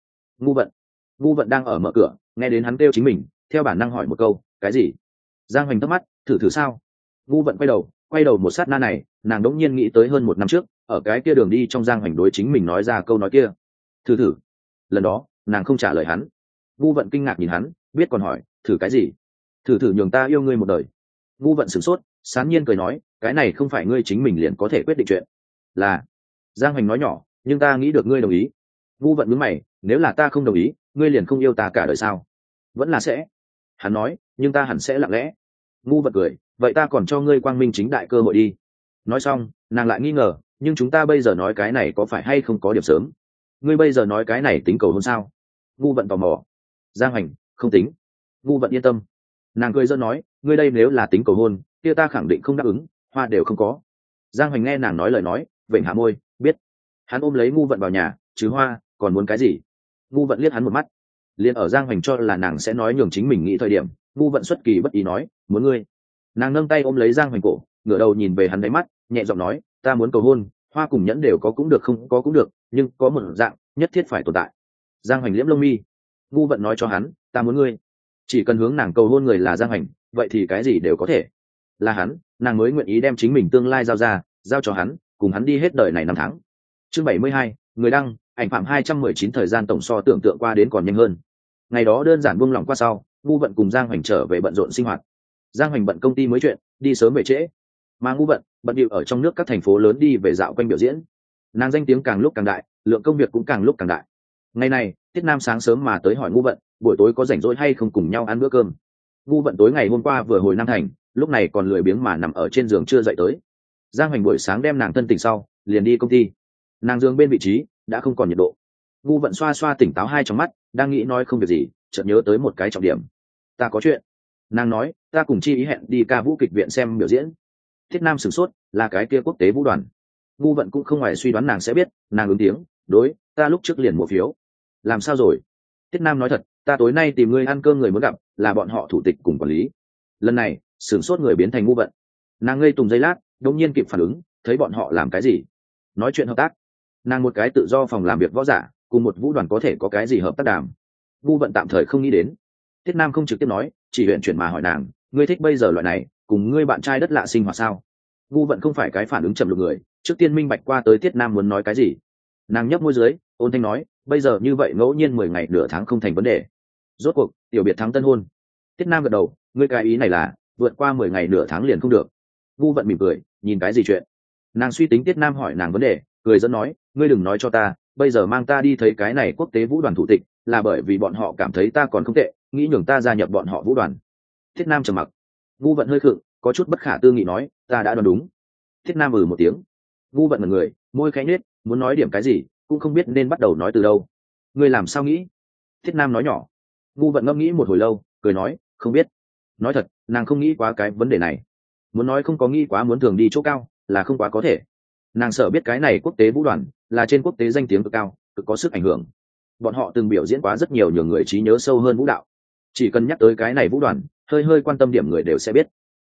Ngu Vận đang ở mở cửa, nghe đến hắn kêu chính mình, theo bản năng hỏi một câu, cái gì? Giang Hoành thắc mắc, thử thử sao? Ngu Vận quay đầu một sát na này, nàng đỗng nhiên nghĩ tới hơn 1 năm trước, ở cái kia đường đi trong Giang Hoành đối chính mình nói ra câu nói kia. Thử thử. Lần đó, nàng không trả lời hắn. Ngu Vận kinh ngạc nhìn hắn, biết còn hỏi, thử cái gì? Thử thử nhường ta yêu ngươi một đời. Ngu Vận sửng sốt, sán nhiên cười nói, cái này không phải ngươi chính mình liền có thể quyết định chuyện. Là. Giang Hoành nói nhỏ, nhưng ta nghĩ được ngươi đồng ý. Ngu Vận nhướng mày, nếu là ta không đồng ý, ngươi liền không yêu ta cả đời sao? Vẫn là sẽ. Hắn nói, nhưng ta hẳn sẽ lặng lẽ. Ngu Vận cười, vậy ta còn cho ngươi quang minh chính đại cơ hội đi. Nói xong, nàng lại nghi ngờ, nhưng chúng ta bây giờ nói cái này có phải hay không có điểm sớm? Ngươi bây giờ nói cái này tính cầu hôn sao? Ngu Vận tò mò. Giang Hoành, không tính. Ngu Vận yên tâm. Nàng cười giỡn nói, ngươi đây nếu là tính cầu hôn, kia ta khẳng định không đáp ứng, hoa đều không có. Giang Hoành nghe nàng nói lời nói, vểnh hạ môi, biết. Hắn ôm lấy Ngu Vận vào nhà, chứ hoa, còn muốn cái gì? Ngu Vận liếc hắn một mắt. Liên ở Giang Hoành cho là nàng sẽ nói nhường chính mình nghĩ thời điểm, Ngu Vận xuất kỳ bất ý nói, muốn ngươi. Nàng nâng tay ôm lấy Giang Hoành cổ, ngửa đầu nhìn về hắn đáy mắt, nhẹ giọng nói, ta muốn cầu hôn, hoa cùng nhẫn đều có cũng được không có cũng được, nhưng có một dạng nhất thiết phải tồn tại. Giang Hoành liễm lông mi. Ngu Vận nói cho hắn, ta muốn ngươi. Chỉ cần hướng nàng cầu hôn người là Giang Hoành, vậy thì cái gì đều có thể. Là hắn, nàng mới nguyện ý đem chính mình tương lai giao cho hắn, cùng hắn đi hết đời này 5 tháng. Chương 72, người đăng, ảnh phạm 219 thời gian tổng so tưởng tượng qua đến còn nhanh hơn. Ngày đó đơn giản buông lỏng qua sau, Ngu Vận cùng Giang Hoành trở về bận rộn sinh hoạt. Giang Hoành bận công ty mới chuyện, đi sớm về trễ, mà Ngu Vận bận điệu ở trong nước các thành phố lớn đi về dạo quanh biểu diễn. Nàng danh tiếng càng lúc càng đại, lượng công việc cũng càng lúc càng đại. Ngày này, Tiết Nam sáng sớm mà tới hỏi Ngu Vận, buổi tối có rảnh rỗi hay không cùng nhau ăn bữa cơm. Ngu Vận tối ngày hôm qua vừa hồi Nam Thành, lúc này còn lười biếng mà nằm ở trên giường chưa dậy tới. Giang Hoành buổi sáng đem nàng thân tỉnh sau, liền đi công ty. Nàng giường bên vị trí đã không còn nhiệt độ. Ngu Vận xoa xoa tỉnh táo hai trong mắt, đang nghĩ nói không việc gì, chợt nhớ tới một cái trọng điểm. Ta có chuyện. Nàng nói, ta cùng Chi Ý hẹn đi ca vũ kịch viện xem biểu diễn. Thiết Nam sửng sốt, là cái kia quốc tế vũ đoàn. Ngu Vận cũng không ngoài suy đoán nàng sẽ biết, nàng ứng tiếng, đối, ta lúc trước liền mua phiếu. Làm sao rồi? Thiết Nam nói thật, ta tối nay tìm ngươi ăn cơm người muốn gặp, là bọn họ thủ tịch cùng quản lý. Lần này, sửng sốt người biến thành Ngu Vận. Nàng ngây tùng giây lát, đột nhiên kịp phản ứng, thấy bọn họ làm cái gì? Nói chuyện hợp tác. Nàng một cái tự do phòng làm việc võ giả, cùng một vũ đoàn có thể có cái gì hợp tác đàm? Ngu Vận tạm thời không nghĩ đến. Tiết Nam không trực tiếp nói, chỉ huyện chuyển mà hỏi nàng, ngươi thích bây giờ loại này, cùng ngươi bạn trai đất lạ sinh hoạt sao? Ngu Vận không phải cái phản ứng chậm lục người, trước tiên minh bạch qua tới Tiết Nam muốn nói cái gì. Nàng nhấp môi dưới, ôn thanh nói, bây giờ như vậy ngẫu nhiên 10 ngày nửa tháng không thành vấn đề. Rốt cuộc, tiểu biệt thắng tân hôn. Tiết Nam gật đầu, ngươi cái ý này là vượt qua 10 ngày nửa tháng liền không được. Ngu Vận mỉm cười, nhìn cái gì chuyện? Nàng suy tính Tiết Nam hỏi nàng vấn đề, cười dẫn nói, ngươi đừng nói cho ta, bây giờ mang ta đi thấy cái này quốc tế vũ đoàn thủ tịch, là bởi vì bọn họ cảm thấy ta còn không tệ, nghĩ nhường ta gia nhập bọn họ vũ đoàn. Thiết Nam trầm mặc. Ngu Vận hơi khựng, có chút bất khả tư nghị nói, ta đã đoán đúng. Thiết Nam một tiếng. Ngu Vận ngẩn người, môi khẽ nhếch, muốn nói điểm cái gì, cũng không biết nên bắt đầu nói từ đâu. Ngươi làm sao nghĩ? Thiết Nam nói nhỏ. Ngu Vận ngẫm nghĩ một hồi lâu, cười nói, không biết. Nói thật, nàng không nghĩ quá cái vấn đề này. Muốn nói không có nghĩ quá muốn thường đi chỗ cao, là không quá có thể. Nàng sợ biết cái này quốc tế vũ đoàn là trên quốc tế danh tiếng cực cao, cực có sức ảnh hưởng. Bọn họ từng biểu diễn quá rất nhiều người trí nhớ sâu hơn vũ đạo. Chỉ cần nhắc tới cái này vũ đoàn, hơi hơi quan tâm điểm người đều sẽ biết.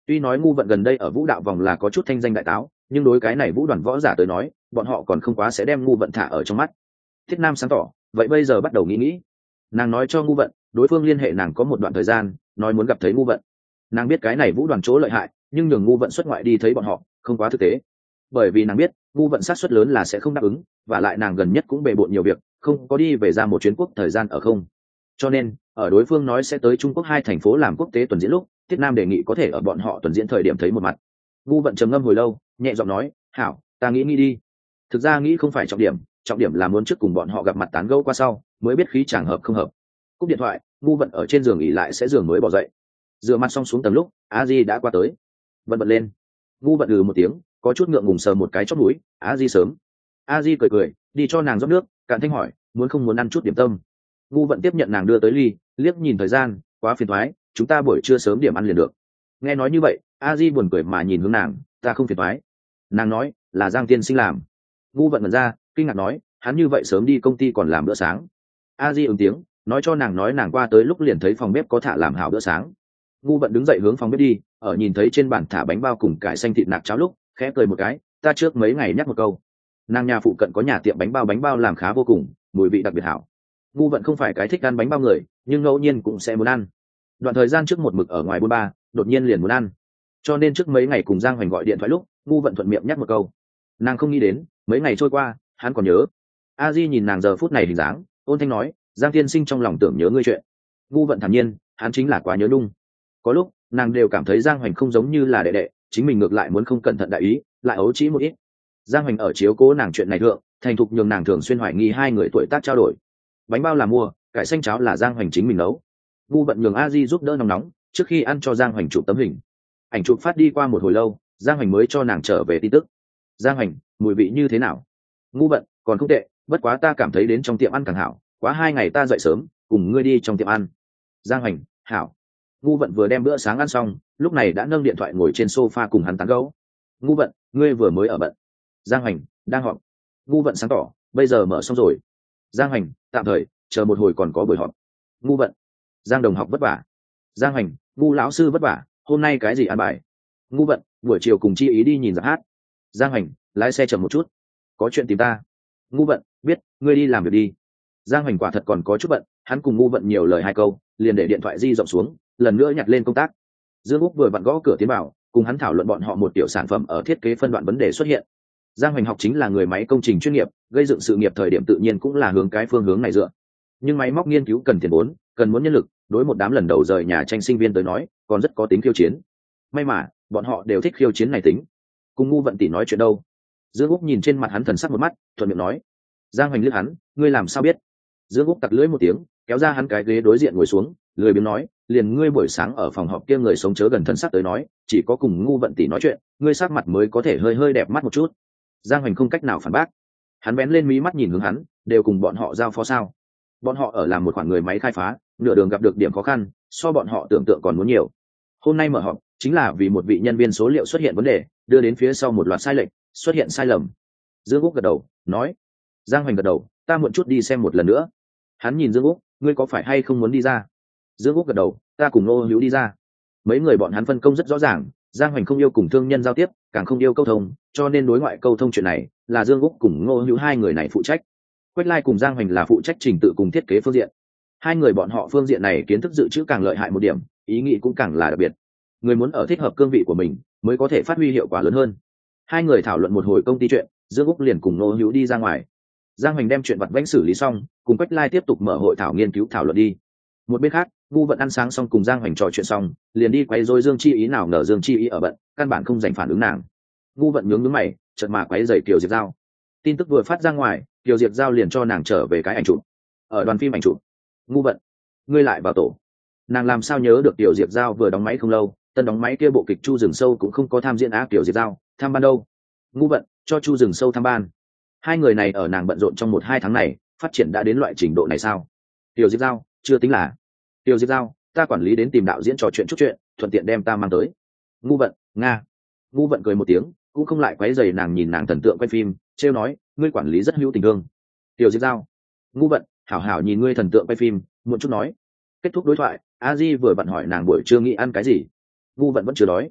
Tuy nói ngu vận gần đây ở vũ đạo vòng là có chút thanh danh đại táo, nhưng đối cái này vũ đoàn võ giả tới nói, bọn họ còn không quá sẽ đem ngu vận thả ở trong mắt. Thiết Nam sáng tỏ, vậy bây giờ bắt đầu nghĩ. Nàng nói cho ngu vận, đối phương liên hệ nàng có một đoạn thời gian, nói muốn gặp thấy ngu vận. Nàng biết cái này vũ đoàn chỗ lợi hại, nhưng nhường ngu vận xuất ngoại đi thấy bọn họ, không quá thực tế. Bởi vì nàng biết, ngu vận sát suất lớn là sẽ không đáp ứng, và lại nàng gần nhất cũng bề bộn nhiều việc, không có đi về ra một chuyến quốc thời gian ở không. Cho nên, ở đối phương nói sẽ tới Trung Quốc 2 thành phố làm quốc tế tuần diễn lúc, Thiết Nam đề nghị có thể ở bọn họ tuần diễn thời điểm thấy một mặt. Ngu vận trầm ngâm hồi lâu, nhẹ giọng nói, hảo, ta nghĩ đi. Thực ra nghĩ không phải trọng điểm là muốn trước cùng bọn họ gặp mặt tán gẫu qua sau mới biết khí chẳng hợp không hợp. Cúp điện thoại, ngu vận ở trên giường nghỉ lại sẽ giường mới bỏ dậy. Rửa mặt xong xuống tầng lúc, a di đã qua tới. Vận lên. Ngu vận một tiếng, có chút ngượng ngùng sờ một cái chóp mũi, a di sớm. A di cười đi cho nàng rót nước, cạn thanh hỏi, muốn không muốn ăn chút điểm tâm. Ngu vận tiếp nhận nàng đưa tới ly, liếc nhìn thời gian, quá phiền toái, chúng ta buổi trưa sớm điểm ăn liền được. Nghe nói như vậy, a di buồn cười mà nhìn hướng nàng, ta không phiền toái. Nàng nói, là Giang tiên sinh làm. Ngu vận ngẩn ra, kinh ngạc nói, hắn như vậy sớm đi công ty còn làm bữa sáng. A di ứng tiếng, nói cho nàng nói nàng qua tới lúc liền thấy phòng bếp có thả làm hảo bữa sáng. Ngu vận đứng dậy hướng phòng bếp đi, ở nhìn thấy trên bàn thả bánh bao cùng cải xanh thịt nạc cháo lúc, khẽ cười một cái, ta trước mấy ngày nhắc một câu. Nàng nhà phụ cận có nhà tiệm bánh bao làm khá vô cùng, mùi vị đặc biệt hảo. Ngu vận không phải cái thích ăn bánh bao người, nhưng ngẫu nhiên cũng sẽ muốn ăn. Đoạn thời gian trước một mực ở ngoài buôn ba, đột nhiên liền muốn ăn. Cho nên trước mấy ngày cùng Giang Hoành gọi điện thoại lúc, ngu vận thuận miệng nhắc một câu. Nàng không nghĩ đến, mấy ngày trôi qua, hắn còn nhớ. A Di nhìn nàng giờ phút này hình dáng, ôn thanh nói, Giang tiên sinh trong lòng tưởng nhớ ngươi chuyện. Ngu vận thản nhiên, hắn chính là quá nhớ nhung. Có lúc, nàng đều cảm thấy Giang Hoành không giống như là đệ đệ, chính mình ngược lại muốn không cẩn thận đại ý, lại ấu trĩ một ít. Giang Hoành ở chiếu cố nàng chuyện này thượng, thành thục nhường nàng thường xuyên hoài nghi hai người tuổi tác trao đổi. Bánh bao là mua, cải xanh cháo là Giang Hoành chính mình nấu. Ngu vận nhường A Di giúp đỡ nóng nóng, trước khi ăn cho Giang Hoành chụp tấm hình. Ảnh chụp phát đi qua một hồi lâu, Giang Hoành mới cho nàng trở về tin tức. Giang Hoành, mùi vị như thế nào? Ngu vận, còn không tệ, bất quá ta cảm thấy đến trong tiệm ăn càng hảo, quá 2 ngày ta dậy sớm, cùng ngươi đi trong tiệm ăn. Giang Hoành, hảo. Ngu vận vừa đem bữa sáng ăn xong, lúc này đã nâng điện thoại ngồi trên sofa cùng hắn tán gẫu. Ngu vận, ngươi vừa mới ở bận. Giang Hoành, đang họp. Ngu vận sáng tỏ, bây giờ mở xong rồi. Giang Hoành, tạm thời, chờ một hồi còn có buổi họp. Ngu vận, Giang đồng học vất vả. Giang Hoành, Ngu lão sư vất vả, hôm nay cái gì ăn bài? Ngu vận, buổi chiều cùng Chi Ý đi nhìn giặc hát. Giang Hoành, lái xe chậm một chút, có chuyện tìm ta. Ngu vận, biết, ngươi đi làm việc đi. Giang Hoành quả thật còn có chút bận, hắn cùng Ngu vận nhiều lời 2 câu, liền để điện thoại di rộng xuống, lần nữa nhặt lên công tác. Dương Úc vừa vặn gõ cửa tiến vào, cùng hắn thảo luận bọn họ một tiểu sản phẩm ở thiết kế phân đoạn vấn đề xuất hiện. Giang Hoành học chính là người máy công trình chuyên nghiệp, gây dựng sự nghiệp thời điểm tự nhiên cũng là hướng cái phương hướng này dựa. Nhưng máy móc nghiên cứu cần tiền vốn, cần muốn nhân lực, đối một đám lần đầu rời nhà tranh sinh viên tới nói, còn rất có tính khiêu chiến. May mà, bọn họ đều thích khiêu chiến này tính. Cùng Ngu vận tỷ nói chuyện đâu? Dương Úc nhìn trên mặt hắn thần sắc một mắt, thuận miệng nói. Giang Hoành liếc hắn, ngươi làm sao biết? Dương Úc tặc lưỡi một tiếng, kéo ra hắn cái ghế đối diện ngồi xuống, lười biếng nói, liền ngươi buổi sáng ở phòng họp kia người sống chớ gần thân sắc tới nói, chỉ có cùng Ngu vận tỷ nói chuyện, ngươi sắc mặt mới có thể hơi hơi đẹp mắt một chút. Giang Hoành không cách nào phản bác. Hắn vén lên mí mắt nhìn hướng hắn, đều cùng bọn họ giao phó sao? Bọn họ ở làm một khoản người máy khai phá, nửa đường gặp được điểm khó khăn, so bọn họ tưởng tượng còn muốn nhiều. Hôm nay mở họp chính là vì một vị nhân viên số liệu xuất hiện vấn đề, đưa đến phía sau một loạt sai lệch, xuất hiện sai lầm. Dương Úc gật đầu, nói. Giang Hoành gật đầu, ta muộn chút đi xem một lần nữa. Hắn nhìn Dương Úc, ngươi có phải hay không muốn đi ra? Dương Úc gật đầu, ta cùng Nô Hữu đi ra. Mấy người bọn hắn phân công rất rõ ràng, Giang Hoành không yêu cùng thương nhân giao tiếp, càng không yêu câu thông, cho nên đối ngoại câu thông chuyện này là Dương Úc cùng Nô Hữu 2 người này phụ trách. Quách Lai cùng Giang Hoành là phụ trách trình tự cùng thiết kế phương diện. 2 người bọn họ phương diện này kiến thức dự trữ càng lợi hại một điểm, ý nghĩ cũng càng là đặc biệt. Người muốn ở thích hợp cương vị của mình, mới có thể phát huy hiệu quả lớn hơn. 2 người thảo luận một hồi công ty chuyện, Dương Úc liền cùng Nô Hữu đi ra ngoài. Giang Hoành đem chuyện vặt vãnh xử lý xong, cùng Quách Lai tiếp tục mở hội thảo nghiên cứu thảo luận đi. Một bên khác, Ngu vận ăn sáng xong cùng Giang Hoành trò chuyện xong, liền đi quấy rối Dương Chi Ý, nào ngờ Dương Chi Ý ở bận, căn bản không dành phản ứng nàng. Ngu vận nhướng mày, chợt mà quấy rầy Kiều Diệp Giao. Tin tức vừa phát ra ngoài, Kiều Diệp Giao liền cho nàng trở về cái ảnh chụp. Ở đoàn phim ảnh chụp. Ngu vận, ngươi lại vào tổ. Nàng làm sao nhớ được Kiều Diệp Giao vừa đóng máy không lâu, tân đóng máy kia bộ kịch Chu Rừng Sâu cũng không có tham diễn á. Kiều Diệp Giao, tham ban đâu? Ngu vận, cho Chu Rừng Sâu tham ban. 2 người này ở nàng bận rộn trong 1-2 tháng này, phát triển đã đến loại trình độ này sao? Kiều Diệp Giao, chưa tính là. Kiều Diệp Giao, ta quản lý đến tìm đạo diễn trò chuyện chút chuyện, thuận tiện đem ta mang tới. Ngu vận, nga. Ngu vận cười một tiếng, cũng không lại quấy rầy nàng, nhìn nàng thần tượng quay phim, trêu nói, ngươi quản lý rất hữu tình thương. Kiều Diệp Giao, Ngu vận, hảo hảo nhìn ngươi thần tượng quay phim, muộn chút nói. Kết thúc đối thoại, A Di vừa bận hỏi nàng buổi trưa nghĩ ăn cái gì. Ngu vận vẫn chưa đói.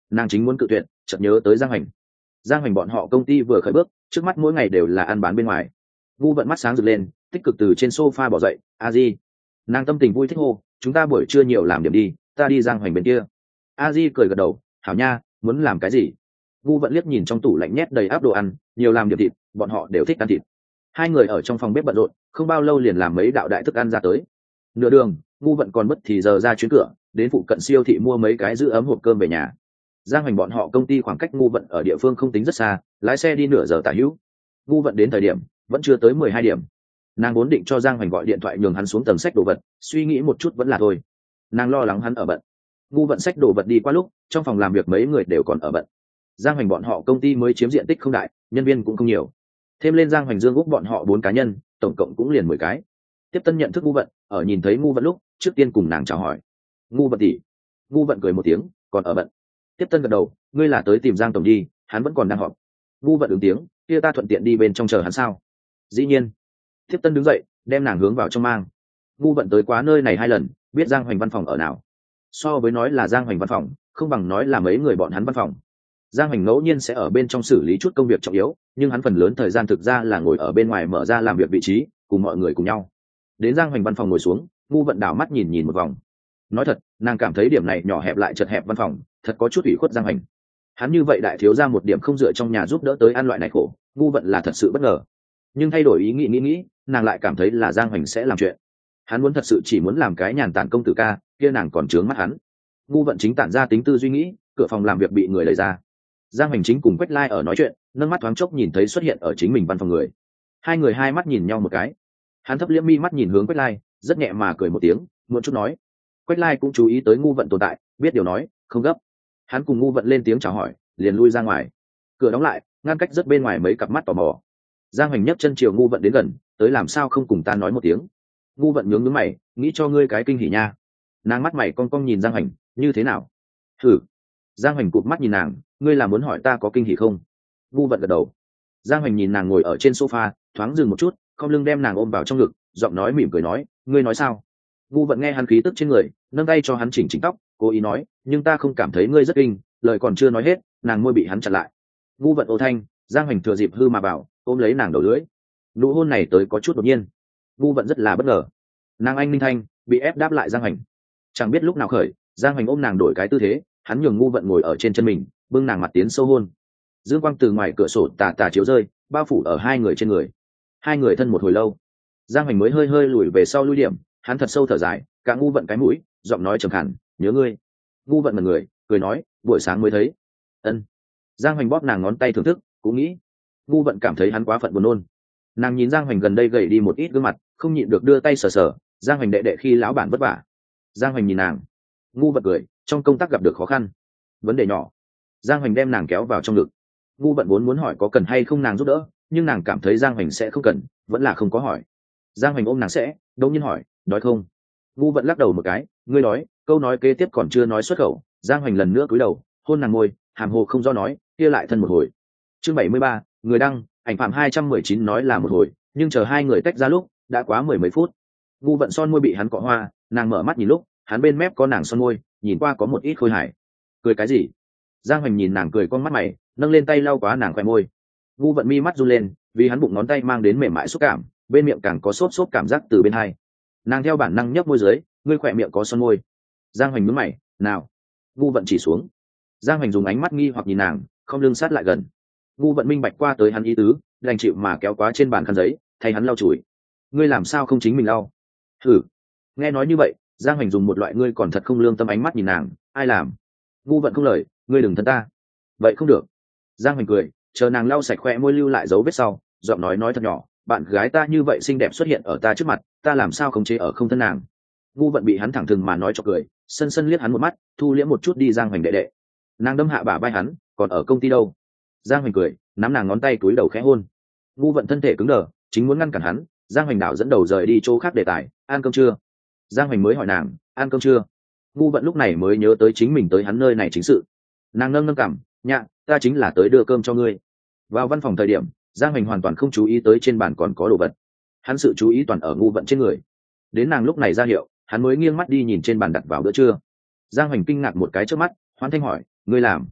Nàng chính muốn cự tuyệt, chợt nhớ tới Giang Hoành bọn họ công ty vừa khởi bước, trước mắt mỗi ngày đều là ăn bán bên ngoài. Vu Vận mắt sáng rực lên, tích cực từ trên sofa bỏ dậy. A Di, nàng tâm tình vui thích hô, chúng ta buổi trưa nhiều làm điểm đi, ta đi Giang Hoành bên kia. A Di cười gật đầu, hảo nha, muốn làm cái gì? Vu Vận liếc nhìn trong tủ lạnh nhét đầy áp đồ ăn, nhiều làm điểm thịt, bọn họ đều thích ăn thịt. Hai người ở trong phòng bếp bận rộn, không bao lâu liền làm mấy đạo đại thức ăn ra tới. Nửa đường, Vu Vận còn mất thì giờ ra chuyến cửa, đến phụ cận siêu thị mua mấy cái giữ ấm hộp cơm về nhà. Giang Hoành bọn họ công ty khoảng cách Ngu Vận ở địa phương không tính rất xa, lái xe đi nửa giờ tả hữu. Ngu Vận đến thời điểm vẫn chưa tới 12 điểm. Nàng vốn định cho Giang Hoành gọi điện thoại nhường hắn xuống tầng xách đồ vật, suy nghĩ một chút vẫn là thôi. Nàng lo lắng hắn ở bận. Ngu Vận xách đồ vật đi qua lúc, trong phòng làm việc mấy người đều còn ở bận. Giang Hoành bọn họ công ty mới chiếm diện tích không đại, nhân viên cũng không nhiều. Thêm lên Giang Hoành Dương Úc bọn họ 4 cá nhân, tổng cộng cũng liền 10 cái. Tiếp Tân nhận thức Ngu Vận, ở nhìn thấy Ngu Vận lúc, trước tiên cùng nàng chào hỏi. Ngu Vận tỷ. Ngu Vận cười một tiếng, còn ở bận. Tiếp Tân gật đầu, ngươi là tới tìm Giang tổng đi, hắn vẫn còn đang họp. Ngu Vận ứng tiếng, kia ta thuận tiện đi bên trong chờ hắn sao? Dĩ nhiên. Tiếp Tân đứng dậy, đem nàng hướng vào trong mang. Ngu Vận tới quá nơi này 2 lần, biết Giang Hoành văn phòng ở nào. So với nói là Giang Hoành văn phòng, không bằng nói là mấy người bọn hắn văn phòng. Giang Hoành ngẫu nhiên sẽ ở bên trong xử lý chút công việc trọng yếu, nhưng hắn phần lớn thời gian thực ra là ngồi ở bên ngoài mở ra làm việc vị trí, cùng mọi người cùng nhau. Đến Giang Hoành văn phòng ngồi xuống, Ngu Vận đảo mắt nhìn một vòng. Nói thật, nàng cảm thấy điểm này nhỏ hẹp lại chật hẹp văn phòng, thật có chút ủy khuất Giang Hoành. Hắn như vậy đại thiếu ra một điểm không dựa trong nhà giúp đỡ tới ăn loại này khổ, Ngu Vận là thật sự bất ngờ. Nhưng thay đổi ý nghĩ, nàng lại cảm thấy là Giang Hoành sẽ làm chuyện. Hắn muốn thật sự chỉ muốn làm cái nhàn tản công tử ca, kia nàng còn trướng mắt hắn. Ngu Vận chính tản ra tính tư duy nghĩ, cửa phòng làm việc bị người đẩy ra. Giang Hoành chính cùng Quách Lai ở nói chuyện, nâng mắt thoáng chốc nhìn thấy xuất hiện ở chính mình văn phòng người. Hai người hai mắt nhìn nhau một cái. Hắn thấp liễm mi mắt nhìn hướng Quách Lai, rất nhẹ mà cười một tiếng, muộn chút nói. Quách Lai cũng chú ý tới Ngu Vận tồn tại, biết điều nói, không gấp. Hắn cùng Ngu Vận lên tiếng chào hỏi, liền lui ra ngoài. Cửa đóng lại, ngăn cách rất bên ngoài mấy cặp mắt tò mò. Giang Hoành nhấc chân chiều Ngu Vận đến gần, tới làm sao không cùng ta nói một tiếng. Ngu Vận nhướng nhướng mày, nghĩ cho ngươi cái kinh hỉ nha. Nàng mắt mày cong cong nhìn Giang Hoành, như thế nào? Thử. Giang Hoành cụp mắt nhìn nàng, ngươi là muốn hỏi ta có kinh hỉ không? Ngu Vận gật đầu. Giang Hoành nhìn nàng ngồi ở trên sofa, thoáng dừng một chút, không lưng đem nàng ôm vào trong ngực, giọng nói mỉm cười nói, ngươi nói sao? Ngu Vận nghe hắn khí tức trên người, nâng tay cho hắn chỉnh chỉnh tóc, cố ý nói, nhưng ta không cảm thấy ngươi rất kinh. Lời còn chưa nói hết, nàng môi bị hắn chặn lại. Ngu Vận ô thanh, Giang Hoành thừa dịp hư mà bảo, ôm lấy nàng đầu lưỡi. Nụ hôn này tới có chút đột nhiên. Ngu Vận rất là bất ngờ. Nàng anh minh thanh, bị ép đáp lại Giang Hoành. Chẳng biết lúc nào khởi, Giang Hoành ôm nàng đổi cái tư thế, hắn nhường Ngu Vận ngồi ở trên chân mình, bưng nàng mặt tiến sâu hôn. Dương quang từ ngoài cửa sổ tà tà chiếu rơi, bao phủ ở hai người trên người. Hai người thân một hồi lâu, Giang Hoành mới hơi hơi lùi về sau lui điểm, hắn thật sâu thở dài, cả Ngu Vận cái mũi, giọng nói trầm khàn, nhớ ngươi. Ngu Vận mật người, cười nói, buổi sáng mới thấy. Ân. Giang Hoành bóp nàng ngón tay thưởng thức, cũng nghĩ. Ngu Vận cảm thấy hắn quá phận buồn nôn. Nàng nhìn Giang Hoành gần đây gầy đi một ít gương mặt, không nhịn được đưa tay sờ sờ. Giang Hoành đệ đệ khi lão bản vất vả. Giang Hoành nhìn nàng. Ngu Vận cười, trong công tác gặp được khó khăn. Vấn đề nhỏ. Giang Hoành đem nàng kéo vào trong ngực. Ngu Vận vốn muốn hỏi có cần hay không nàng giúp đỡ, nhưng nàng cảm thấy Giang Hoành sẽ không cần, vẫn là không có hỏi. Giang Hoành ôm nàng sẽ, đột nhiên hỏi, đói không? Ngu Vận lắc đầu một cái, ngươi đói. Câu nói kế tiếp còn chưa nói xuất khẩu, Giang Hoành lần nữa cúi đầu, hôn nàng môi, hàm hồ không do nói, kia lại thân một hồi. Chương 73, người đăng, ảnh phạm 219 nói là một hồi, nhưng chờ hai người tách ra lúc, đã quá 10 mấy phút. Ngu Vận son môi bị hắn cọ hoa, nàng mở mắt nhìn lúc, hắn bên mép có nàng son môi, nhìn qua có một ít khôi hài. Cười cái gì? Giang Hoành nhìn nàng cười con mắt mày, nâng lên tay lau quá nàng khoe môi. Ngu Vận mi mắt run lên, vì hắn bụng ngón tay mang đến mềm mại xúc cảm, bên miệng càng có xốp xốp cảm giác từ bên hai. Nàng theo bản năng nhấp môi dưới, ngươi khỏe miệng có son môi. Giang Hoành nhướng mày, nào? Ngu Vận chỉ xuống. Giang Hoành dùng ánh mắt nghi hoặc nhìn nàng, không lưng sát lại gần. Ngu Vận minh bạch qua tới hắn ý tứ, đành chịu mà kéo quá trên bàn khăn giấy, thay hắn lau chùi. Ngươi làm sao không chính mình lau? Thử. Nghe nói như vậy, Giang Hoành dùng một loại ngươi còn thật không lương tâm ánh mắt nhìn nàng, ai làm? Ngu Vận không lời, ngươi đừng thân ta. Vậy không được. Giang Hoành cười, chờ nàng lau sạch khoe môi lưu lại dấu vết sau, giọng nói thật nhỏ, bạn gái ta như vậy xinh đẹp xuất hiện ở ta trước mặt, ta làm sao khống chế ở không thân nàng? Ngu Vận bị hắn thẳng thừng mà nói cho cười, sân sân liếc hắn một mắt, thu liễm một chút đi Giang Hoành đệ đệ. Nàng đâm hạ bả vai hắn, còn ở công ty đâu? Giang Hoành cười, nắm nàng ngón tay túi đầu khẽ hôn. Ngu Vận thân thể cứng đờ, chính muốn ngăn cản hắn, Giang Hoành đảo dẫn đầu rời đi chỗ khác đề tài, ăn cơm chưa? Giang Hoành mới hỏi nàng, ăn cơm chưa? Ngu Vận lúc này mới nhớ tới chính mình tới hắn nơi này chính sự. Nàng nâng cằm, nhạ, ta chính là tới đưa cơm cho ngươi. Vào văn phòng thời điểm, Giang Hoành hoàn toàn không chú ý tới trên bàn còn có đồ vật. Hắn sự chú ý toàn ở Ngu Vận trên người. Đến nàng lúc này ra hiệu, hắn mới nghiêng mắt đi nhìn trên bàn đặt vào bữa trưa. Giang Hoành kinh ngạc một cái trước mắt, hoan thanh hỏi, ngươi làm?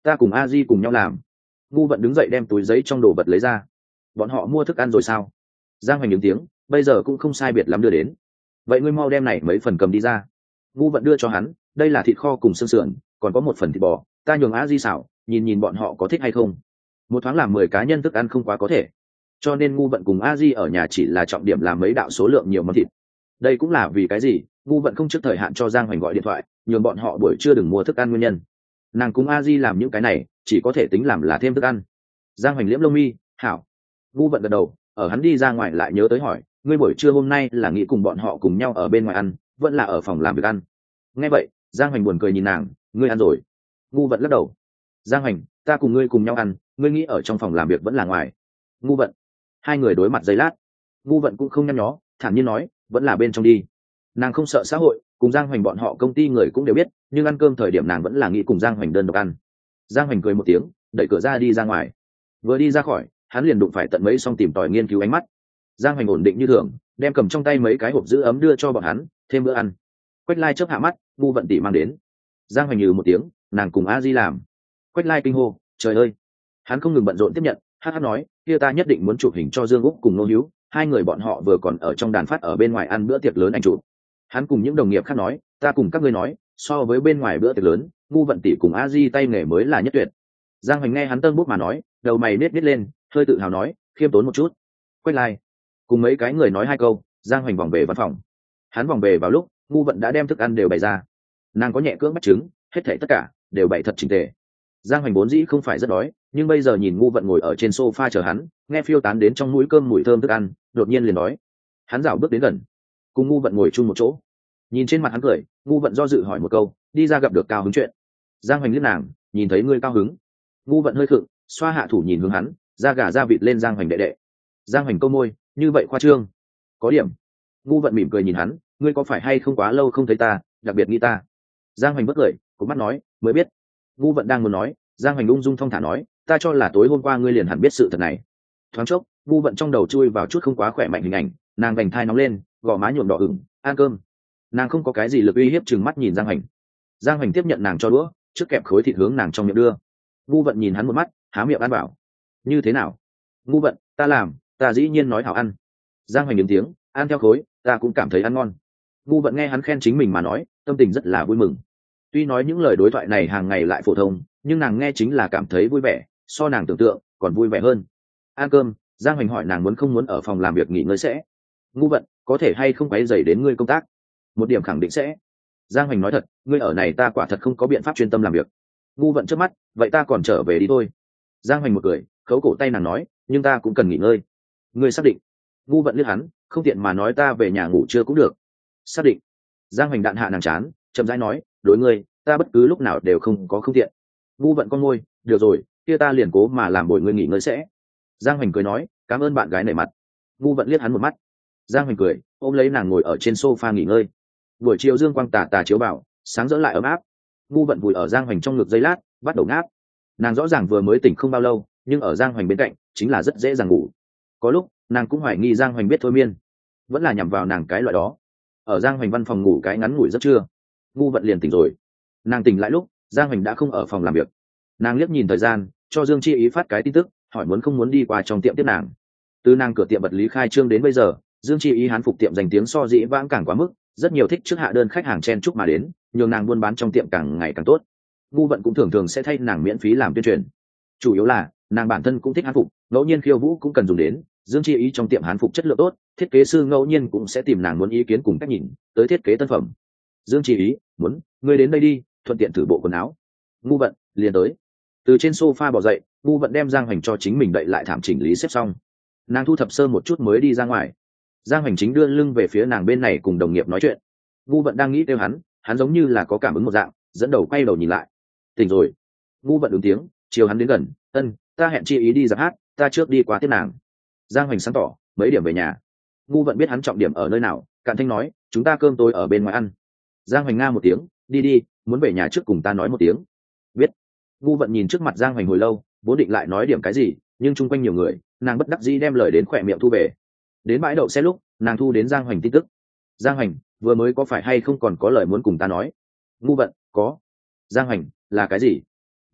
Ta cùng a di cùng nhau làm. Ngu vận đứng dậy đem túi giấy trong đồ vật lấy ra. Bọn họ mua thức ăn rồi sao? Giang Hoành những tiếng, bây giờ cũng không sai biệt lắm đưa đến. Vậy ngươi mau đem này mấy phần cầm đi ra. Ngu vận đưa cho hắn, đây là thịt kho cùng xương sườn, còn có một phần thịt bò, ta nhường a di xảo, nhìn nhìn bọn họ có thích hay không. Một thoáng làm 10 cá nhân thức ăn không quá có thể, cho nên ngu vận cùng a di ở nhà chỉ là trọng điểm làm mấy đạo số lượng nhiều món thịt. Đây cũng là vì cái gì ngu vận không trước thời hạn cho Giang Hoành gọi điện thoại nhường bọn họ buổi trưa đừng mua thức ăn nguyên nhân. Nàng cùng a di làm những cái này chỉ có thể tính làm là thêm thức ăn. Giang Hoành liễm lông mi, hảo. Ngu vận gật đầu, ở hắn đi ra ngoài lại nhớ tới hỏi, ngươi buổi trưa hôm nay là nghĩ cùng bọn họ cùng nhau ở bên ngoài ăn vẫn là ở phòng làm việc ăn? Nghe vậy Giang Hoành buồn cười nhìn nàng, ngươi ăn rồi? Ngu vận lắc đầu. Giang Hoành, ta cùng ngươi cùng nhau ăn, ngươi nghĩ ở trong phòng làm việc vẫn là ngoài? Ngu vận. Hai người đối mặt giây lát. Ngu vận cũng không nhăn nhó, thản nhiên nói, vẫn là bên trong đi. Nàng không sợ xã hội, cùng Giang Hoành bọn họ công ty người cũng đều biết, nhưng ăn cơm thời điểm nàng vẫn là nghĩ cùng Giang Hoành đơn độc ăn. Giang Hoành cười một tiếng, đẩy cửa ra đi ra ngoài. Vừa đi ra khỏi, hắn liền đụng phải tận mấy xong tìm tòi nghiên cứu ánh mắt. Giang Hoành ổn định như thường, đem cầm trong tay mấy cái hộp giữ ấm đưa cho bọn hắn, thêm bữa ăn. Quách Lai chớp hạ mắt, Ngu vận tỷ mang đến. Giang Hoành nhừ một tiếng, nàng cùng a di làm. Quách Lai kinh hô, trời ơi. Hắn không ngừng bận rộn tiếp nhận, hát nói, kia ta nhất định muốn chụp hình cho Dương Úc cùng Nô Hữu, hai người bọn họ vừa còn ở trong đàn phát ở bên ngoài ăn bữa tiệc lớn anh chụp. Hắn cùng những đồng nghiệp khác nói, ta cùng các ngươi nói, so với bên ngoài bữa tiệc lớn, Ngu vận tỷ cùng a di tay nghề mới là nhất tuyệt. Giang Hoành nghe hắn tân bút mà nói, đầu mày nết nết lên, hơi tự hào nói, khiêm tốn một chút. Quách Lai cùng mấy cái người nói hai câu, Giang Hoành vòng về văn phòng. Hắn vòng về vào lúc Ngu vận đã đem thức ăn đều bày ra. Nàng có nhẹ cưỡng bách trứng, hết thảy tất cả đều bày thật chỉnh tề. Giang Hoành vốn dĩ không phải rất đói, nhưng bây giờ nhìn Ngu vận ngồi ở trên sofa chờ hắn, nghe phiêu tán đến trong mũi cơm mùi thơm thức ăn, đột nhiên liền đói. Hắn rảo bước đến gần, cùng Ngu vận ngồi chung một chỗ. Nhìn trên mặt hắn cười, Ngu vận do dự hỏi một câu, đi ra gặp được cao hứng chuyện. Giang Hoành liếc nàng, nhìn thấy ngươi cao hứng. Ngu vận hơi khựng, xoa hạ thủ nhìn hướng hắn, da gà da vịt lên Giang Hoành đệ đệ. Giang Hoành câu môi, như vậy khoa trương. Có điểm. Ngu vận mỉm cười nhìn hắn, ngươi có phải hay không quá lâu không thấy ta, đặc biệt nghĩ ta. Giang Hoành bất cười, cụp mắt nói, mới biết. Ngu vận đang muốn nói, Giang Hoành ung dung thong thả nói, ta cho là tối hôm qua ngươi liền hẳn biết sự thật này. Thoáng chốc, Ngu vận trong đầu chui vào chút không quá khỏe mạnh hình ảnh, nàng vành thai nóng lên, gò má nhuộm đỏ ửng, ăn cơm. Nàng không có cái gì lực uy hiếp, trừng mắt nhìn Giang Hoành. Giang Hoành tiếp nhận nàng cho đũa, trước kẹp khối thịt hướng nàng trong miệng đưa. Ngu vận nhìn hắn một mắt, há miệng ăn bảo, như thế nào? Ngu vận, ta làm, ta dĩ nhiên nói hảo ăn. Giang Hoành đứng tiếng, ăn theo khối, ta cũng cảm thấy ăn ngon. Ngu vận nghe hắn khen chính mình mà nói, tâm tình rất là vui mừng. Tuy nói những lời đối thoại này hàng ngày lại phổ thông, nhưng nàng nghe chính là cảm thấy vui vẻ, so nàng tưởng tượng còn vui vẻ hơn. Ăn cơm, Giang Hoành hỏi nàng muốn không muốn ở phòng làm việc nghỉ ngơi sẽ. Ngu vận, có thể hay không quấy rầy đến ngươi công tác? Một điểm khẳng định sẽ. Giang Hoành nói thật, ngươi ở này ta quả thật không có biện pháp chuyên tâm làm việc. Ngu vận trước mắt, vậy ta còn trở về đi thôi. Giang Hoành một cười, khấu cổ tay nàng nói, nhưng ta cũng cần nghỉ ngơi. Ngươi xác định? Ngu vận liếc hắn, không tiện mà nói ta về nhà ngủ trưa cũng được. Xác định. Giang Hoành đạn hạ nàng chán, chậm rãi nói, đối ngươi, ta bất cứ lúc nào đều không có không tiện. Ngu vận con môi, được rồi, kia ta liền cố mà làm bồi ngươi nghỉ ngơi sẽ. Giang Hoành cười nói, cảm ơn bạn gái nể mặt. Ngu vận liếc hắn một mắt. Giang Hoành cười, ôm lấy nàng ngồi ở trên sofa nghỉ ngơi. Buổi chiều dương quang tà tà chiếu vào, sáng rỡ lại ấm áp. Ngu vận vùi ở Giang Hoành trong ngực giây lát, bắt đầu ngáp. Nàng rõ ràng vừa mới tỉnh không bao lâu, nhưng ở Giang Hoành bên cạnh chính là rất dễ dàng ngủ. Có lúc nàng cũng hoài nghi Giang Hoành biết thôi miên, vẫn là nhằm vào nàng cái loại đó. Ở Giang Hoành văn phòng ngủ cái ngắn ngủi rất trưa, Ngu vận liền tỉnh rồi. Nàng tỉnh lại lúc Giang Hoành đã không ở phòng làm việc. Nàng liếc nhìn thời gian, cho Dương Chi Ý phát cái tin tức, hỏi muốn không muốn đi qua trong tiệm tiếp nàng. Từ nàng cửa tiệm vật lý khai trương đến bây giờ, Dương Chi Ý hán phục tiệm danh tiếng so dĩ vãng càng quá mức, rất nhiều thích trước hạ đơn khách hàng chen chúc mà đến, nhường nàng buôn bán trong tiệm càng ngày càng tốt. Ngu vận cũng thường thường sẽ thay nàng miễn phí làm tuyên truyền. Chủ yếu là nàng bản thân cũng thích hán phục, ngẫu nhiên khiêu vũ cũng cần dùng đến. Dương Chi Ý trong tiệm hán phục chất lượng tốt, thiết kế sư ngẫu nhiên cũng sẽ tìm nàng muốn ý kiến cùng cách nhìn tới thiết kế tân phẩm. Dương Chi Ý, muốn, ngươi đến đây đi, thuận tiện thử bộ quần áo. Ngu vận, liền tới. Từ trên sofa bò dậy, Ngu vận đem Giang Hoành cho chính mình đậy lại thảm chỉnh lý xếp xong. Nàng thu thập sơ một chút mới đi ra ngoài. Giang Hoành chính đưa lưng về phía nàng bên này cùng đồng nghiệp nói chuyện. Ngu vận đang nghĩ kêu hắn giống như là có cảm ứng một dạng, dẫn đầu quay đầu nhìn lại. Tỉnh rồi. Ngu vận ứng tiếng, chiều hắn đến gần, ân, ta hẹn Chi Ý đi giáp hát, ta trước đi qua tiếp nàng. Giang Hoành sáng tỏ, mấy điểm về nhà. Ngu vận biết hắn trọng điểm ở nơi nào, cạn thanh nói, chúng ta cơm tối ở bên ngoài ăn. Giang Hoành nga một tiếng, đi đi, muốn về nhà trước cùng ta nói một tiếng. Biết. Ngu vận nhìn trước mặt Giang Hoành hồi lâu, vốn định lại nói điểm cái gì, nhưng chung quanh nhiều người, nàng bất đắc dĩ đem lời đến khỏe miệng thu về. Đến bãi đậu xe lúc nàng thu đến Giang Hoành tin tức. Giang Hoành, vừa mới có phải hay không còn có lời muốn cùng ta nói? Ngu vận, có. Giang Hoành, là cái gì? Ngu vận,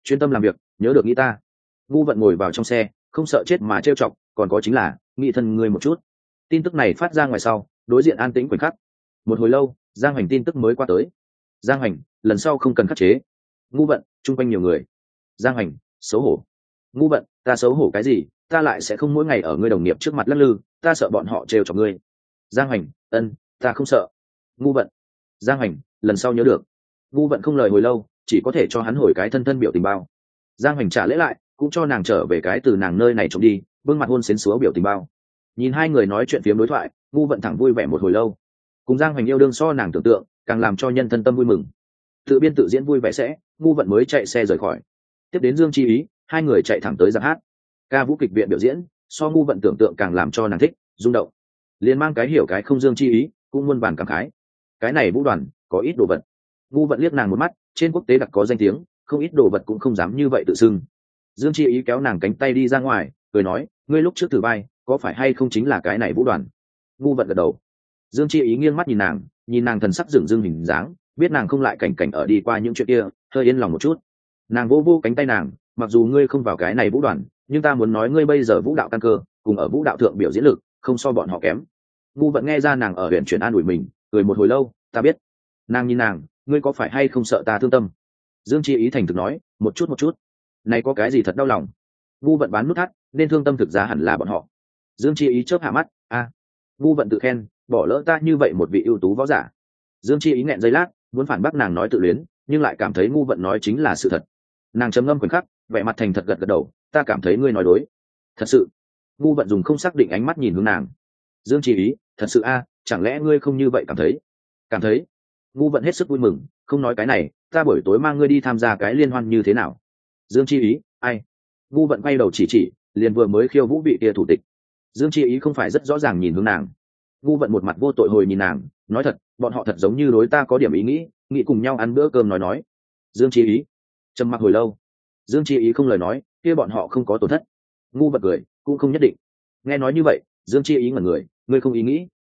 chuyên tâm làm việc, nhớ được nghĩ ta. Ngu vận ngồi vào trong xe, không sợ chết mà trêu chọc, còn có chính là nghĩ thân ngươi một chút. Tin tức này phát ra ngoài sau, đối diện an tĩnh khoảnh khắc. Một hồi lâu, Giang Hoành tin tức mới qua tới. Giang Hoành, lần sau không cần khắc chế. Ngu vận, chung quanh nhiều người. Giang Hoành, xấu hổ. Ngu vận, ta xấu hổ cái gì, ta lại sẽ không mỗi ngày ở ngươi đồng nghiệp trước mặt lắc lư, ta sợ bọn họ trêu chọc ngươi. Giang Hoành, ân, ta không sợ. Ngu vận. Giang Hoành, lần sau nhớ được. Ngu vận không lời hồi lâu, chỉ có thể cho hắn hồi cái thân thân biểu tình bao. Giang Hoành trả lễ lại, cũng cho nàng trở về cái từ nàng nơi này trộm đi, bưng mặt hôn xến xúa biểu tình bao. Nhìn hai người nói chuyện phiếm đối thoại, Ngu vận thẳng vui vẻ một hồi lâu. Cùng Giang Hoành yêu đương so nàng tưởng tượng, càng làm cho nhân thân tâm vui mừng. Tự biên tự diễn vui vẻ sẽ, Ngu vận mới chạy xe rời khỏi. Tiếp đến Dương Chi Ý, hai người chạy thẳng tới giáp hát. Ca vũ kịch viện biểu diễn, so Ngu vận tưởng tượng càng làm cho nàng thích, rung động. Liền mang cái hiểu cái không Dương Chi Ý, cũng muôn vàn cảm khái. Cái này vũ đoàn có ít đồ vật. Ngu vận liếc nàng một mắt, trên quốc tế đặc có danh tiếng, không ít đồ vật cũng không dám như vậy tự xưng. Dương Chi Ý kéo nàng cánh tay đi ra ngoài, cười nói, ngươi lúc trước thử vai, có phải hay không chính là cái này vũ đoàn? Ngu vận gật đầu. Dương Chi Ý nghiêng mắt nhìn nàng thần sắc dửng dưng hình dáng, biết nàng không lại cảnh cảnh ở đi qua những chuyện kia, hơi yên lòng một chút. Nàng vô vô cánh tay nàng, mặc dù ngươi không vào cái này vũ đoàn, nhưng ta muốn nói ngươi bây giờ vũ đạo căn cơ, cùng ở vũ đạo thượng biểu diễn lực, không so bọn họ kém. Ngu vận nghe ra nàng ở huyện chuyển an ủi mình, cười một hồi lâu, ta biết. Nàng nhìn nàng, ngươi có phải hay không sợ ta thương tâm? Dương Chi Ý thành thực nói, một chút. Này có cái gì thật đau lòng? Ngu vận bán nút thắt, nên thương tâm thực ra hẳn là bọn họ. Dương Chi Ý chớp hạ mắt, Ngu vận tự khen, bỏ lỡ ta như vậy một vị ưu tú võ giả. Dương Chi Ý nghẹn giây lát, muốn phản bác nàng nói tự luyến, nhưng lại cảm thấy Ngu vận nói chính là sự thật. Nàng trầm ngâm khoảnh khắc, vẻ mặt thành thật gật đầu, ta cảm thấy ngươi nói đối. Thật sự. Ngu vận dùng không xác định ánh mắt nhìn hướng nàng. Dương Chi Ý, thật sự chẳng lẽ ngươi không như vậy cảm thấy? Cảm thấy. Ngu vận hết sức vui mừng, không nói cái này, ta buổi tối mang ngươi đi tham gia cái liên hoan như thế nào? Dương Chi Ý, ai? Ngu vận quay đầu chỉ, liền vừa mới khiêu vũ vị kia thủ tịch. Dương Chi Ý không phải rất rõ ràng nhìn hướng nàng. Ngu vận một mặt vô tội hồi nhìn nàng, nói thật, bọn họ thật giống như đối ta có điểm ý nghĩ cùng nhau ăn bữa cơm nói. Dương Chi Ý trầm mặc hồi lâu. Dương Chi Ý không lời nói, kia bọn họ không có tổn thất. Ngu vận cười, cũng không nhất định. Nghe nói như vậy, Dương Chi Ý ngẩn người, ngươi không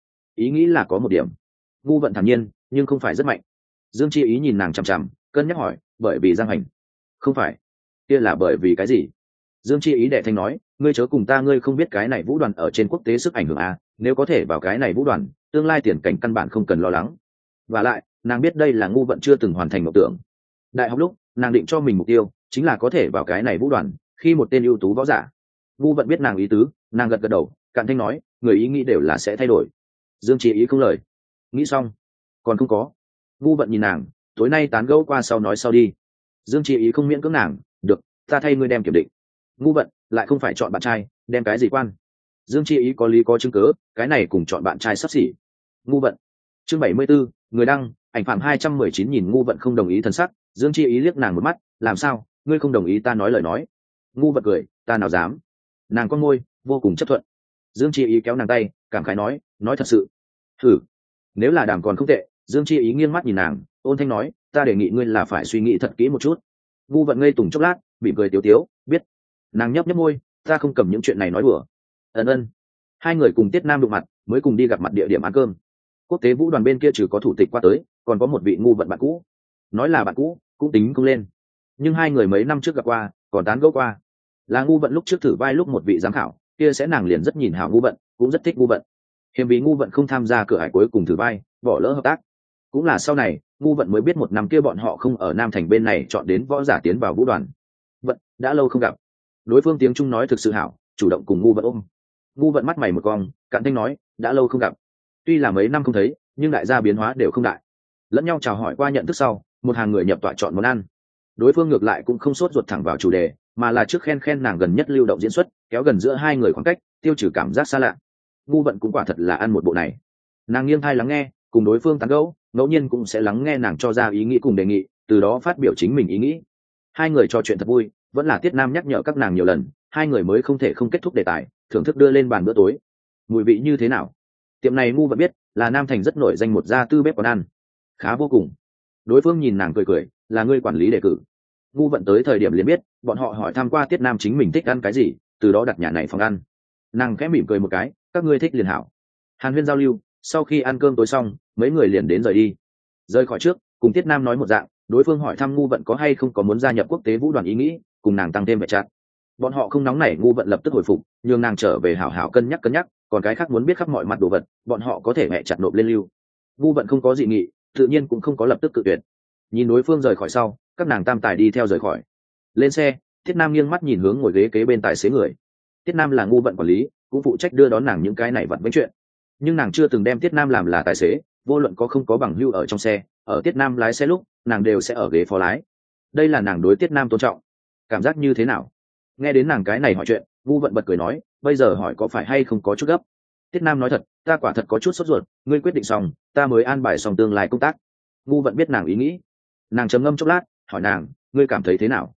ý nghĩ là có một điểm. Ngu vận thản nhiên, nhưng không phải rất mạnh. Dương Chi Ý nhìn nàng chằm chằm, cân nhắc hỏi, bởi vì Giang Hành. Không phải. Kia là bởi vì cái gì? Dương Chi Ý đệ thanh nói, ngươi chớ cùng ta, ngươi không biết cái này vũ đoàn ở trên quốc tế sức ảnh hưởng nếu có thể vào cái này vũ đoàn, tương lai tiền cảnh căn bản không cần lo lắng. Và lại, nàng biết đây là Ngu vận chưa từng hoàn thành mộng tưởng. Đại học lúc, nàng định cho mình mục tiêu chính là có thể vào cái này vũ đoàn, khi một tên ưu tú võ giả. Ngu vận biết nàng ý tứ, nàng gật đầu, cạn thanh nói, người ý nghĩ đều là sẽ thay đổi. Dương Chi Ý không lời. Nghĩ xong, còn không có. Ngu vận nhìn nàng, tối nay tán gẫu qua sau nói sau đi. Dương Chi Ý không miễn cưỡng nàng, được, ta thay ngươi đem kiểm định. Ngu vận lại không phải chọn bạn trai, đem cái gì quan? Dương Chi Ý có lý có chứng cớ, cái này cùng chọn bạn trai sắp xỉ. Ngu vận. Chương 74, người đăng, ảnh phạm 219 nhìn Ngu vận không đồng ý thần sắc, Dương Chi Ý liếc nàng một mắt, làm sao, ngươi không đồng ý ta nói lời nói? Ngu vận cười, ta nào dám. Nàng con môi, vô cùng chấp thuận. Dương Chi Ý kéo nàng tay, cảm khái nói thật sự. Thử. Nếu là đàm còn không tệ. Dương Chi Ý nghiêng mắt nhìn nàng, ôn thanh nói, ta đề nghị ngươi là phải suy nghĩ thật kỹ một chút. Ngu vận ngây tùng chốc lát, bị cười tiếu, biết. Nàng nhấp môi, ta không cầm những chuyện này nói đùa. Ân. Hai người cùng Tiết Nam đụng mặt, mới cùng đi gặp mặt địa điểm ăn cơm. Quốc tế vũ đoàn bên kia trừ có thủ tịch qua tới, còn có một vị Ngu vận bạn cũ. Nói là bạn cũ, cũng tính không lên. Nhưng hai người mấy năm trước gặp qua, còn tán gẫu qua. Là Ngu vận lúc trước thử vai lúc một vị giám khảo, kia sẽ nàng liền rất nhìn hảo Ngu vận, cũng rất thích Ngu vận. Hiếm vì Ngu vận không tham gia cửa ải cuối cùng thử vai, bỏ lỡ hợp tác. Cũng là sau này, Ngu vận mới biết một năm kia bọn họ không ở Nam Thành bên này chọn đến võ giả tiến vào vũ đoàn. Vận, đã lâu không gặp. Đối phương tiếng Trung nói thực sự hảo, chủ động cùng Ngu vận ôm. Ngu vận mắt mày một cong, cạn thanh nói, đã lâu không gặp. Tuy là mấy năm không thấy, nhưng đại gia biến hóa đều không đại. Lẫn nhau chào hỏi qua nhận thức sau, một hàng người nhập tọa chọn món ăn. Đối phương ngược lại cũng không sốt ruột thẳng vào chủ đề, mà là trước khen nàng gần nhất lưu động diễn xuất, kéo gần giữa hai người khoảng cách, tiêu trừ cảm giác xa lạ. Ngu vận cũng quả thật là ăn một bộ này. Nàng nghiêng tai lắng nghe, cùng đối phương tán gẫu, ngẫu nhiên cũng sẽ lắng nghe nàng cho ra ý nghĩ cùng đề nghị, từ đó phát biểu chính mình ý nghĩ. Hai người trò chuyện thật vui, vẫn là Tiết Nam nhắc nhở các nàng nhiều lần, hai người mới không thể không kết thúc đề tài, thưởng thức đưa lên bàn bữa tối. Mùi vị như thế nào? Tiệm này Ngu vận biết, là Nam Thành rất nổi danh một gia tư bếp quán ăn. Khá vô cùng. Đối phương nhìn nàng cười, là ngươi quản lý đề cử. Ngu vận tới thời điểm liền biết, bọn họ hỏi thăm qua Tiết Nam chính mình thích ăn cái gì, từ đó đặt nhà này phòng ăn. Nàng khẽ mỉm cười một cái, các ngươi thích liền hảo. Hàn huyên giao lưu, sau khi ăn cơm tối xong, mấy người liền đến rời đi. Rời khỏi trước, cùng Tiết Nam nói một dạng, đối phương hỏi thăm ngu vận có hay không có muốn gia nhập quốc tế vũ đoàn ý nghĩ, cùng nàng tăng thêm vệ chặt. Bọn họ không nóng nảy, ngu vận lập tức hồi phục, nhường nàng trở về hảo hảo cân nhắc, còn cái khác muốn biết khắp mọi mặt đồ vật bọn họ có thể mẹ chặt nộp lên lưu. Ngu vận không có dị nghị, tự nhiên cũng không có lập tức cự tuyệt. Nhìn đối phương rời khỏi sau, các nàng tam tài đi theo rời khỏi. Lên xe, Tiết Nam nghiêng mắt nhìn hướng ngồi ghế kế bên tài xế người. Tiết Nam là ngu vận quản lý, cũng phụ trách đưa đón nàng những cái này vặt vãnh chuyện, nhưng nàng chưa từng đem Tiết Nam làm là tài xế, vô luận có không có bằng hưu ở trong xe, ở Tiết Nam lái xe lúc nàng đều sẽ ở ghế phó lái. Đây là nàng đối Tiết Nam tôn trọng. Cảm giác như thế nào? Nghe đến nàng cái này hỏi chuyện, ngu vận bật cười nói, bây giờ hỏi có phải hay không có chút gấp. Tiết Nam nói thật, ta quả thật có chút sốt ruột, ngươi quyết định xong ta mới an bài xong tương lai công tác. Ngu vận biết nàng ý nghĩ, nàng trầm ngâm chốc lát, hỏi nàng, ngươi cảm thấy thế nào?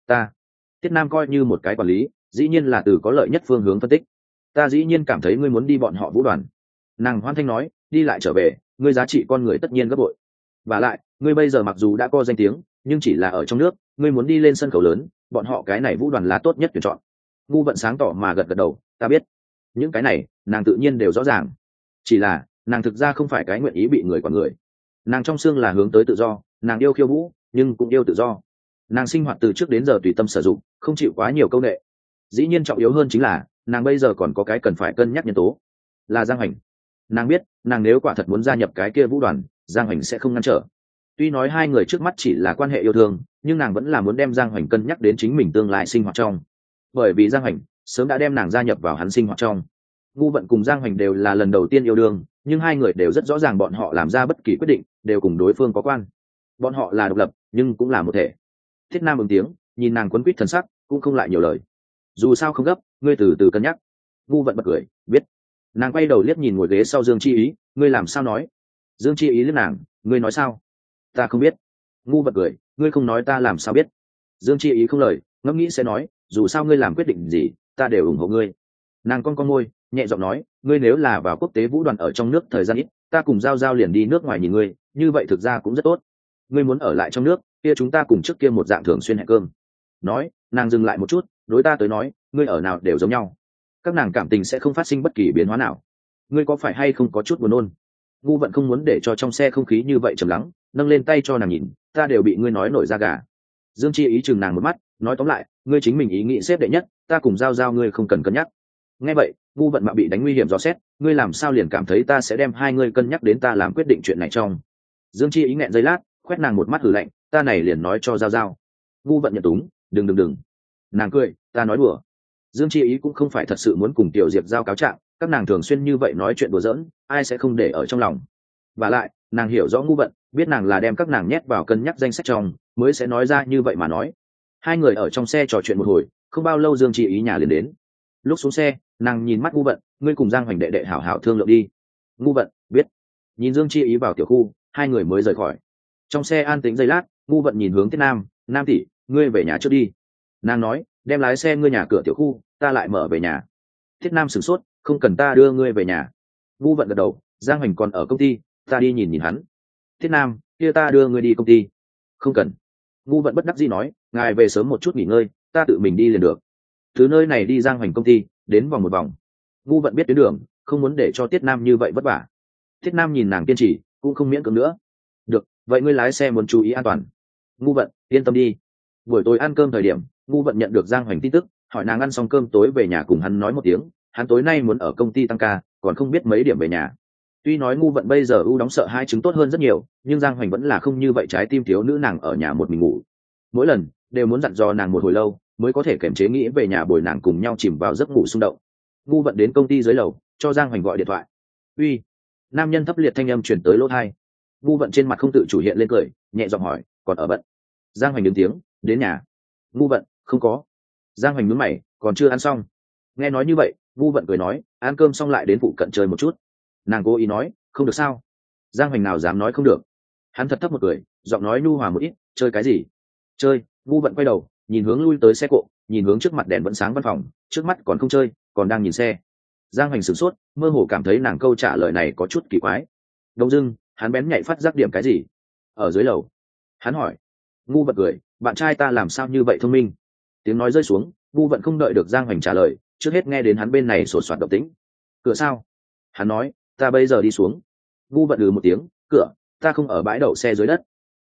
Tiết Nam coi như một cái quản lý, dĩ nhiên là từ có lợi nhất phương hướng phân tích. Ta dĩ nhiên cảm thấy ngươi muốn đi bọn họ vũ đoàn. Nàng hoan thanh nói, đi lại trở về, ngươi giá trị con người tất nhiên gấp bội. Và lại, ngươi bây giờ mặc dù đã có danh tiếng, nhưng chỉ là ở trong nước, ngươi muốn đi lên sân khấu lớn, bọn họ cái này vũ đoàn là tốt nhất tuyển chọn. Ngu vận sáng tỏ mà gật gật đầu, ta biết. Những cái này, nàng tự nhiên đều rõ ràng. Chỉ là, nàng thực ra không phải cái nguyện ý bị người quản người. Nàng trong xương là hướng tới tự do, nàng yêu khiêu vũ, nhưng cũng yêu tự do. Nàng sinh hoạt từ trước đến giờ tùy tâm sử dụng, không chịu quá nhiều câu nệ. Dĩ nhiên trọng yếu hơn chính là, nàng bây giờ còn có cái cần phải cân nhắc nhân tố, là Giang Hoành. Nàng biết, nàng nếu quả thật muốn gia nhập cái kia vũ đoàn, Giang Hoành sẽ không ngăn trở. Tuy nói hai người trước mắt chỉ là quan hệ yêu thương, nhưng nàng vẫn là muốn đem Giang Hoành cân nhắc đến chính mình tương lai sinh hoạt trong. Bởi vì Giang Hoành sớm đã đem nàng gia nhập vào hắn sinh hoạt trong. Ngu vận cùng Giang Hoành đều là lần đầu tiên yêu đương, nhưng hai người đều rất rõ ràng bọn họ làm ra bất kỳ quyết định đều cùng đối phương có quan. Bọn họ là độc lập, nhưng cũng là một thể. Thiết Nam ứng tiếng, nhìn nàng quấn quýt thần sắc, cũng không lại nhiều lời. Dù sao không gấp, ngươi từ từ cân nhắc. Ngu vận bật cười, biết. Nàng quay đầu liếc nhìn ngồi ghế sau Dương Chi Ý, ngươi làm sao nói? Dương Chi Ý liếc nàng, ngươi nói sao? Ta không biết. Ngu vận cười, ngươi không nói ta làm sao biết? Dương Chi Ý không lời, ngẫm nghĩ sẽ nói, dù sao ngươi làm quyết định gì, ta đều ủng hộ ngươi. Nàng con môi, nhẹ giọng nói, ngươi nếu là vào quốc tế vũ đoàn ở trong nước thời gian ít, ta cùng giao giao liền đi nước ngoài nhìn ngươi, như vậy thực ra cũng rất tốt. Ngươi muốn ở lại trong nước, kia chúng ta cùng trước kia một dạng thường xuyên hẹn cơm. Nói, nàng dừng lại một chút, đối ta tới nói, ngươi ở nào đều giống nhau. Các nàng cảm tình sẽ không phát sinh bất kỳ biến hóa nào. Ngươi có phải hay không có chút buồn nôn? Ngu vận không muốn để cho trong xe không khí như vậy trầm lắng, nâng lên tay cho nàng nhìn, ta đều bị ngươi nói nổi da gà. Dương Chi Ý chừng nàng một mắt, nói tóm lại, ngươi chính mình ý nghĩ xếp đệ nhất, ta cùng giao giao ngươi không cần cân nhắc. Nghe vậy, ngu vận mạo bị đánh nguy hiểm dò xét, ngươi làm sao liền cảm thấy ta sẽ đem hai ngươi cân nhắc đến ta làm quyết định chuyện này trong? Dương Chi Ý nghẹn giây lát, khoét nàng một mắt hừ lạnh, ta này liền nói cho giao giao. Ngu vận nhận túng, đừng. Nàng cười, ta nói đùa. Dương Chi Ý cũng không phải thật sự muốn cùng Tiểu Diệp giao cáo trạng, các nàng thường xuyên như vậy nói chuyện đùa giỡn, ai sẽ không để ở trong lòng. Và lại, nàng hiểu rõ ngu vận, biết nàng là đem các nàng nhét vào cân nhắc danh sách trong, mới sẽ nói ra như vậy mà nói. Hai người ở trong xe trò chuyện một hồi, không bao lâu Dương Chi Ý nhà liền đến. Lúc xuống xe, nàng nhìn mắt ngu vận, ngươi cùng Giang Hoành đệ đệ hảo hảo thương lượng đi. Ngu vận biết. Nhìn Dương Chi Ý vào tiểu khu, hai người mới rời khỏi. Trong xe an tĩnh giây lát, ngu vận nhìn hướng Tiết Nam, Nam tỷ, ngươi về nhà trước đi. Nàng nói, đem lái xe ngươi nhà cửa tiểu khu, ta lại mở về nhà. Thiết Nam sửng sốt, không cần ta đưa ngươi về nhà. Ngu vận gật đầu, Giang Hoành còn ở công ty, ta đi nhìn hắn. Thiết Nam, kia ta đưa ngươi đi công ty. Không cần. Ngu vận bất đắc dĩ nói, ngài về sớm một chút nghỉ ngơi, ta tự mình đi liền được. Từ nơi này đi Giang Hoành công ty, đến vòng một vòng. Ngu vận biết tuyến đường, không muốn để cho Tiết Nam như vậy vất vả. Thiết Nam nhìn nàng kiên trì, cũng không miễn cưỡng nữa. Được, vậy ngươi lái xe muốn chú ý an toàn. Ngu vận, yên tâm đi. Buổi tối ăn cơm thời điểm, ngu vận nhận được Giang Hoành tin tức, hỏi nàng ăn xong cơm tối về nhà cùng hắn nói một tiếng, hắn tối nay muốn ở công ty tăng ca, còn không biết mấy điểm về nhà. Tuy nói ngu vận bây giờ ưu đóng sợ hai chứng tốt hơn rất nhiều, nhưng Giang Hoành vẫn là không như vậy, trái tim thiếu nữ nàng ở nhà một mình ngủ. Mỗi lần đều muốn dặn dò nàng một hồi lâu, mới có thể kiềm chế nghĩ về nhà bồi nàng cùng nhau chìm vào giấc ngủ xung động. Ngu vận đến công ty dưới lầu, cho Giang Hoành gọi điện thoại. Uy. Nam nhân thấp liệt thanh âm truyền tới lỗ tai. Ngu vận trên mặt không tự chủ hiện lên cười, nhẹ giọng hỏi, còn ở bận? Giang Hoành đứng tiếng, đến nhà. Ngu vận, không có. Giang Hoành nhướng mày, còn chưa ăn xong. Nghe nói như vậy, Ngu vận cười nói, ăn cơm xong lại đến phụ cận chơi một chút. Nàng cố ý nói, không được sao? Giang Hoành nào dám nói không được. Hắn thật thấp một cười, giọng nói nhu hòa một ít, chơi cái gì? Chơi. Ngu vận quay đầu, nhìn hướng lui tới xe cộ, nhìn hướng trước mặt đèn vẫn sáng văn phòng, trước mắt còn không chơi, còn đang nhìn xe. Giang Hoành sửng sốt, mơ hồ cảm thấy nàng câu trả lời này có chút kỳ quái. Đông dưng, hắn bén nhạy phát giác điểm cái gì. Ở dưới lầu. Hắn hỏi. Ngu vận cười, bạn trai ta làm sao như vậy thông minh? Tiếng nói rơi xuống, Ngu vận không đợi được Giang Hoành trả lời, trước hết nghe đến hắn bên này sột soạt động tĩnh. Cửa sao? Hắn nói, ta bây giờ đi xuống. Ngu vận một tiếng, cửa, ta không ở bãi đậu xe dưới đất.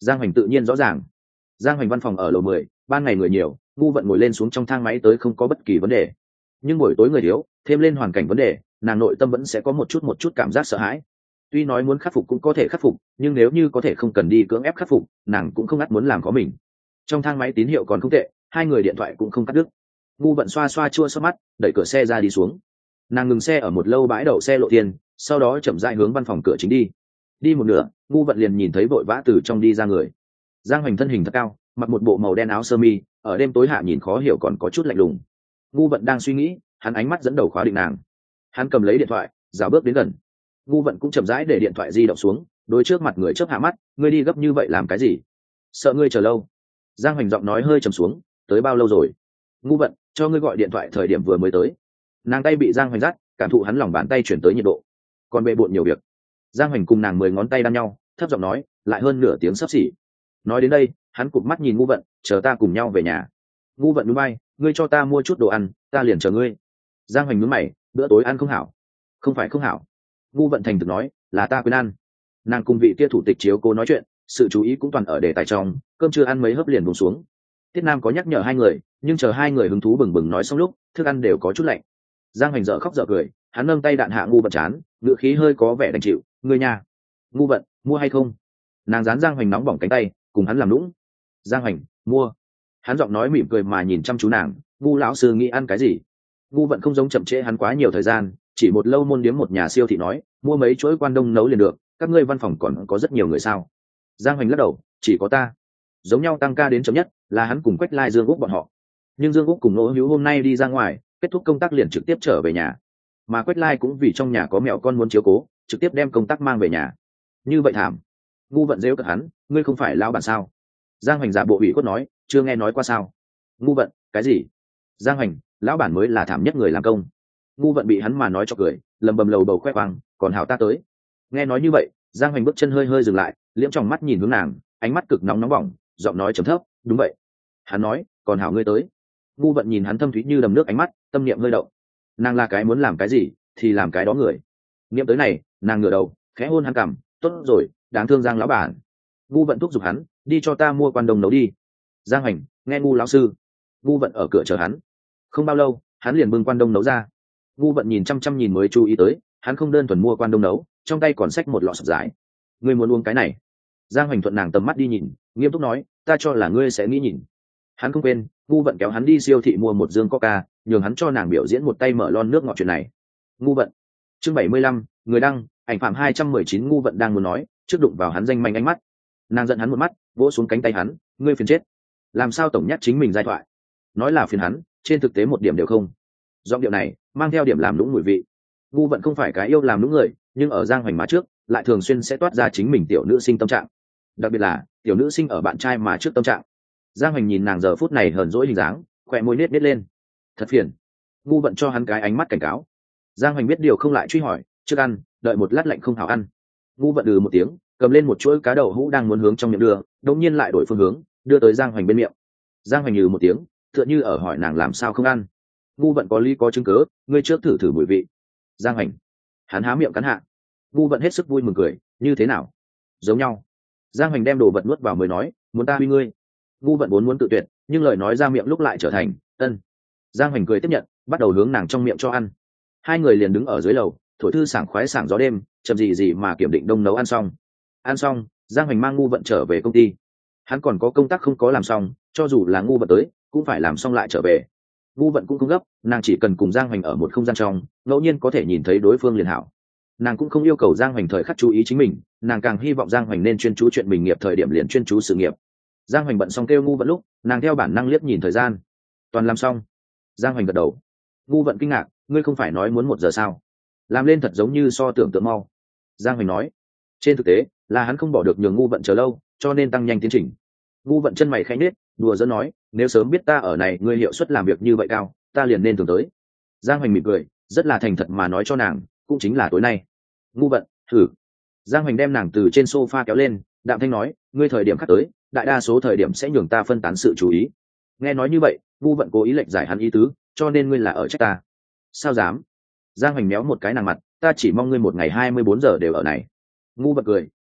Giang Hoành tự nhiên rõ ràng. Giang Hoành văn phòng ở lầu 10, ban ngày người nhiều, ngu vận ngồi lên xuống trong thang máy tới không có bất kỳ vấn đề. Nhưng buổi tối người thiếu, thêm lên hoàn cảnh vấn đề, nàng nội tâm vẫn sẽ có một chút cảm giác sợ hãi. Tuy nói muốn khắc phục cũng có thể khắc phục, nhưng nếu như có thể không cần đi cưỡng ép khắc phục, nàng cũng không ngắt muốn làm có mình. Trong thang máy tín hiệu còn không tệ, hai người điện thoại cũng không cắt đứt. Ngu vận xoa xoa chua xót mắt, đẩy cửa xe ra đi xuống. Nàng ngừng xe ở một lâu bãi đậu xe lộ thiên, sau đó chậm rãi hướng văn phòng cửa chính đi. Đi một nửa, ngu vận liền nhìn thấy vội vã từ trong đi ra người. Giang Hoành thân hình thật cao, mặc một bộ màu đen áo sơ mi, ở đêm tối hạ nhìn khó hiểu còn có chút lạnh lùng. Ngu vận đang suy nghĩ, hắn ánh mắt dẫn đầu khóa định nàng. Hắn cầm lấy điện thoại, dạo bước đến gần. Ngu vận cũng chậm rãi để điện thoại di động xuống, đối trước mặt người chớp hạ mắt, ngươi đi gấp như vậy làm cái gì? Sợ ngươi chờ lâu. Giang Hoành giọng nói hơi trầm xuống, tới bao lâu rồi? Ngu vận, cho ngươi gọi điện thoại thời điểm vừa mới tới. Nàng tay bị Giang Hoành dắt, cảm thụ hắn lòng bàn tay chuyển tới nhiệt độ. Còn bệ bộn nhiều việc. Giang Hoành cùng nàng 10 ngón tay đan nhau, thấp giọng nói, lại hơn nửa tiếng sắp xỉ. Nói đến đây, hắn cụp mắt nhìn ngu vận, chờ ta cùng nhau về nhà. Ngu vận núi bay, ngươi cho ta mua chút đồ ăn, ta liền chờ ngươi. Giang Hoành nhướng mày, bữa tối ăn không hảo. Không phải không hảo. Ngu vận thành thực nói, là ta quên ăn. Nàng cùng vị kia thủ tịch chiếu cố nói chuyện, sự chú ý cũng toàn ở đề tài trong, cơm chưa ăn mấy hớp liền buông xuống. Tiết Nam có nhắc nhở hai người, nhưng chờ hai người hứng thú bừng bừng nói xong lúc, thức ăn đều có chút lạnh. Giang Hoành dở khóc dở cười, hắn nâng tay đạn hạ ngu vận chán, ngựa khí hơi có vẻ đành chịu, ngươi nhà. Ngu vận, mua hay không? Nàng dán Giang Hoành nóng bỏng cánh tay, cùng hắn làm lũng. Giang Hoành, mua. Hắn giọng nói mỉm cười mà nhìn chăm chú nàng, ngu lão sư nghĩ ăn cái gì? Ngu vận không giống chậm trễ hắn quá nhiều thời gian, chỉ một lâu môn điếm một nhà siêu thị nói, mua mấy chuỗi quan đông nấu liền được, các ngươi văn phòng còn có rất nhiều người sao? Giang Hoành lắc đầu, chỉ có ta. Giống nhau tăng ca đến chậm nhất là hắn cùng Quách Lai Dương Úc bọn họ, nhưng Dương Úc cùng Nỗ Hữu hôm nay đi ra ngoài, kết thúc công tác liền trực tiếp trở về nhà, mà Quách Lai cũng vì trong nhà có mẹo con muốn chiếu cố, trực tiếp đem công tác mang về nhà. Như vậy thảm. Ngu vận rêu cợt hắn, ngươi không phải lão bản sao? Giang Hoành giả bộ ủy khuất nói, chưa nghe nói qua sao? Ngu vận, cái gì? Giang Hoành, lão bản mới là thảm nhất người làm công. Ngu vận bị hắn mà nói cho cười, lầm bầm lầu bầu khoe khoang, còn hảo ta tới. Nghe nói như vậy, Giang Hoành bước chân hơi hơi dừng lại, liễm trong mắt nhìn hướng nàng, ánh mắt cực nóng nóng bỏng, giọng nói trầm thấp, đúng vậy. Hắn nói, còn hảo ngươi tới. Ngu vận nhìn hắn thâm thúy như đầm nước ánh mắt, tâm niệm hơi động. Nàng là cái muốn làm cái gì thì làm cái đó người. Niệm tới này, nàng ngửa đầu, khẽ hôn hắn cằm, tốt rồi, đáng thương Giang lão bản. Ngu vận thúc giục hắn, đi cho ta mua quan đông nấu đi. Giang Hoành, nghe ngu lão sư. Ngu vận ở cửa chờ hắn. Không bao lâu, hắn liền bưng quan đông nấu ra. Ngu vận nhìn chăm nhìn mới chú ý tới, hắn không đơn thuần mua quan đông nấu, trong tay còn xách một lọ sập giải. Ngươi muốn uống cái này? Giang Hoành thuận nàng tầm mắt đi nhìn, nghiêm túc nói, ta cho là ngươi sẽ nghĩ nhìn. Hắn không quên, ngu vận kéo hắn đi siêu thị mua một dương coca, nhường hắn cho nàng biểu diễn một tay mở lon nước ngọt chuyện này. Ngu vận. Chương 75, người đăng, ảnh phạm 219. Ngu vận đang muốn nói, trước đụng vào hắn danh manh ánh mắt. Nàng giận hắn một mắt, vỗ xuống cánh tay hắn, ngươi phiền chết. Làm sao tổng nhắc chính mình giai thoại? Nói là phiền hắn, trên thực tế một điểm đều không. Giọng điệu này mang theo điểm làm lũng mùi vị. Ngu vận không phải cái yêu làm lũng người, nhưng ở Giang Hoành mà trước, lại thường xuyên sẽ toát ra chính mình tiểu nữ sinh tâm trạng. Đặc biệt là tiểu nữ sinh ở bạn trai mà trước tâm trạng. Giang Hoành nhìn nàng giờ phút này hờn dỗi hình dáng, khỏe môi nết lên. Thật phiền. Ngu vận cho hắn cái ánh mắt cảnh cáo. Giang Hoành biết điều không lại truy hỏi, trước ăn, đợi một lát lạnh không hảo ăn. Ngu vận một tiếng, cầm lên một chuỗi cá đậu hũ đang muốn hướng trong miệng đưa, đột nhiên lại đổi phương hướng, đưa tới Giang Hoành bên miệng. Giang Hoành một tiếng, tựa như ở hỏi nàng làm sao không ăn. Ngu vận có lý có chứng cớ, ngươi trước thử thử mùi vị. Giang Hoành. Hắn há miệng cắn hạ. Ngu vận hết sức vui mừng cười, như thế nào? Giống nhau. Giang Hoành đem đồ vật nuốt vào mới nói, muốn ta huy ngươi. Ngu vận vốn muốn tự tuyệt, nhưng lời nói ra miệng lúc lại trở thành ân. Giang Hoành cười tiếp nhận, bắt đầu hướng nàng trong miệng cho ăn. Hai người liền đứng ở dưới lầu, thổi thư sảng khoái sảng gió đêm, chậm gì mà kiểm định đông nấu ăn xong. Ăn xong, Giang Hoành mang ngu vận trở về công ty. Hắn còn có công tác không có làm xong, cho dù là ngu vận tới, cũng phải làm xong lại trở về. Ngu vận cũng không gấp, nàng chỉ cần cùng Giang Hoành ở một không gian trong, ngẫu nhiên có thể nhìn thấy đối phương liền hảo. Nàng cũng không yêu cầu Giang Hoành thời khắc chú ý chính mình, nàng càng hy vọng Giang Hoành nên chuyên chú chuyện mình nghiệp thời điểm liền chuyên chú sự nghiệp. Giang Hoành bận xong kêu ngu vận lúc, nàng theo bản năng liếc nhìn thời gian. Toàn làm xong. Giang Hoành gật đầu. Ngu vận kinh ngạc, ngươi không phải nói muốn 1 giờ sao? Làm lên thật giống như so tưởng tượng mau. Giang Hoành nói, trên thực tế là hắn không bỏ được nhường ngu vận chờ lâu, cho nên tăng nhanh tiến trình. Ngu vận chân mày khẽ nhếch, đùa giỡn nói, nếu sớm biết ta ở này ngươi hiệu suất làm việc như vậy cao, ta liền nên thường tới. Giang Hoành mỉm cười, rất là thành thật mà nói cho nàng, cũng chính là tối nay. Ngu vận, thử. Giang Hoành đem nàng từ trên sofa kéo lên, đạm thanh nói, ngươi thời điểm khác tới, đại đa số thời điểm sẽ nhường ta phân tán sự chú ý. Nghe nói như vậy, ngu vận cố ý lệch giải hắn ý tứ, cho nên ngươi là ở trách ta. Sao dám? Giang Hoành méo một cái nàng mặt, ta chỉ mong ngươi một ngày 24 giờ đều ở này. Ngu vận cười,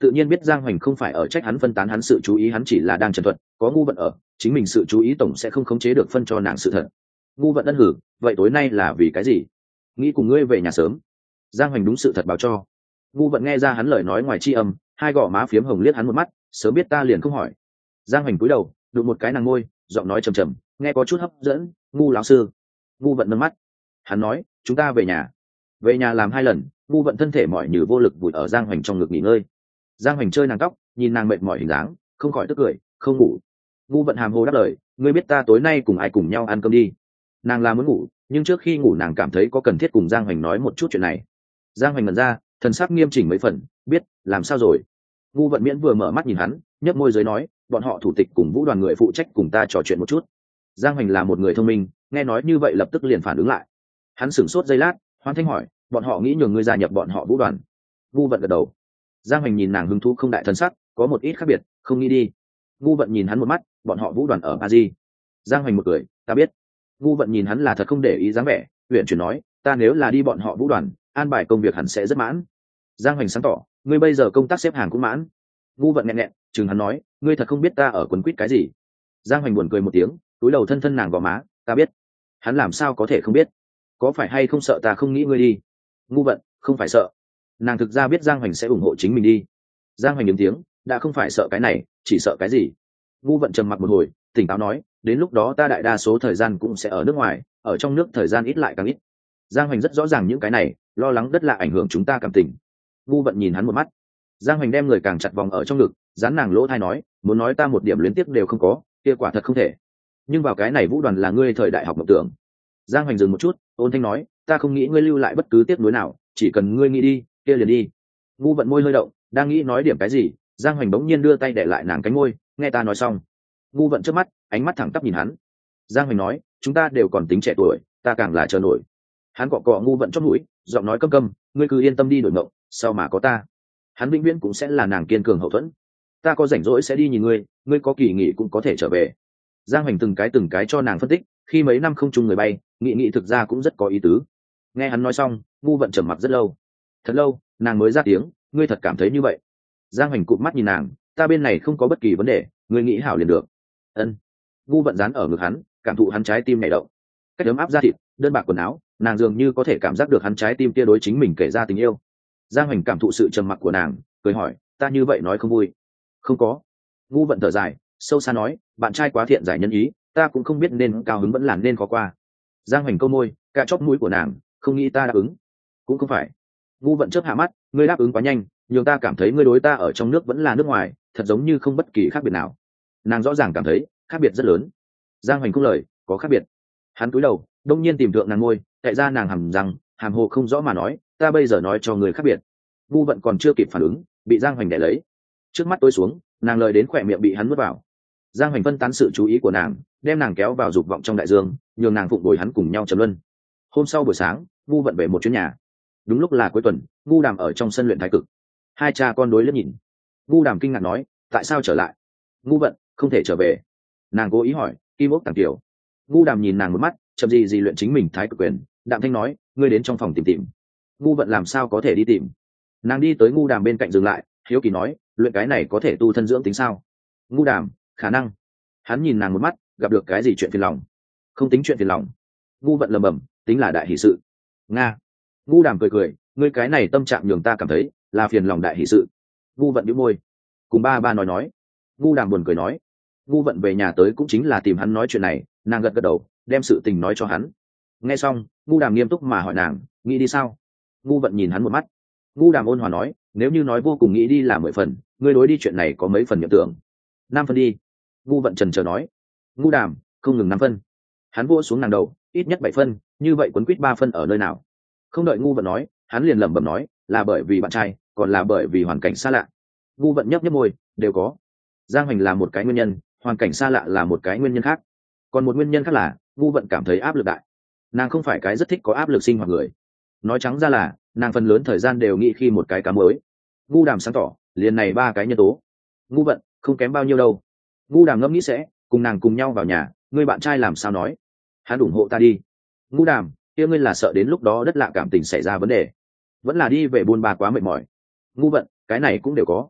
tự nhiên biết Giang Hoành không phải ở trách hắn phân tán hắn sự chú ý, hắn chỉ là đang trần thuật, có ngu vận ở, chính mình sự chú ý tổng sẽ không khống chế được phân cho nàng sự thật. Ngu vận ân hử, vậy tối nay là vì cái gì? Nghĩ cùng ngươi về nhà sớm. Giang Hoành đúng sự thật báo cho. Ngu vận nghe ra hắn lời nói ngoài chi âm, hai gò má phiếm hồng liếc hắn một mắt, sớm biết ta liền không hỏi. Giang Hoành cúi đầu, đụng một cái nàng môi, giọng nói trầm trầm, nghe có chút hấp dẫn. Ngu lão sư. Ngu vận nâng mắt. Hắn nói, chúng ta về nhà. Về nhà làm 2 lần. Ngu vận thân thể mỏi như vô lực vùi ở Giang Hoành trong ngực nghỉ ngơi. Giang Hoành chơi nàng tóc, nhìn nàng mệt mỏi hình dáng, không khỏi tức cười, không ngủ. Ngu vận hàm hồ đáp lời, ngươi biết ta tối nay cùng ai cùng nhau ăn cơm đi. Nàng là muốn ngủ, nhưng trước khi ngủ nàng cảm thấy có cần thiết cùng Giang Hoành nói một chút chuyện này. Giang Hoành ngẩn ra, thần sắc nghiêm chỉnh mấy phần, biết, làm sao rồi? Ngu vận miễn vừa mở mắt nhìn hắn, nhấp môi dưới nói, bọn họ thủ tịch cùng vũ đoàn người phụ trách cùng ta trò chuyện một chút. Giang Hoành là một người thông minh, nghe nói như vậy lập tức liền phản ứng lại. Hắn sửng sốt giây lát, hoan thanh hỏi, bọn họ nghĩ nhường ngươi gia nhập bọn họ vũ đoàn. Ngu vận gật đầu. Giang Hoành nhìn nàng hứng thú không đại thân sắc, có một ít khác biệt, không nghĩ đi. Ngu vận nhìn hắn một mắt, bọn họ vũ đoàn ở Paris. Giang Hoành một cười, ta biết. Ngu vận nhìn hắn là thật không để ý dáng vẻ, huyện chuyển nói, ta nếu là đi bọn họ vũ đoàn, an bài công việc hẳn sẽ rất mãn. Giang Hoành sáng tỏ, ngươi bây giờ công tác xếp hàng cũng mãn. Ngu vận nghẹn nghẹn, chừng hắn nói, ngươi thật không biết ta ở quấn quýt cái gì. Giang Hoành buồn cười một tiếng, túi đầu thân thân nàng vào má, ta biết. Hắn làm sao có thể không biết? Có phải hay không sợ ta không nghĩ ngươi đi? Ngu vận, không phải sợ. Nàng thực ra biết Giang Hoành sẽ ủng hộ chính mình đi. Giang Hoành đứng tiếng, đã không phải sợ cái này, chỉ sợ cái gì? Ngu vận trầm mặc một hồi, tỉnh táo nói, đến lúc đó ta đại đa số thời gian cũng sẽ ở nước ngoài, ở trong nước thời gian ít lại càng ít. Giang Hoành rất rõ ràng những cái này, lo lắng đất lạ ảnh hưởng chúng ta cảm tình. Ngu vận nhìn hắn một mắt. Giang Hoành đem người càng chặt vòng ở trong ngực, dán nàng lỗ thai nói, muốn nói ta một điểm luyến tiếc đều không có, kia quả thật không thể. Nhưng vào cái này vũ đoàn là ngươi thời đại học mộng tưởng. Giang Hoành dừng một chút, ôn thanh nói, ta không nghĩ ngươi lưu lại bất cứ tiếc nuối nào, chỉ cần ngươi nghĩ đi, kia liền đi. Ngu vận môi hơi động, đang nghĩ nói điểm cái gì, Giang Hoành bỗng nhiên đưa tay để lại nàng cánh môi, nghe ta nói xong. Ngu vận trước mắt, ánh mắt thẳng tắp nhìn hắn. Giang Hoành nói, chúng ta đều còn tính trẻ tuổi, ta càng là chờ nổi. Hắn cọ cọ ngu vận chót mũi, giọng nói căm căm, ngươi cứ yên tâm đi đổi mộng, sau mà có ta. Hắn vĩnh viễn cũng sẽ là nàng kiên cường hậu thuẫn. Ta có rảnh rỗi sẽ đi nhìn ngươi, ngươi có kỳ nghỉ cũng có thể trở về. Giang Hoành từng cái cho nàng phân tích, khi mấy năm không chung người bay, nghị thực ra cũng rất có ý tứ. Nghe hắn nói xong, ngu vận trầm mặc rất lâu. Thật lâu, nàng mới ra tiếng, ngươi thật cảm thấy như vậy? Giang Hoành cụp mắt nhìn nàng, ta bên này không có bất kỳ vấn đề, ngươi nghĩ hảo liền được. Ân. Ngu vận dán ở ngực hắn, cảm thụ hắn trái tim nhảy động. Cách ấm áp da thịt, đơn bạc quần áo, nàng dường như có thể cảm giác được hắn trái tim tia đối chính mình kể ra tình yêu. Giang Hoành cảm thụ sự trầm mặc của nàng, cười hỏi, ta như vậy nói không vui? Không có. Ngu vận thở dài, sâu xa nói, bạn trai quá thiện giải nhân ý, ta cũng không biết nên cao hứng vẫn là nên khó qua. Giang Hoành câu môi, cạ chóp mũi của nàng, không nghĩ ta đáp ứng. Cũng không phải. Ngu vận chớp hạ mắt, ngươi đáp ứng quá nhanh, nhưng ta cảm thấy ngươi đối ta ở trong nước vẫn là nước ngoài, thật giống như không bất kỳ khác biệt nào. Nàng rõ ràng cảm thấy khác biệt rất lớn. Giang Hoành cung lời, có khác biệt. Hắn cúi đầu, đông nhiên tìm thượng nàng ngôi, tại ra nàng hầm rằng, hàm hồ không rõ mà nói, ta bây giờ nói cho người khác biệt. Ngu vận còn chưa kịp phản ứng, bị Giang Hoành đè lấy. Trước mắt tối xuống, nàng lời đến khỏe miệng bị hắn nuốt vào. Giang Hoành phân tán sự chú ý của nàng, đem nàng kéo vào dục vọng trong đại dương, nhường nàng phụng bồi hắn cùng nhau trầm luân. Hôm sau buổi sáng, Ngu vận về một chuyến nhà. Đúng lúc là cuối tuần, Ngu Đàm ở trong sân luyện thái cực. Hai cha con đối liếc nhìn. Ngu Đàm kinh ngạc nói, tại sao trở lại? Ngu vận, không thể trở về. Nàng cố ý hỏi, kim ốc tàng tiểu. Ngu Đàm nhìn nàng một mắt, chậm gì luyện chính mình thái cực quyền. Đạm thanh nói, ngươi đến trong phòng tìm tìm. Ngu vận làm sao có thể đi tìm? Nàng đi tới Ngu Đàm bên cạnh dừng lại, hiếu kỳ nói, luyện cái này có thể tu thân dưỡng tính sao? Ngu Đàm, khả năng. Hắn nhìn nàng một mắt, gặp được cái gì chuyện phiền lòng? Không tính chuyện phiền lòng. Ngu vận lầm bầm, tính là đại hỷ sự. Nga. Ngu Đàm cười cười, ngươi cái này tâm trạng nhường ta cảm thấy là phiền lòng đại hỷ sự. Ngu vận bĩu môi, cùng ba nói. Ngu Đàm buồn cười nói, Ngu vận về nhà tới cũng chính là tìm hắn nói chuyện này. Nàng gật gật đầu, đem sự tình nói cho hắn. Nghe xong, Ngu Đàm nghiêm túc mà hỏi nàng, nghĩ đi sao? Ngu vận nhìn hắn một mắt. Ngu Đàm ôn hòa nói, nếu như nói vô cùng nghĩ đi là 10 phần, ngươi đối đi chuyện này có mấy phần nhận tưởng? 5 phần đi. Ngu vận trần chờ nói. Ngu Đàm, không ngừng 5 phân. Hắn vỗ xuống nàng đầu, ít nhất 7 phân, như vậy quấn quýt 3 phân ở nơi nào? Không đợi Ngu vận nói, hắn liền lẩm bẩm nói, là bởi vì bạn trai, còn là bởi vì hoàn cảnh xa lạ. Ngu vận nhấp môi, đều có. Giang Hoành là một cái nguyên nhân, hoàn cảnh xa lạ là một cái nguyên nhân khác. Còn một nguyên nhân khác là Ngu vận cảm thấy áp lực đại. Nàng không phải cái rất thích có áp lực sinh hoạt người. Nói trắng ra là nàng phần lớn thời gian đều nghĩ khi một cái cá mới. Ngu Đàm sáng tỏ, liền này 3 cái nhân tố. Ngu vận không kém bao nhiêu đâu. Ngu Đàm ngẫm nghĩ sẽ cùng nàng cùng nhau vào nhà, ngươi bạn trai làm sao nói? Hắn ủng hộ ta đi. Ngu Đàm, kia ngươi là sợ đến lúc đó đất lạ cảm tình xảy ra vấn đề, vẫn là đi về buôn ba quá mệt mỏi? Ngu vận, cái này cũng đều có.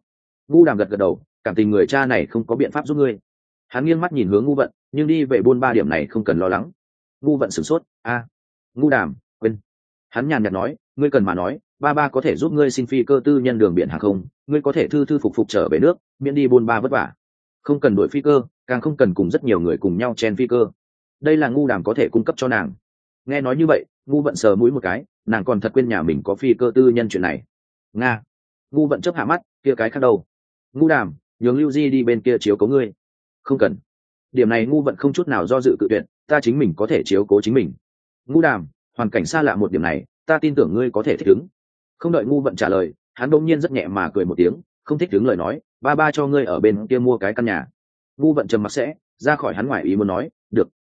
Ngu Đàm gật gật đầu, cảm tình người cha này không có biện pháp giúp ngươi. Hắn nghiêng mắt nhìn hướng Ngu Vận, nhưng đi về buôn ba điểm này không cần lo lắng. Ngu Vận sửng sốt, Ngu Đàm, quên. Hắn nhàn nhạt nói, ngươi cần mà nói, ba có thể giúp ngươi xin phi cơ tư nhân đường biển hàng không, ngươi có thể thư thư phục phục trở về nước, miễn đi buôn ba vất vả. Không cần đổi phi cơ, càng không cần cùng rất nhiều người cùng nhau chen phi cơ. Đây là Ngu Đàm có thể cung cấp cho nàng. Nghe nói như vậy, Ngu Vận sờ mũi một cái, nàng còn thật quên nhà mình có phi cơ tư nhân chuyện này. Nga. Ngu Vận chớp hạ mắt, kia cái khác đâu? Ngu Đàm, nhường Lưu Di đi bên kia chiếu cố ngươi. Không cần. Điểm này Ngu Vận không chút nào do dự cự tuyệt, ta chính mình có thể chiếu cố chính mình. Ngu Đàm, hoàn cảnh xa lạ một điểm này, ta tin tưởng ngươi có thể thích ứng. Không đợi Ngu Vận trả lời, hắn đột nhiên rất nhẹ mà cười một tiếng, không thích ứng lời nói, ba cho ngươi ở bên kia mua cái căn nhà. Ngu Vận trầm mặc sẽ ra khỏi hắn ngoài ý muốn nói, được.